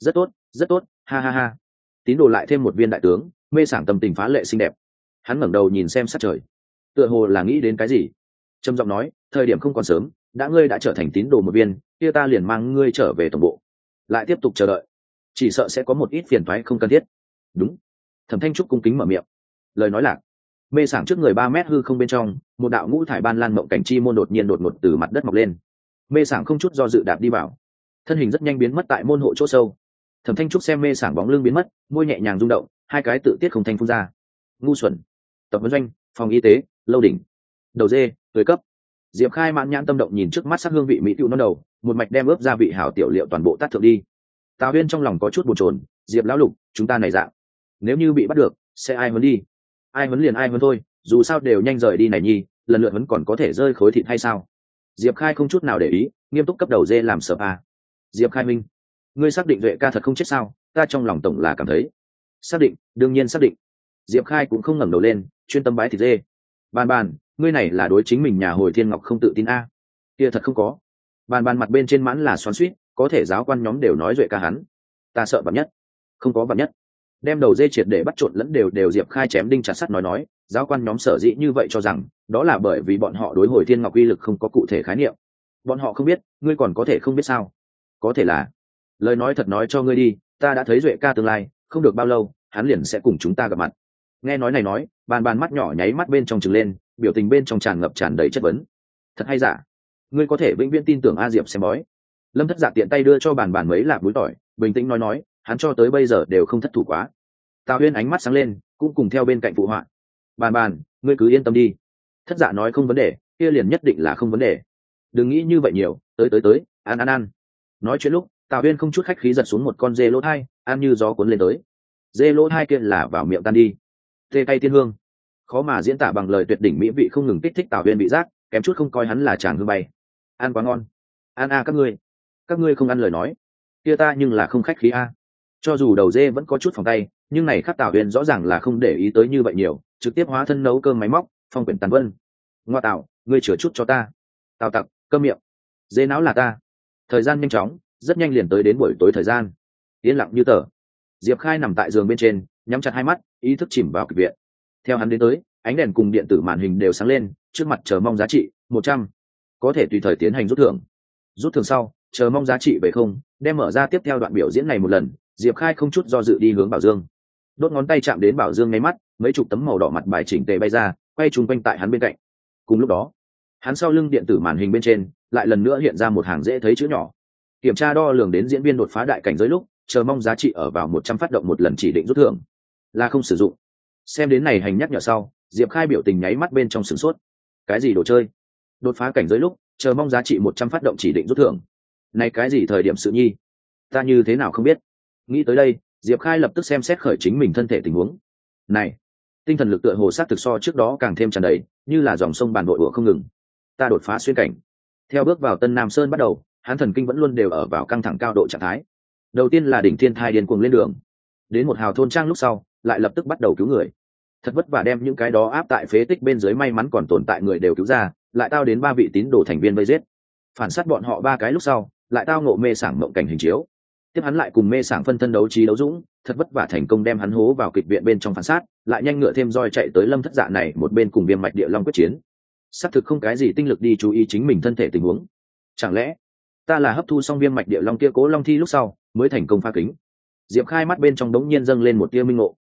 Rất tốt, ha ha ha. Tín đồ lại thêm một viên đại tướng, mê sảng tâm tình phá lệ xinh đẹp. Hắn ngẩng đầu nhìn xem sát trời, tựa hồ là nghĩ đến cái gì, trầm giọng nói, thời điểm không còn sớm, ngươi đã trở thành tín đồ một viên, kia ta liền mang ngươi trở về tổng bộ, lại tiếp tục chờ đợi, chỉ sợ sẽ có một ít phiền toái không cần thiết. Đúng. Thẩm Thanh Trúc cung kính mở miệng. Lời nói lạc, mê sảng trước người 3 mét hư không bên trong, một đạo ngũ thải ban lan mộng cảnh chi môn đột nhiên đột ngột từ mặt đất mọc lên. Mê sảng không chút do dự đạp đi vào, thân hình rất nhanh biến mất tại môn hộ chỗ sâu. Thẩm Thanh Trúc xem mê sảng bóng lưng biến mất, môi nhẹ nhàng rung động, hai cái tự tiết không thành phun ra. Ngu xuẩn. Tập huấn doanh, phòng y tế, lâu đỉnh, đầu dê, tưới cấp. Diệp Khai mãn nhãn tâm động nhìn trước mắt sắc hương vị mỹ tiểu non đầu, một mạch đem ướp gia vị hảo tiểu liệu toàn bộ tát thượng đi. Tào Huyên trong lòng có chút bồn chồn, Diệp lão lục, chúng ta này dạng, nếu như bị bắt được, sẽ ai huấn đi? Ai huấn liền ai huấn thôi, dù sao đều nhanh rời đi này nhi, lần lượt huấn còn có thể rơi khối thịt hay sao? Diệp Khai không chút nào để ý, nghiêm túc cấp đầu dê làm sở a. Diệp Khai minh, ngươi xác định Duệ ca thật không chết sao? Ta trong lòng tổng là cảm thấy. Xác định, đương nhiên xác định. Diệp Khai cũng không ngẩng đầu lên, chuyên tâm bái thịt dê. Bàn, ngươi này là đối chính mình nhà hồi thiên ngọc không tự tin a? Kia thật không có. Bàn mặt bên trên mãn là xoắn xuýt, có thể giáo quan nhóm đều nói Duệ ca hắn. Ta sợ vạn nhất. Không có vạn nhất. Đem đầu dê triệt để bắt trộn lẫn đều Diệp Khai chém đinh chặt sắt nói, giáo quan nhóm sở dĩ như vậy cho rằng, đó là bởi vì bọn họ đối hồi thiên ngọc uy lực không có cụ thể khái niệm. Bọn họ không biết, ngươi còn có thể không biết sao? Có thể là, lời nói thật nói cho ngươi đi, ta đã thấy Duệ ca tương lai, không được bao lâu, hắn liền sẽ cùng chúng ta gặp mặt. Nghe nói này nói, bàn mắt nhỏ nháy mắt bên trong trừng lên, biểu tình bên trong tràn ngập tràn đầy chất vấn. Thật hay giả? Ngươi có thể vĩnh viễn tin tưởng A Diệp xem bói. Lâm Thất Dạ tiện tay đưa cho bàn mấy lạp búi tỏi, bình tĩnh nói, hắn cho tới bây giờ đều không thất thủ quá. Tào Huyên ánh mắt sáng lên, cũng cùng theo bên cạnh phụ họa. Bàn, ngươi cứ yên tâm đi. Thất Dạ nói không vấn đề, kia liền nhất định là không vấn đề. Đừng nghĩ như vậy nhiều, tới, ăn. Nói chuyện lúc, Tào Huyên không chút khách khí giật xuống một con dê lỗ thai, ăn như gió cuốn lên tới. Dê lỗ thai kia là vào miệng tan đi. Tê cay tiên hương, khó mà diễn tả bằng lời tuyệt đỉnh mỹ vị không ngừng kích thích Tào Huyên bị giác, kém chút không coi hắn là chàng hương bay. Ăn quá ngon. Ăn a các ngươi không ăn lời nói, kia ta nhưng là không khách khí a. Cho dù đầu dê vẫn có chút phòng tay, nhưng này khắc Tào Huyên rõ ràng là không để ý tới như vậy nhiều, trực tiếp hóa thân nấu cơm máy móc, phong quyển tàn vân. Ngoa tạo, ngươi chừa chút cho ta. Tào tặc, câm miệng. Dê não là ta. Thời gian nhanh chóng, rất nhanh liền tới đến buổi tối thời gian. Yên lặng như tờ. Diệp Khai nằm tại giường bên trên, nhắm chặt hai mắt, ý thức chìm vào kịch viện. Theo hắn đến tới, ánh đèn cùng điện tử màn hình đều sáng lên, trước mặt chờ mong giá trị 100, có thể tùy thời tiến hành rút thưởng. Rút thưởng sau, chờ mong giá trị về không, đem mở ra tiếp theo đoạn biểu diễn này một lần. Diệp Khai không chút do dự đi hướng Bảo Dương, đốt ngón tay chạm đến Bảo Dương ngay mắt, mấy chục tấm màu đỏ mặt bài chỉnh tề bay ra, quay trùng quanh tại hắn bên cạnh. Cùng lúc đó, hắn sau lưng điện tử màn hình bên trên lại lần nữa hiện ra một hàng dễ thấy chữ nhỏ. Kiểm tra đo lường đến diễn viên đột phá đại cảnh giới lúc, chờ mong giá trị ở vào 100 phát động một lần chỉ định rút thưởng, là không sử dụng. Xem đến này hành nhắc nhở sau, Diệp Khai biểu tình nháy mắt bên trong sửng sốt. Cái gì đồ chơi? Đột phá cảnh giới lúc, chờ mong giá trị 100 phát động chỉ định rút thưởng. Này cái gì thời điểm sự nhi? Ta như thế nào không biết? Nghĩ tới đây, Diệp Khai lập tức xem xét khởi chính mình thân thể tình huống. Này, tinh thần lực tựa hồ sát thực so trước đó càng thêm tràn đầy, như là dòng sông bàn bội ùa không ngừng. Ta đột phá xuyên cảnh. Theo bước vào Tân Nam Sơn bắt đầu, hắn thần kinh vẫn luôn đều ở vào căng thẳng cao độ trạng thái. Đầu tiên là đỉnh thiên thai điên cuồng lên đường, đến một hào thôn trang lúc sau, lại lập tức bắt đầu cứu người. Thật vất vả đem những cái đó áp tại phế tích bên dưới may mắn còn tồn tại người đều cứu ra, lại tao đến 3 vị tín đồ thành viên vây giết. Phản sát bọn họ 3 cái lúc sau, lại tao ngộ mê sảng mộng cảnh hình chiếu. Tiếp hắn lại cùng mê sảng phân thân đấu trí đấu dũng, thật vất vả thành công đem hắn hố vào kịch viện bên trong phản sát, lại nhanh ngựa thêm roi chạy tới Lâm Thất Dạ này một bên cùng Viêm Mạch Địa Long quyết chiến. Xác thực không cái gì tinh lực đi chú ý chính mình thân thể tình huống. Chẳng lẽ ta là hấp thu xong Viêm Mạch Địa Long kia cố long thi lúc sau mới thành công phá kính? Diệp Khai mắt bên trong đống nhiên dâng lên một tia minh ngộ.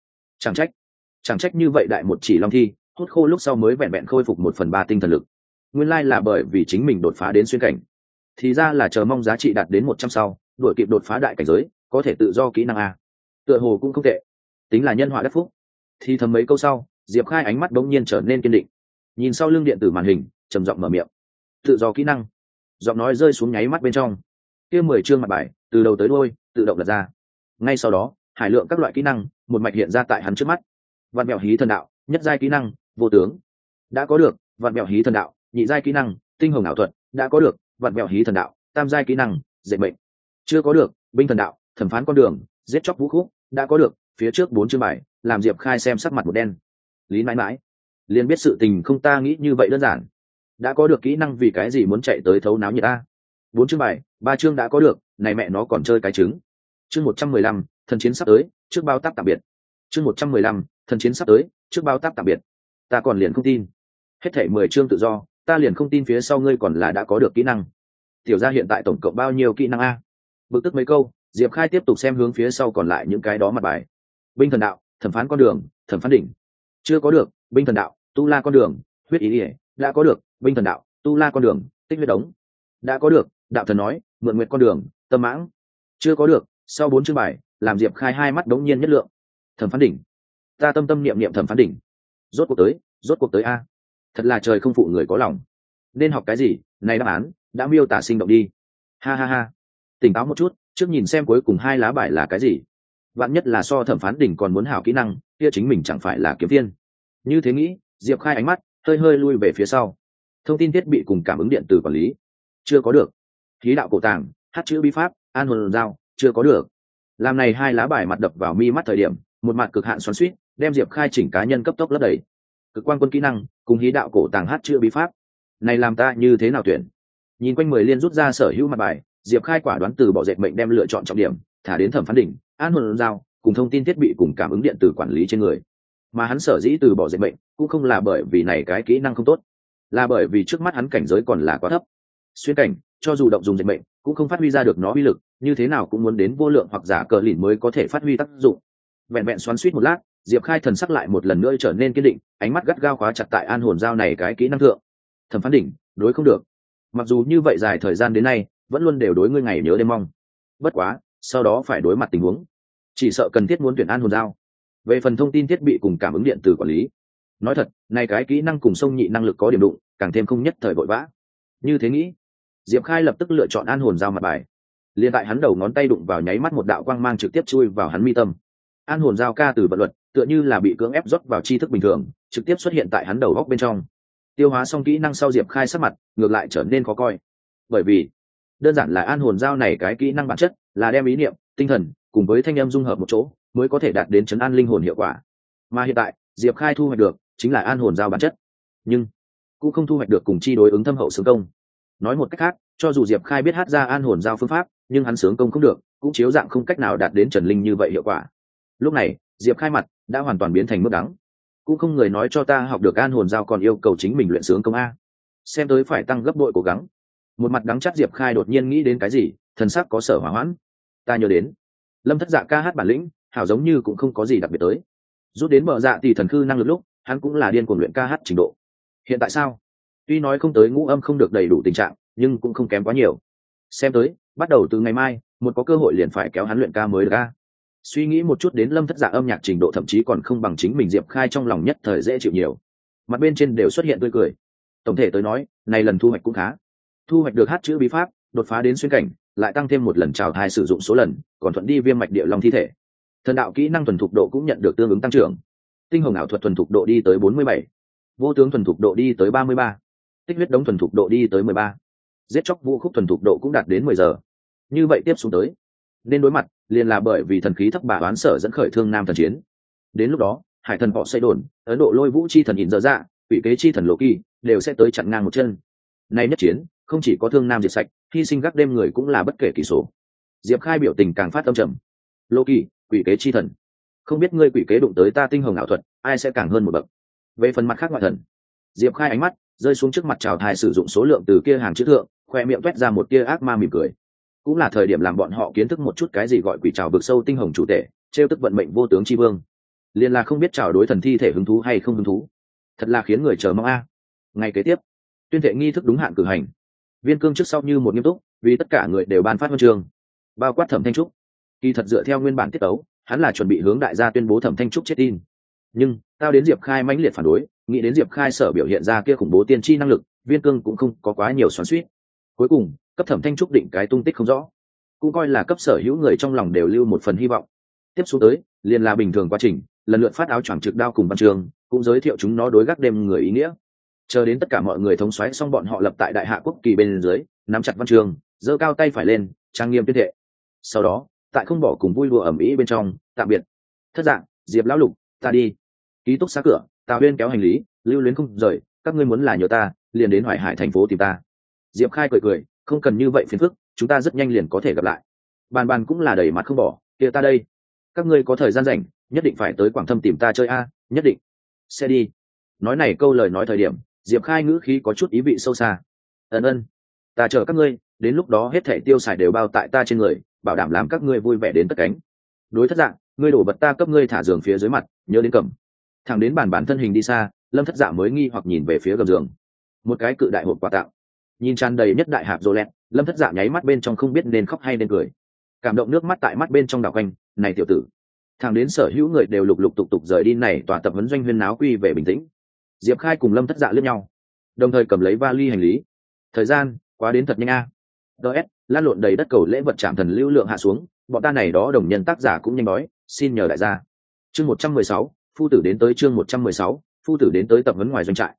Chẳng trách như vậy đại một chỉ long thi, hút khô lúc sau mới vẹn vẹn khôi phục 1/3 tinh thần lực. Nguyên lai là bởi vì chính mình đột phá đến xuyên cảnh. Thì ra là chờ mong giá trị đạt đến 100 sau, đuổi kịp đột phá đại cảnh giới, có thể tự do kỹ năng a. Tựa hồ cũng không tệ, tính là nhân họa đắc phúc. Thì thầm mấy câu sau, Diệp Khai ánh mắt đống nhiên trở nên kiên định. Nhìn sau lưng điện tử màn hình, trầm giọng mở miệng. Tự do kỹ năng. Giọng nói rơi xuống nháy mắt bên trong. Kia 10 chương mặt bài, từ đầu tới đuôi, tự động lật ra. Ngay sau đó hải lượng các loại kỹ năng một mạch hiện ra tại hắn trước mắt. Vạn mẹo hí thần đạo nhất giai kỹ năng vô tướng đã có được. Vạn mẹo hí thần đạo nhị giai kỹ năng tinh hồng ảo thuật đã có được. Vạn mẹo hí thần đạo tam giai kỹ năng dệt mệnh chưa có được. Binh thần đạo thẩm phán con đường giết chóc vũ khúc đã có được. Phía trước 4 chương bài làm Diệp Khai xem sắc mặt một đen. Lý mãi mãi liền biết sự tình không ta nghĩ như vậy đơn giản. Đã có được kỹ năng vì cái gì muốn chạy tới thấu náo như ta. 4 chương bài 3 chương đã có được, này mẹ nó còn chơi cái trứng. Chương 115, thần chiến sắp tới, trước bao tác tạm biệt. Chương 115, thần chiến sắp tới, trước bao tác tạm biệt. Ta còn liền không tin. Hết thảy 10 chương tự do, ta liền không tin phía sau ngươi còn là đã có được kỹ năng. Tiểu gia hiện tại tổng cộng bao nhiêu kỹ năng a? Bực tức mấy câu, Diệp Khai tiếp tục xem hướng phía sau còn lại những cái đó mặt bài. Binh thần đạo, thẩm phán con đường, thẩm phán đỉnh. Chưa có được. Binh thần đạo, tu la con đường, huyết ý ỉa. Đã có được. Binh thần đạo, tu la con đường, tích huyết đống. Đã có được. Đạo thần nói, mượn nguyệt con đường, tâm mãng. Chưa có được. Sau 4 chương bài làm Diệp Khai hai mắt đống nhiên nhất lượng. Thẩm phán đỉnh. Ta tâm tâm niệm niệm thẩm phán đỉnh. Rốt cuộc tới a. Thật là trời không phụ người có lòng. Nên học cái gì, này đáp án đã miêu tả sinh động đi. Ha ha ha. Tỉnh táo một chút, trước nhìn xem cuối cùng 2 lá bài là cái gì. Vạn nhất là so thẩm phán đỉnh còn muốn hảo kỹ năng, kia chính mình chẳng phải là kiếm tiên. Như thế nghĩ, Diệp Khai ánh mắt hơi hơi lui về phía sau. Thông tin thiết bị cùng cảm ứng điện tử quản lý chưa có được. Khí đạo cổ tàng, hát chữ bí pháp, an hồn dao chưa có được. Làm này 2 lá bài mặt đập vào mi mắt thời điểm, một mặt cực hạn xoắn xuýt, đem Diệp Khai chỉnh cá nhân cấp tốc lấp đầy. Cực quan quân kỹ năng cùng khí đạo cổ tàng hát chữ bí pháp, này làm ta như thế nào tuyển? Nhìn quanh 10 liên rút ra sở hữu mặt bài, Diệp Khai quả đoán từ bỏ dệt mệnh đem lựa chọn trọng điểm thả đến thẩm phán đỉnh, an hồn dao cùng thông tin thiết bị cùng cảm ứng điện tử quản lý trên người. Mà hắn sở dĩ từ bỏ dệt mệnh cũng không là bởi vì này cái kỹ năng không tốt, là bởi vì trước mắt hắn cảnh giới còn là quá thấp. Xuyên cảnh cho dù động dùng dệt mệnh cũng không phát huy ra được nó uy lực, như thế nào cũng muốn đến vô lượng hoặc giả cờ lìn mới có thể phát huy tác dụng. Vẹn vẹn xoắn suýt một lát, Diệp Khai thần sắc lại một lần nữa trở nên kiên định, ánh mắt gắt gao khóa chặt tại an hồn dao này cái kỹ năng thượng. Thẩm phán đỉnh đối không được. Mặc dù như vậy dài thời gian đến nay vẫn luôn đều đối ngươi ngày nhớ đêm mong, bất quá sau đó phải đối mặt tình huống, chỉ sợ cần thiết muốn tuyển an hồn dao. Về phần thông tin thiết bị cùng cảm ứng điện tử quản lý, nói thật này cái kỹ năng cùng sông nhị năng lực có điểm đụng, càng thêm không nhất thời vội vã. Như thế nghĩ, Diệp Khai lập tức lựa chọn an hồn dao mặt bài. Liên tại hắn đầu ngón tay đụng vào nháy mắt một đạo quang mang trực tiếp chui vào hắn mi tâm. An hồn dao ca từ vận luật tựa như là bị cưỡng ép rót vào tri thức bình thường, trực tiếp xuất hiện tại hắn đầu góc bên trong. Tiêu hóa xong kỹ năng sau, Diệp Khai sắc mặt ngược lại trở nên khó coi, bởi vì đơn giản là an hồn dao này cái kỹ năng bản chất là đem ý niệm, tinh thần cùng với thanh âm dung hợp một chỗ mới có thể đạt đến trấn an linh hồn hiệu quả, mà hiện tại Diệp Khai thu hoạch được chính là an hồn dao bản chất, nhưng cũng không thu hoạch được cùng chi đối ứng thâm hậu xướng công. Nói một cách khác, cho dù Diệp Khai biết hát ra an hồn dao phương pháp, nhưng hắn xướng công không được, cũng chiếu dạng không cách nào đạt đến trần linh như vậy hiệu quả. Lúc này Diệp Khai mặt đã hoàn toàn biến thành mức đắng. Cũng không người nói cho ta học được an hồn dao còn yêu cầu chính mình luyện xướng công a, xem tới phải tăng gấp bội cố gắng. Một mặt đắng chát Diệp Khai đột nhiên nghĩ đến cái gì, thần sắc có sở hỏa hoãn. Ta nhớ đến Lâm Thất Dạ ca hát bản lĩnh hảo giống như cũng không có gì đặc biệt tới. Rút đến bờ dạ tỷ thần khư năng lực lúc hắn cũng là điên cuồng luyện ca hát trình độ. Hiện tại sao? Tuy nói không tới ngũ âm không được đầy đủ tình trạng, nhưng cũng không kém quá nhiều. Xem tới bắt đầu từ ngày mai một có cơ hội liền phải kéo hắn luyện ca mới được a. Suy nghĩ một chút đến Lâm Thất Dạ âm nhạc trình độ thậm chí còn không bằng chính mình, Diệp Khai trong lòng nhất thời dễ chịu nhiều, mặt bên trên đều xuất hiện tươi cười. Tổng thể tới nói này lần thu hoạch cũng khá, thu hoạch được hát chữ bí pháp, đột phá đến xuyên cảnh, lại tăng thêm một lần trào thai sử dụng số lần, còn thuận đi viêm mạch địa long thi thể. Thần đạo kỹ năng thuần thục độ cũng nhận được tương ứng tăng trưởng, tinh hồng ảo thuật thuần thục độ đi tới 47, vô tướng thuần thục độ đi tới 33, tích huyết đống thuần thục độ đi tới 13, giết chóc vũ khúc thuần thục độ cũng đạt đến 10 giờ. Như vậy tiếp xuống tới nên đối mặt liền là bởi vì thần khí thấp bà đoán sở dẫn khởi thương nam thần chiến. Đến lúc đó hải thần họ xây đồn, Ấn Độ lôi vũ chi thần nhìn dở dạ, quỷ kế chi thần lộ kỳ đều sẽ tới chặn ngang một chân. Nay nhất chiến không chỉ có thương nam diệt sạch, hy sinh gác đêm người cũng là bất kể kỳ số. Diệp Khai biểu tình càng phát âm trầm. Lộ kỳ, quỷ kế chi thần, không biết ngươi quỷ kế đụng tới ta tinh hồng ảo thuật, ai sẽ càng hơn một bậc. Về phần mặt khác ngoại thần, Diệp Khai ánh mắt rơi xuống trước mặt chào thai sử dụng số lượng từ kia hàng chữ thượng, khoe miệng toét ra một tia ác ma mỉm cười. Cũng là thời điểm làm bọn họ kiến thức một chút cái gì gọi quỷ trào vực sâu tinh hồng chủ tể, trêu tức vận mệnh vô tướng chi vương. Liên là không biết trào đối thần thi thể hứng thú hay không hứng thú, thật là khiến người chờ mong a. Ngày kế tiếp tuyên thệ nghi thức đúng hạn cử hành. Viên Cương trước sau như một nghiêm túc, vì tất cả người đều ban phát huân chương, bao quát Thẩm Thanh Trúc. Kỳ thật dựa theo nguyên bản tiết tấu, hắn là chuẩn bị hướng đại gia tuyên bố Thẩm Thanh Trúc chết tin, nhưng tao đến Diệp Khai mãnh liệt phản đối, nghĩ đến Diệp Khai sở biểu hiện ra kia khủng bố tiên tri năng lực, Viên Cương cũng không có quá nhiều xoắn xuýt. Cuối cùng cấp Thẩm Thanh Trúc định cái tung tích không rõ. cũng coi là cấp sở hữu người trong lòng đều lưu một phần hy vọng. Tiếp xuống tới liền là bình thường quá trình, lần lượt phát áo choàng trực đao cùng văn trường, cũng giới thiệu chúng nó đối gác đêm người ý nghĩa. Chờ đến tất cả mọi người thống soái xong, bọn họ lập tại đại hạ quốc kỳ bên dưới, nắm chặt văn trường, giơ cao tay phải lên, trang nghiêm tuyên thệ. Sau đó tại không bỏ cùng vui đùa ẩm ĩ bên trong tạm biệt. Thất Dạng, Diệp lão lục, ta đi. Ký túc xá cửa, Tào Huyên kéo hành lý, lưu luyến không rời. Các ngươi muốn là nhờ ta, liền đến Hoài Hải thành phố tìm ta. Diệp Khai cười cười, không cần như vậy phiền phức, chúng ta rất nhanh liền có thể gặp lại. Bàn bàn cũng là đầy mặt không bỏ, kia ta đây. Các ngươi có thời gian rảnh, nhất định phải tới Quảng Thâm tìm ta chơi a, nhất định. Sẽ đi. Nói này câu lời nói thời điểm, Diệp Khai ngữ khí có chút ý vị sâu xa. Ân, ta chờ các ngươi, đến lúc đó hết thảy tiêu xài đều bao tại ta trên người, bảo đảm làm các ngươi vui vẻ đến tất cánh. Đối Thất Dạng, ngươi đổ vật ta cấp ngươi thả giường phía dưới mặt, nhớ đến cầm. Thẳng đến bàn bản thân hình đi xa, Lâm Thất Dạng mới nghi hoặc nhìn về phía gầm giường. Một cái cự đại hộp quà tặng, nhìn tràn đầy nhất đại hạp rô lẹt, Lâm Thất Dạng nháy mắt bên trong không biết nên khóc hay nên cười. Cảm động nước mắt tại mắt bên trong đảo quanh, này tiểu tử. Thẳng đến sở hữu người đều lục lục tục tục rời đi này tòa tập huấn doanh huyên náo quy về bình tĩnh. Diệp Khai cùng Lâm Thất Dạ liếc nhau, đồng thời cầm lấy vali hành lý. Thời gian quá đến thật nhanh a. DS, lan lộn đầy đất cầu lễ vật trạm thần lưu lượng hạ xuống, bọn ta này đó đồng nhân tác giả cũng nhanh đói, xin nhờ đại gia. Chương 116, phu tử đến tới. Chương 116, phu tử đến tới tập huấn ngoài doanh trại.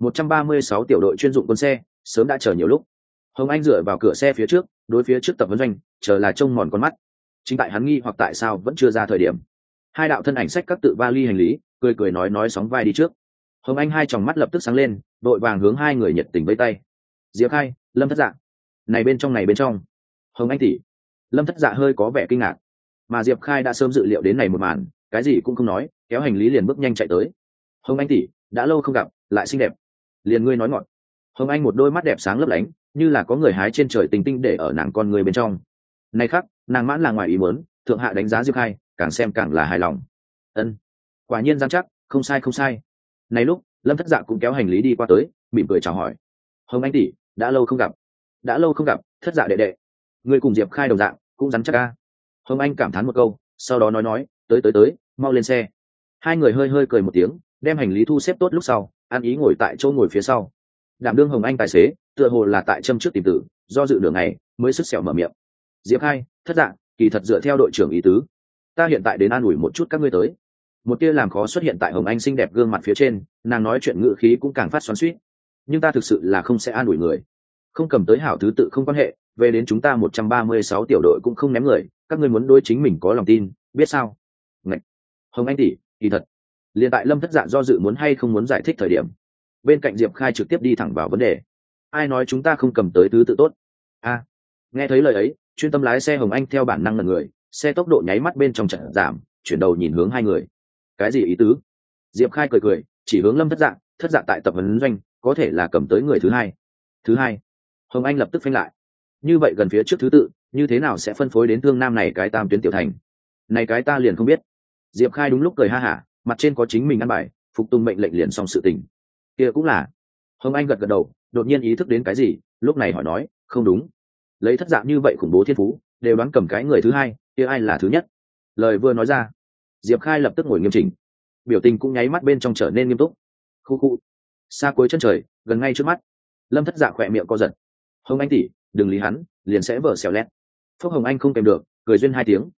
136 tiểu đội chuyên dụng quân xe, sớm đã chờ nhiều lúc. Hồng Anh dựa vào cửa xe phía trước, đối phía trước tập huấn doanh, chờ là trông mòn con mắt. Chính tại hắn nghi hoặc tại sao vẫn chưa ra thời điểm. Hai đạo thân ảnh xách các tự vali hành lý, cười cười nói sóng vai đi trước. Hồng Anh hai tròng mắt lập tức sáng lên, đội vàng hướng hai người nhiệt tình vẫy tay. Diệp Khai, Lâm Thất Dạ. Này bên trong. Hồng Anh tỷ. Lâm Thất Dạ hơi có vẻ kinh ngạc, mà Diệp Khai đã sớm dự liệu đến này một màn, cái gì cũng không nói, kéo hành lý liền bước nhanh chạy tới. Hồng Anh tỷ, đã lâu không gặp, lại xinh đẹp. Liền ngươi nói ngọt. Hồng Anh một đôi mắt đẹp sáng lấp lánh, như là có người hái trên trời tình tinh để ở nàng con người bên trong. Này khác, nàng mãn là ngoài ý muốn, thượng hạ đánh giá Diệp Khai, càng xem càng là hài lòng. Ân, quả nhiên dám chắc, không sai. Này lúc, Lâm Thất Dạ cũng kéo hành lý đi qua tới, mỉm cười chào hỏi. Hồng Anh tỷ, đã lâu không gặp, Thất Dạ đệ đệ. Ngươi cùng Diệp Khai đồng dạng, cũng rắn chắc a. Hồng Anh cảm thán một câu, sau đó nói, tới, mau lên xe. Hai người hơi cười một tiếng, đem hành lý thu xếp tốt lúc sau, ăn ý ngồi tại chỗ ngồi phía sau. Đảm đương Hồng Anh tài xế, tựa hồ là tại châm trước tìm tử, do dự đường này mới sức sẹo mở miệng. Diệp Khai, Thất Dạ, kỳ thật dựa theo đội trưởng ý tứ, ta hiện tại đến an ủi một chút các ngươi tới. Một tia làm khó xuất hiện tại Hồng Anh xinh đẹp gương mặt phía trên, nàng nói chuyện ngữ khí cũng càng phát xoắn xuýt. Nhưng ta thực sự là không sẽ an ủi người, không cầm tới hảo thứ tự không quan hệ, về đến chúng ta 136 tiểu đội cũng không ném người, các ngươi muốn đối chính mình có lòng tin, biết sao? Ngạch. Hồng Anh tỷ, kỳ thật. Liên tại Lâm Thất Dạ do dự muốn hay không muốn giải thích thời điểm, bên cạnh Diệp Khai trực tiếp đi thẳng vào vấn đề. Ai nói chúng ta không cầm tới thứ tự tốt? A. Nghe thấy lời ấy, chuyên tâm lái xe Hồng Anh theo bản năng ngẩn người, xe tốc độ nháy mắt bên trong chậm giảm, chuyển đầu nhìn hướng hai người. Cái gì ý tứ? Diệp Khai cười, chỉ hướng Lâm Thất Dạ, Thất Dạ tại tập huấn doanh, có thể là cầm tới người thứ hai. Thứ hai? Hồng Anh lập tức phanh lại. Như vậy gần phía trước thứ tự, như thế nào sẽ phân phối đến Thương Nam này cái tam tuyến tiểu thành? Này cái ta liền không biết. Diệp Khai đúng lúc cười ha hả, mặt trên có chính mình ăn bài, phục tùng mệnh lệnh liền xong sự tình. Kia cũng là. Hồng Anh gật đầu, đột nhiên ý thức đến cái gì, lúc này hỏi nói, không đúng. Lấy Thất Dạ như vậy khủng bố thiên phú, đều đoán cầm cái người thứ hai, kia ai là thứ nhất? Lời vừa nói ra, Diệp Khai lập tức ngồi nghiêm chỉnh, biểu tình cũng nháy mắt bên trong trở nên nghiêm túc. Khu. Xa cuối chân trời, gần ngay trước mắt. Lâm Thất Dạ khỏe miệng co giật. Hồng Anh tỷ, đừng lý hắn, liền sẽ vờ xèo lét. Phúc Hồng Anh không kèm được, cười duyên hai tiếng.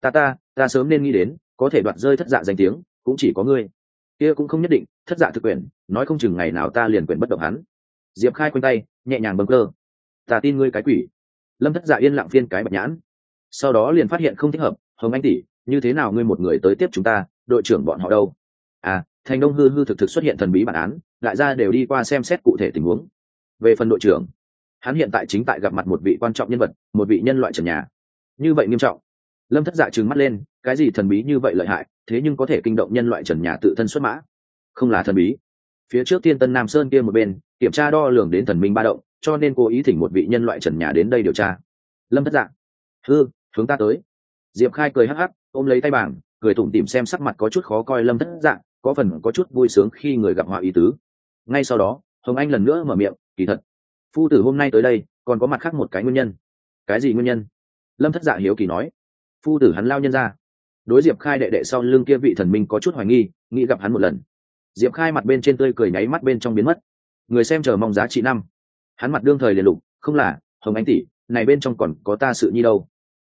Ta sớm nên nghĩ đến, có thể đoạt rơi Thất Dạ danh tiếng, cũng chỉ có ngươi. Kia cũng không nhất định, Thất Dạ thực quyền, nói không chừng ngày nào ta liền quyền bất động hắn. Diệp Khai quanh tay, nhẹ nhàng bâng cơ. Ta tin ngươi cái quỷ. Lâm Thất Dạ yên lặng phiên cái bạch nhãn, sau đó liền phát hiện không thích hợp. Hồng Anh tỷ, như thế nào ngươi một người tới tiếp chúng ta, đội trưởng bọn họ đâu? À, Thành Đông hư thực xuất hiện thần bí bản án, đại gia đều đi qua xem xét cụ thể tình huống. Về phần đội trưởng, hắn hiện tại chính tại gặp mặt một vị quan trọng nhân vật, một vị nhân loại trần nhà. Như vậy nghiêm trọng. Lâm Thất Dạ trừng mắt lên, cái gì thần bí như vậy lợi hại, thế nhưng có thể kinh động nhân loại trần nhà tự thân xuất mã? Không là thần bí. Phía trước Tiên Tân Nam Sơn kia một bên, kiểm tra đo lường đến thần minh ba động, cho nên cố ý thỉnh một vị nhân loại trần nhà đến đây điều tra. Lâm Thất Dạ, hướng ta tới. Diệp Khai cười hắc hắc, ôm lấy tay bảng, cười tủm tỉm xem sắc mặt có chút khó coi Lâm Thất Dạ, có phần có chút vui sướng khi người gặp họa ý tứ. Ngay sau đó, Hồng Anh lần nữa mở miệng, kỳ thật, phu tử hôm nay tới đây, còn có mặt khác một cái nguyên nhân. Cái gì nguyên nhân? Lâm Thất Dạ hiếu kỳ nói. Phu tử hắn lao nhân ra. Đối Diệp Khai đệ đệ sau lưng kia vị thần minh có chút hoài nghi, nghĩ gặp hắn một lần. Diệp Khai mặt bên trên tươi cười nháy mắt bên trong biến mất. Người xem chờ mong giá trị năm. Hắn mặt đương thời liền lục, không là, Hồng Anh tỷ, này bên trong còn có ta sự nhi đâu.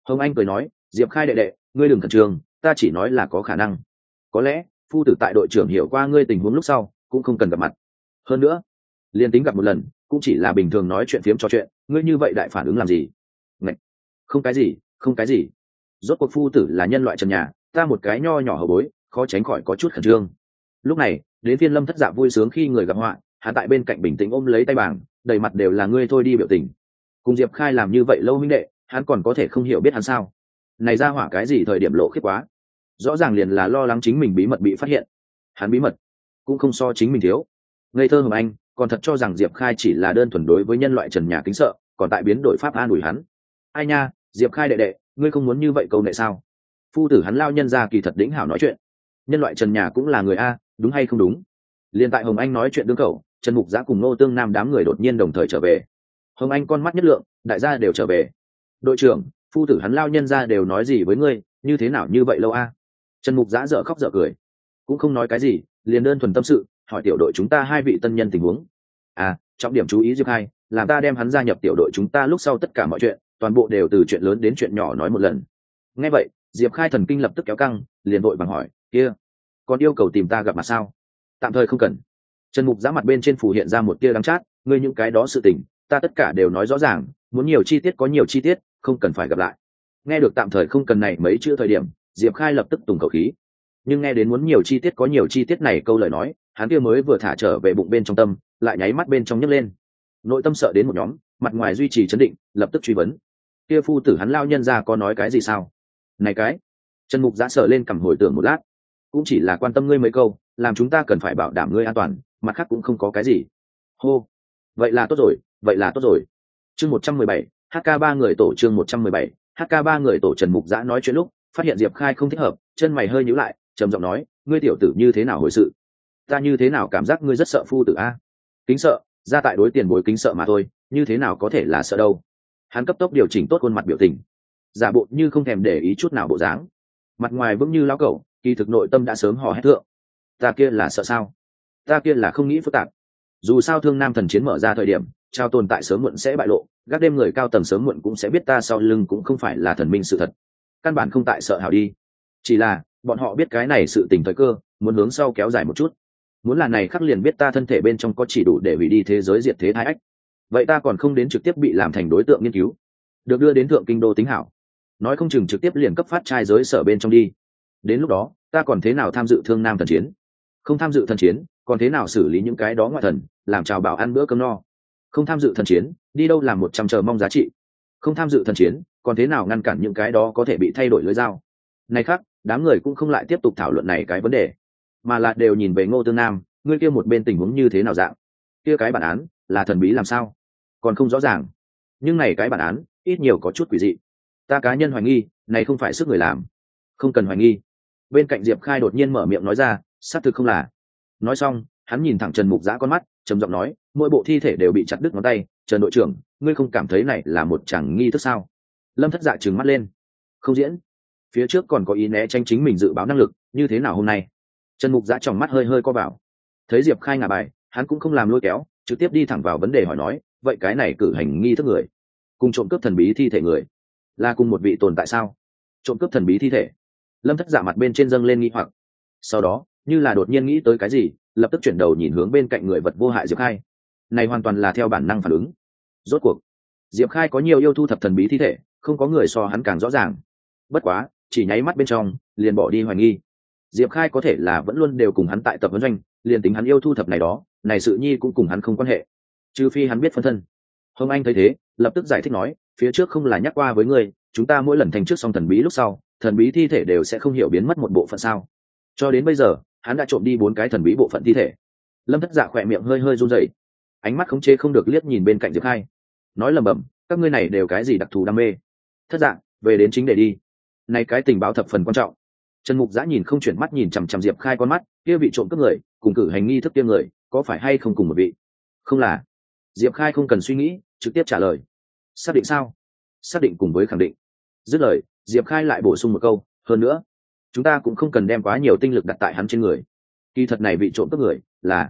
Hồng Anh cười nói, Diệp Khai đệ đệ, ngươi đừng khẩn trương, ta chỉ nói là có khả năng. Có lẽ phu tử tại đội trưởng hiểu qua ngươi tình huống lúc sau cũng không cần gặp mặt. Hơn nữa liên tính gặp một lần cũng chỉ là bình thường nói chuyện phiếm trò chuyện, ngươi như vậy đại phản ứng làm gì? Ngạch, không cái gì, không cái gì. Rốt cuộc phu tử là nhân loại trần nhà, ta một cái nho nhỏ hậu bối, khó tránh khỏi có chút khẩn trương. Lúc này đến phiên Lâm Thất Dạ vui sướng khi người gặp họa, hắn tại bên cạnh bình tĩnh ôm lấy tay bảng, đầy mặt đều là ngươi thôi đi biểu tình. Cùng Diệp Khai làm như vậy lâu huynh đệ, hắn còn có thể không hiểu biết hắn sao? Này ra hỏa cái gì thời điểm lộ khiếp quá, rõ ràng liền là lo lắng chính mình bí mật bị phát hiện. Hắn bí mật cũng không so chính mình thiếu. Ngây thơ Hồng Anh còn thật cho rằng Diệp Khai chỉ là đơn thuần đối với nhân loại trần nhà kính sợ, còn tại biến đổi pháp an ủi hắn. Ai nha, Diệp Khai đệ đệ, ngươi không muốn như vậy câu nệ sao? Phu tử hắn lao nhân ra kỳ thật đĩnh hảo nói chuyện. Nhân loại trần nhà cũng là người a, đúng hay không đúng? Liên tại Hồng Anh nói chuyện đương khẩu, Trần Mục Giã cùng Ngô Tương Nam đám người đột nhiên đồng thời trở về. Hồng Anh con mắt nhất lượng, đại gia đều trở về. Đội trưởng, phu tử hắn lao nhân ra đều nói gì với ngươi, như thế nào như vậy lâu a? Trần Mục Giã dở khóc dở cười, cũng không nói cái gì, liền đơn thuần tâm sự, hỏi tiểu đội chúng ta hai vị tân nhân tình huống. À, trọng điểm chú ý Diệp Khai, làm ta đem hắn gia nhập tiểu đội chúng ta lúc sau tất cả mọi chuyện, toàn bộ đều từ chuyện lớn đến chuyện nhỏ nói một lần. Nghe vậy, Diệp Khai thần kinh lập tức kéo căng, liền vội bằng hỏi, kia, còn yêu cầu tìm ta gặp mặt sao? Tạm thời không cần. Trần Mục Giã mặt bên trên phủ hiện ra một tia đắng chát, ngươi những cái đó sự tình, ta tất cả đều nói rõ ràng, muốn nhiều chi tiết có nhiều chi tiết, không cần phải gặp lại. Nghe được tạm thời không cần này mấy chữ thời điểm, Diệp Khai lập tức tùng khẩu khí. Nhưng nghe đến muốn nhiều chi tiết có nhiều chi tiết này câu lời nói, hắn kia mới vừa thả trở về bụng bên trong tâm, lại nháy mắt bên trong nhấc lên. Nội tâm sợ đến một nhóm, mặt ngoài duy trì chấn định, lập tức truy vấn. Kia phu tử hắn lao nhân ra có nói cái gì sao? Này cái. Trần Mục Giã sợ lên cầm hồi tưởng một lát, cũng chỉ là quan tâm ngươi mấy câu, làm chúng ta cần phải bảo đảm ngươi an toàn, mặt khác cũng không có cái gì. Hô, vậy là tốt rồi, vậy là tốt rồi. Chương 117, HK 3 người tổ. Chương 117, HK 3 người tổ. Trần Mục Giã nói chuyện lúc phát hiện Diệp Khai không thích hợp, chân mày hơi nhíu lại, trầm giọng nói, ngươi tiểu tử như thế nào hồi sự? Ta như thế nào cảm giác ngươi rất sợ phu tử a? Kính sợ, ra tại đối tiền bối kính sợ mà thôi, như thế nào có thể là sợ đâu? Hắn cấp tốc điều chỉnh tốt khuôn mặt biểu tình, giả bộ như không thèm để ý chút nào bộ dáng, mặt ngoài vững như lão cẩu, kỳ thực nội tâm đã sớm hò hét thượng. Ta kia là sợ sao? Ta kia là không nghĩ phức tạp. Dù sao Thương Nam thần chiến mở ra thời điểm, trao tồn tại sớm muộn sẽ bại lộ, gác đêm người cao tầng sớm muộn cũng sẽ biết ta sau lưng cũng không phải là thần minh sự thật. Căn bản không tại sợ hảo đi, chỉ là bọn họ biết cái này sự tình thời cơ, muốn hướng sau kéo dài một chút. Muốn là này khắc liền biết ta thân thể bên trong có chỉ đủ để hủy đi thế giới diệt thế thái ách, vậy ta còn không đến trực tiếp bị làm thành đối tượng nghiên cứu, được đưa đến thượng kinh đô tính hảo, nói không chừng trực tiếp liền cấp phát trai giới sở bên trong đi. Đến lúc đó ta còn thế nào tham dự Thương Nam thần chiến? Không tham dự thần chiến còn thế nào xử lý những cái đó ngoại thần, làm chào bảo ăn bữa cơm no? Không tham dự thần chiến đi đâu làm 100 chờ mong giá trị? Không tham dự thần chiến còn thế nào ngăn cản những cái đó có thể bị thay đổi lưới dao? Này khác đám người cũng không lại tiếp tục thảo luận này cái vấn đề, mà là đều nhìn về Ngô Tương Nam, ngươi kia một bên tình huống như thế nào dạng? Kia cái bản án là thần bí làm sao? Còn không rõ ràng, nhưng này cái bản án ít nhiều có chút quỷ dị, ta cá nhân hoài nghi này không phải sức người làm. Không cần hoài nghi. Bên cạnh Diệp Khai đột nhiên mở miệng nói ra, xác thực không là. Nói xong hắn nhìn thẳng Trần Mục Giã con mắt, trầm giọng nói, mỗi bộ thi thể đều bị chặt đứt ngón tay, Trần đội trưởng, ngươi không cảm thấy này là một chẳng nghi thức sao? Lâm Thất Dạ trừng mắt lên, không diễn, phía trước còn có ý né tránh chính mình dự báo năng lực, như thế nào hôm nay? Trần Mục Giã tròng mắt hơi hơi co vào, thấy Diệp Khai ngả bài, hắn cũng không làm lôi kéo, trực tiếp đi thẳng vào vấn đề hỏi nói, vậy cái này cử hành nghi thức người cùng trộm cướp thần bí thi thể người là cùng một vị tồn tại sao? Trộm cướp thần bí thi thể. Lâm Thất Dạ mặt bên trên dâng lên nghi hoặc, sau đó như là đột nhiên nghĩ tới cái gì, lập tức chuyển đầu nhìn hướng bên cạnh người vật vô hại Diệp Khai. Này hoàn toàn là theo bản năng phản ứng. Rốt cuộc Diệp Khai có nhiều yêu thu thập thần bí thi thể, không có người so hắn càng rõ ràng. Bất quá chỉ nháy mắt bên trong liền bỏ đi hoài nghi, Diệp Khai có thể là vẫn luôn đều cùng hắn tại tập huấn doanh, liền tính hắn yêu thu thập này đó, này sự nhi cũng cùng hắn không quan hệ, trừ phi hắn biết phân thân. Hồng Anh thấy thế lập tức giải thích nói, phía trước không là nhắc qua với ngươi, chúng ta mỗi lần thành trước xong thần bí lúc sau, thần bí thi thể đều sẽ không hiểu biến mất một bộ phận sao? Cho đến bây giờ hắn đã trộm đi 4 cái thần bí bộ phận thi thể. Lâm Thất Dạ khỏe miệng hơi hơi run rẩy, ánh mắt khống chế không được liếc nhìn bên cạnh Diệp Khai, nói lẩm bẩm, các ngươi này đều cái gì đặc thù đam mê? Thất Dạ, về đến chính đề đi, này cái tình báo thập phần quan trọng. Trần Mục Giã nhìn không chuyển mắt nhìn chằm chằm Diệp Khai con mắt, kia vị trộm cướp người cùng cử hành nghi thức kia người có phải hay không cùng một vị? Không là. Diệp Khai không cần suy nghĩ trực tiếp trả lời. Xác định sao? Xác định cùng với khẳng định. Dứt lời Diệp Khai lại bổ sung một câu, hơn nữa chúng ta cũng không cần đem quá nhiều tinh lực đặt tại hắn trên người. Kỳ thật này vị trộm cướp người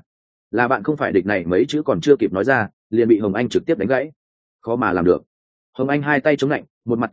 là bạn không phải địch, này mấy chữ còn chưa kịp nói ra liền bị Hồng Anh trực tiếp đánh gãy. Khó mà làm được. Hồng Anh hai tay chống lạnh, một mặt tức giận,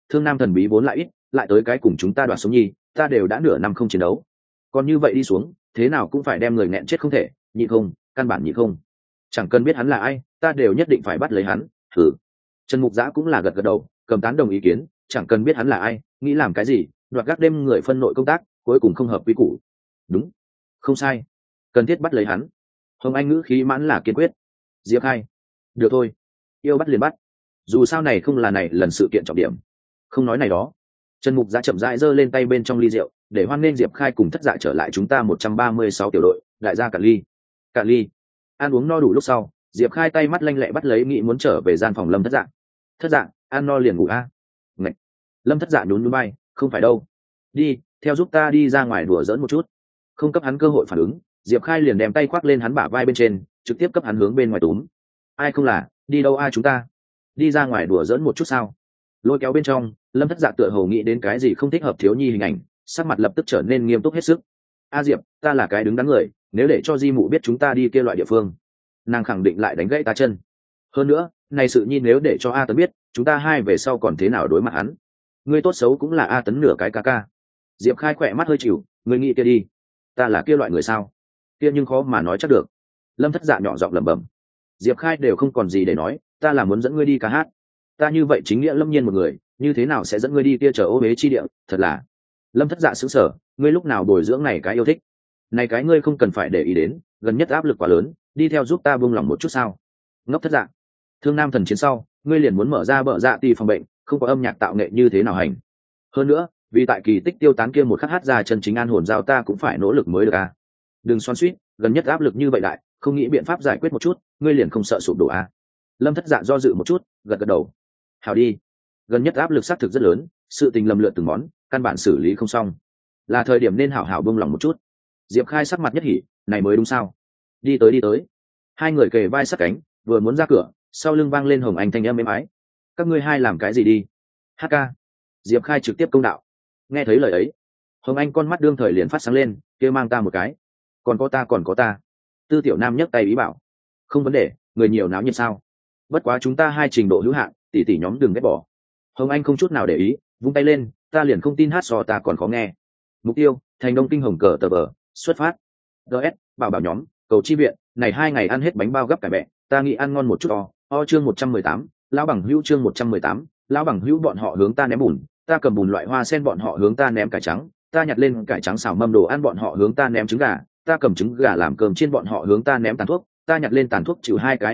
thương nam thần bí vốn lại ít, lại tới cái cùng chúng ta đoạt sống nhi, ta đều đã nửa năm không chiến đấu, còn như vậy đi xuống thế nào cũng phải đem người nghẹn chết không thể, nhịn không, căn bản nhịn không. Chẳng cần biết hắn là ai, ta đều nhất định phải bắt lấy hắn. Thử. Trần Mục Giã cũng là gật gật đầu, cầm tán đồng ý kiến, chẳng cần biết hắn là ai, nghĩ làm cái gì, đoạt gác đêm người phân nội công tác, cuối cùng không hợp quy củ. Đúng, không sai, cần thiết bắt lấy hắn. Hồng Anh ngữ khí mãn là kiên quyết. Diệp Khai, được thôi, yêu bắt liền bắt, dù sao này không là này lần sự kiện trọng điểm. Không nói này đó. Trần Mục Giã chậm rãi giơ lên tay bên trong ly rượu, để hoan nghênh Diệp Khai cùng Thất Dạ trở lại chúng ta 136 tiểu đội, đại gia cạn ly. Cạn ly. Ăn uống no đủ lúc sau, Diệp Khai tay mắt lanh lẹ bắt lấy nghĩ muốn trở về gian phòng Lâm Thất Dạ. Thất Dạ, ăn no liền ngủ a. Ngậy. Lâm Thất Dạ nhún nhún vai, không phải đâu. Đi, theo giúp ta đi ra ngoài đùa giỡn một chút. Không cấp hắn cơ hội phản ứng, Diệp Khai liền đem tay khoác lên hắn bả vai bên trên, trực tiếp cấp hắn hướng bên ngoài túm. Ai không là, đi đâu ai chúng ta? Đi ra ngoài đùa giỡn một chút sao? Lôi kéo bên trong, Lâm Thất Dạ tựa hồ nghĩ đến cái gì không thích hợp thiếu nhi hình ảnh, sắc mặt lập tức trở nên nghiêm túc hết sức. A Diệp, ta là cái đứng đắn người, nếu để cho Di Mụ biết chúng ta đi kia loại địa phương, nàng khẳng định lại đánh gãy ta chân. Hơn nữa, này sự nhi nếu để cho A Tấn biết, chúng ta hai về sau còn thế nào đối mặt hắn? Ngươi tốt xấu cũng là A Tấn nửa cái ca ca. Diệp Khai khỏe mắt hơi chịu, ngươi nghĩ kia đi, ta là kia loại người sao? Kia nhưng khó mà nói chắc được. Lâm Thất Dạ nhỏ giọng lẩm bẩm. Diệp Khai đều không còn gì để nói, ta là muốn dẫn ngươi đi ca hát. Ta như vậy chính nghĩa lâm nhiên một người, như thế nào sẽ dẫn ngươi đi kia chờ ô bế chi địa, thật là. Lâm Thất Dạ sững sờ, ngươi lúc nào bồi dưỡng này cái yêu thích? Này cái ngươi không cần phải để ý đến, gần nhất áp lực quá lớn, đi theo giúp ta buông lòng một chút sao? Ngốc Thất Dạ. Thương nam thần chiến sau, ngươi liền muốn mở ra bợ dạ tỷ phòng bệnh, không có âm nhạc tạo nghệ như thế nào hành. Hơn nữa, vì tại kỳ tích tiêu tán kia một khắc hát ra chân chính an hồn giao ta cũng phải nỗ lực mới được à. Đừng xoắn xuýt, gần nhất áp lực như vậy đại, không nghĩ biện pháp giải quyết một chút, ngươi liền không sợ sụp đổ à. Lâm Thất Dạ do dự một chút, gật gật đầu. Hảo đi. Gần nhất áp lực xác thực rất lớn, sự tình lầm lượt từng món, căn bản xử lý không xong. Là thời điểm nên hảo hảo buông lòng một chút. Diệp Khai sắc mặt nhất hỉ, này mới đúng sao? Đi tới. Hai người kề vai sát cánh, vừa muốn ra cửa, sau lưng vang lên Hồng Anh thanh âm êm ái. Các ngươi hai làm cái gì đi? Hát ca. Diệp Khai trực tiếp công đạo. Nghe thấy lời ấy, Hồng Anh con mắt đương thời liền phát sáng lên, kia mang ta một cái. Còn có ta. Tư Tiểu Nam nhấc tay ý bảo. Không vấn đề, người nhiều náo nhiệt sao? Bất quá chúng ta hai trình độ hữu hạn, tỷ nhóm đừng ghét bỏ. Hồng Anh không chút nào để ý, vung tay lên, ta liền không tin hát so ta còn khó nghe. Mục tiêu, thành Đông Kinh Hồng cờ tờ bờ, xuất phát. DS, bảo nhóm, cầu chi viện, này 2 ngày ăn hết bánh bao gấp cải bẹ, ta nghĩ ăn ngon một chút chương 118, lão bằng hữu chương 118, lão bằng hữu bọn họ hướng ta ném bùn, ta cầm bùn loại hoa sen bọn họ hướng ta ném cải trắng, ta nhặt lên cải trắng xào mâm đồ ăn bọn họ hướng ta ném trứng gà, ta cầm trứng gà làm cơm chiên bọn họ hướng ta ném tàn thuốc, ta nhặt lên tàn thuốc chịu 2 cái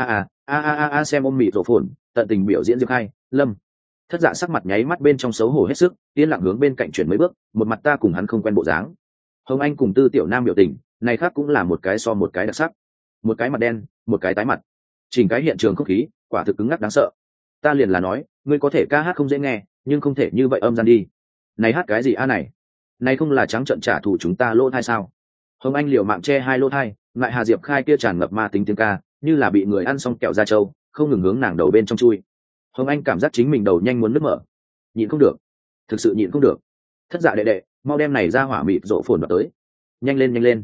a xem ôm mịt rổ phồn, tận tình biểu diễn Diệp Khai, Lâm Thất Dạ sắc mặt nháy mắt bên trong xấu hổ hết sức, yên lặng hướng bên cạnh chuyển mấy bước, một mặt ta cùng hắn không quen bộ dáng. Hồng Anh cùng Tư Tiểu Nam biểu tình, này khác cũng là một cái so một cái đặc sắc, một cái mặt đen, một cái tái mặt, chỉnh cái hiện trường không khí quả thực cứng ngắc đáng sợ. Ta liền là nói, ngươi có thể ca hát không dễ nghe, nhưng không thể như vậy âm gian đi. Này hát cái gì a này không là trắng trợn trả thù chúng ta lỗ thai sao? Hồng Anh liều mạng che hai lỗ thai, ngại Hà Diệp Khai kia tràn ngập ma tính tiếng ca, như là bị người ăn xong kẹo da trâu, không ngừng hướng nàng đầu bên trong chui. Hồng Anh cảm giác chính mình đầu nhanh muốn nứt mở, nhịn không được, thực sự nhịn không được. Thất Dạ đệ, mau đem này ra hỏa mịt rộ phồn vào tới, nhanh lên.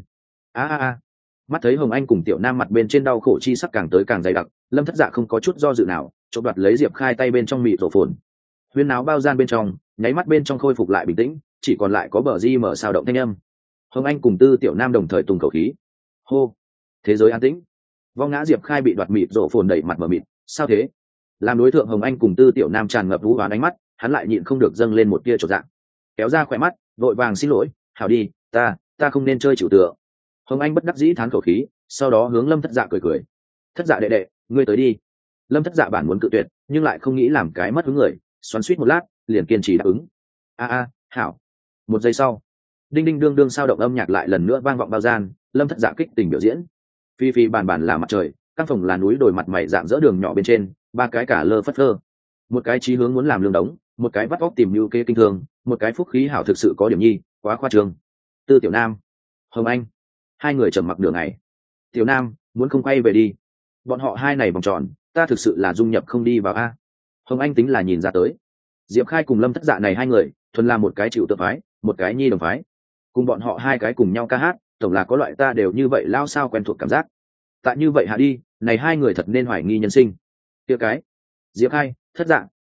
A. Mắt thấy Hồng Anh cùng Tiểu Nam mặt bên trên đau khổ chi sắc càng tới càng dày đặc, Lâm Thất Dạ không có chút do dự nào, chộp đoạt lấy Diệp Khai tay bên trong mịt rộ phồn. Huyên náo bao gian bên trong, nháy mắt bên trong khôi phục lại bình tĩnh, chỉ còn lại có bờ di mở sao động thanh âm. Hồng Anh cùng Tư Tiểu Nam đồng thời tùng khẩu khí. Hô, thế giới an tĩnh. Vong ngã Diệp Khai bị đoạt mịt rộ phồn đẩy mặt mở mịt, sao thế? Làm đối tượng Hồng Anh cùng Tư Tiểu Nam tràn ngập vũ hoán ánh mắt, hắn lại nhịn không được dâng lên một tia chột dạ. Kéo ra khỏe mắt, vội vàng xin lỗi, hảo đi, ta không nên chơi chịu tựa. Hồng Anh bất đắc dĩ thán khẩu khí, sau đó hướng Lâm Thất Dạ cười. Thất Dạ đệ, ngươi tới đi. Lâm Thất Dạ bản muốn cự tuyệt, nhưng lại không nghĩ làm cái mất hứng người, xoắn xuýt một lát, liền kiên trì đáp ứng. A, hảo. Một giây sau, đinh đinh đương đương sao động âm nhạc lại lần nữa vang vọng bao gian, Lâm Thất Dạ kích tình biểu diễn. Phi phi bàn là mặt trời, căn phòng là núi đồi mặt mày dạng dỡ đường nhỏ bên trên, 3 cái cả lơ phất phơ. Một cái chí hướng muốn làm lương đống, một cái vắt óc tìm lưu kê kinh thường, một cái phúc khí hảo thực sự có điểm nhi, quá khoa trương. Tư Tiểu Nam, Hồng Anh, hai người trầm mặc đường này. Tiểu Nam muốn không quay về đi, bọn họ hai này vòng tròn, ta thực sự là dung nhập không đi vào a. Hồng Anh tính là nhìn ra tới, Diệp Khai cùng Lâm Thất Dạ này hai người thuần là một cái chịu tự phái, một cái nhi đồng phái, cùng bọn họ hai cái cùng nhau ca hát, tổng là có loại ta đều như vậy lao sao quen thuộc cảm giác. Tại như vậy hạ đi, này hai người thật nên hoài nghi nhân sinh. Kia cái Diệp Khai, Thất Dạ,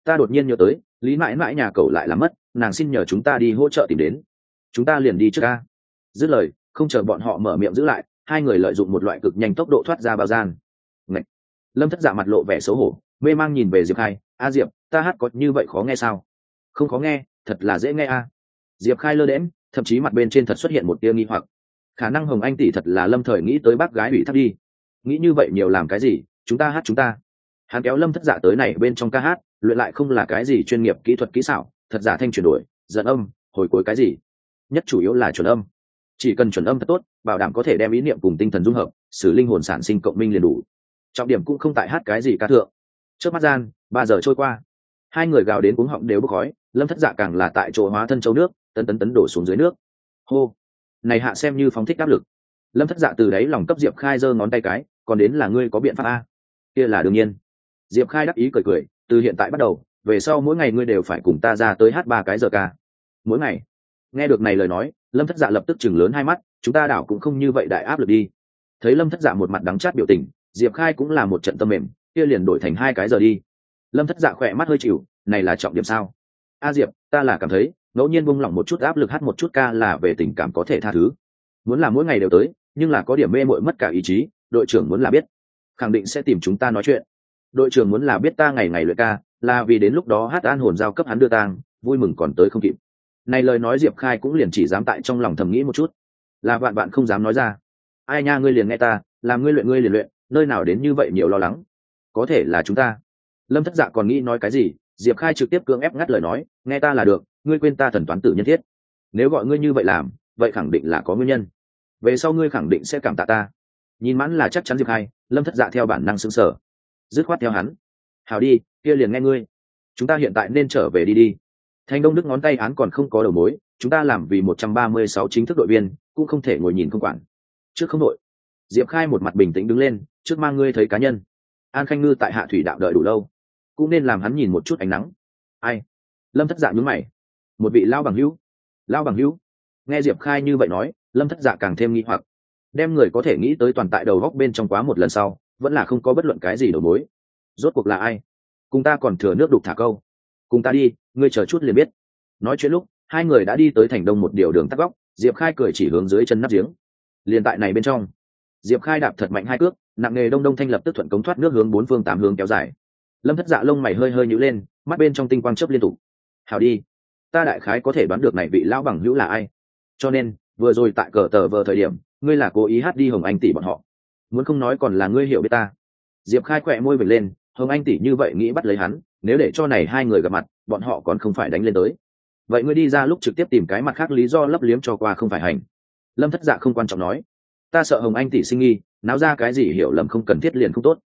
ta đột nhiên nhớ tới lý mãi mãi nhà cậu lại làm mất, nàng xin nhờ chúng ta đi hỗ trợ tìm đến, chúng ta liền đi trước ca. Dứt lời không chờ bọn họ mở miệng giữ lại, hai người lợi dụng một loại cực nhanh tốc độ thoát ra bao gian. Ngậy! Lâm Thất Dạ mặt lộ vẻ xấu hổ, mê mang nhìn về Diệp Khai. A Diệp, ta hát có như vậy khó nghe sao? Không khó nghe, thật là dễ nghe a. Diệp Khai lơ đễm, thậm chí mặt bên trên thật xuất hiện một tia nghi hoặc. Khả năng Hồng Anh tỷ thật là lâm thời nghĩ tới bác gái ủy thác đi. Nghĩ như vậy nhiều làm cái gì, chúng ta hát chúng ta. Hắn kéo Lâm Thất Dạ tới này bên trong ca hát, luyện lại không là cái gì chuyên nghiệp kỹ thuật kỹ xảo, thật giả thanh chuyển đổi, dẫn âm, hồi cuối cái gì. Nhất chủ yếu là chuẩn âm. Chỉ cần chuẩn âm thật tốt, bảo đảm có thể đem ý niệm cùng tinh thần dung hợp, xử linh hồn sản sinh cộng minh liền đủ. Trọng điểm cũng không tại hát cái gì ca thượng. Trước mắt gian 3 giờ trôi qua, hai người gào đến cuống họng đều bốc khói. Lâm Thất Dạ càng là tại chỗ hóa thân châu nước, tấn đổ xuống dưới nước. Hô, này hạ xem như phóng thích áp lực. Lâm Thất Dạ từ đấy lòng cấp Diệp Khai giơ ngón tay cái, còn đến là ngươi có biện pháp a? Kia là đương nhiên. Diệp Khai đắc ý cười cười, từ hiện tại bắt đầu, về sau mỗi ngày ngươi đều phải cùng ta ra tới hát 3 cái giờ ca. Mỗi ngày. Nghe được này lời nói, Lâm Thất Dạ lập tức chừng lớn hai mắt, chúng ta đảo cũng không như vậy đại áp lực đi. Thấy Lâm Thất Dạ một mặt đắng chát biểu tình, Diệp Khai cũng là một trận tâm mềm, kia liền đổi thành 2 cái giờ đi. Lâm Thất Dạ khỏe mắt hơi chịu, này là trọng điểm sao? A Diệp, ta là cảm thấy ngẫu nhiên buông lỏng một chút áp lực hát một chút ca là về tình cảm có thể tha thứ. Muốn là mỗi ngày đều tới, nhưng là có điểm mê muội mất cả ý chí, đội trưởng muốn là biết, khẳng định sẽ tìm chúng ta nói chuyện. Đội trưởng muốn là biết ta ngày ngày luyện ca, là vì đến lúc đó hát an hồn giao cấp hắn đưa tang, vui mừng còn tới không kịp. Này lời nói Diệp Khai cũng liền chỉ dám tại trong lòng thầm nghĩ một chút, là vạn bạn không dám nói ra. Ai nha, ngươi liền nghe ta, làm ngươi liền luyện, nơi nào đến như vậy nhiều lo lắng. Có thể là chúng ta. Lâm Thất Dạ còn nghĩ nói cái gì, Diệp Khai trực tiếp cưỡng ép ngắt lời nói, nghe ta là được, ngươi quên ta thần toán tử nhân thiết. Nếu gọi ngươi như vậy làm, vậy khẳng định là có nguyên nhân. Về sau ngươi khẳng định sẽ cảm tạ ta. Nhìn mãn là chắc chắn Diệp Khai, Lâm Thất Dạ theo bản năng sững sờ, dứt khoát theo hắn. Hảo đi, kia liền nghe ngươi. Chúng ta hiện tại nên trở về đi. Thành Đông Đức ngón tay án còn không có đầu mối, chúng ta làm vì 136 chính thức đội viên, cũng không thể ngồi nhìn không quản. Trước không đội. Diệp Khai một mặt bình tĩnh đứng lên, trước mang ngươi thấy cá nhân. An Khanh Ngư tại Hạ Thủy Đạo đợi đủ lâu, cũng nên làm hắn nhìn một chút ánh nắng. Ai? Lâm Thất Dạ nhướng mày. Một vị lão bằng hữu. Lão bằng hữu? Nghe Diệp Khai như vậy nói, Lâm Thất Dạ càng thêm nghi hoặc. Đem người có thể nghĩ tới toàn tại đầu góc bên trong quá một lần sau, vẫn là không có bất luận cái gì đầu mối. Rốt cuộc là ai? Cùng ta còn thừa nước đục thả câu. Cùng ta đi, ngươi chờ chút liền biết. Nói chuyện lúc, hai người đã đi tới thành đông một điều đường tắt góc, Diệp Khai cười chỉ hướng dưới chân nắp giếng. Liền tại này bên trong, Diệp Khai đạp thật mạnh 2 cước, nặng nghề đông thanh lập tức thuận cống thoát nước hướng 4 phương 8 hướng kéo dài. Lâm Thất Dạ lông mày hơi hơi nhíu lên, mắt bên trong tinh quang chớp liên tục. Hảo đi, ta đại khái có thể đoán được này vị lão bằng hữu là ai. Cho nên, vừa rồi tại cờ tờ vờ thời điểm, ngươi là cố ý hát đi Hồng Anh tỷ bọn họ. Muốn không nói còn là ngươi hiểu biết ta. Diệp Khai khỏe môi vểnh lên, Hồng Anh tỷ như vậy nghĩ bắt lấy hắn, nếu để cho này hai người gặp mặt, bọn họ còn không phải đánh lên tới. Vậy ngươi đi ra lúc trực tiếp tìm cái mặt khác lý do lấp liếm cho qua không phải hành. Lâm Thất Dạ không quan trọng nói, ta sợ Hồng Anh tỷ sinh nghi, náo ra cái gì hiểu lầm không cần thiết liền không tốt.